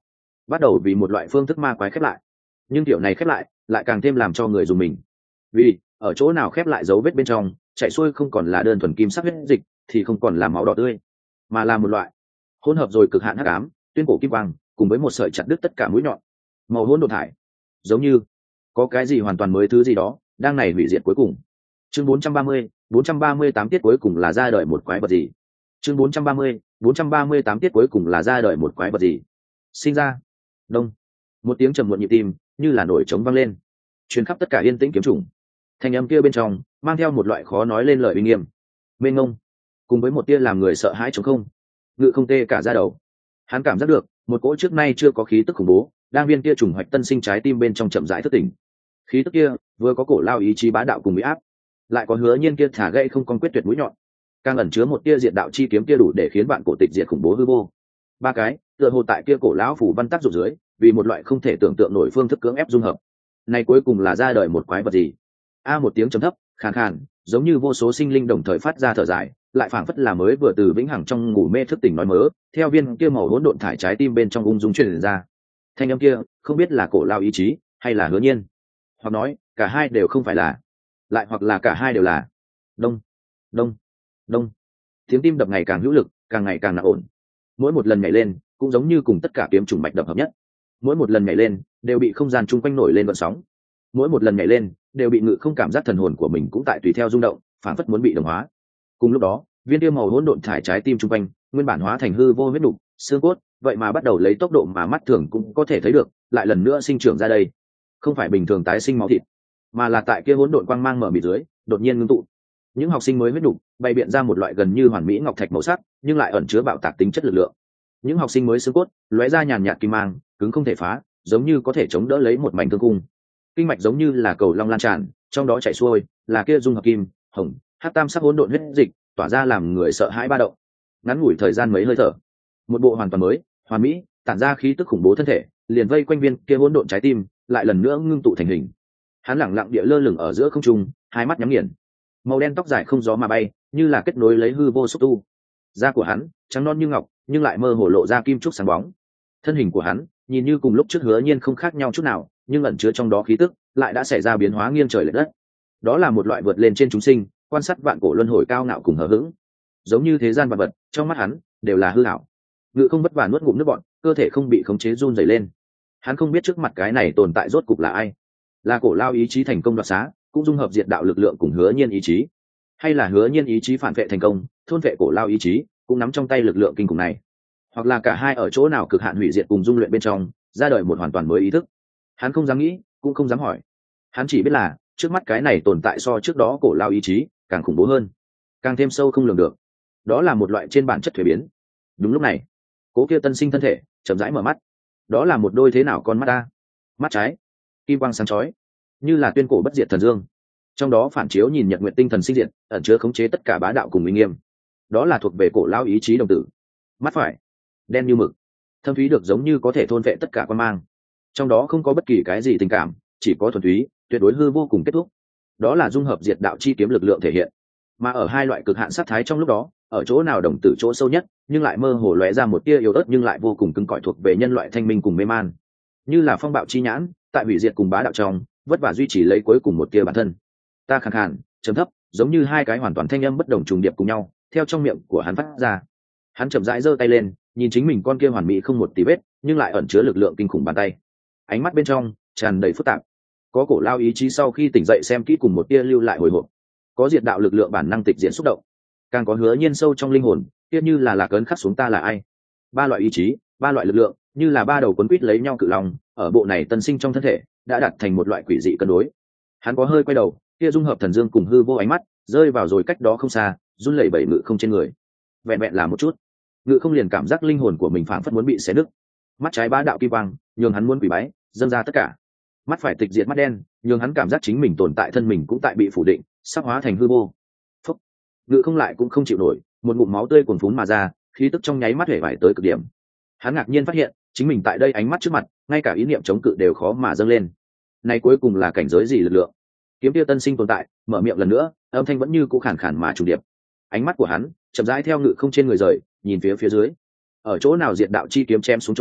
Speaker 1: bắt đầu vì một loại phương thức ma quái khép lại. Nhưng kiểu này khép lại lại càng thêm làm cho người dùng mình, vì ở chỗ nào khép lại dấu vết bên trong chảy xuôi không còn là đơn thuần kim sắc huyết dịch, thì không còn là máu đỏ tươi, mà là một loại hỗn hợp rồi cực hạn hắc ám, tuyên cổ kim quang cùng với một sợi chặt đứt tất cả mũi nhọn màu hỗn độn thải, giống như có cái gì hoàn toàn mới thứ gì đó đang này hủy diệt cuối cùng. Chương bốn trăm ba mươi, bốn trăm ba mươi tám tiết cuối cùng là ra đời một quái vật gì? Chương bốn trăm ba mươi, bốn trăm ba mươi tám tiết cuối cùng là ra đời một quái vật gì? Sinh ra. Đông. Một tiếng trầm muộn nhịp tim như là nổi trống vang lên, truyền khắp tất cả yên tĩnh kiếm trùng. Thanh âm kia bên trong mang theo một loại khó nói lên lời uy nghiêm, mênh mông, cùng với một tia làm người sợ hãi trống không. Ngự không tê cả da đầu. Hắn cảm giác được một cỗ trước nay chưa có khí tức khủng bố đang viên kia trùng hoạch tân sinh trái tim bên trong chậm rãi thức tỉnh. Khí tức kia vừa có cổ lao ý chí bá đạo cùng bị áp, lại có hứa nhiên kia thả gậy không con quyết tuyệt mũi nhọn, càng ẩn chứa một tia diệt đạo chi kiếm kia đủ để khiến bạn cổ tịch diệt khủng bố hư vô. Ba cái tựa hồ tại kia cổ lão phủ văn tác dụng dưới, vì một loại không thể tưởng tượng nổi phương thức cưỡng ép dung hợp. Này cuối cùng là ra đời một quái vật gì? A một tiếng trầm thấp, khàn khàn, giống như vô số sinh linh đồng thời phát ra thở dài, lại phảng phất là mới vừa từ vĩnh hằng trong ngủ mê thức tỉnh nói mớ, theo viên kia màu hỗn độn thải trái tim bên trong ung dung truyền ra. Thanh âm kia, không biết là cổ lao ý chí, hay là hứa nhiên, hoặc nói cả hai đều không phải là, lại hoặc là cả hai đều là. Đông, đông, đông. Tiếng tim đập ngày càng hữu lực, càng ngày càng nặng ổn. Mỗi một lần nhảy lên, cũng giống như cùng tất cả kiếm trùng mạch đập hợp nhất. Mỗi một lần nhảy lên, đều bị không gian chung quanh nổi lên gợn sóng. Mỗi một lần nhảy lên, đều bị ngự không cảm giác thần hồn của mình cũng tại tùy theo rung động, phảng phất muốn bị đồng hóa. Cùng lúc đó, viên tiêu màu hỗn độn thải trái tim chung quanh, nguyên bản hóa thành hư vô huyết nục, xương cốt, vậy mà bắt đầu lấy tốc độ mà mắt thường cũng có thể thấy được, lại lần nữa sinh trưởng ra đây. Không phải bình thường tái sinh máu thịt, mà là tại kia hỗn độn quang mang mở mịt dưới, đột nhiên ngưng tụ. Những học sinh mới huyết nục, bày biện ra một loại gần như hoàn mỹ ngọc thạch màu sắc, nhưng lại ẩn chứa bạo tạc tính chất lực lượng. Những học sinh mới xương cốt, lóe ra nhàn nhạt kim mang, cứng không thể phá, giống như có thể chống đỡ lấy một mảnh thương cung. Kinh mạch giống như là cầu long lan tràn, trong đó chảy xuôi là kia dung hợp kim, hồng, hắc tam sắc hỗn độn huyết dịch, tỏa ra làm người sợ hãi ba động. Ngắn ngủi thời gian mấy hơi thở, một bộ hoàn toàn mới, hoàn mỹ, tản ra khí tức khủng bố thân thể, liền vây quanh viên kia hỗn độn trái tim, lại lần nữa ngưng tụ thành hình. Hắn lẳng lặng địa lơ lửng ở giữa không trung, hai mắt nhắm nghiền. Màu đen tóc dài không gió mà bay, như là kết nối lấy hư vô xúc tu. Da của hắn trắng non như ngọc, nhưng lại mơ hồ lộ ra kim trúc sáng bóng. Thân hình của hắn nhìn như cùng lúc trước hứa nhiên không khác nhau chút nào, nhưng ẩn chứa trong đó khí tức lại đã xảy ra biến hóa nghiêng trời lệch đất. Đó là một loại vượt lên trên chúng sinh, quan sát vạn cổ luân hồi cao ngạo cùng hờ hững. Giống như thế gian vật vật, trong mắt hắn đều là hư ảo. Ngự không vất vả nuốt ngụm nước bọt, cơ thể không bị khống chế run rẩy lên. Hắn không biết trước mặt cái này tồn tại rốt cục là ai, là cổ lao ý chí thành công đoạt xá, cũng dung hợp diệt đạo lực lượng cùng hứa nhiên ý chí, hay là hứa nhiên ý chí phản vệ thành công, thôn vệ cổ lao ý chí, cũng nắm trong tay lực lượng kinh khủng này, hoặc là cả hai ở chỗ nào cực hạn hủy diệt cùng dung luyện bên trong, ra đời một hoàn toàn mới ý thức. Hắn không dám nghĩ, cũng không dám hỏi. Hắn chỉ biết là trước mắt cái này tồn tại so trước đó cổ lao ý chí càng khủng bố hơn, càng thêm sâu không lường được. Đó là một loại trên bản chất thuế biến. Đúng lúc này, cố kia tân sinh thân thể chậm rãi mở mắt. Đó là một đôi thế nào con mắt ta? Mắt trái kim quang sáng chói, như là tuyên cổ bất diệt thần dương, trong đó phản chiếu nhìn nhật nguyện tinh thần sinh diệt, ẩn chứa khống chế tất cả bá đạo cùng uy nghiêm. Đó là thuộc về cổ lao ý chí đồng tử. Mắt phải đen như mực, thâm thúy được giống như có thể thôn vệ tất cả quan mang, trong đó không có bất kỳ cái gì tình cảm, chỉ có thuần túy, tuyệt đối hư vô cùng kết thúc. Đó là dung hợp diệt đạo chi kiếm lực lượng thể hiện. Mà ở hai loại cực hạn sát thái trong lúc đó, ở chỗ nào đồng tử chỗ sâu nhất, nhưng lại mơ hồ lóe ra một tia yếu ớt nhưng lại vô cùng cứng cỏi thuộc về nhân loại thanh minh cùng mê man, như là phong bạo chi nhãn, tại hủy diệt cùng bá đạo trong, vất vả duy trì lấy cuối cùng một tia bản thân. Ta khàn khàn, trầm thấp, giống như hai cái hoàn toàn thanh âm bất đồng trùng điệp cùng nhau, theo trong miệng của hắn phát ra. Hắn chậm rãi giơ tay lên, nhìn chính mình con kia hoàn mỹ không một tí vết, nhưng lại ẩn chứa lực lượng kinh khủng bàn tay. Ánh mắt bên trong tràn đầy phức tạp, có cổ lao ý chí sau khi tỉnh dậy xem kỹ cùng một tia lưu lại hồi hộp, có diệt đạo lực lượng bản năng tịch diện xúc động, càng có hứa nhiên sâu trong linh hồn, kia như là lạc ấn khắc xuống ta là ai. Ba loại ý chí, ba loại lực lượng, như là ba đầu quấn quýt lấy nhau cự long, ở bộ này tân sinh trong thân thể đã đạt thành một loại quỷ dị cân đối. Hắn có hơi quay đầu, kia dung hợp thần dương cùng hư vô ánh mắt rơi vào rồi cách đó không xa, run lẩy bẩy ngự không trên người. Vẹn vẹn là một chút, ngự không liền cảm giác linh hồn của mình phảng phất muốn bị xé nứt. Mắt trái bá đạo kim quang nhường hắn muốn quỳ bái dâng ra tất cả. Mắt phải tịch diệt mắt đen nhường hắn cảm giác chính mình tồn tại thân mình cũng tại bị phủ định, sắp hóa thành hư vô. Phúc. Ngự không lại cũng không chịu nổi, một ngụm máu tươi cuồn phún mà ra, khí tức trong nháy mắt hể vải tới cực điểm. Hắn ngạc nhiên phát hiện chính mình tại đây ánh mắt trước mặt, ngay cả ý niệm chống cự đều khó mà dâng lên. Này cuối cùng là cảnh giới gì lực lượng? Kiếm tiêu tân sinh tồn tại mở miệng lần nữa, âm thanh vẫn như cũ khàn khàn mà trùng điệp. Ánh mắt của hắn chậm rãi theo ngự không trên người rời, nhìn phía phía dưới. Ở chỗ nào diệt đạo chi kiếm chém xuống chỗ,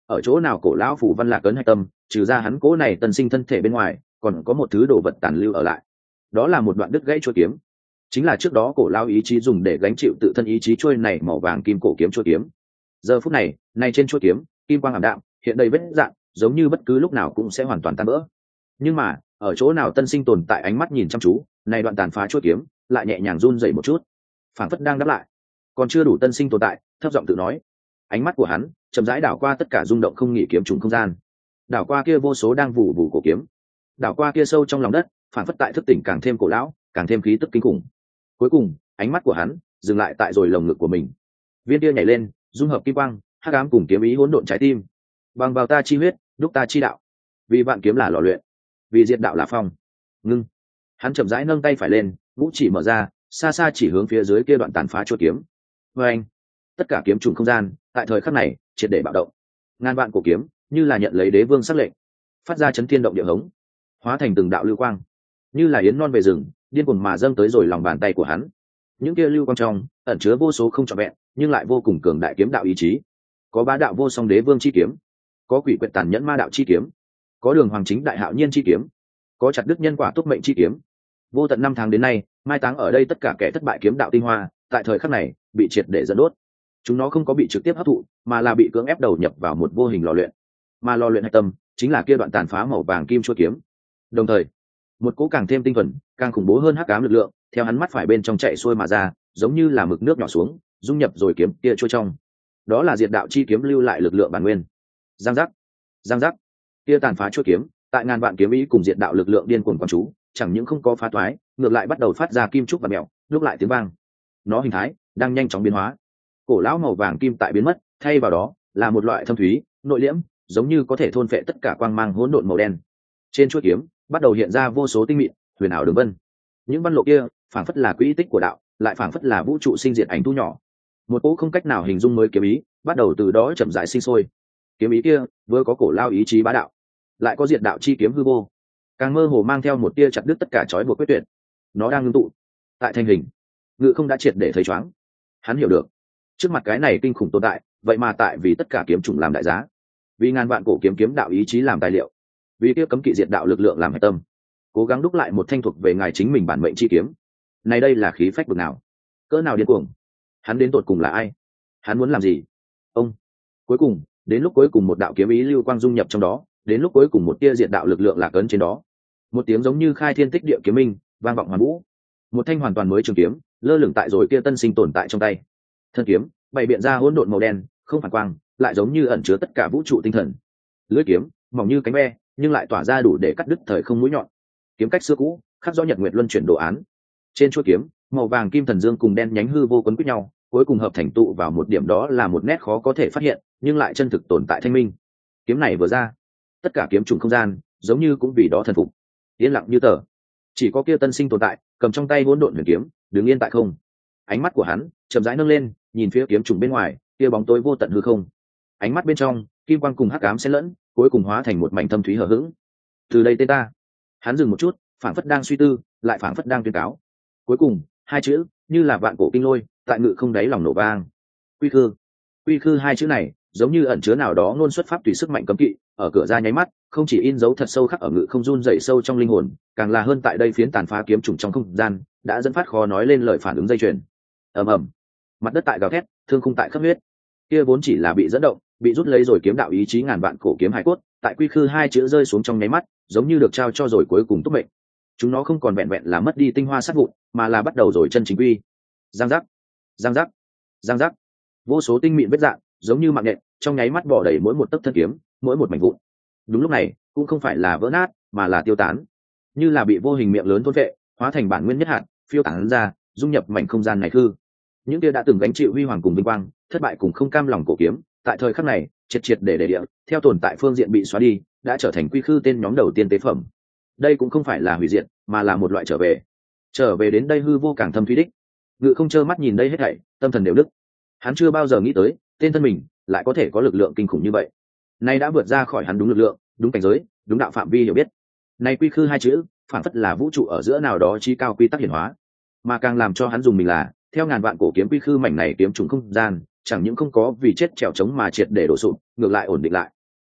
Speaker 1: ở chỗ nào cổ lão phủ văn lạc ấn hạch tâm, trừ ra hắn cố này tân sinh thân thể bên ngoài, còn có một thứ đồ vật tàn lưu ở lại. Đó là một đoạn đứt gãy chuôi kiếm, chính là trước đó cổ lão ý chí dùng để gánh chịu tự thân ý chí chuôi này màu vàng kim cổ kiếm chuôi kiếm. Giờ phút này, này trên chuôi kiếm, kim quang ảm đạm, hiện đầy vết rạn, giống như bất cứ lúc nào cũng sẽ hoàn toàn tan vỡ. Nhưng mà, ở chỗ nào tân sinh tồn tại ánh mắt nhìn chăm chú, này đoạn tàn phá chuôi kiếm, lại nhẹ nhàng run rẩy một chút, phảng phất đang đáp lại. Còn chưa đủ tân sinh tồn tại, thấp giọng tự nói. Ánh mắt của hắn chậm rãi đảo qua tất cả rung động không nghỉ kiếm trùng không gian, đảo qua kia vô số đang vụ vụ cổ kiếm, đảo qua kia sâu trong lòng đất, phảng phất tại thức tỉnh càng thêm cổ lão, càng thêm khí tức kinh khủng. Cuối cùng, ánh mắt của hắn dừng lại tại rồi lồng ngực của mình. Viên kia nhảy lên, dung hợp kim quang, hắc ám cùng kiếm ý hỗn độn trái tim. Bằng vào ta chi huyết, đúc ta chi đạo. Vì vạn kiếm là lò luyện, vì diệt đạo là phong. Ngưng. Hắn chậm rãi nâng tay phải lên, vũ chỉ mở ra, xa xa chỉ hướng phía dưới kia đoạn tàn phá chuôi kiếm. Và anh, tất cả kiếm trùng không gian tại thời khắc này triệt để bạo động. Ngàn vạn cổ kiếm như là nhận lấy đế vương sắc lệnh, phát ra chấn thiên động địa hống, hóa thành từng đạo lưu quang, như là yến non về rừng, điên cuồng mà dâng tới rồi lòng bàn tay của hắn. Những kia lưu quang trong ẩn chứa vô số không trọn vẹn nhưng lại vô cùng cường đại kiếm đạo ý chí. Có bá đạo vô song đế vương chi kiếm, có quỷ quyệt tàn nhẫn ma đạo chi kiếm, có đường hoàng chính đại hạo nhiên chi kiếm, có chặt đức nhân quả túc mệnh chi kiếm. Vô tận năm tháng đến nay, mai táng ở đây tất cả kẻ thất bại kiếm đạo tinh hoa, tại thời khắc này bị triệt để dẫn đốt. Chúng nó không có bị trực tiếp hấp thụ, mà là bị cưỡng ép đầu nhập vào một vô hình lò luyện. Mà lò luyện hạch tâm chính là kia đoạn tàn phá màu vàng kim chuôi kiếm. Đồng thời, một cỗ càng thêm tinh thuần, càng khủng bố hơn hắc ám lực lượng, theo hắn mắt phải bên trong chạy xuôi mà ra, giống như là mực nước nhỏ xuống, dung nhập rồi kiếm kia trôi trong. Đó là diệt đạo chi kiếm lưu lại lực lượng bản nguyên. Giang giác, giang giác, kia tàn phá chuôi kiếm, tại ngàn vạn kiếm ý cùng diệt đạo lực lượng điên cuồng quán chú, chẳng những không có phá toái, ngược lại bắt đầu phát ra kim trúc và mèo, lúc lại tiếng vang. Nó hình thái đang nhanh chóng biến hóa. Cổ lão màu vàng kim tại biến mất, thay vào đó là một loại thâm thúy, nội liễm, giống như có thể thôn phệ tất cả quang mang hỗn độn màu đen. Trên chuôi kiếm bắt đầu hiện ra vô số tinh mịn, huyền ảo đường vân. Những văn lộ kia phảng phất là quỹ tích của đạo, lại phảng phất là vũ trụ sinh diệt ảnh thu nhỏ. Một cỗ không cách nào hình dung mới kiếm ý bắt đầu từ đó chậm rãi sinh sôi. Kiếm ý kia vừa có cổ lao ý chí bá đạo, lại có diệt đạo chi kiếm hư vô, càng mơ hồ mang theo một tia chặt đứt tất cả trói buộc quyết tuyệt. Nó đang ngưng tụ tại thành hình. Ngự không đã triệt để thấy choáng. Hắn hiểu được, trước mặt cái này kinh khủng tồn tại, vậy mà tại vì tất cả kiếm chủng làm đại giá, vì ngàn vạn cổ kiếm kiếm đạo ý chí làm tài liệu, vì kia cấm kỵ diệt đạo lực lượng làm hạch tâm, cố gắng đúc lại một thanh thuộc về ngài chính mình bản mệnh chi kiếm. Này đây là khí phách bực nào, cỡ nào điên cuồng. Hắn đến tột cùng là ai? Hắn muốn làm gì? Ông. Cuối cùng, đến lúc cuối cùng một đạo kiếm ý lưu quang dung nhập trong đó, đến lúc cuối cùng một tia diệt đạo lực lượng lạc ấn trên đó. Một tiếng giống như khai thiên tích địa kiếm minh vang vọng hoàn vũ. Một thanh hoàn toàn mới trường kiếm lơ lửng tại rồi kia tân sinh tồn tại trong tay. Thân kiếm bày biện ra hỗn độn màu đen, không phản quang, lại giống như ẩn chứa tất cả vũ trụ tinh thần. Lưỡi kiếm mỏng như cánh ve, nhưng lại tỏa ra đủ để cắt đứt thời không mũi nhọn. Kiếm cách xưa cũ, khắc rõ nhật nguyệt luân chuyển đồ án. Trên chuôi kiếm, màu vàng kim thần dương cùng đen nhánh hư vô quấn quýt nhau, cuối cùng hợp thành tụ vào một điểm, đó là một nét khó có thể phát hiện, nhưng lại chân thực tồn tại thanh minh. Kiếm này vừa ra, tất cả kiếm trùng không gian giống như cũng vì đó thần phục, yên lặng như tờ. Chỉ có kia tân sinh tồn tại, cầm trong tay hỗn độn huyền kiếm, đứng yên tại không. Ánh mắt của hắn chậm rãi nâng lên, nhìn phía kiếm trùng bên ngoài, kia bóng tối vô tận hư không. Ánh mắt bên trong, kim quang cùng hắc ám xen lẫn, cuối cùng hóa thành một mảnh thâm thúy hờ hững. Từ đây tên ta. Hắn dừng một chút, phảng phất đang suy tư, lại phảng phất đang tuyên cáo. Cuối cùng, hai chữ như là vạn cổ kinh lôi, tại ngự không đáy lòng nổ vang. Quy khư. Quy khư hai chữ này, giống như ẩn chứa nào đó ngôn xuất pháp tùy sức mạnh cấm kỵ, ở cửa ra nháy mắt, không chỉ in dấu thật sâu khắc ở ngự không run dậy sâu trong linh hồn, càng là hơn tại đây phiến tàn phá kiếm trùng trong không gian, đã dẫn phát khó nói lên lời phản ứng dây chuyền. Ầm ầm. Mặt đất tại gào thét, thương khung tại khắp huyết. Kia vốn chỉ là bị dẫn động, bị rút lấy rồi kiếm đạo ý chí ngàn vạn cổ kiếm hải cốt, tại quy khư hai chữ rơi xuống trong nháy mắt, giống như được trao cho rồi cuối cùng túc mệnh. Chúng nó không còn vẹn vẹn là mất đi tinh hoa sát vụn, mà là bắt đầu rồi chân chính quy. Giang giác, giang giác, giang giác. Vô số tinh mịn vết dạn, giống như mạng nhện, trong nháy mắt bỏ đầy mỗi một tấc thân kiếm, mỗi một mảnh vụn. Đúng lúc này, cũng không phải là vỡ nát, mà là tiêu tán, như là bị vô hình miệng lớn thôn vệ, hóa thành bản nguyên nhất hạt, phiêu tán ra, dung nhập mảnh không gian này hư. Những kia đã từng gánh chịu huy hoàng cùng vinh quang, thất bại cùng không cam lòng cổ kiếm, tại thời khắc này, triệt triệt để để địa, theo tồn tại phương diện bị xóa đi, đã trở thành quy khư tên nhóm đầu tiên tế phẩm. Đây cũng không phải là hủy diệt, mà là một loại trở về. Trở về đến đây hư vô càng thâm thúy đích. Ngự không trơ mắt nhìn đây hết thảy, tâm thần đều đứt. Hắn chưa bao giờ nghĩ tới, tên thân mình lại có thể có lực lượng kinh khủng như vậy. Nay đã vượt ra khỏi hắn đúng lực lượng, đúng cảnh giới, đúng đạo phạm vi hiểu biết. Nay quy khư hai chữ, phản phất là vũ trụ ở giữa nào đó chi cao quy tắc hiển hóa, mà càng làm cho hắn dùng mình là, theo ngàn vạn cổ kiếm quy khư mảnh này kiếm trùng không gian, chẳng những không có vì chết trèo trống mà triệt để đổ sụp, ngược lại ổn định lại.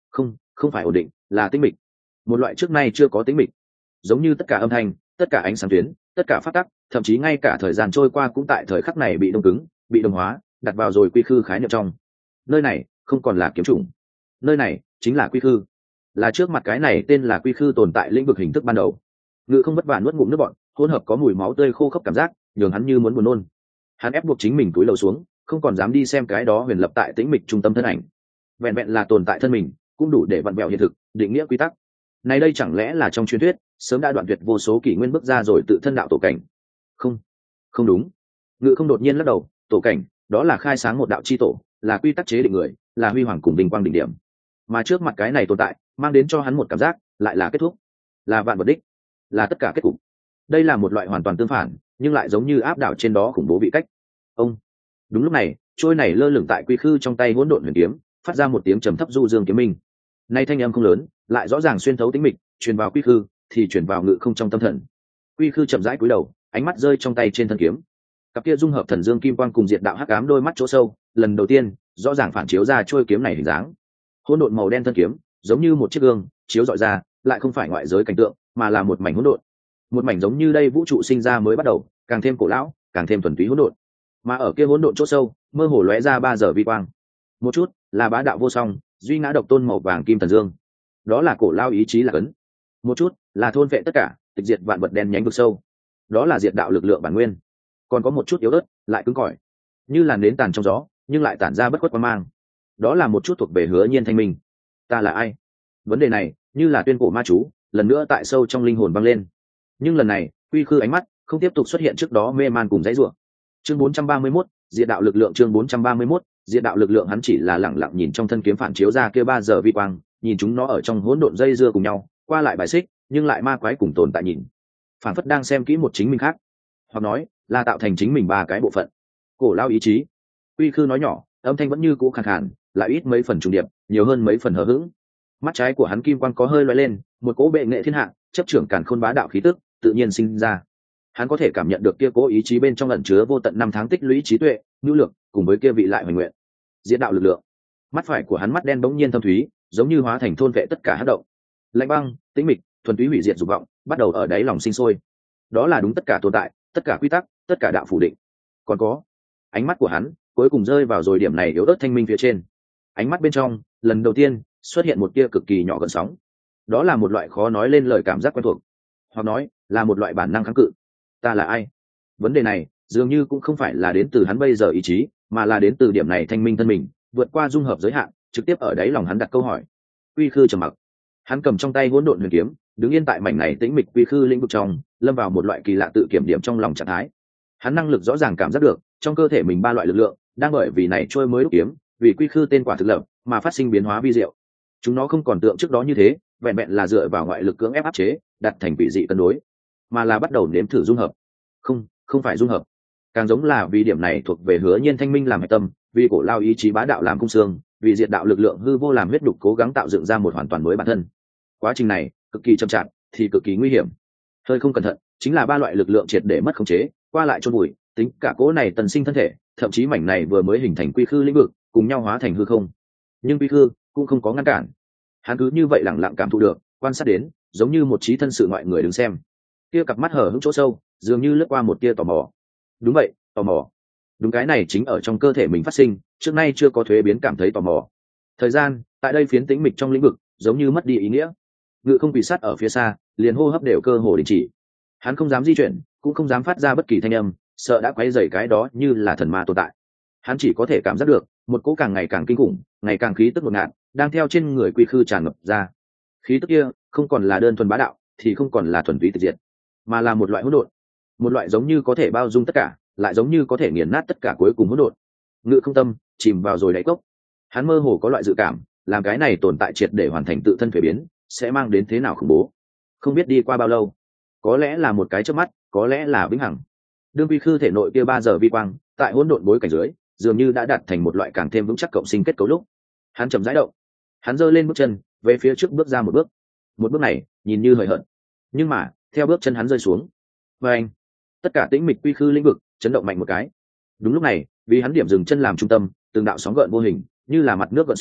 Speaker 1: không không phải ổn định, là tĩnh mịch, một loại trước nay chưa có tĩnh mịch, giống như tất cả âm thanh, tất cả ánh sáng tuyến, tất cả phát tắc, thậm chí ngay cả thời gian trôi qua cũng tại thời khắc này bị đông cứng, bị đồng hóa, đặt vào rồi quy khư khái niệm trong. Nơi này không còn là kiếm chủng, nơi này chính là quy khư, là trước mặt cái này tên là quy khư tồn tại lĩnh vực hình thức ban đầu. Ngự không vất vả nuốt ngụm nước bọt, hỗn hợp có mùi máu tươi khô khốc cảm giác nhường hắn như muốn buồn nôn. Hắn ép buộc chính mình cúi đầu xuống, không còn dám đi xem cái đó huyền lập tại tĩnh mịch trung tâm thân ảnh. Vẹn vẹn là tồn tại thân mình cũng đủ để vặn vẹo hiện thực, định nghĩa quy tắc. Này đây chẳng lẽ là trong truyền thuyết sớm đã đoạn tuyệt vô số kỷ nguyên bước ra rồi tự thân đạo tổ cảnh? Không, không đúng. Ngự không đột nhiên lắc đầu, tổ cảnh đó là khai sáng một đạo chi tổ, là quy tắc chế định người, là huy hoàng cùng bình quang đỉnh điểm. Mà trước mặt cái này tồn tại mang đến cho hắn một cảm giác lại là kết thúc, là vạn vật đích, là tất cả kết cục. Đây là một loại hoàn toàn tương phản nhưng lại giống như áp đảo trên đó khủng bố vị cách. Ông đúng lúc này, trôi này lơ lửng tại quy khư trong tay hỗn độn huyền kiếm phát ra một tiếng trầm thấp du dương kiếm minh. Nay thanh âm không lớn, lại rõ ràng xuyên thấu tĩnh mịch, truyền vào quy khư thì truyền vào ngự không trong tâm thần. Quy khư chậm rãi cúi đầu, ánh mắt rơi trong tay trên thân kiếm. Cặp kia dung hợp thần dương kim quang cùng diệt đạo hắc ám đôi mắt chỗ sâu, lần đầu tiên rõ ràng phản chiếu ra trôi kiếm này hình dáng. Hỗn độn màu đen thân kiếm, giống như một chiếc gương, chiếu rọi ra, lại không phải ngoại giới cảnh tượng, mà là một mảnh hỗn độn. Một mảnh giống như đây vũ trụ sinh ra mới bắt đầu, càng thêm cổ lão, càng thêm thuần túy hỗn độn. Mà ở kia hỗn độn chỗ sâu, mơ hồ lóe ra ba giờ vi quang. Một chút là bá đạo vô song, duy ngã độc tôn màu vàng kim thần dương. Đó là cổ lao ý chí là cấn. Một chút là thôn vệ tất cả, tịch diệt vạn vật đen nhánh vực sâu. Đó là diệt đạo lực lượng bản nguyên. Còn có một chút yếu ớt, lại cứng cỏi, như là nến tàn trong gió, nhưng lại tản ra bất khuất quang mang. Đó là một chút thuộc về Hứa Nhiên thanh minh. Ta là ai? Vấn đề này như là tuyên cổ ma chú, lần nữa tại sâu trong linh hồn vang lên. Nhưng lần này, quy khư ánh mắt không tiếp tục xuất hiện trước đó mê man cùng dãy rủa. Chương bốn trăm ba mươi mốt, diệt đạo lực lượng. Chương bốn trăm ba mươi mốt, diệt đạo lực lượng. Hắn chỉ là lẳng lặng nhìn trong thân kiếm phản chiếu ra kia ba giờ vi quang, nhìn chúng nó ở trong hỗn độn dây dưa cùng nhau, qua lại bài xích, nhưng lại ma quái cùng tồn tại nhìn. Phản phất đang xem kỹ một chính mình khác, hoặc nói là tạo thành chính mình ba cái bộ phận. Cổ lao ý chí. Quy khư nói nhỏ, âm thanh vẫn như cũ khàn khàn, lại ít mấy phần trùng điệp, nhiều hơn mấy phần hờ hững. Mắt trái của hắn kim quang có hơi lóe lên, một cỗ bệ nghệ thiên hạ, chấp trưởng càn khôn bá đạo khí tức tự nhiên sinh ra. Hắn có thể cảm nhận được kia cố ý chí bên trong ẩn chứa vô tận năm tháng tích lũy trí tuệ, nhu lược, cùng với kia vị lại hoành nguyện diễn đạo lực lượng. Mắt phải của hắn mắt đen bỗng nhiên thâm thúy, giống như hóa thành thôn vệ tất cả hắc động. Lạnh băng, tĩnh mịch, thuần túy hủy diệt dục vọng, bắt đầu ở đáy lòng sinh sôi. Đó là đúng tất cả tồn tại, tất cả quy tắc, tất cả đạo phủ định. Còn có, ánh mắt của hắn cuối cùng rơi vào rồi điểm này yếu ớt thanh minh phía trên. Ánh mắt bên trong, lần đầu tiên xuất hiện một tia cực kỳ nhỏ gần sóng. Đó là một loại khó nói lên lời cảm giác quen thuộc, hoặc nói là một loại bản năng kháng cự. Ta là ai? Vấn đề này dường như cũng không phải là đến từ hắn bây giờ ý chí, mà là đến từ điểm này thanh minh thân mình, vượt qua dung hợp giới hạn, trực tiếp ở đáy lòng hắn đặt câu hỏi. Quy khư trầm mặc, hắn cầm trong tay hỗn độn huyền kiếm, đứng yên tại mảnh này tĩnh mịch quy khư lĩnh vực trong, lâm vào một loại kỳ lạ tự kiểm điểm trong lòng trạng thái. Hắn năng lực rõ ràng cảm giác được trong cơ thể mình ba loại lực lượng đang bởi vì này trôi mới đúc kiếm, vì quy khư tên quả thực lập mà phát sinh biến hóa vi diệu. Chúng nó không còn tượng trước đó như thế vẹn vẹn là dựa vào ngoại lực cưỡng ép áp chế, đặt thành vị dị cân đối, mà là bắt đầu nếm thử dung hợp. Không, không phải dung hợp, càng giống là vì điểm này thuộc về Hứa Nhiên thanh minh làm hạch tâm, vì cổ lao ý chí bá đạo làm cung xương, vì diệt đạo lực lượng hư vô làm huyết đục cố gắng tạo dựng ra một hoàn toàn mới bản thân. Quá trình này cực kỳ chậm chạp thì cực kỳ nguy hiểm, hơi không cẩn thận chính là ba loại lực lượng triệt để mất khống chế, qua lại chôn bụi, tính cả cố này tần sinh thân thể, thậm chí mảnh này vừa mới hình thành quy khư lĩnh vực cùng nhau hóa thành hư không. Nhưng quy khư cũng không có ngăn cản, hắn cứ như vậy lẳng lặng cảm thụ được, quan sát đến, giống như một trí thân sự ngoại người đứng xem. Kia cặp mắt hở hững chỗ sâu dường như lướt qua một tia tò mò. Đúng vậy, tò mò. Đúng, cái này chính ở trong cơ thể mình phát sinh, trước nay chưa có thuế biến cảm thấy tò mò. Thời gian tại đây phiến tĩnh mịch trong lĩnh vực giống như mất đi ý nghĩa. Ngự không quỳ sát ở phía xa, liền hô hấp đều cơ hồ đình chỉ. Hắn không dám di chuyển, cũng không dám phát ra bất kỳ thanh âm, sợ đã quấy rầy cái đó như là thần ma tồn tại. Hắn chỉ có thể cảm giác được một cỗ càng ngày càng kinh khủng, ngày càng khí tức ngột ngạt đang theo trên người quy khư tràn ngập ra. Khí tức kia không còn là đơn thuần bá đạo, thì không còn là thuần túy tịch diệt, mà là một loại hỗn độn, một loại giống như có thể bao dung tất cả, lại giống như có thể nghiền nát tất cả cuối cùng hỗn độn. Ngự không tâm chìm vào rồi đáy cốc. Hắn mơ hồ có loại dự cảm, làm cái này tồn tại triệt để hoàn thành tự thân thuế biến, sẽ mang đến thế nào khủng bố. Không biết đi qua bao lâu, có lẽ là một cái chớp mắt, có lẽ là vĩnh hằng. Đương quy khư thể nội kia ba giờ vi quang, tại hỗn độn bối cảnh dưới, dường như đã đạt thành một loại càng thêm vững chắc cộng sinh kết cấu lúc, hắn chậm rãi động, hắn giơ lên bước chân, về phía trước bước ra một bước. Một bước này nhìn như hời hợt, nhưng mà theo bước chân hắn rơi xuống, và anh, tất cả tĩnh mịch quy khư lĩnh vực chấn động mạnh một cái. Đúng lúc này, vì hắn điểm dừng chân làm trung tâm, từng đạo sóng gợn vô hình, như là mặt nước gợn sóng,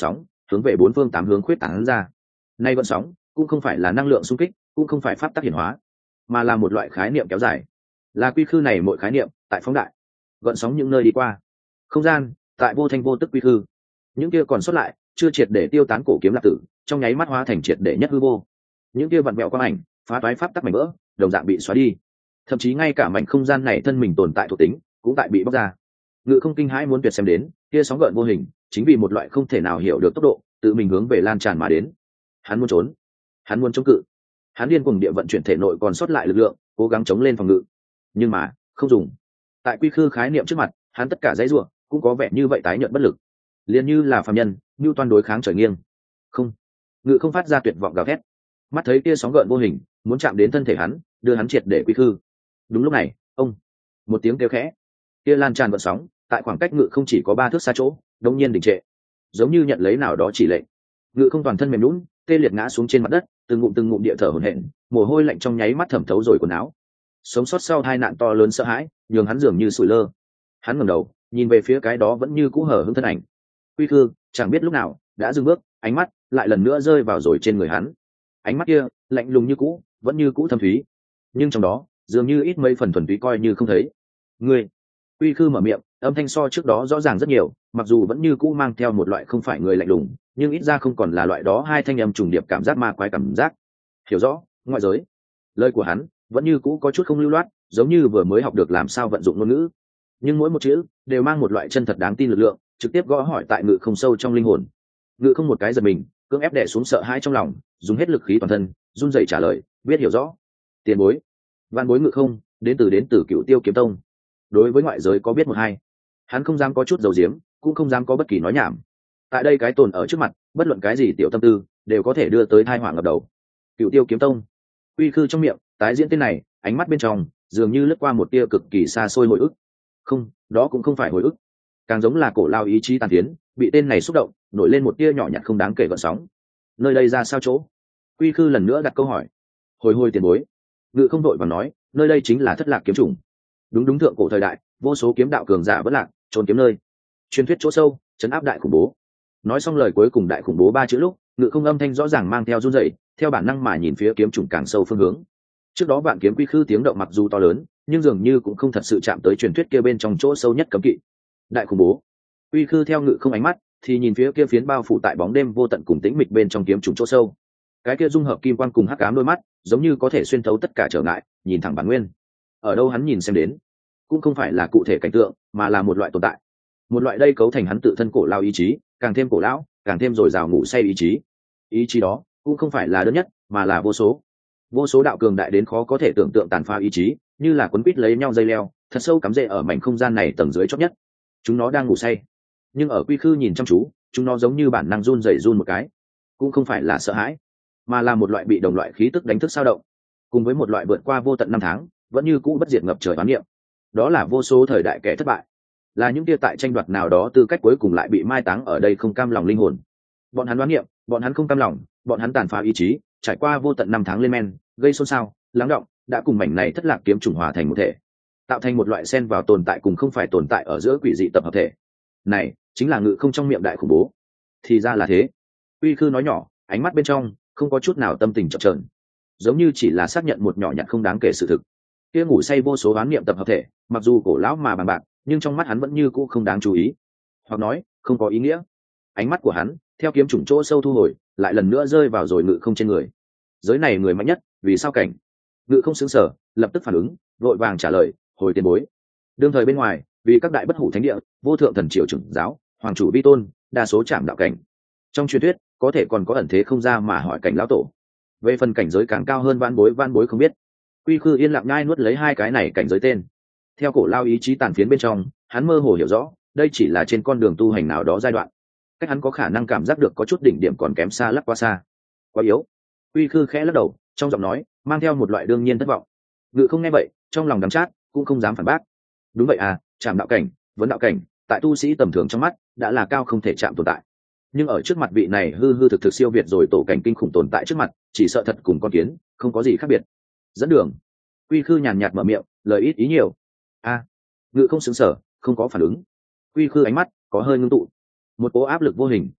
Speaker 1: hướng về bốn phương tám hướng khuyết tán ra. Nay vận sóng cũng không phải là năng lượng xung kích, cũng không phải pháp tắc hiển hóa, mà là một loại khái niệm kéo dài, là quy khư này mỗi khái niệm tại phóng đại gợn sóng những nơi đi qua không gian, tại vô thanh vô tức quy khư, những kia còn sót lại chưa triệt để tiêu tán cổ kiếm lạc tử trong nháy mắt hóa thành triệt để nhất hư vô. Những kia vặn vẹo quang ảnh phá toái pháp tắc mảnh vỡ đồng dạng bị xóa đi, thậm chí ngay cả mảnh không gian này thân mình tồn tại thuộc tính cũng tại bị bóc ra. Ngự không kinh hãi muốn tuyệt xem đến kia sóng gợn vô hình chính vì một loại không thể nào hiểu được tốc độ tự mình hướng về lan tràn mà đến. Hắn muốn trốn, hắn muốn chống cự, hắn điên cuồng địa vận chuyển thể nội còn sót lại lực lượng cố gắng chống lên phòng ngự, nhưng mà không dùng. Tại quy khư khái niệm trước mặt, hắn tất cả dãy ruộng cũng có vẻ như vậy tái nhợt bất lực, liền như là phàm nhân như toan đối kháng trời nghiêng. Không, ngự không phát ra tuyệt vọng gào thét, mắt thấy kia sóng gợn vô hình muốn chạm đến thân thể hắn, đưa hắn triệt để quy khư. Đúng lúc này, ông một tiếng kêu khẽ, kia lan tràn vận sóng tại khoảng cách ngự không chỉ có ba thước xa chỗ đột nhiên đình trệ, giống như nhận lấy nào đó chỉ lệnh. Ngự không toàn thân mềm lún tê liệt ngã xuống trên mặt đất, từng ngụm từng ngụm địa thở hổn hển, mồ hôi lạnh trong nháy mắt thẩm thấu rồi quần áo. Sống sót sau hai nạn to lớn sợ hãi nhường hắn dường như sủi lơ. Hắn ngẩng đầu nhìn về phía cái đó vẫn như cũ hở hững thân ảnh quy khư, chẳng biết lúc nào đã dừng bước, ánh mắt lại lần nữa rơi vào rồi trên người hắn. Ánh mắt kia lạnh lùng như cũ, vẫn như cũ thâm thúy, nhưng trong đó dường như ít mấy phần thuần túy coi như không thấy. Ngươi, quy khư mở miệng, âm thanh so trước đó rõ ràng rất nhiều, mặc dù vẫn như cũ mang theo một loại không phải người lạnh lùng, nhưng ít ra không còn là loại đó hai thanh âm trùng điệp cảm giác ma quái cảm giác. Hiểu rõ ngoại giới. Lời của hắn vẫn như cũ có chút không lưu loát, giống như vừa mới học được làm sao vận dụng ngôn ngữ, nhưng mỗi một chữ đều mang một loại chân thật đáng tin lực lượng, trực tiếp gõ hỏi tại ngự không sâu trong linh hồn. Ngự không một cái giật mình, cưỡng ép đè xuống sợ hãi trong lòng, dùng hết lực khí toàn thân run rẩy trả lời, biết hiểu rõ. Tiền bối, văn bối ngự không, đến từ đến từ Cựu Tiêu Kiếm Tông. Đối với ngoại giới có biết một hai, hắn không dám có chút dầu diếm, cũng không dám có bất kỳ nói nhảm. Tại đây cái tồn ở trước mặt, bất luận cái gì tiểu tâm tư đều có thể đưa tới tai họa ngập đầu. Cựu Tiêu Kiếm Tông. Uy khư trong miệng tái diễn tên này, ánh mắt bên trong dường như lướt qua một tia cực kỳ xa xôi hồi ức. Không, đó cũng không phải hồi ức, càng giống là cổ lao ý chí tàn tiến bị tên này xúc động, nổi lên một tia nhỏ nhặt không đáng kể gợn sóng. Nơi đây ra sao chỗ? Uy khư lần nữa đặt câu hỏi. Hồi hồi tiền bối. Ngự không đội và nói, nơi đây chính là Thất Lạc kiếm chủng. Đúng đúng, thượng cổ thời đại, vô số kiếm đạo cường giả vẫn lạc trốn kiếm nơi, truyền thuyết chỗ sâu chấn áp đại khủng bố. Nói xong lời cuối cùng đại khủng bố ba chữ lúc, ngự không âm thanh rõ ràng mang theo run rẩy, theo bản năng mà nhìn phía kiếm chủng càng sâu phương hướng. Trước đó vạn kiếm quy khư tiếng động mặc dù to lớn, nhưng dường như cũng không thật sự chạm tới truyền thuyết kia bên trong chỗ sâu nhất cấm kỵ. Đại khủng bố. Quy khư theo ngự không ánh mắt thì nhìn phía kia phiến bao phủ tại bóng đêm vô tận cùng tĩnh mịch bên trong kiếm chủng chỗ sâu. Cái kia dung hợp kim quang cùng hắc ám đôi mắt, giống như có thể xuyên thấu tất cả trở ngại, nhìn thẳng bản nguyên. Ở đâu hắn nhìn xem đến, cũng không phải là cụ thể cảnh tượng, mà là một loại tồn tại. Một loại đây cấu thành hắn tự thân cổ lao ý chí, càng thêm cổ lão, càng thêm dồi dào ngủ say ý chí. Ý chí đó cũng không phải là đơn nhất, mà là vô số. Vô số đạo cường đại đến khó có thể tưởng tượng tàn phá ý chí, như là quấn quít lấy nhau dây leo, thật sâu cắm rễ ở mảnh không gian này tầng dưới chót nhất. Chúng nó đang ngủ say, nhưng ở quy khư nhìn chăm chú, chúng nó giống như bản năng run rẩy run một cái, cũng không phải là sợ hãi, mà là một loại bị đồng loại khí tức đánh thức sao động, cùng với một loại vượt qua vô tận năm tháng, vẫn như cũ bất diệt ngập trời oán niệm. Đó là vô số thời đại kẻ thất bại, là những kia tại tranh đoạt nào đó tư cách cuối cùng lại bị mai táng ở đây không cam lòng linh hồn. Bọn hắn oán niệm, bọn hắn không cam lòng, bọn hắn tàn phá ý chí, trải qua vô tận năm tháng lên men, gây xôn xao, lắng động, đã cùng mảnh này Thất Lạc kiếm trùng hòa thành một thể, tạo thành một loại xen vào tồn tại cùng không phải tồn tại ở giữa quỷ dị tập hợp thể. Này chính là ngự không trong miệng đại khủng bố. Thì ra là thế. Uy khư nói nhỏ, ánh mắt bên trong không có chút nào tâm tình chập chờn, giống như chỉ là xác nhận một nhỏ nhặt không đáng kể sự thực. Kia ngủ say vô số oán niệm tập hợp thể, mặc dù cổ lão mà bằng bạc, nhưng trong mắt hắn vẫn như cũ không đáng chú ý, hoặc nói không có ý nghĩa. Ánh mắt của hắn theo kiếm trùng chỗ sâu thu hồi, lại lần nữa rơi vào rồi ngự không trên người. Giới này người mạnh nhất, vì sao cảnh? Ngự không sững sờ, lập tức phản ứng, vội vàng trả lời, hồi tiền bối. Đương thời bên ngoài, vì các đại bất hủ thánh địa, vô thượng thần triều trưởng giáo, hoàng chủ vi tôn, đa số chạm đạo cảnh. Trong truyền thuyết, có thể còn có ẩn thế không ra mà hỏi cảnh lão tổ. Về phần cảnh giới càng cao hơn van bối van bối không biết. Quy khư yên lặng nhai nuốt lấy hai cái này cảnh giới tên. Theo cổ lao ý chí tàn phiến bên trong, hắn mơ hồ hiểu rõ, đây chỉ là trên con đường tu hành nào đó giai đoạn. Cách hắn có khả năng cảm giác được có chút đỉnh điểm còn kém xa lắc qua xa, quá yếu. Quy khư khẽ lắc đầu, trong giọng nói mang theo một loại đương nhiên thất vọng. Ngự không nghe vậy, trong lòng đắng chát, cũng không dám phản bác. Đúng vậy à, chạm đạo cảnh, vấn đạo cảnh, tại tu sĩ tầm thường trong mắt đã là cao không thể chạm tồn tại, nhưng ở trước mặt vị này hư hư thực thực siêu việt rồi tổ cảnh kinh khủng tồn tại trước mặt, chỉ sợ thật cùng con kiến không có gì khác biệt. Dẫn đường. Quy khư nhàn nhạt mở miệng, lời ít ý nhiều. A. Ngự không sững sờ, không có phản ứng. Quy khư ánh mắt có hơi ngưng tụ, một cỗ áp lực vô hình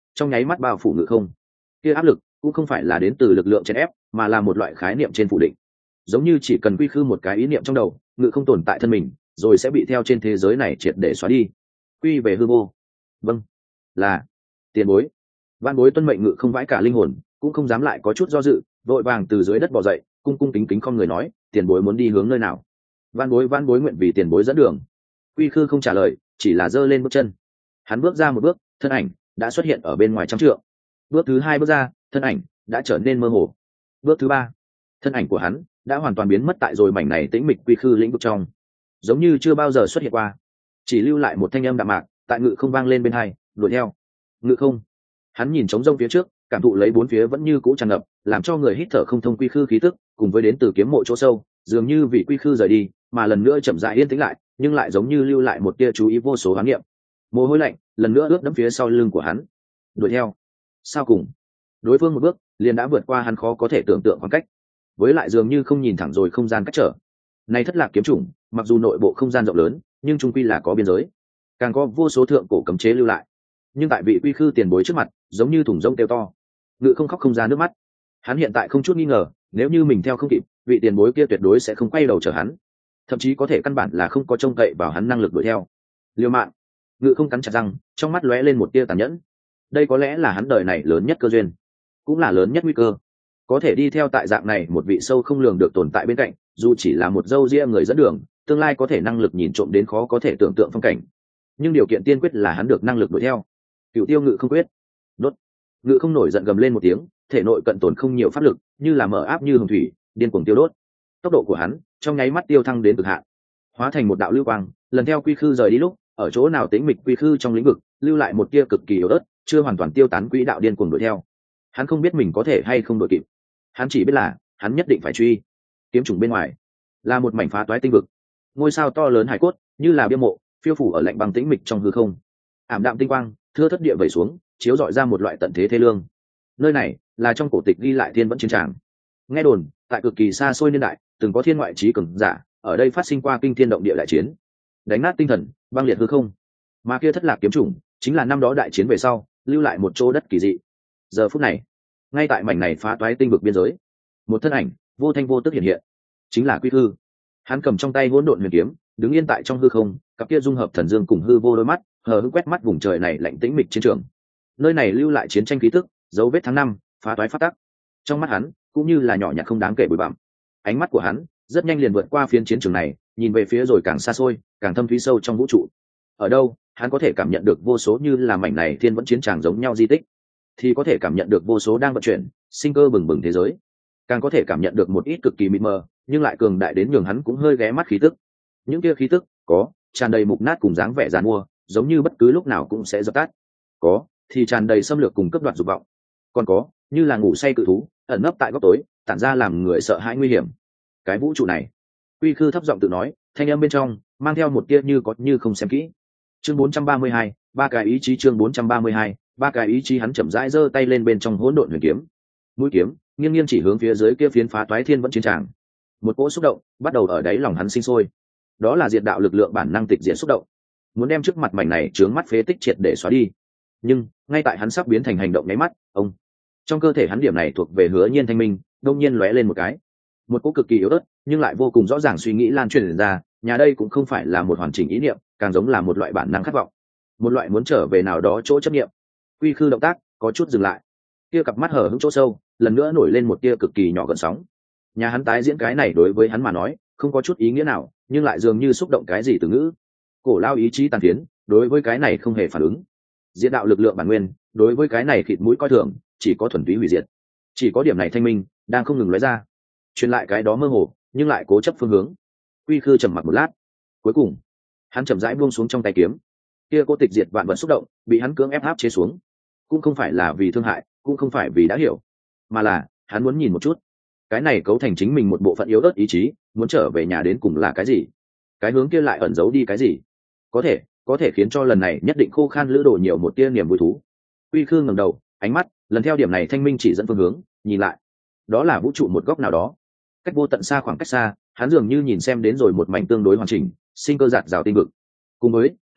Speaker 1: trong nháy mắt bao phủ ngự không. Kia áp lực cũng không phải là đến từ lực lượng chèn ép, mà là một loại khái niệm trên phủ định, giống như chỉ cần quy khư một cái ý niệm trong đầu, ngự không tồn tại thân mình rồi sẽ bị theo trên thế giới này triệt để xóa đi, quy về hư vô. Vâng, là tiền bối. Van bối tuân mệnh ngự không vãi cả linh hồn, cũng không dám lại có chút do dự, vội vàng từ dưới đất bò dậy, cung cung kính kính không người nói, tiền bối muốn đi hướng nơi nào? Van bối van bối nguyện vì tiền bối dẫn đường. Quy khư không trả lời, chỉ là giơ lên bước chân. Hắn bước ra một bước, thân ảnh đã xuất hiện ở bên ngoài trăm trượng. Bước thứ hai bước ra, thân ảnh đã trở nên mơ hồ. Bước thứ ba, thân ảnh của hắn đã hoàn toàn biến mất tại rồi mảnh này tĩnh mịch quy khư lĩnh vực trong, giống như chưa bao giờ xuất hiện qua, chỉ lưu lại một thanh âm đạm mạc tại ngự không vang lên bên hai, đuổi theo. Ngự không. Hắn nhìn trống rông phía trước, cảm thụ lấy bốn phía vẫn như cũ tràn ngập, làm cho người hít thở không thông quy khư khí tức, cùng với đến từ kiếm mộ chỗ sâu, dường như vì quy khư rời đi, mà lần nữa chậm rãi yên tĩnh lại, nhưng lại giống như lưu lại một tia chú ý vô số hoán niệm. Mồ hôi lạnh lần nữa ướt đẫm phía sau lưng của hắn. Đuổi theo. Sao cùng? Đối phương một bước liền đã vượt qua hắn khó có thể tưởng tượng khoảng cách, với lại dường như không nhìn thẳng rồi không gian cách trở. Này thất lạc kiếm chủng, mặc dù nội bộ không gian rộng lớn, nhưng trung quy là có biên giới, càng có vô số thượng cổ cấm chế lưu lại. Nhưng tại vị quy khư tiền bối trước mặt, giống như thùng rông kêu to. Ngự không khóc không ra nước mắt. Hắn hiện tại không chút nghi ngờ, nếu như mình theo không kịp, vị tiền bối kia tuyệt đối sẽ không quay đầu chờ hắn, thậm chí có thể căn bản là không có trông cậy vào hắn năng lực đuổi theo. Liều mạng. Ngự không cắn chặt răng, trong mắt lóe lên một tia tàn nhẫn. Đây có lẽ là hắn đời này lớn nhất cơ duyên, cũng là lớn nhất nguy cơ. Có thể đi theo tại dạng này một vị sâu không lường được tồn tại bên cạnh, dù chỉ là một dâu ria người dẫn đường, tương lai có thể năng lực nhìn trộm đến khó có thể tưởng tượng phong cảnh. Nhưng điều kiện tiên quyết là hắn được năng lực đuổi theo. Cửu tiêu ngự không quyết. Đốt. Ngự không nổi giận gầm lên một tiếng, thể nội cận tồn không nhiều pháp lực, như là mở áp như hồng thủy, điên cuồng tiêu đốt. Tốc độ của hắn trong nháy mắt tiêu thăng đến cực hạn, hóa thành một đạo lưu quang, lần theo quy khư rời đi lúc, ở chỗ nào tĩnh mịch quy khư trong lĩnh vực, lưu lại một tia cực kỳ yếu ớt, chưa hoàn toàn tiêu tán quỹ đạo điên cuồng đuổi theo. Hắn không biết mình có thể hay không đuổi kịp, hắn chỉ biết là hắn nhất định phải truy. Kiếm trùng bên ngoài là một mảnh phá toái tinh vực, ngôi sao to lớn hải cốt như là bia mộ, phiêu phủ ở lạnh băng tĩnh mịch trong hư không. Ảm đạm tinh quang thưa thất địa vẩy xuống, chiếu rọi ra một loại tận thế thê lương. Nơi này là trong cổ tịch ghi lại thiên vẫn chiến tràng. Nghe đồn tại cực kỳ xa xôi niên đại, từng có thiên ngoại trí cường giả ở đây phát sinh qua kinh thiên động địa đại chiến, đánh nát tinh thần, băng liệt hư không. Mà kia thất lạc kiếm chủng chính là năm đó đại chiến về sau lưu lại một chỗ đất kỳ dị. Giờ phút này, ngay tại mảnh này phá toái tinh vực biên giới, một thân ảnh vô thanh vô tức hiện hiện, chính là Quy Khư. Hắn cầm trong tay hỗn độn huyền kiếm, đứng yên tại trong hư không, cặp kia dung hợp thần dương cùng hư vô đôi mắt hờ hững quét mắt vùng trời này lạnh tĩnh mịch chiến trường. Nơi này lưu lại chiến tranh khí tức, dấu vết tháng năm, phá toái phát tắc. Trong mắt hắn cũng như là nhỏ nhặt không đáng kể bụi bặm. Ánh mắt của hắn rất nhanh liền vượt qua phiến chiến trường này, nhìn về phía rồi càng xa xôi, càng thâm thúy sâu trong vũ trụ. Ở đâu hắn có thể cảm nhận được vô số như là mảnh này thiên vẫn chiến tràng giống nhau di tích, thì có thể cảm nhận được vô số đang vận chuyển sinh cơ bừng bừng thế giới, càng có thể cảm nhận được một ít cực kỳ mịt mờ nhưng lại cường đại đến nhường hắn cũng hơi ghé mắt khí tức. Những kia khí tức có tràn đầy mục nát cùng dáng vẻ giàn mua, giống như bất cứ lúc nào cũng sẽ dập tắt. Có thì tràn đầy xâm lược cùng cấp đoạt dục vọng. Còn có như là ngủ say cự thú ẩn nấp tại góc tối, tản ra làm người sợ hãi nguy hiểm. Cái vũ trụ này, Quy Khư thấp giọng tự nói, thanh âm bên trong mang theo một tia như có như không xem kỹ. Chương bốn trăm ba mươi hai, ba cái ý chí. Chương bốn trăm ba mươi hai, ba cái ý chí. Hắn chậm rãi giơ tay lên bên trong hỗn độn huyền kiếm, mũi kiếm nghiêng nghiêng chỉ hướng phía dưới kia phiến phá toái thiên vẫn chiến tràng. Một cỗ xúc động bắt đầu ở đáy lòng hắn sinh sôi, đó là diệt đạo lực lượng bản năng tịch diệt xúc động, muốn đem trước mặt mảnh này chướng mắt phế tích triệt để xóa đi. Nhưng ngay tại hắn sắp biến thành hành động nháy mắt, ông trong cơ thể hắn điểm này thuộc về Hứa Nhiên thanh minh đông nhiên lóe lên một cái, một cỗ cực kỳ yếu ớt nhưng lại vô cùng rõ ràng suy nghĩ lan truyền ra. Nhà đây cũng không phải là một hoàn chỉnh ý niệm, càng giống là một loại bản năng khát vọng, một loại muốn trở về nào đó chỗ chấp niệm. Quy Khư động tác có chút dừng lại, kia cặp mắt hở hững chỗ sâu lần nữa nổi lên một tia cực kỳ nhỏ gợn sóng. Nhà hắn tái diễn cái này đối với hắn mà nói không có chút ý nghĩa nào, nhưng lại dường như xúc động cái gì từ ngữ. Cổ lao ý chí tàn phiến đối với cái này không hề phản ứng, diệt đạo lực lượng bản nguyên đối với cái này khịt mũi coi thường, chỉ có thuần túy hủy diệt. Chỉ có điểm này thanh minh đang không ngừng lóe ra, truyền lại cái đó mơ hồ nhưng lại cố chấp phương hướng. Quy Khư trầm mặc một lát, cuối cùng hắn chậm rãi buông xuống trong tay kiếm. Kia cô tịch diệt vạn vật xúc động bị hắn cưỡng ép áp chế xuống, cũng không phải là vì thương hại, cũng không phải vì đã hiểu, mà là hắn muốn nhìn một chút cái này cấu thành chính mình một bộ phận yếu ớt ý chí muốn trở về nhà đến cùng là cái gì, cái hướng kia lại ẩn giấu đi cái gì, có thể có thể khiến cho lần này nhất định khô khan lữ đồ nhiều một tia niềm vui thú. Quy Khư ngẩng đầu, ánh mắt lần theo điểm này thanh minh chỉ dẫn phương hướng nhìn lại, đó là vũ trụ một góc nào đó, cách vô tận xa, khoảng cách xa, hắn dường như nhìn xem đến rồi một mảnh tương đối hoàn chỉnh sinh cơ giạt rào tinh vực, cùng với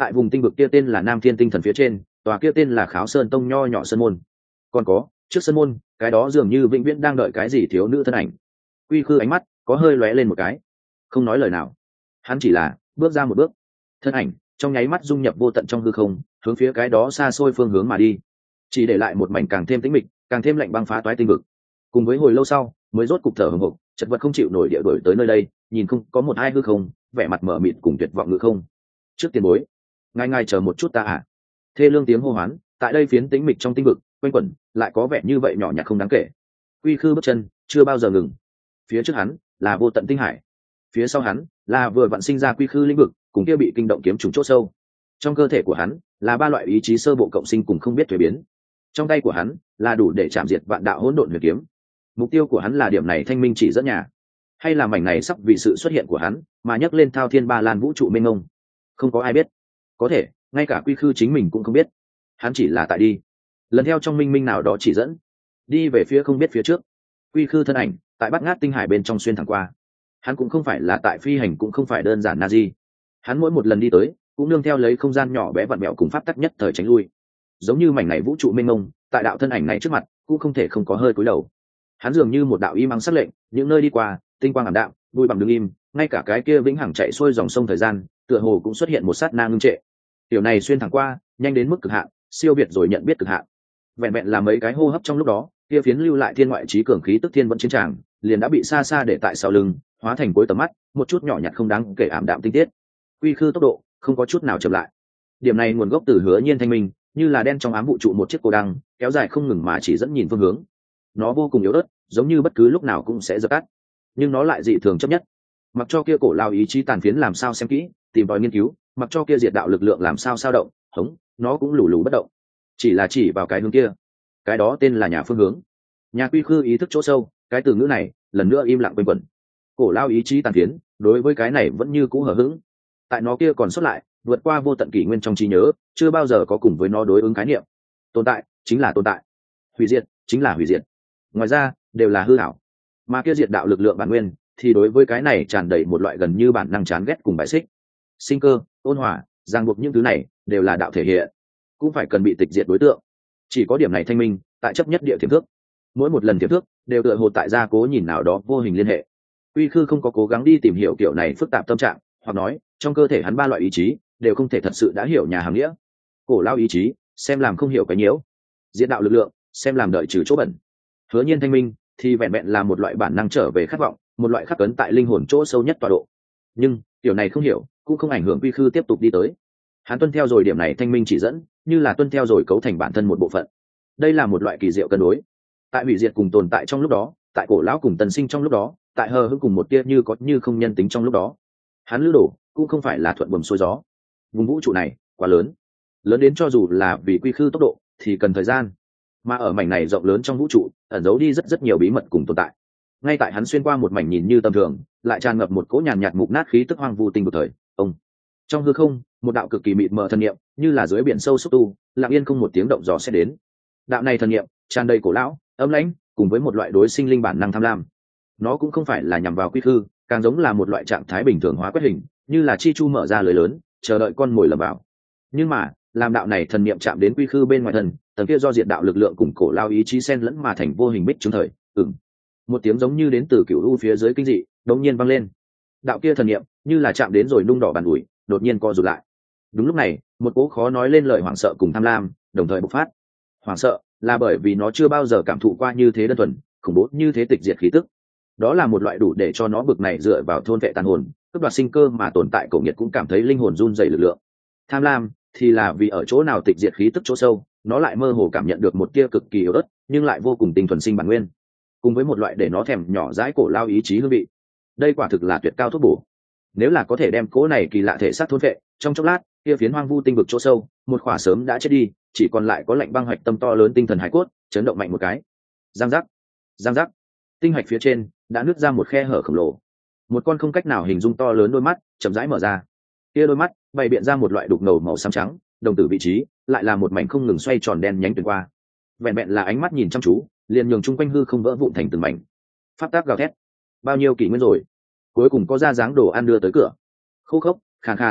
Speaker 1: tại vùng tinh vực kia tên là Nam Thiên Tinh Thần phía trên, tòa kia tên là Kháo Sơn Tông nho nhỏ sơn môn. Còn có, trước sơn môn, cái đó dường như vĩnh viễn đang đợi cái gì thiếu nữ thân ảnh. Quy Khư ánh mắt có hơi lóe lên một cái, không nói lời nào. Hắn chỉ là bước ra một bước, thân ảnh trong nháy mắt dung nhập vô tận trong hư không, hướng phía cái đó xa xôi phương hướng mà đi, chỉ để lại một mảnh càng thêm tĩnh mịch, càng thêm lạnh băng phá toái tinh vực. Cùng với hồi lâu sau, mới rốt cục thở hổn hộc, chật vật không chịu nổi địa đuổi tới nơi đây, nhìn không có một hai hư không, vẻ mặt mở mịt cùng tuyệt vọng ngự không. Trước tiền bối, ngài ngài chờ một chút ta à? Thê lương tiếng hô hoán, tại đây phiến tĩnh mịch trong tinh vực, quanh quẩn, lại có vẻ như vậy nhỏ nhặt không đáng kể. Quy Khư bước chân chưa bao giờ ngừng. Phía trước hắn là vô tận tinh hải, phía sau hắn là vừa vặn sinh ra Quy Khư lĩnh vực, cùng kia bị kinh động kiếm trùng chỗ sâu. Trong cơ thể của hắn là ba loại ý chí sơ bộ cộng sinh cùng không biết thuế biến. Trong tay của hắn là đủ để chạm diệt vạn đạo hỗn độn huyền kiếm. Mục tiêu của hắn là điểm này thanh minh chỉ dẫn nhà, hay là mảnh này sắp vì sự xuất hiện của hắn mà nhấc lên thao thiên ba lan vũ trụ mênh mông? Không có ai biết, có thể ngay cả Quy Khư chính mình cũng không biết. Hắn chỉ là tại đi, lần theo trong minh minh nào đó chỉ dẫn, đi về phía không biết phía trước. Quy Khư thân ảnh tại bát ngát tinh hải bên trong xuyên thẳng qua. Hắn cũng không phải là tại phi hành, cũng không phải đơn giản na di. Hắn mỗi một lần đi tới cũng nương theo lấy không gian nhỏ bé vặn vẹo cùng pháp tắc nhất thời tránh lui, giống như mảnh này vũ trụ mênh mông tại đạo thân ảnh này trước mặt cũng không thể không có hơi cúi đầu. Hắn dường như một đạo y mắng sắc lệnh, những nơi đi qua tinh quang ảm đạm, đuôi bằng đứng im, ngay cả cái kia vĩnh hằng chạy xuôi dòng sông thời gian tựa hồ cũng xuất hiện một sát na ngưng trệ. Tiểu này xuyên thẳng qua nhanh đến mức cực hạn, siêu việt rồi nhận biết cực hạn. Vẹn vẹn là mấy cái hô hấp trong lúc đó, kia phiến lưu lại thiên ngoại trí cường khí tức thiên vẫn chiến tràng liền đã bị xa xa để tại sau lưng, hóa thành cuối tầm mắt một chút nhỏ nhặt không đáng kể ảm đạm tinh tiết. Quy Khư tốc độ không có chút nào chậm lại. Điểm này nguồn gốc từ Hứa Nhiên thanh minh, như là đen trong ám vũ trụ một chiếc cô đăng kéo dài không ngừng mà chỉ dẫn nhìn phương hướng. Nó vô cùng yếu ớt, giống như bất cứ lúc nào cũng sẽ dập tắt, nhưng nó lại dị thường chấp nhất. Mặc cho kia cổ lao ý chí tàn phiến làm sao xem kỹ, tìm tòi nghiên cứu, mặc cho kia diệt đạo lực lượng làm sao sao động hống, nó cũng lù lù bất động, chỉ là chỉ vào cái hướng kia. Cái đó tên là nhà phương hướng. Nhà Quy Khư ý thức chỗ sâu, cái từ ngữ này lần nữa im lặng quanh quẩn. Cổ lao ý chí tàn phiến đối với cái này vẫn như cũ hờ hững. Tại nó kia còn xuất lại vượt qua vô tận kỷ nguyên trong trí nhớ, chưa bao giờ có cùng với nó đối ứng khái niệm. Tồn tại chính là tồn tại, hủy diệt chính là hủy diệt, ngoài ra đều là hư ảo. Mà kia diệt đạo lực lượng bản nguyên thì đối với cái này tràn đầy một loại gần như bản năng chán ghét cùng bài xích. Sinh cơ, ôn hòa, ràng buộc, những thứ này đều là đạo thể hiện, cũng phải cần bị tịch diệt đối tượng. Chỉ có điểm này thanh minh tại chấp nhất địa thiểm thước, mỗi một lần thiểm thước đều tựa hồ tại gia cố nhìn nào đó vô hình liên hệ. Quy Khư không có cố gắng đi tìm hiểu kiểu này phức tạp tâm trạng, hoặc nói trong cơ thể hắn ba loại ý chí đều không thể thật sự đã hiểu nhà hàng nghĩa. Cổ lao ý chí xem làm không hiểu cái nhiễu, diệt đạo lực lượng xem làm đợi trừ chỗ bẩn. Hứa Nhiên thanh minh thì vẹn vẹn là một loại bản năng trở về khát vọng, một loại khắc cấn tại linh hồn chỗ sâu nhất tọa độ. Nhưng điều này không hiểu cũng không ảnh hưởng Quy Khư tiếp tục đi tới. Hắn tuân theo rồi điểm này thanh minh chỉ dẫn, như là tuân theo rồi cấu thành bản thân một bộ phận. Đây là một loại kỳ diệu cân đối. Tại hủy diệt cùng tồn tại trong lúc đó, tại cổ lão cùng tần sinh trong lúc đó, tại hờ hững cùng một tia như có như không nhân tính trong lúc đó, hắn lữ đổ cũng không phải là thuận buồm xuôi gió. Vùng vũ trụ này quá lớn, lớn đến cho dù là vì Quy Khư tốc độ thì cần thời gian, mà ở mảnh này rộng lớn trong vũ trụ ẩn giấu đi rất rất nhiều bí mật cùng tồn tại. Ngay tại hắn xuyên qua một mảnh nhìn như tầm thường lại tràn ngập một cỗ nhàn nhạt mục nát khí tức hoang vu tinh vực thời, ông trong hư không một đạo cực kỳ mịt mờ thần niệm như là dưới biển sâu xúc tu lặng yên không một tiếng động dò sẽ đến. Đạo này thần niệm tràn đầy cổ lão ấm lãnh cùng với một loại đối sinh linh bản năng tham lam. Nó cũng không phải là nhằm vào Quy Khư, càng giống là một loại trạng thái bình thường hóa quét hình, như là chi chu mở ra lưới lớn chờ đợi con mồi lầm vào. Nhưng mà làm đạo này thần niệm chạm đến Quy Khư bên ngoài thân, tầng kia do diệt đạo lực lượng cùng cổ lao ý chí xen lẫn mà thành vô hình bích chứng thời, ừm một tiếng giống như đến từ cựu u phía dưới kinh dị đột nhiên vang lên. Đạo kia thần niệm như là chạm đến rồi nung đỏ bàn ủi, đột nhiên co rụt lại. Đúng lúc này một cỗ khó nói lên lời hoảng sợ cùng tham lam đồng thời bộc phát. Hoảng sợ là bởi vì nó chưa bao giờ cảm thụ qua như thế đơn thuần khủng bố như thế tịch diệt khí tức. Đó là một loại đủ để cho nó bực này dựa vào thôn vệ tàn hồn cướp đoạt sinh cơ mà tồn tại, cổ nghiệt cũng cảm thấy linh hồn run rẩy lực lượng. Tham lam thì là vì ở chỗ nào tịch diệt khí tức chỗ sâu, nó lại mơ hồ cảm nhận được một tia cực kỳ yếu ớt nhưng lại vô cùng tinh thuần sinh bản nguyên, cùng với một loại để nó thèm nhỏ dãi cổ lao ý chí hương vị. Đây quả thực là tuyệt cao thuốc bổ. Nếu là có thể đem cỗ này kỳ lạ thể xác thôn vệ, trong chốc lát kia phiến hoang vu tinh vực chỗ sâu một khỏa sớm đã chết đi, chỉ còn lại có lạnh băng hạch tâm to lớn tinh thần hải cốt chấn động mạnh một cái. Giang giác, giang giác, tinh hạch phía trên đã nứt ra một khe hở khổng lồ. Một con không cách nào hình dung to lớn đôi mắt chậm rãi mở ra. Kia đôi mắt bày biện ra một loại đục ngầu màu xám trắng, đồng tử vị trí lại là một mảnh không ngừng xoay tròn đen nhánh tuyệt qua. Vẹn vẹn là ánh mắt nhìn chăm chú liền nhường chung quanh hư không vỡ vụn thành từng mảnh. Pháp tác gào thét, bao nhiêu kỷ nguyên rồi cuối cùng có ra dáng đồ ăn đưa tới cửa. Khô khốc khàn khàn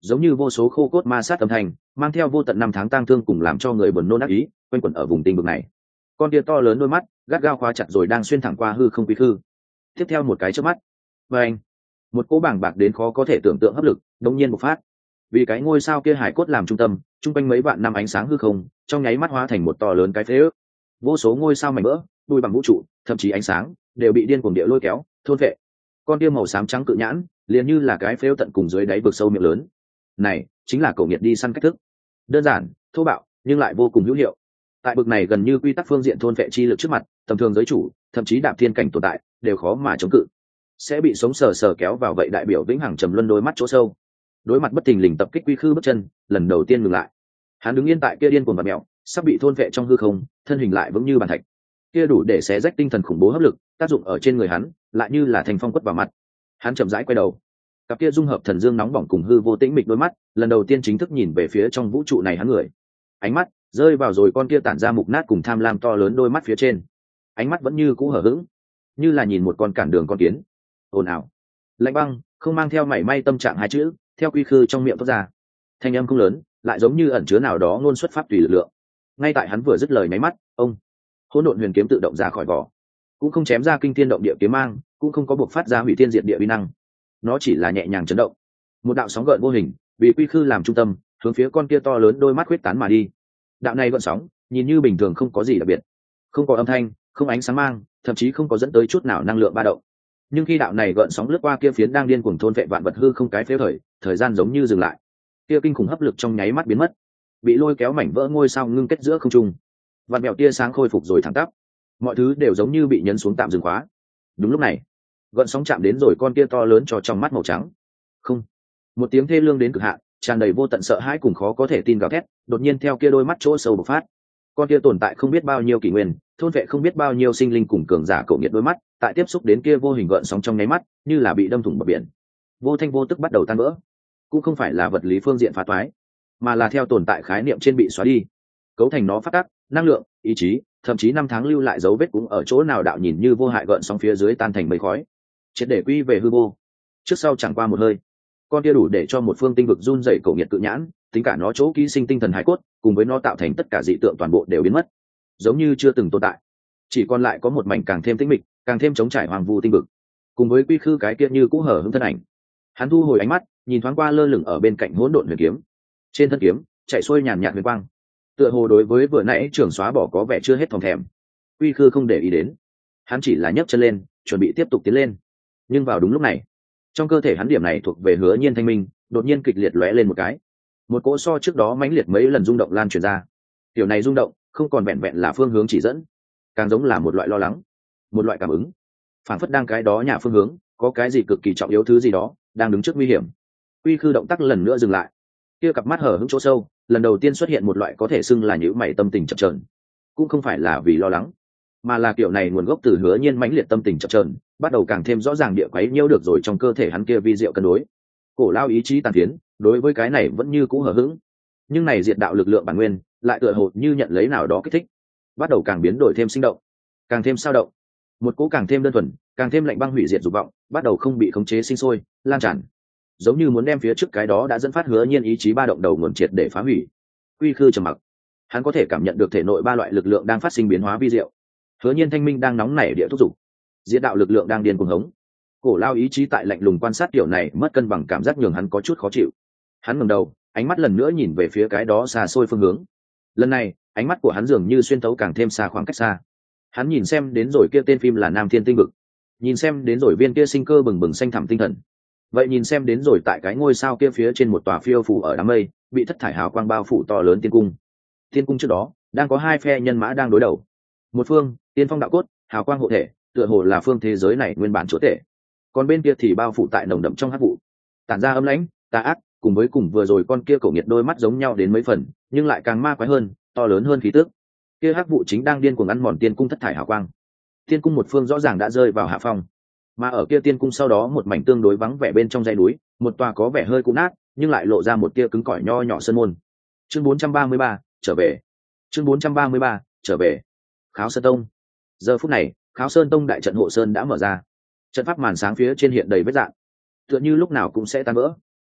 Speaker 1: giống như vô số khô cốt ma sát âm thanh mang theo vô tận năm tháng tang thương cùng làm cho người buồn nôn ác ý quanh quẩn ở vùng tinh vực này. Con tia to lớn đôi mắt gắt gao khóa chặt rồi đang xuyên thẳng qua hư không quý khư. Tiếp theo một cái chớp mắt, và anh một cỗ bảng bạc đến khó có thể tưởng tượng hấp lực đống nhiên bộc phát. Vì cái ngôi sao kia hải cốt làm trung tâm, trung quanh mấy vạn năm ánh sáng hư không trong nháy mắt hóa thành một to lớn cái phế ước. Vô số ngôi sao mảnh vỡ đuôi bằng vũ trụ, thậm chí ánh sáng đều bị điên cuồng địa lôi kéo thôn vệ. Con tia màu xám trắng cự nhãn liền như là cái phếu tận cùng dưới đáy vực sâu miệng lớn. Này chính là cổ nghiệt đi săn cách thức, đơn giản thô bạo nhưng lại vô cùng hữu hiệu. Tại bực này gần như quy tắc phương diện thôn vệ chi lực trước mặt, tầm thường giới chủ thậm chí đạp thiên cảnh tồn tại đều khó mà chống cự, sẽ bị sống sờ sờ kéo vào vậy đại biểu vĩnh hằng trầm luân đôi mắt chỗ sâu. Đối mặt bất thình lình tập kích quy khư bước chân lần đầu tiên ngừng lại. Hắn đứng yên tại kia điên cuồng và mèo sắp bị thôn vệ trong hư không, thân hình lại vững như bàn thạch. Kia đủ để xé rách tinh thần khủng bố hấp lực tác dụng ở trên người hắn lại như là thành phong quất vào mặt. Hắn chậm rãi quay đầu, cặp kia dung hợp thần dương nóng bỏng cùng hư vô tĩnh mịch đôi mắt lần đầu tiên chính thức nhìn về phía trong vũ trụ này hắn người. Ánh mắt rơi vào rồi con kia tản ra mục nát cùng tham lam to lớn đôi mắt phía trên. Ánh mắt vẫn như cũ hở hững, như là nhìn một con cản đường con kiến. Ồn ào, lạnh băng, không mang theo mảy may tâm trạng hai chữ theo quy khư trong miệng thoát ra. Thanh âm không lớn, lại giống như ẩn chứa nào đó ngôn xuất pháp tùy lực lượng. Ngay tại hắn vừa dứt lời nháy mắt, ông hỗn độn huyền kiếm tự động ra khỏi vỏ, cũng không chém ra kinh thiên động địa kiếm mang, cũng không có buộc phát ra hủy thiên diệt địa uy năng. Nó chỉ là nhẹ nhàng chấn động, một đạo sóng gợn vô hình vì quy khư làm trung tâm hướng phía con kia to lớn đôi mắt huyết tán mà đi. Đạo này gợn sóng nhìn như bình thường, không có gì đặc biệt, không có âm thanh, không ánh sáng mang, thậm chí không có dẫn tới chút nào năng lượng ba động. Nhưng khi đạo này gợn sóng lướt qua kia phiến đang điên cuồng thôn vệ vạn vật hư không cái phế thời, thời gian giống như dừng lại. Kia kinh khủng hấp lực trong nháy mắt biến mất, bị lôi kéo mảnh vỡ ngôi sao ngưng kết giữa không trung. Vạn mèo tia sáng khôi phục rồi thẳng tắp, mọi thứ đều giống như bị nhấn xuống tạm dừng khóa. Đúng lúc này, gợn sóng chạm đến rồi con kia to lớn cho trong mắt màu trắng. Không, một tiếng thê lương đến cực hạn, tràn đầy vô tận sợ hãi cùng khó có thể tin gào thét, đột nhiên theo kia đôi mắt chỗ sâu bộc phát. Con kia tồn tại không biết bao nhiêu kỷ nguyên, thôn vệ không biết bao nhiêu sinh linh cùng cường giả cổ nghiệt đôi mắt, tại tiếp xúc đến kia vô hình gợn sóng trong nháy mắt, như là bị đâm thủng bờ biển, vô thanh vô tức bắt đầu tan vỡ. Cũng không phải là vật lý phương diện phá toái, mà là theo tồn tại khái niệm trên bị xóa đi, cấu thành nó phát tác, năng lượng, ý chí, thậm chí năm tháng lưu lại dấu vết cũng ở chỗ nào đạo nhìn như vô hại gợn sóng phía dưới tan thành mây khói, triệt để quy về hư vô. Trước sau chẳng qua một hơi, con kia đủ để cho một phương tinh vực run dậy cổ nghiệt cự nhãn, tính cả nó chỗ ký sinh tinh thần hải cốt, cùng với nó tạo thành tất cả dị tượng toàn bộ đều biến mất, giống như chưa từng tồn tại. Chỉ còn lại có một mảnh càng thêm tĩnh mịch, càng thêm trống trải hoàng vu tinh vực, cùng với quy khư cái kia như cũ hở hững thân ảnh. Hắn thu hồi ánh mắt, nhìn thoáng qua lơ lửng ở bên cạnh hỗn độn huyền kiếm. Trên thân kiếm chạy xuôi nhàn nhạt huyền quang, tựa hồ đối với vừa nãy trường xóa bỏ có vẻ chưa hết thòng thèm. Quy khư không để ý đến, hắn chỉ là nhấc chân lên, chuẩn bị tiếp tục tiến lên. Nhưng vào đúng lúc này, trong cơ thể hắn điểm này thuộc về Hứa Nhiên thanh minh đột nhiên kịch liệt lóe lên một cái, một cỗ so trước đó mãnh liệt mấy lần rung động lan truyền ra. Kiểu này rung động không còn vẹn vẹn là phương hướng chỉ dẫn, càng giống là một loại lo lắng, một loại cảm ứng, phản phất đang cái đó nhà phương hướng có cái gì cực kỳ trọng yếu thứ gì đó đang đứng trước nguy hiểm. Quy khư động tác lần nữa dừng lại, kia cặp mắt hở hững chỗ sâu lần đầu tiên xuất hiện một loại có thể xưng là nhíu mày tâm tình chập chờn. Cũng không phải là vì lo lắng, mà là kiểu này nguồn gốc từ Hứa Nhiên mãnh liệt tâm tình chập chờn, bắt đầu càng thêm rõ ràng địa quấy nhiễu được rồi trong cơ thể hắn kia vi diệu cân đối. Cổ lao ý chí tàn tiến, đối với cái này vẫn như cũ hở hững, nhưng này diệt đạo lực lượng bản nguyên lại tựa hồ như nhận lấy nào đó kích thích, bắt đầu càng biến đổi thêm sinh động, càng thêm sao động. Một cỗ càng thêm đơn thuần, càng thêm lạnh băng hủy diệt dục vọng bắt đầu không bị khống chế sinh sôi, lan tràn, giống như muốn đem phía trước cái đó đã dẫn phát Hứa Nhiên ý chí ba động đầu nguồn triệt để phá hủy. Quy khư trầm mặc, hắn có thể cảm nhận được thể nội ba loại lực lượng đang phát sinh biến hóa vi diệu. Hứa Nhiên thanh minh đang nóng nảy địa thúc giục, diệt đạo lực lượng đang điên cuồng hống. Cổ lao ý chí tại lạnh lùng quan sát kiểu này mất cân bằng cảm giác nhường hắn có chút khó chịu. Hắn ngẩng đầu, ánh mắt lần nữa nhìn về phía cái đó xa xôi phương hướng. Lần này ánh mắt của hắn dường như xuyên thấu càng thêm xa khoảng cách xa. Hắn nhìn xem đến rồi kia tên phim là Nam Thiên Tinh Vực, nhìn xem đến rồi viên kia sinh cơ bừng bừng xanh thẳm tinh thần, vậy nhìn xem đến rồi tại cái ngôi sao kia phía trên một tòa phiêu phủ ở đám mây bị thất thải hào quang bao phủ to lớn tiên cung. Tiên cung trước đó đang có hai phe nhân mã đang đối đầu, một phương tiên phong đạo cốt, hào quang hộ thể, tựa hồ là phương thế giới này nguyên bản chúa tể, còn bên kia thì bao phủ tại nồng đậm trong hắc vụ, tản ra âm lãnh tà ác, cùng với cùng vừa rồi con kia cổ nghiệt đôi mắt giống nhau đến mấy phần, nhưng lại càng ma quái hơn, to lớn hơn khí tức. Kia hắc vụ chính đang điên cuồng ăn mòn tiên cung thất thải hào quang. Tiên cung một phương rõ ràng đã rơi vào hạ phong, mà ở kia tiên cung sau đó một mảnh tương đối vắng vẻ bên trong dãy núi, một tòa có vẻ hơi cũ nát nhưng lại lộ ra một tia cứng cỏi nho nhỏ sơn môn. Chương bốn trăm ba mươi ba, trở về. Chương bốn trăm ba mươi ba, trở về. Kháo Sơn Tông. Giờ phút này, Kháo Sơn Tông đại trận hộ sơn đã mở ra. Trận pháp màn sáng phía trên hiện đầy vết rạn, tựa như lúc nào cũng sẽ tan vỡ.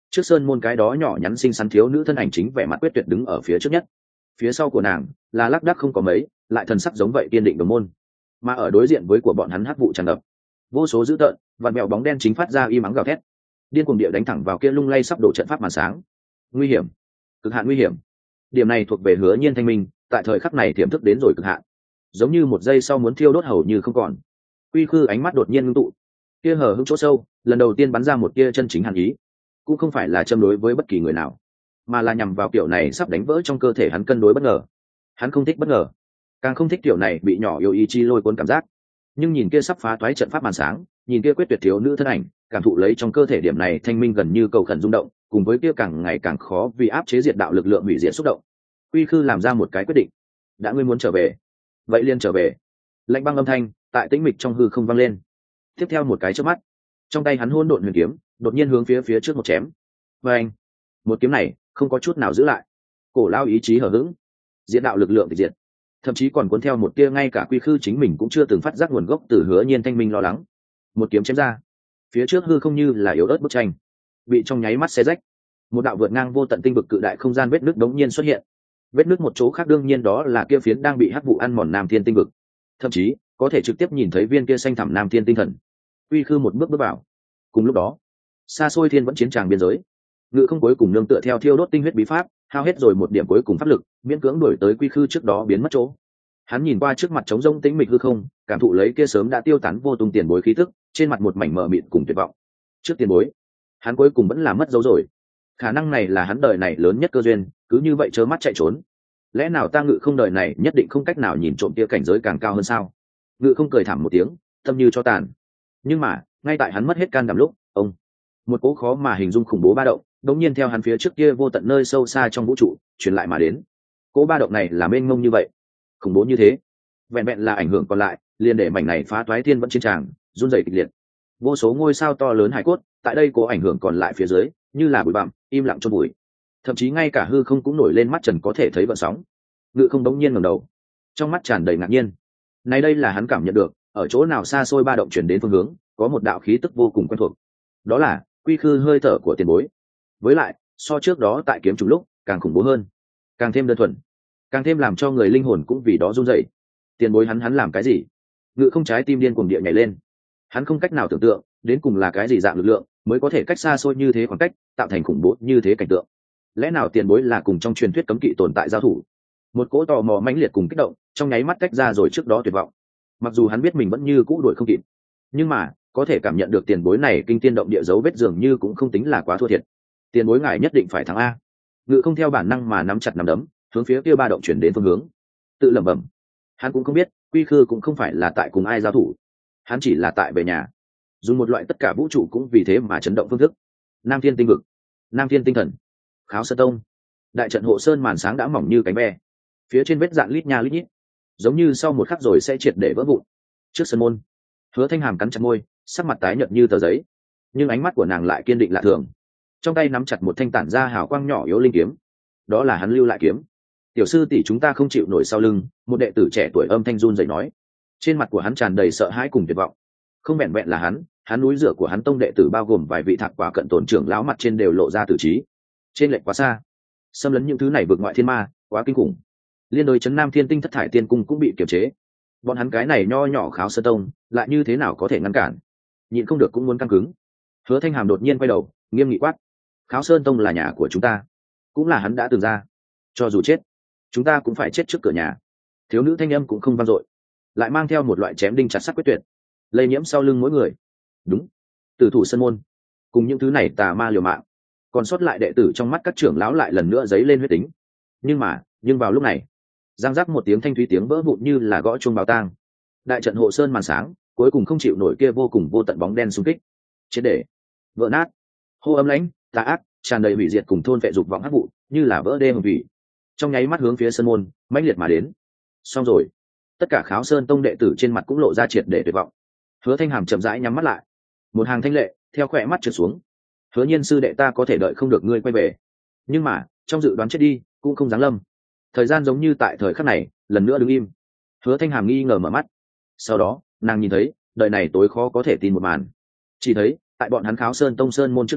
Speaker 1: trước sơn môn cái đó nhỏ nhắn xinh xắn thiếu nữ thân ảnh chính vẻ mặt quyết tuyệt đứng ở phía trước nhất, phía sau của nàng là lác đác không có mấy lại thần sắc giống vậy kiên định đồng môn, mà ở đối diện với của bọn hắn hắc vụ tràn ngập, vô số dữ tợn vặn mèo bóng đen chính phát ra y mắng gào thét, điên cuồng địa đánh thẳng vào kia lung lay sắp đổ trận pháp màn sáng. Nguy hiểm, cực hạn nguy hiểm. Điểm này thuộc về Hứa Nhiên thanh minh, tại thời khắc này tiềm thức đến rồi cực hạn, giống như một giây sau muốn thiêu đốt hầu như không còn. Quy Khư ánh mắt đột nhiên ngưng tụ, kia hở hững chỗ sâu lần đầu tiên bắn ra một tia chân chính hàn ý, cũng không phải là châm đối với bất kỳ người nào, mà là nhằm vào kiểu này sắp đánh vỡ trong cơ thể hắn cân đối bất ngờ. Hắn không thích bất ngờ, càng không thích kiểu này bị nhỏ yêu ý chi lôi cuốn cảm giác. Nhưng nhìn kia sắp phá toái trận pháp màn sáng, nhìn kia quyết tuyệt thiếu nữ thân ảnh, cảm thụ lấy trong cơ thể điểm này thanh minh gần như cầu khẩn rung động, cùng với kia càng ngày càng khó vì áp chế diệt đạo lực lượng hủy diệt xúc động. Quy Khư làm ra một cái quyết định, đã ngươi muốn trở về, vậy liền trở về. Lạnh băng âm thanh tại tĩnh mịch trong hư không vang lên. Tiếp theo một cái chớp mắt, trong tay hắn hỗn độn huyền kiếm đột nhiên hướng phía phía trước một chém. Và anh, một kiếm này không có chút nào giữ lại, cổ lao ý chí hở hững, diệt đạo lực lượng thì diệt, thậm chí còn cuốn theo một tia ngay cả Quy Khư chính mình cũng chưa từng phát giác nguồn gốc từ Hứa Nhiên thanh minh lo lắng. Một kiếm chém ra, phía trước hư không như là yếu ớt bức tranh, bị trong nháy mắt xé rách. Một đạo vượt ngang vô tận tinh vực cự đại không gian vết nứt đống nhiên xuất hiện. Vết nứt một chỗ khác đương nhiên đó là kia phiến đang bị hắc vụ ăn mòn Nam Thiên tinh vực, thậm chí có thể trực tiếp nhìn thấy viên kia xanh thẳm Nam Thiên tinh thần. Quy Khư một bước bước vào. Cùng lúc đó, xa xôi thiên vẫn chiến tràng biên giới, Ngự Không cuối cùng nương tựa theo thiêu đốt tinh huyết bí pháp, hao hết rồi một điểm cuối cùng pháp lực, miễn cưỡng đuổi tới Quy Khư trước đó biến mất chỗ. Hắn nhìn qua trước mặt trống rỗng tĩnh mịch hư không, cảm thụ lấy kia sớm đã tiêu tán vô tung tiền bối khí tức, trên mặt một mảnh mờ mịt cùng tuyệt vọng. Trước tiền bối, hắn cuối cùng vẫn là mất dấu rồi. Khả năng này là hắn đời này lớn nhất cơ duyên, cứ như vậy trơ mắt chạy trốn. Lẽ nào ta Ngự Không đời này nhất định không cách nào nhìn trộm kia cảnh giới càng cao hơn sao? Ngự Không cười thảm một tiếng, tâm như cho tàn. Nhưng mà, ngay tại hắn mất hết can đảm lúc, ông, một cỗ khó mà hình dung khủng bố ba động, đống nhiên theo hắn phía trước kia vô tận nơi sâu xa trong vũ trụ truyền lại mà đến. Cỗ ba động này là mênh mông như vậy, khủng bố như thế, vẹn vẹn là ảnh hưởng còn lại liền để mảnh này phá toái thiên vẫn chiến tràng run rẩy kịch liệt. Vô số ngôi sao to lớn hải cốt tại đây có ảnh hưởng còn lại phía dưới như là bụi bặm im lặng chôn bụi, thậm chí ngay cả hư không cũng nổi lên mắt trần có thể thấy gợn sóng. Ngự Không đống nhiên ngẩng đầu, trong mắt tràn đầy ngạc nhiên. Này đây là hắn cảm nhận được, ở chỗ nào xa xôi ba động chuyển đến phương hướng, có một đạo khí tức vô cùng quen thuộc. Đó là Quy Khư hơi thở của tiền bối. Với lại, so trước đó tại kiếm trùng lúc, càng khủng bố hơn, càng thêm đơn thuần, càng thêm làm cho người linh hồn cũng vì đó run rẩy. Tiền bối hắn hắn làm cái gì? Ngự Không trái tim điên cuồng địa nhảy lên. Hắn không cách nào tưởng tượng, đến cùng là cái gì dạng lực lượng mới có thể cách xa xôi như thế khoảng cách, tạo thành khủng bố như thế cảnh tượng. Lẽ nào tiền bối là cùng trong truyền thuyết cấm kỵ tồn tại giao thủ? Một cỗ tò mò mãnh liệt cùng kích động, trong nháy mắt tách ra rồi trước đó tuyệt vọng. Mặc dù hắn biết mình vẫn như cũ đuổi không kịp, nhưng mà có thể cảm nhận được tiền bối này kinh tiên động địa dấu vết dường như cũng không tính là quá thua thiệt. Tiền bối ngài nhất định phải thắng a. Ngự Không theo bản năng mà nắm chặt nắm đấm, hướng phía kia ba động chuyển đến phương hướng, tự lẩm bẩm. Hắn cũng không biết Quy Khư cũng không phải là tại cùng ai giao thủ, hắn chỉ là tại về nhà, dùng một loại tất cả vũ trụ cũng vì thế mà chấn động phương thức. Nam Thiên tinh vực, Nam Thiên tinh thần, Kháo Sơn Tông, đại trận hộ sơn màn sáng đã mỏng như cánh ve, phía trên vết dạn lít nha lít nhít, giống như sau một khắc rồi sẽ triệt để vỡ vụn. Trước sân môn, Hứa Thanh Hàm cắn chặt môi, sắc mặt tái nhợt như tờ giấy, nhưng ánh mắt của nàng lại kiên định lạ thường, trong tay nắm chặt một thanh tản ra hào quang nhỏ yếu linh kiếm. Đó là hắn lưu lại kiếm. Tiểu sư tỷ chúng ta không chịu nổi sau lưng, một đệ tử trẻ tuổi âm thanh run rẩy nói. Trên mặt của hắn tràn đầy sợ hãi cùng tuyệt vọng. Không vẹn vẹn là hắn, hắn núi rửa của hắn tông đệ tử bao gồm vài vị thạc quả cận tổn trưởng lão mặt trên đều lộ ra tử trí. Trên lệch quá xa, xâm lấn những thứ này vượt ngoại thiên ma, quá kinh khủng. Liên đối chấn Nam Thiên Tinh thất thải tiên cung cũng bị kiềm chế. Bọn hắn cái này nho nhỏ Kháo Sơn Tông, lại như thế nào có thể ngăn cản? Nhịn không được cũng muốn căng cứng. Hứa Thanh Hàm đột nhiên quay đầu, nghiêm nghị quát: Kháo Sơn Tông là nhà của chúng ta, cũng là hắn đã từng ra. Cho dù chết, chúng ta cũng phải chết trước cửa nhà. Thiếu nữ thanh âm cũng không vang dội, lại mang theo một loại chém đinh chặt sắt quyết tuyệt, lây nhiễm sau lưng mỗi người. Đúng, tử thủ sân môn, cùng những thứ này tà ma liều mạng. Còn sót lại đệ tử trong mắt các trưởng lão lại lần nữa dấy lên huyết tính. Nhưng mà, nhưng vào lúc này, giang giác một tiếng thanh thúy tiếng vỡ vụn như là gõ chuông bào tang. Đại trận hộ sơn màn sáng cuối cùng không chịu nổi kia vô cùng vô tận bóng đen xung kích, triệt để vỡ nát. Hô âm lãnh, tà ác, tràn đầy hủy diệt cùng thôn vệ dục vọng hắc vụ, như là vỡ đê hồng thủy, trong nháy mắt hướng phía sân môn mãnh liệt mà đến. Xong rồi, tất cả Kháo Sơn Tông đệ tử trên mặt cũng lộ ra triệt để tuyệt vọng. Hứa Thanh Hàm chậm rãi nhắm mắt lại, một hàng thanh lệ theo khỏe mắt trượt xuống. Hứa Nhiên sư đệ, ta có thể đợi không được ngươi quay về, nhưng mà trong dự đoán chết đi cũng không giáng lâm. Thời gian giống như tại thời khắc này lần nữa đứng im. Hứa Thanh Hàm nghi ngờ mở mắt, sau đó nàng nhìn thấy đời này tối khó có thể tin một màn. Chỉ thấy tại bọn hắn Kháo Sơn Tông sơn môn trước đó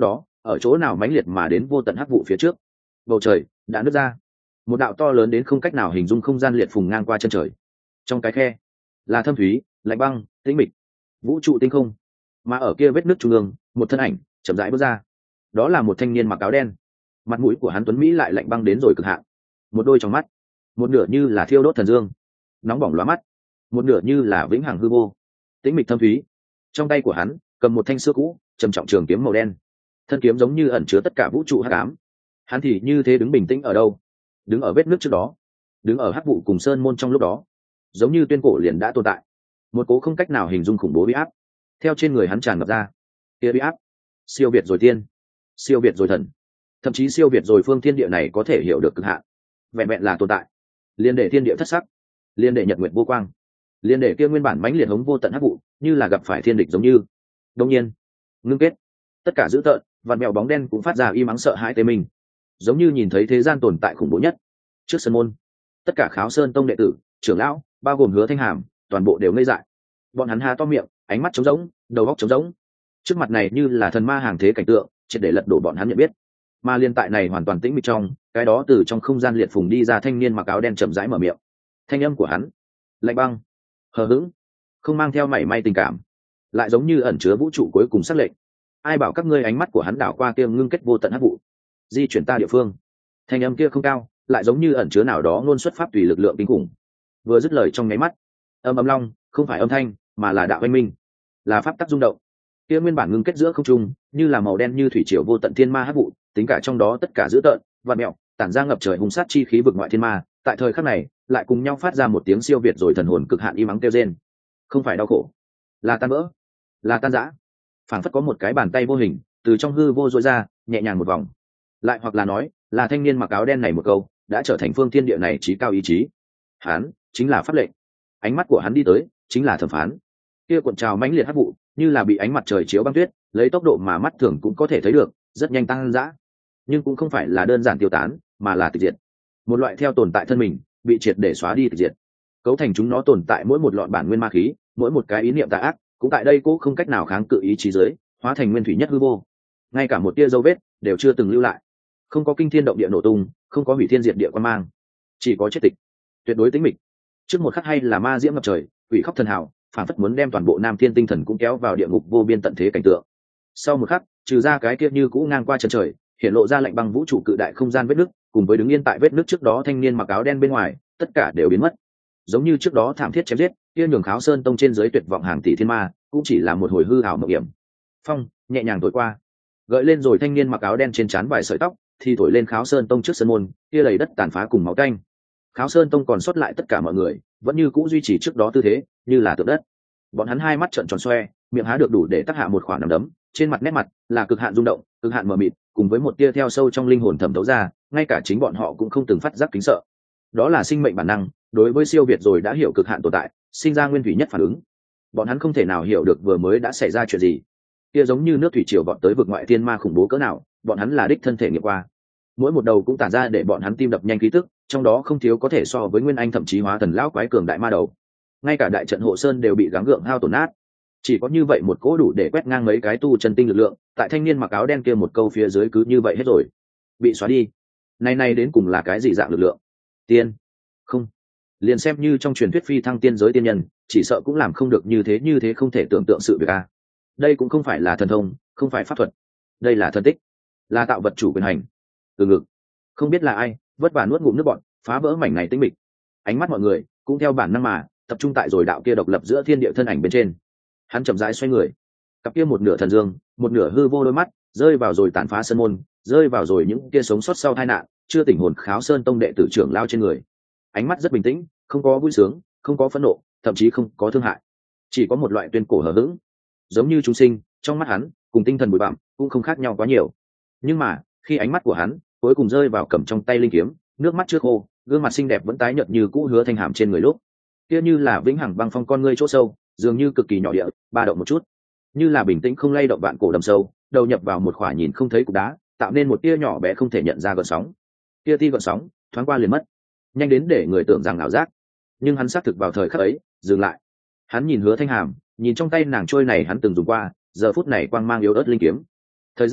Speaker 1: ở chỗ nào mãnh liệt mà đến vô tận hắc vụ phía trước. Bầu trời đã nứt ra, một đạo to lớn đến không cách nào hình dung không gian liệt phùng ngang qua chân trời. Trong cái khe là thâm thúy, lạnh băng, tĩnh mịch, vũ trụ tinh không. Mà ở kia vết nứt trung ương, một thân ảnh chậm rãi bước ra. Đó là một thanh niên mặc áo đen. Mặt mũi của hắn tuấn mỹ lại lạnh băng đến rồi cực hạn. Một đôi trong mắt, một nửa như là thiêu đốt thần dương, nóng bỏng lóa mắt, một nửa như là vĩnh hằng hư vô, tĩnh mịch thâm thúy. Trong tay của hắn cầm một thanh xưa cũ trầm trọng trường kiếm màu đen, thân kiếm giống như ẩn chứa tất cả vũ trụ hắc ám. Hắn thì như thế đứng bình tĩnh ở đâu? Đứng ở vết nước trước đó, đứng ở hắc vụ cùng sơn môn trong lúc đó, giống như tuyên cổ liền đã tồn tại. Một cố không cách nào hình dung khủng bố uy áp theo trên người hắn tràn ngập ra. Kia uy áp siêu việt rồi tiên, siêu việt rồi thần, thậm chí siêu việt rồi phương thiên địa này có thể hiểu được cực hạn. Vẹn vẹn là tồn tại, liên để thiên địa thất sắc, liên để nhật nguyệt vô quang, liên để kia nguyên bản mãnh liệt hống vô tận hắc vụ như là gặp phải thiên địch giống như. Đương nhiên, ngưng kết, tất cả dữ tợn, vặn mèo bóng đen cũng phát ra im ắng sợ hãi tê mình, giống như nhìn thấy thế gian tồn tại khủng bố nhất. Trước sân môn, tất cả Kháo Sơn tông đệ tử, trưởng lão, bao gồm Hứa Thanh Hàm, toàn bộ đều ngây dại. Bọn hắn há to miệng, ánh mắt trống rỗng, đầu óc trống rỗng. Trước mặt này như là thần ma hàng thế cảnh tượng, triệt để lật đổ bọn hắn nhận biết. Mà liên tại này hoàn toàn tĩnh mịch trong, cái đó từ trong không gian liệt phùng đi ra thanh niên mặc áo đen chậm rãi mở miệng. Thanh âm của hắn lạnh băng, hờ hững, không mang theo mảy may tình cảm, lại giống như ẩn chứa vũ trụ cuối cùng sắc lệnh. Ai bảo các ngươi ánh mắt của hắn đảo qua kia ngưng kết vô tận hắc vụ, di chuyển ta địa phương. Thanh âm kia không cao, lại giống như ẩn chứa nào đó luôn xuất pháp tùy lực lượng kinh khủng. Vừa dứt lời trong nháy mắt, âm âm long không phải âm thanh, mà là đạo oanh minh, là pháp tắc rung động. Kia nguyên bản ngưng kết giữa không trung, như là màu đen như thủy triều vô tận thiên ma hắc vụ, tính cả trong đó tất cả dữ tợn, vạn mẹo, tản ra ngập trời hung sát chi khí vực ngoại thiên ma, tại thời khắc này, lại cùng nhau phát ra một tiếng siêu việt rồi thần hồn cực hạn im ắng kêu rên. Không phải đau khổ, là tan vỡ, là tan rã. Phảng phất có một cái bàn tay vô hình từ trong hư vô duỗi ra, nhẹ nhàng một vòng. Lại hoặc là nói, là thanh niên mặc áo đen này một câu, đã trở thành phương thiên địa này chí cao ý chí. Hắn chính là pháp lệnh. Ánh mắt của hắn đi tới, chính là thẩm phán. Kia cuộn trào mãnh liệt hắc vụ, như là bị ánh mặt trời chiếu băng tuyết, lấy tốc độ mà mắt thường cũng có thể thấy được, rất nhanh tăng dã. Nhưng cũng không phải là đơn giản tiêu tán, mà là tịch diệt. Một loại theo tồn tại thân mình, bị triệt để xóa đi tịch diệt. Cấu thành chúng nó tồn tại mỗi một lọn bản nguyên ma khí, mỗi một cái ý niệm tà ác, cũng tại đây cũng không cách nào kháng cự ý chí dưới, hóa thành nguyên thủy nhất hư vô. Ngay cả một tia dấu vết đều chưa từng lưu lại. Không có kinh thiên động địa nổ tung, không có hủy thiên diệt địa quan mang, chỉ có chết tịch, tuyệt đối tĩnh mịch. Trước một khắc hay là ma diễm ngập trời, quỷ khóc thần hào, phản phất muốn đem toàn bộ nam thiên tinh thần cũng kéo vào địa ngục vô biên tận thế cảnh tượng. Sau một khắc, trừ ra cái kia như cũ ngang qua chân trời, hiện lộ ra lạnh băng vũ trụ cự đại không gian vết nứt, cùng với đứng yên tại vết nứt trước đó thanh niên mặc áo đen bên ngoài, tất cả đều biến mất. Giống như trước đó thảm thiết chém giết, kia nhường Kháo Sơn tông trên dưới tuyệt vọng hàng tỷ thiên ma, cũng chỉ là một hồi hư ảo mộng hiểm. Phong nhẹ nhàng thổi qua, gợi lên rồi thanh niên mặc áo đen trên trán vài sợi tóc, thì thổi lên Kháo Sơn tông trước sân môn, kia đầy đất tàn phá cùng máu tanh. Kháo Sơn tông còn sót lại tất cả mọi người, vẫn như cũ duy trì trước đó tư thế, như là tượng đất. Bọn hắn hai mắt trợn tròn xoe, miệng há được đủ để tác hạ một khoảng nắm đấm, trên mặt nét mặt là cực hạn rung động, cực hạn mờ mịt, cùng với một tia theo sâu trong linh hồn thẩm thấu ra, ngay cả chính bọn họ cũng không từng phát giác kính sợ. Đó là sinh mệnh bản năng, đối với siêu việt rồi đã hiểu cực hạn tồn tại, sinh ra nguyên thủy nhất phản ứng. Bọn hắn không thể nào hiểu được vừa mới đã xảy ra chuyện gì. Kia giống như nước thủy triều vọt tới vực ngoại thiên ma khủng bố cỡ nào, bọn hắn là đích thân thể nghiệm qua. Mỗi một đầu cũng tản ra để bọn hắn tim đập nhanh khí tức, trong đó không thiếu có thể so với nguyên anh thậm chí hóa thần lão quái cường đại ma đầu. Ngay cả đại trận hộ sơn đều bị gắng gượng hao tổn nát. Chỉ có như vậy một cỗ đủ để quét ngang mấy cái tu chân tinh lực lượng, tại thanh niên mặc áo đen kia một câu phía dưới cứ như vậy hết rồi, bị xóa đi. Này này đến cùng là cái gì dạng lực lượng? Tiên? Không. Liền xem như trong truyền thuyết phi thăng tiên giới tiên nhân, chỉ sợ cũng làm không được như thế như thế không thể tưởng tượng sự việc a. Đây cũng không phải là thần thông, không phải pháp thuật. Đây là thần tích, là tạo vật chủ quyền hành. Từ ngực. Không biết là ai, vất vả nuốt ngụm nước bọt, phá vỡ mảnh này tĩnh mịch. Ánh mắt mọi người cũng theo bản năng mà tập trung tại rồi đạo kia độc lập giữa thiên địa thân ảnh bên trên. Hắn chậm rãi xoay người, cặp kia một nửa thần dương, một nửa hư vô đôi mắt rơi vào rồi tàn phá sân môn, rơi vào rồi những kia sống sót sau tai nạn, chưa tỉnh hồn Kháo Sơn tông đệ tử trưởng lao trên người. Ánh mắt rất bình tĩnh, không có vui sướng, không có phẫn nộ, thậm chí không có thương hại, chỉ có một loại tuyên cổ hờ hững. Giống như chúng sinh, trong mắt hắn cùng tinh thần bụi bặm cũng không khác nhau quá nhiều. Nhưng mà khi ánh mắt của hắn cuối cùng rơi vào cầm trong tay linh kiếm, nước mắt trước khô, gương mặt xinh đẹp vẫn tái nhợt như cũ Hứa Thanh Hàm trên người lúc, kia như là vĩnh hằng băng phong con ngươi chỗ sâu, dường như cực kỳ nhỏ địa, ba động một chút, như là bình tĩnh không lay động vạn cổ đầm sâu, đầu nhập vào một khỏa nhìn không thấy cục đá, tạo nên một tia nhỏ bé không thể nhận ra gợn sóng. Tia ti gợn sóng thoáng qua liền mất, nhanh đến để người tưởng rằng ảo giác. Nhưng hắn xác thực vào thời khắc ấy dừng lại. Hắn nhìn Hứa Thanh Hàm, nhìn trong tay nàng trôi này hắn từng dùng qua, giờ phút này quang mang yếu ớt linh kiếm. Thời gian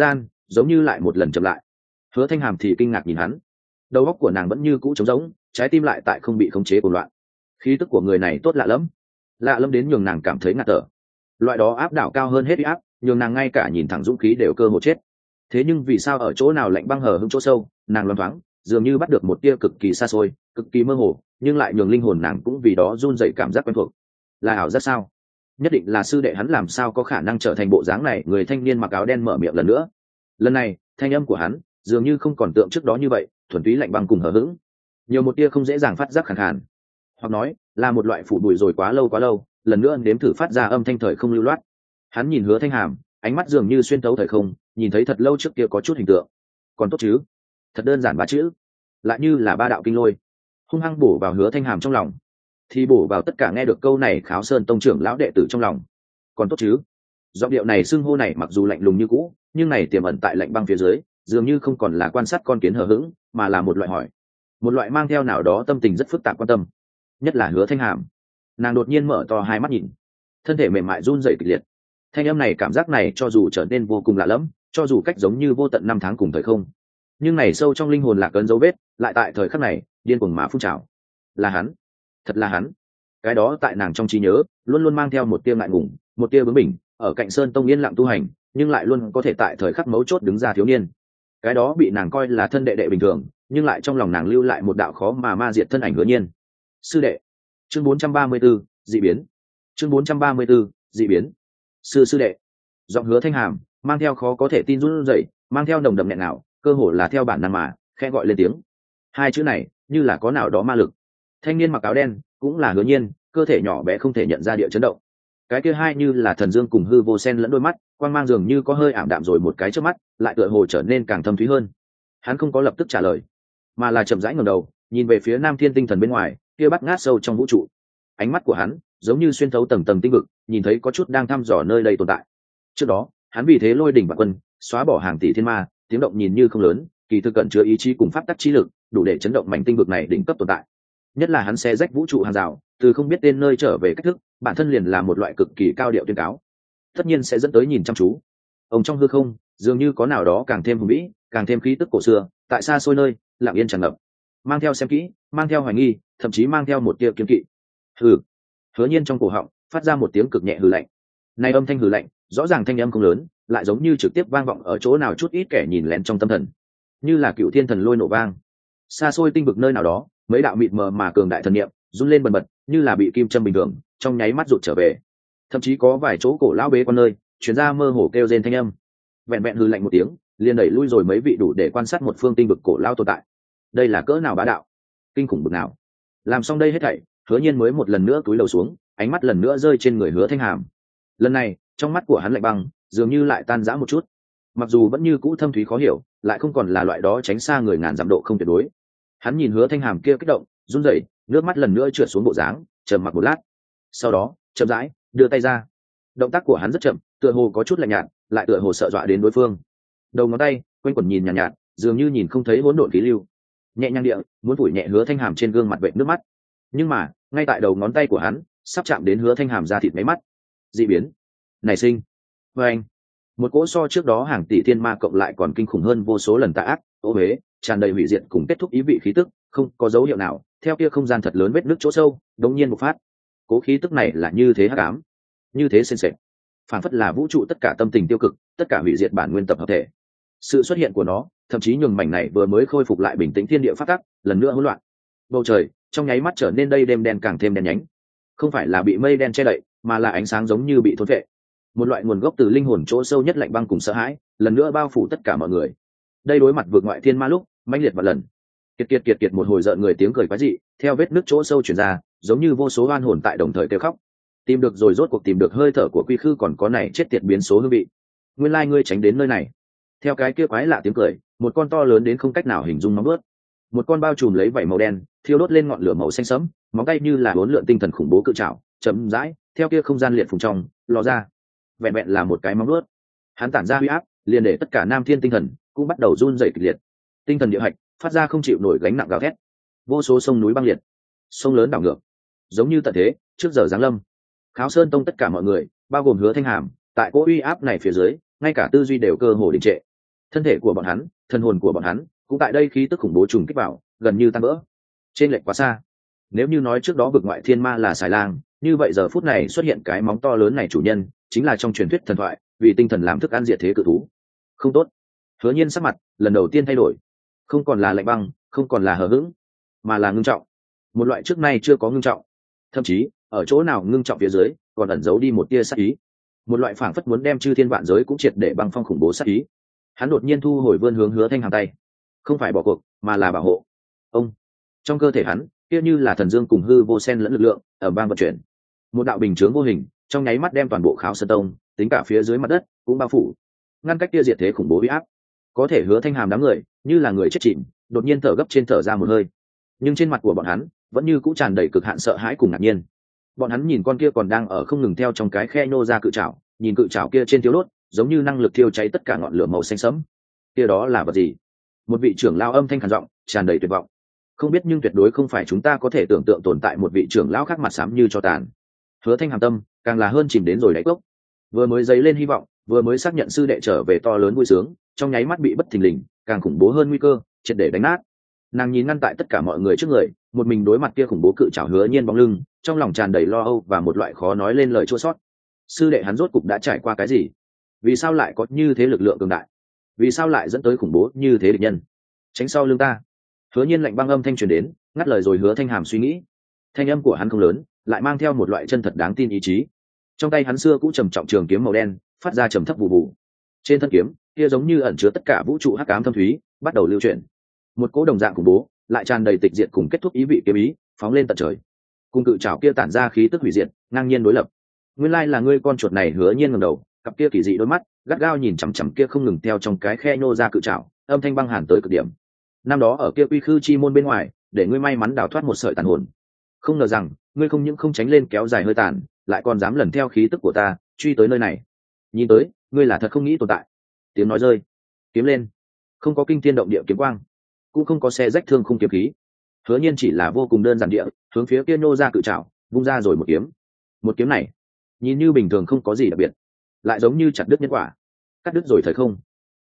Speaker 1: giống như lại một lần chậm lại. Hứa Thanh Hàm thì kinh ngạc nhìn hắn, đầu óc của nàng vẫn như cũ trống rỗng, trái tim lại tại không bị khống chế của loạn. Khí tức của người này tốt lạ lắm, lạ lắm đến nhường nàng cảm thấy ngạt thở. Loại đó áp đảo cao hơn hết uy áp, nhường nàng ngay cả nhìn thẳng dũng khí đều cơ hồ chết. Thế nhưng vì sao ở chỗ nào lạnh băng hờ hững chỗ sâu, nàng loáng thoáng dường như bắt được một tia cực kỳ xa xôi, cực kỳ mơ hồ, nhưng lại nhường linh hồn nàng cũng vì đó run rẩy cảm giác quen thuộc. Là ảo giác sao? Nhất định là sư đệ hắn, làm sao có khả năng trở thành bộ dáng này? Người thanh niên mặc áo đen mở miệng lần nữa. Lần này thanh âm của hắn dường như không còn tượng trước đó như vậy thuần túy lạnh băng cùng hờ hững, nhiều một tia không dễ dàng phát giác khàn khàn, hoặc nói là một loại phủ bụi rồi quá lâu quá lâu lần nữa nếm thử phát ra âm thanh thời không lưu loát. Hắn nhìn Hứa Thanh Hàm, ánh mắt dường như xuyên thấu thời không, nhìn thấy thật lâu trước kia có chút hình tượng. Còn tốt chứ? Thật đơn giản ba chữ, lại như là ba đạo kinh lôi hung hăng bổ vào Hứa Thanh Hàm trong lòng, thì bổ vào tất cả nghe được câu này Kháo Sơn tông trưởng lão đệ tử trong lòng. Còn tốt chứ? Giọng điệu này, xưng hô này mặc dù lạnh lùng như cũ, nhưng này tiềm ẩn tại lạnh băng phía dưới, dường như không còn là quan sát con kiến hờ hững, mà là một loại hỏi, một loại mang theo nào đó tâm tình rất phức tạp quan tâm. Nhất là Hứa Thanh Hàm, nàng đột nhiên mở to hai mắt nhìn, thân thể mềm mại run rẩy kịch liệt. Thanh âm này, cảm giác này, cho dù trở nên vô cùng lạ lẫm, cho dù cách giống như vô tận năm tháng cùng thời không, nhưng này sâu trong linh hồn lạc ấn dấu vết, lại tại thời khắc này điên cuồng mà phun trào. Là hắn, thật là hắn. Cái đó tại nàng trong trí nhớ luôn luôn mang theo một tia ngại ngùng, một tia bướng bỉnh, ở cạnh Sơn tông yên lặng tu hành, nhưng lại luôn có thể tại thời khắc mấu chốt đứng ra thiếu niên. Cái đó bị nàng coi là thân đệ đệ bình thường, nhưng lại trong lòng nàng lưu lại một đạo khó mà ma diệt thân ảnh Hứa Nhiên. Sư đệ. Chương bốn trăm ba mươi 4, dị biến. Chương bốn trăm ba mươi 4, dị biến. Sư sư đệ. Giọng Hứa Thanh Hàm mang theo khó có thể tin run rẩy, mang theo nồng đậm nghẹn ngào, cơ hồ là theo bản năng mà khẽ gọi lên tiếng. Hai chữ này như là có nào đó ma lực. Thanh niên mặc áo đen cũng là Hứa Nhiên, cơ thể nhỏ bé không thể nhận ra địa chấn động. Cái kia hai như là thần dương cùng hư vô sen lẫn đôi mắt, quang mang dường như có hơi ảm đạm rồi một cái trước mắt, lại tựa hồ trở nên càng thâm thúy hơn. Hắn không có lập tức trả lời, mà là chậm rãi ngẩng đầu, nhìn về phía Nam Thiên tinh thần bên ngoài, kia bắt ngát sâu trong vũ trụ. Ánh mắt của hắn giống như xuyên thấu tầng tầng tinh vực, nhìn thấy có chút đang thăm dò nơi đây tồn tại. Trước đó, hắn vì thế lôi đỉnh vạn quân, xóa bỏ hàng tỷ thiên ma, tiếng động nhìn như không lớn, kỳ thực cận chứa ý chí cùng pháp tắc trí lực, đủ để chấn động mảnh tinh vực này đỉnh cấp tồn tại. Nhất là hắn xé rách vũ trụ hàng rào, từ không biết tên nơi trở về cách thức, bản thân liền là một loại cực kỳ cao điệu tuyên cáo, tất nhiên sẽ dẫn tới nhìn chăm chú. Ông trong hư không dường như có nào đó càng thêm hùng vĩ, càng thêm khí tức cổ xưa, tại xa xôi nơi lặng yên tràn ngập, mang theo xem kỹ, mang theo hoài nghi, thậm chí mang theo một tia kiên kỵ. Hừ. Hứa Nhiên trong cổ họng phát ra một tiếng cực nhẹ hừ lạnh. Này âm thanh hừ lạnh, rõ ràng thanh âm không lớn, lại giống như trực tiếp vang vọng ở chỗ nào chút ít kẻ nhìn lén trong tâm thần, như là cựu thiên thần lôi nổ vang. Xa xôi tinh vực nơi nào đó, mấy đạo mịt mờ mà cường đại thần niệm run lên bần bật, như là bị kim châm bình thường, trong nháy mắt rụt trở về. Thậm chí có vài chỗ cổ lão bế quan nơi truyền ra mơ hồ kêu rên thanh âm. Vẹn vẹn hừ lạnh một tiếng, liền đẩy lui rồi mấy vị đủ để quan sát một phương tinh vực cổ lão tồn tại. Đây là cỡ nào bá đạo, kinh khủng bực nào. Làm xong đây hết thảy, Hứa Nhiên mới một lần nữa cúi đầu xuống, ánh mắt lần nữa rơi trên người Hứa Thanh Hàm. Lần này trong mắt của hắn lạnh băng dường như lại tan rã một chút, mặc dù vẫn như cũ thâm thúy khó hiểu, lại không còn là loại đó tránh xa người ngàn dặm độ không tuyệt đối. Hắn nhìn Hứa Thanh Hàm kia kích động, run rẩy, nước mắt lần nữa trượt xuống bộ dáng, trầm mặc một lát, sau đó chậm rãi đưa tay ra. Động tác của hắn rất chậm, tựa hồ có chút lạnh nhạt, lại tựa hồ sợ dọa đến đối phương. Đầu ngón tay quanh quẩn nhìn nhàn nhạt, nhạt, dường như nhìn không thấy hỗn độn khí lưu, nhẹ nhàng địa muốn phủi nhẹ Hứa Thanh Hàm trên gương mặt vệt nước mắt. Nhưng mà ngay tại đầu ngón tay của hắn sắp chạm đến Hứa Thanh Hàm da thịt mấy mắt, dị biến nảy sinh. Và anh, một cỗ so trước đó hàng tỷ thiên ma cộng lại còn kinh khủng hơn vô số lần tà ác, ô huế, tràn đầy hủy diệt cùng kết thúc ý vị khí tức, không có dấu hiệu nào, theo kia không gian thật lớn vết nước chỗ sâu đột nhiên bộc phát. Cố khí tức này là như thế hắc ám, như thế sền sệt, phản phất là vũ trụ tất cả tâm tình tiêu cực, tất cả hủy diệt bản nguyên tập hợp thể. Sự xuất hiện của nó thậm chí nhường mảnh này vừa mới khôi phục lại bình tĩnh thiên địa phát tắc lần nữa hỗn loạn. Bầu trời trong nháy mắt trở nên đây đêm đen càng thêm đen nhánh, không phải là bị mây đen che đậy, mà là ánh sáng giống như bị thôn vệ. Một loại nguồn gốc từ linh hồn chỗ sâu nhất lạnh băng cùng sợ hãi lần nữa bao phủ tất cả mọi người. Đây đối mặt vượt ngoại thiên ma lúc mãnh liệt và lần kiệt kiệt kiệt kiệt một hồi rợn người tiếng cười quái dị theo vết nước chỗ sâu truyền ra, giống như vô số oan hồn tại đồng thời kêu khóc. Tìm được rồi, rốt cuộc tìm được hơi thở của quy khư, còn có này chết tiệt biến số hương vị. Nguyên lai ngươi tránh đến nơi này. Theo cái kia quái lạ tiếng cười, một con to lớn đến không cách nào hình dung móng vuốt, một con bao trùm lấy vảy màu đen thiêu đốt lên ngọn lửa màu xanh sẫm, móng tay như là bốn lượn tinh thần khủng bố cự trảo chậm rãi theo kia không gian liệt phùng trong lò ra. Vẹn vẹn là một cái móng vuốt, hắn tản ra huy áp liền để tất cả Nam Thiên tinh thần cũng bắt đầu run rẩy kịch liệt. Tinh thần địa hạch phát ra không chịu nổi gánh nặng gào thét, vô số sông núi băng liệt, sông lớn đảo ngược, giống như tận thế trước giờ giáng lâm. Kháo Sơn tông tất cả mọi người, bao gồm Hứa Thanh Hàm, tại cỗ uy áp này phía dưới, ngay cả tư duy đều cơ hồ đình trệ. thân thể của bọn hắn, thân hồn của bọn hắn cũng tại đây khí tức khủng bố trùng kích vào, gần như tan vỡ. Trên lệch quá xa. Nếu như nói trước đó vực ngoại thiên ma là xài lang, như vậy giờ phút này xuất hiện cái móng to lớn này chủ nhân chính là trong truyền thuyết thần thoại vì tinh thần làm thức ăn diệt thế cự thú. Không tốt. Hứa Nhiên sắc mặt lần đầu tiên thay đổi, không còn là lạnh băng, không còn là hờ hững, mà là ngưng trọng, một loại trước nay chưa có ngưng trọng. Thậm chí ở chỗ nào ngưng trọng phía dưới còn ẩn giấu đi một tia sát ý, một loại phảng phất muốn đem chư thiên vạn giới cũng triệt để băng phong khủng bố sát ý. Hắn đột nhiên thu hồi vươn hướng Hứa Thanh Hàm tay, không phải bỏ cuộc mà là bảo hộ. Ông trong cơ thể hắn kia như là thần dương cùng hư vô sen lẫn lực lượng ở bang vận chuyển, một đạo bình chướng vô hình trong nháy mắt đem toàn bộ Kháo Sơn Tông tính cả phía dưới mặt đất cũng bao phủ, ngăn cách kia diệt thế khủng bố uy áp. Có thể Hứa Thanh Hàm đám người như là người chết chìm, đột nhiên thở gấp trên thở ra một hơi, nhưng trên mặt của bọn hắn vẫn như cũng tràn đầy cực hạn sợ hãi cùng ngạc nhiên. Bọn hắn nhìn con kia còn đang ở không ngừng theo trong cái khe nô ra cự trảo, nhìn cự trảo kia trên thiếu đốt giống như năng lực thiêu cháy tất cả ngọn lửa màu xanh sẫm. Kia đó là vật gì? Một vị trưởng lão âm thanh khàn giọng, tràn đầy tuyệt vọng. Không biết, nhưng tuyệt đối không phải chúng ta có thể tưởng tượng tồn tại một vị trưởng lão khác mặt xám như cho tàn. Hứa Thanh Hàm tâm càng là hơn chìm đến rồi đáy cốc. Vừa mới dấy lên hy vọng, vừa mới xác nhận sư đệ trở về to lớn vui sướng, trong nháy mắt bị bất thình lình, càng khủng bố hơn nguy cơ triệt để đánh nát. Nàng nhìn ngăn tại tất cả mọi người trước người, một mình đối mặt kia khủng bố cự trảo Hứa Nhiên bóng lưng, trong lòng tràn đầy lo âu và một loại khó nói lên lời chua xót. Sư đệ hắn rốt cục đã trải qua cái gì? Vì sao lại có như thế lực lượng cường đại? Vì sao lại dẫn tới khủng bố như thế địch nhân? Tránh sau lưng ta. Hứa Nhiên lạnh băng âm thanh truyền đến, ngắt lời rồi Hứa Thanh Hàm suy nghĩ. Thanh âm của hắn không lớn, lại mang theo một loại chân thật đáng tin ý chí. Trong tay hắn xưa cũng trầm trọng trường kiếm màu đen, phát ra trầm thấp vụ vụ. Trên thân kiếm, kia giống như ẩn chứa tất cả vũ trụ hắc ám thâm thúy, bắt đầu lưu chuyển. Một cỗ đồng dạng khủng bố, lại tràn đầy tịch diệt cùng kết thúc ý vị kiếm ý, phóng lên tận trời. Cùng cự trảo kia tản ra khí tức hủy diệt, ngang nhiên đối lập. Nguyên lai là ngươi con chuột này. Hứa Nhiên ngẩng đầu, cặp kia kỳ dị đôi mắt gắt gao nhìn chằm chằm kia không ngừng theo trong cái khe nô ra cự trảo, âm thanh băng hàn tới cực điểm. Năm đó ở kia quy khư chi môn bên ngoài, để ngươi may mắn đào thoát một sợi tàn hồn. Không ngờ rằng ngươi không những không tránh lên kéo dài hơi tàn, lại còn dám lần theo khí tức của ta truy tới nơi này. Nhìn tới ngươi là thật không nghĩ tồn tại. Tiếng nói rơi, kiếm lên, không có kinh thiên động địa kiếm quang, cũng không có xe rách thương khung kiếm khí. Hứa Nhiên chỉ là vô cùng đơn giản địa hướng phía kia nô ra cự trảo vung ra rồi một kiếm. Một kiếm này nhìn như bình thường không có gì đặc biệt, lại giống như chặt đứt nhân quả, cắt đứt rồi thời không.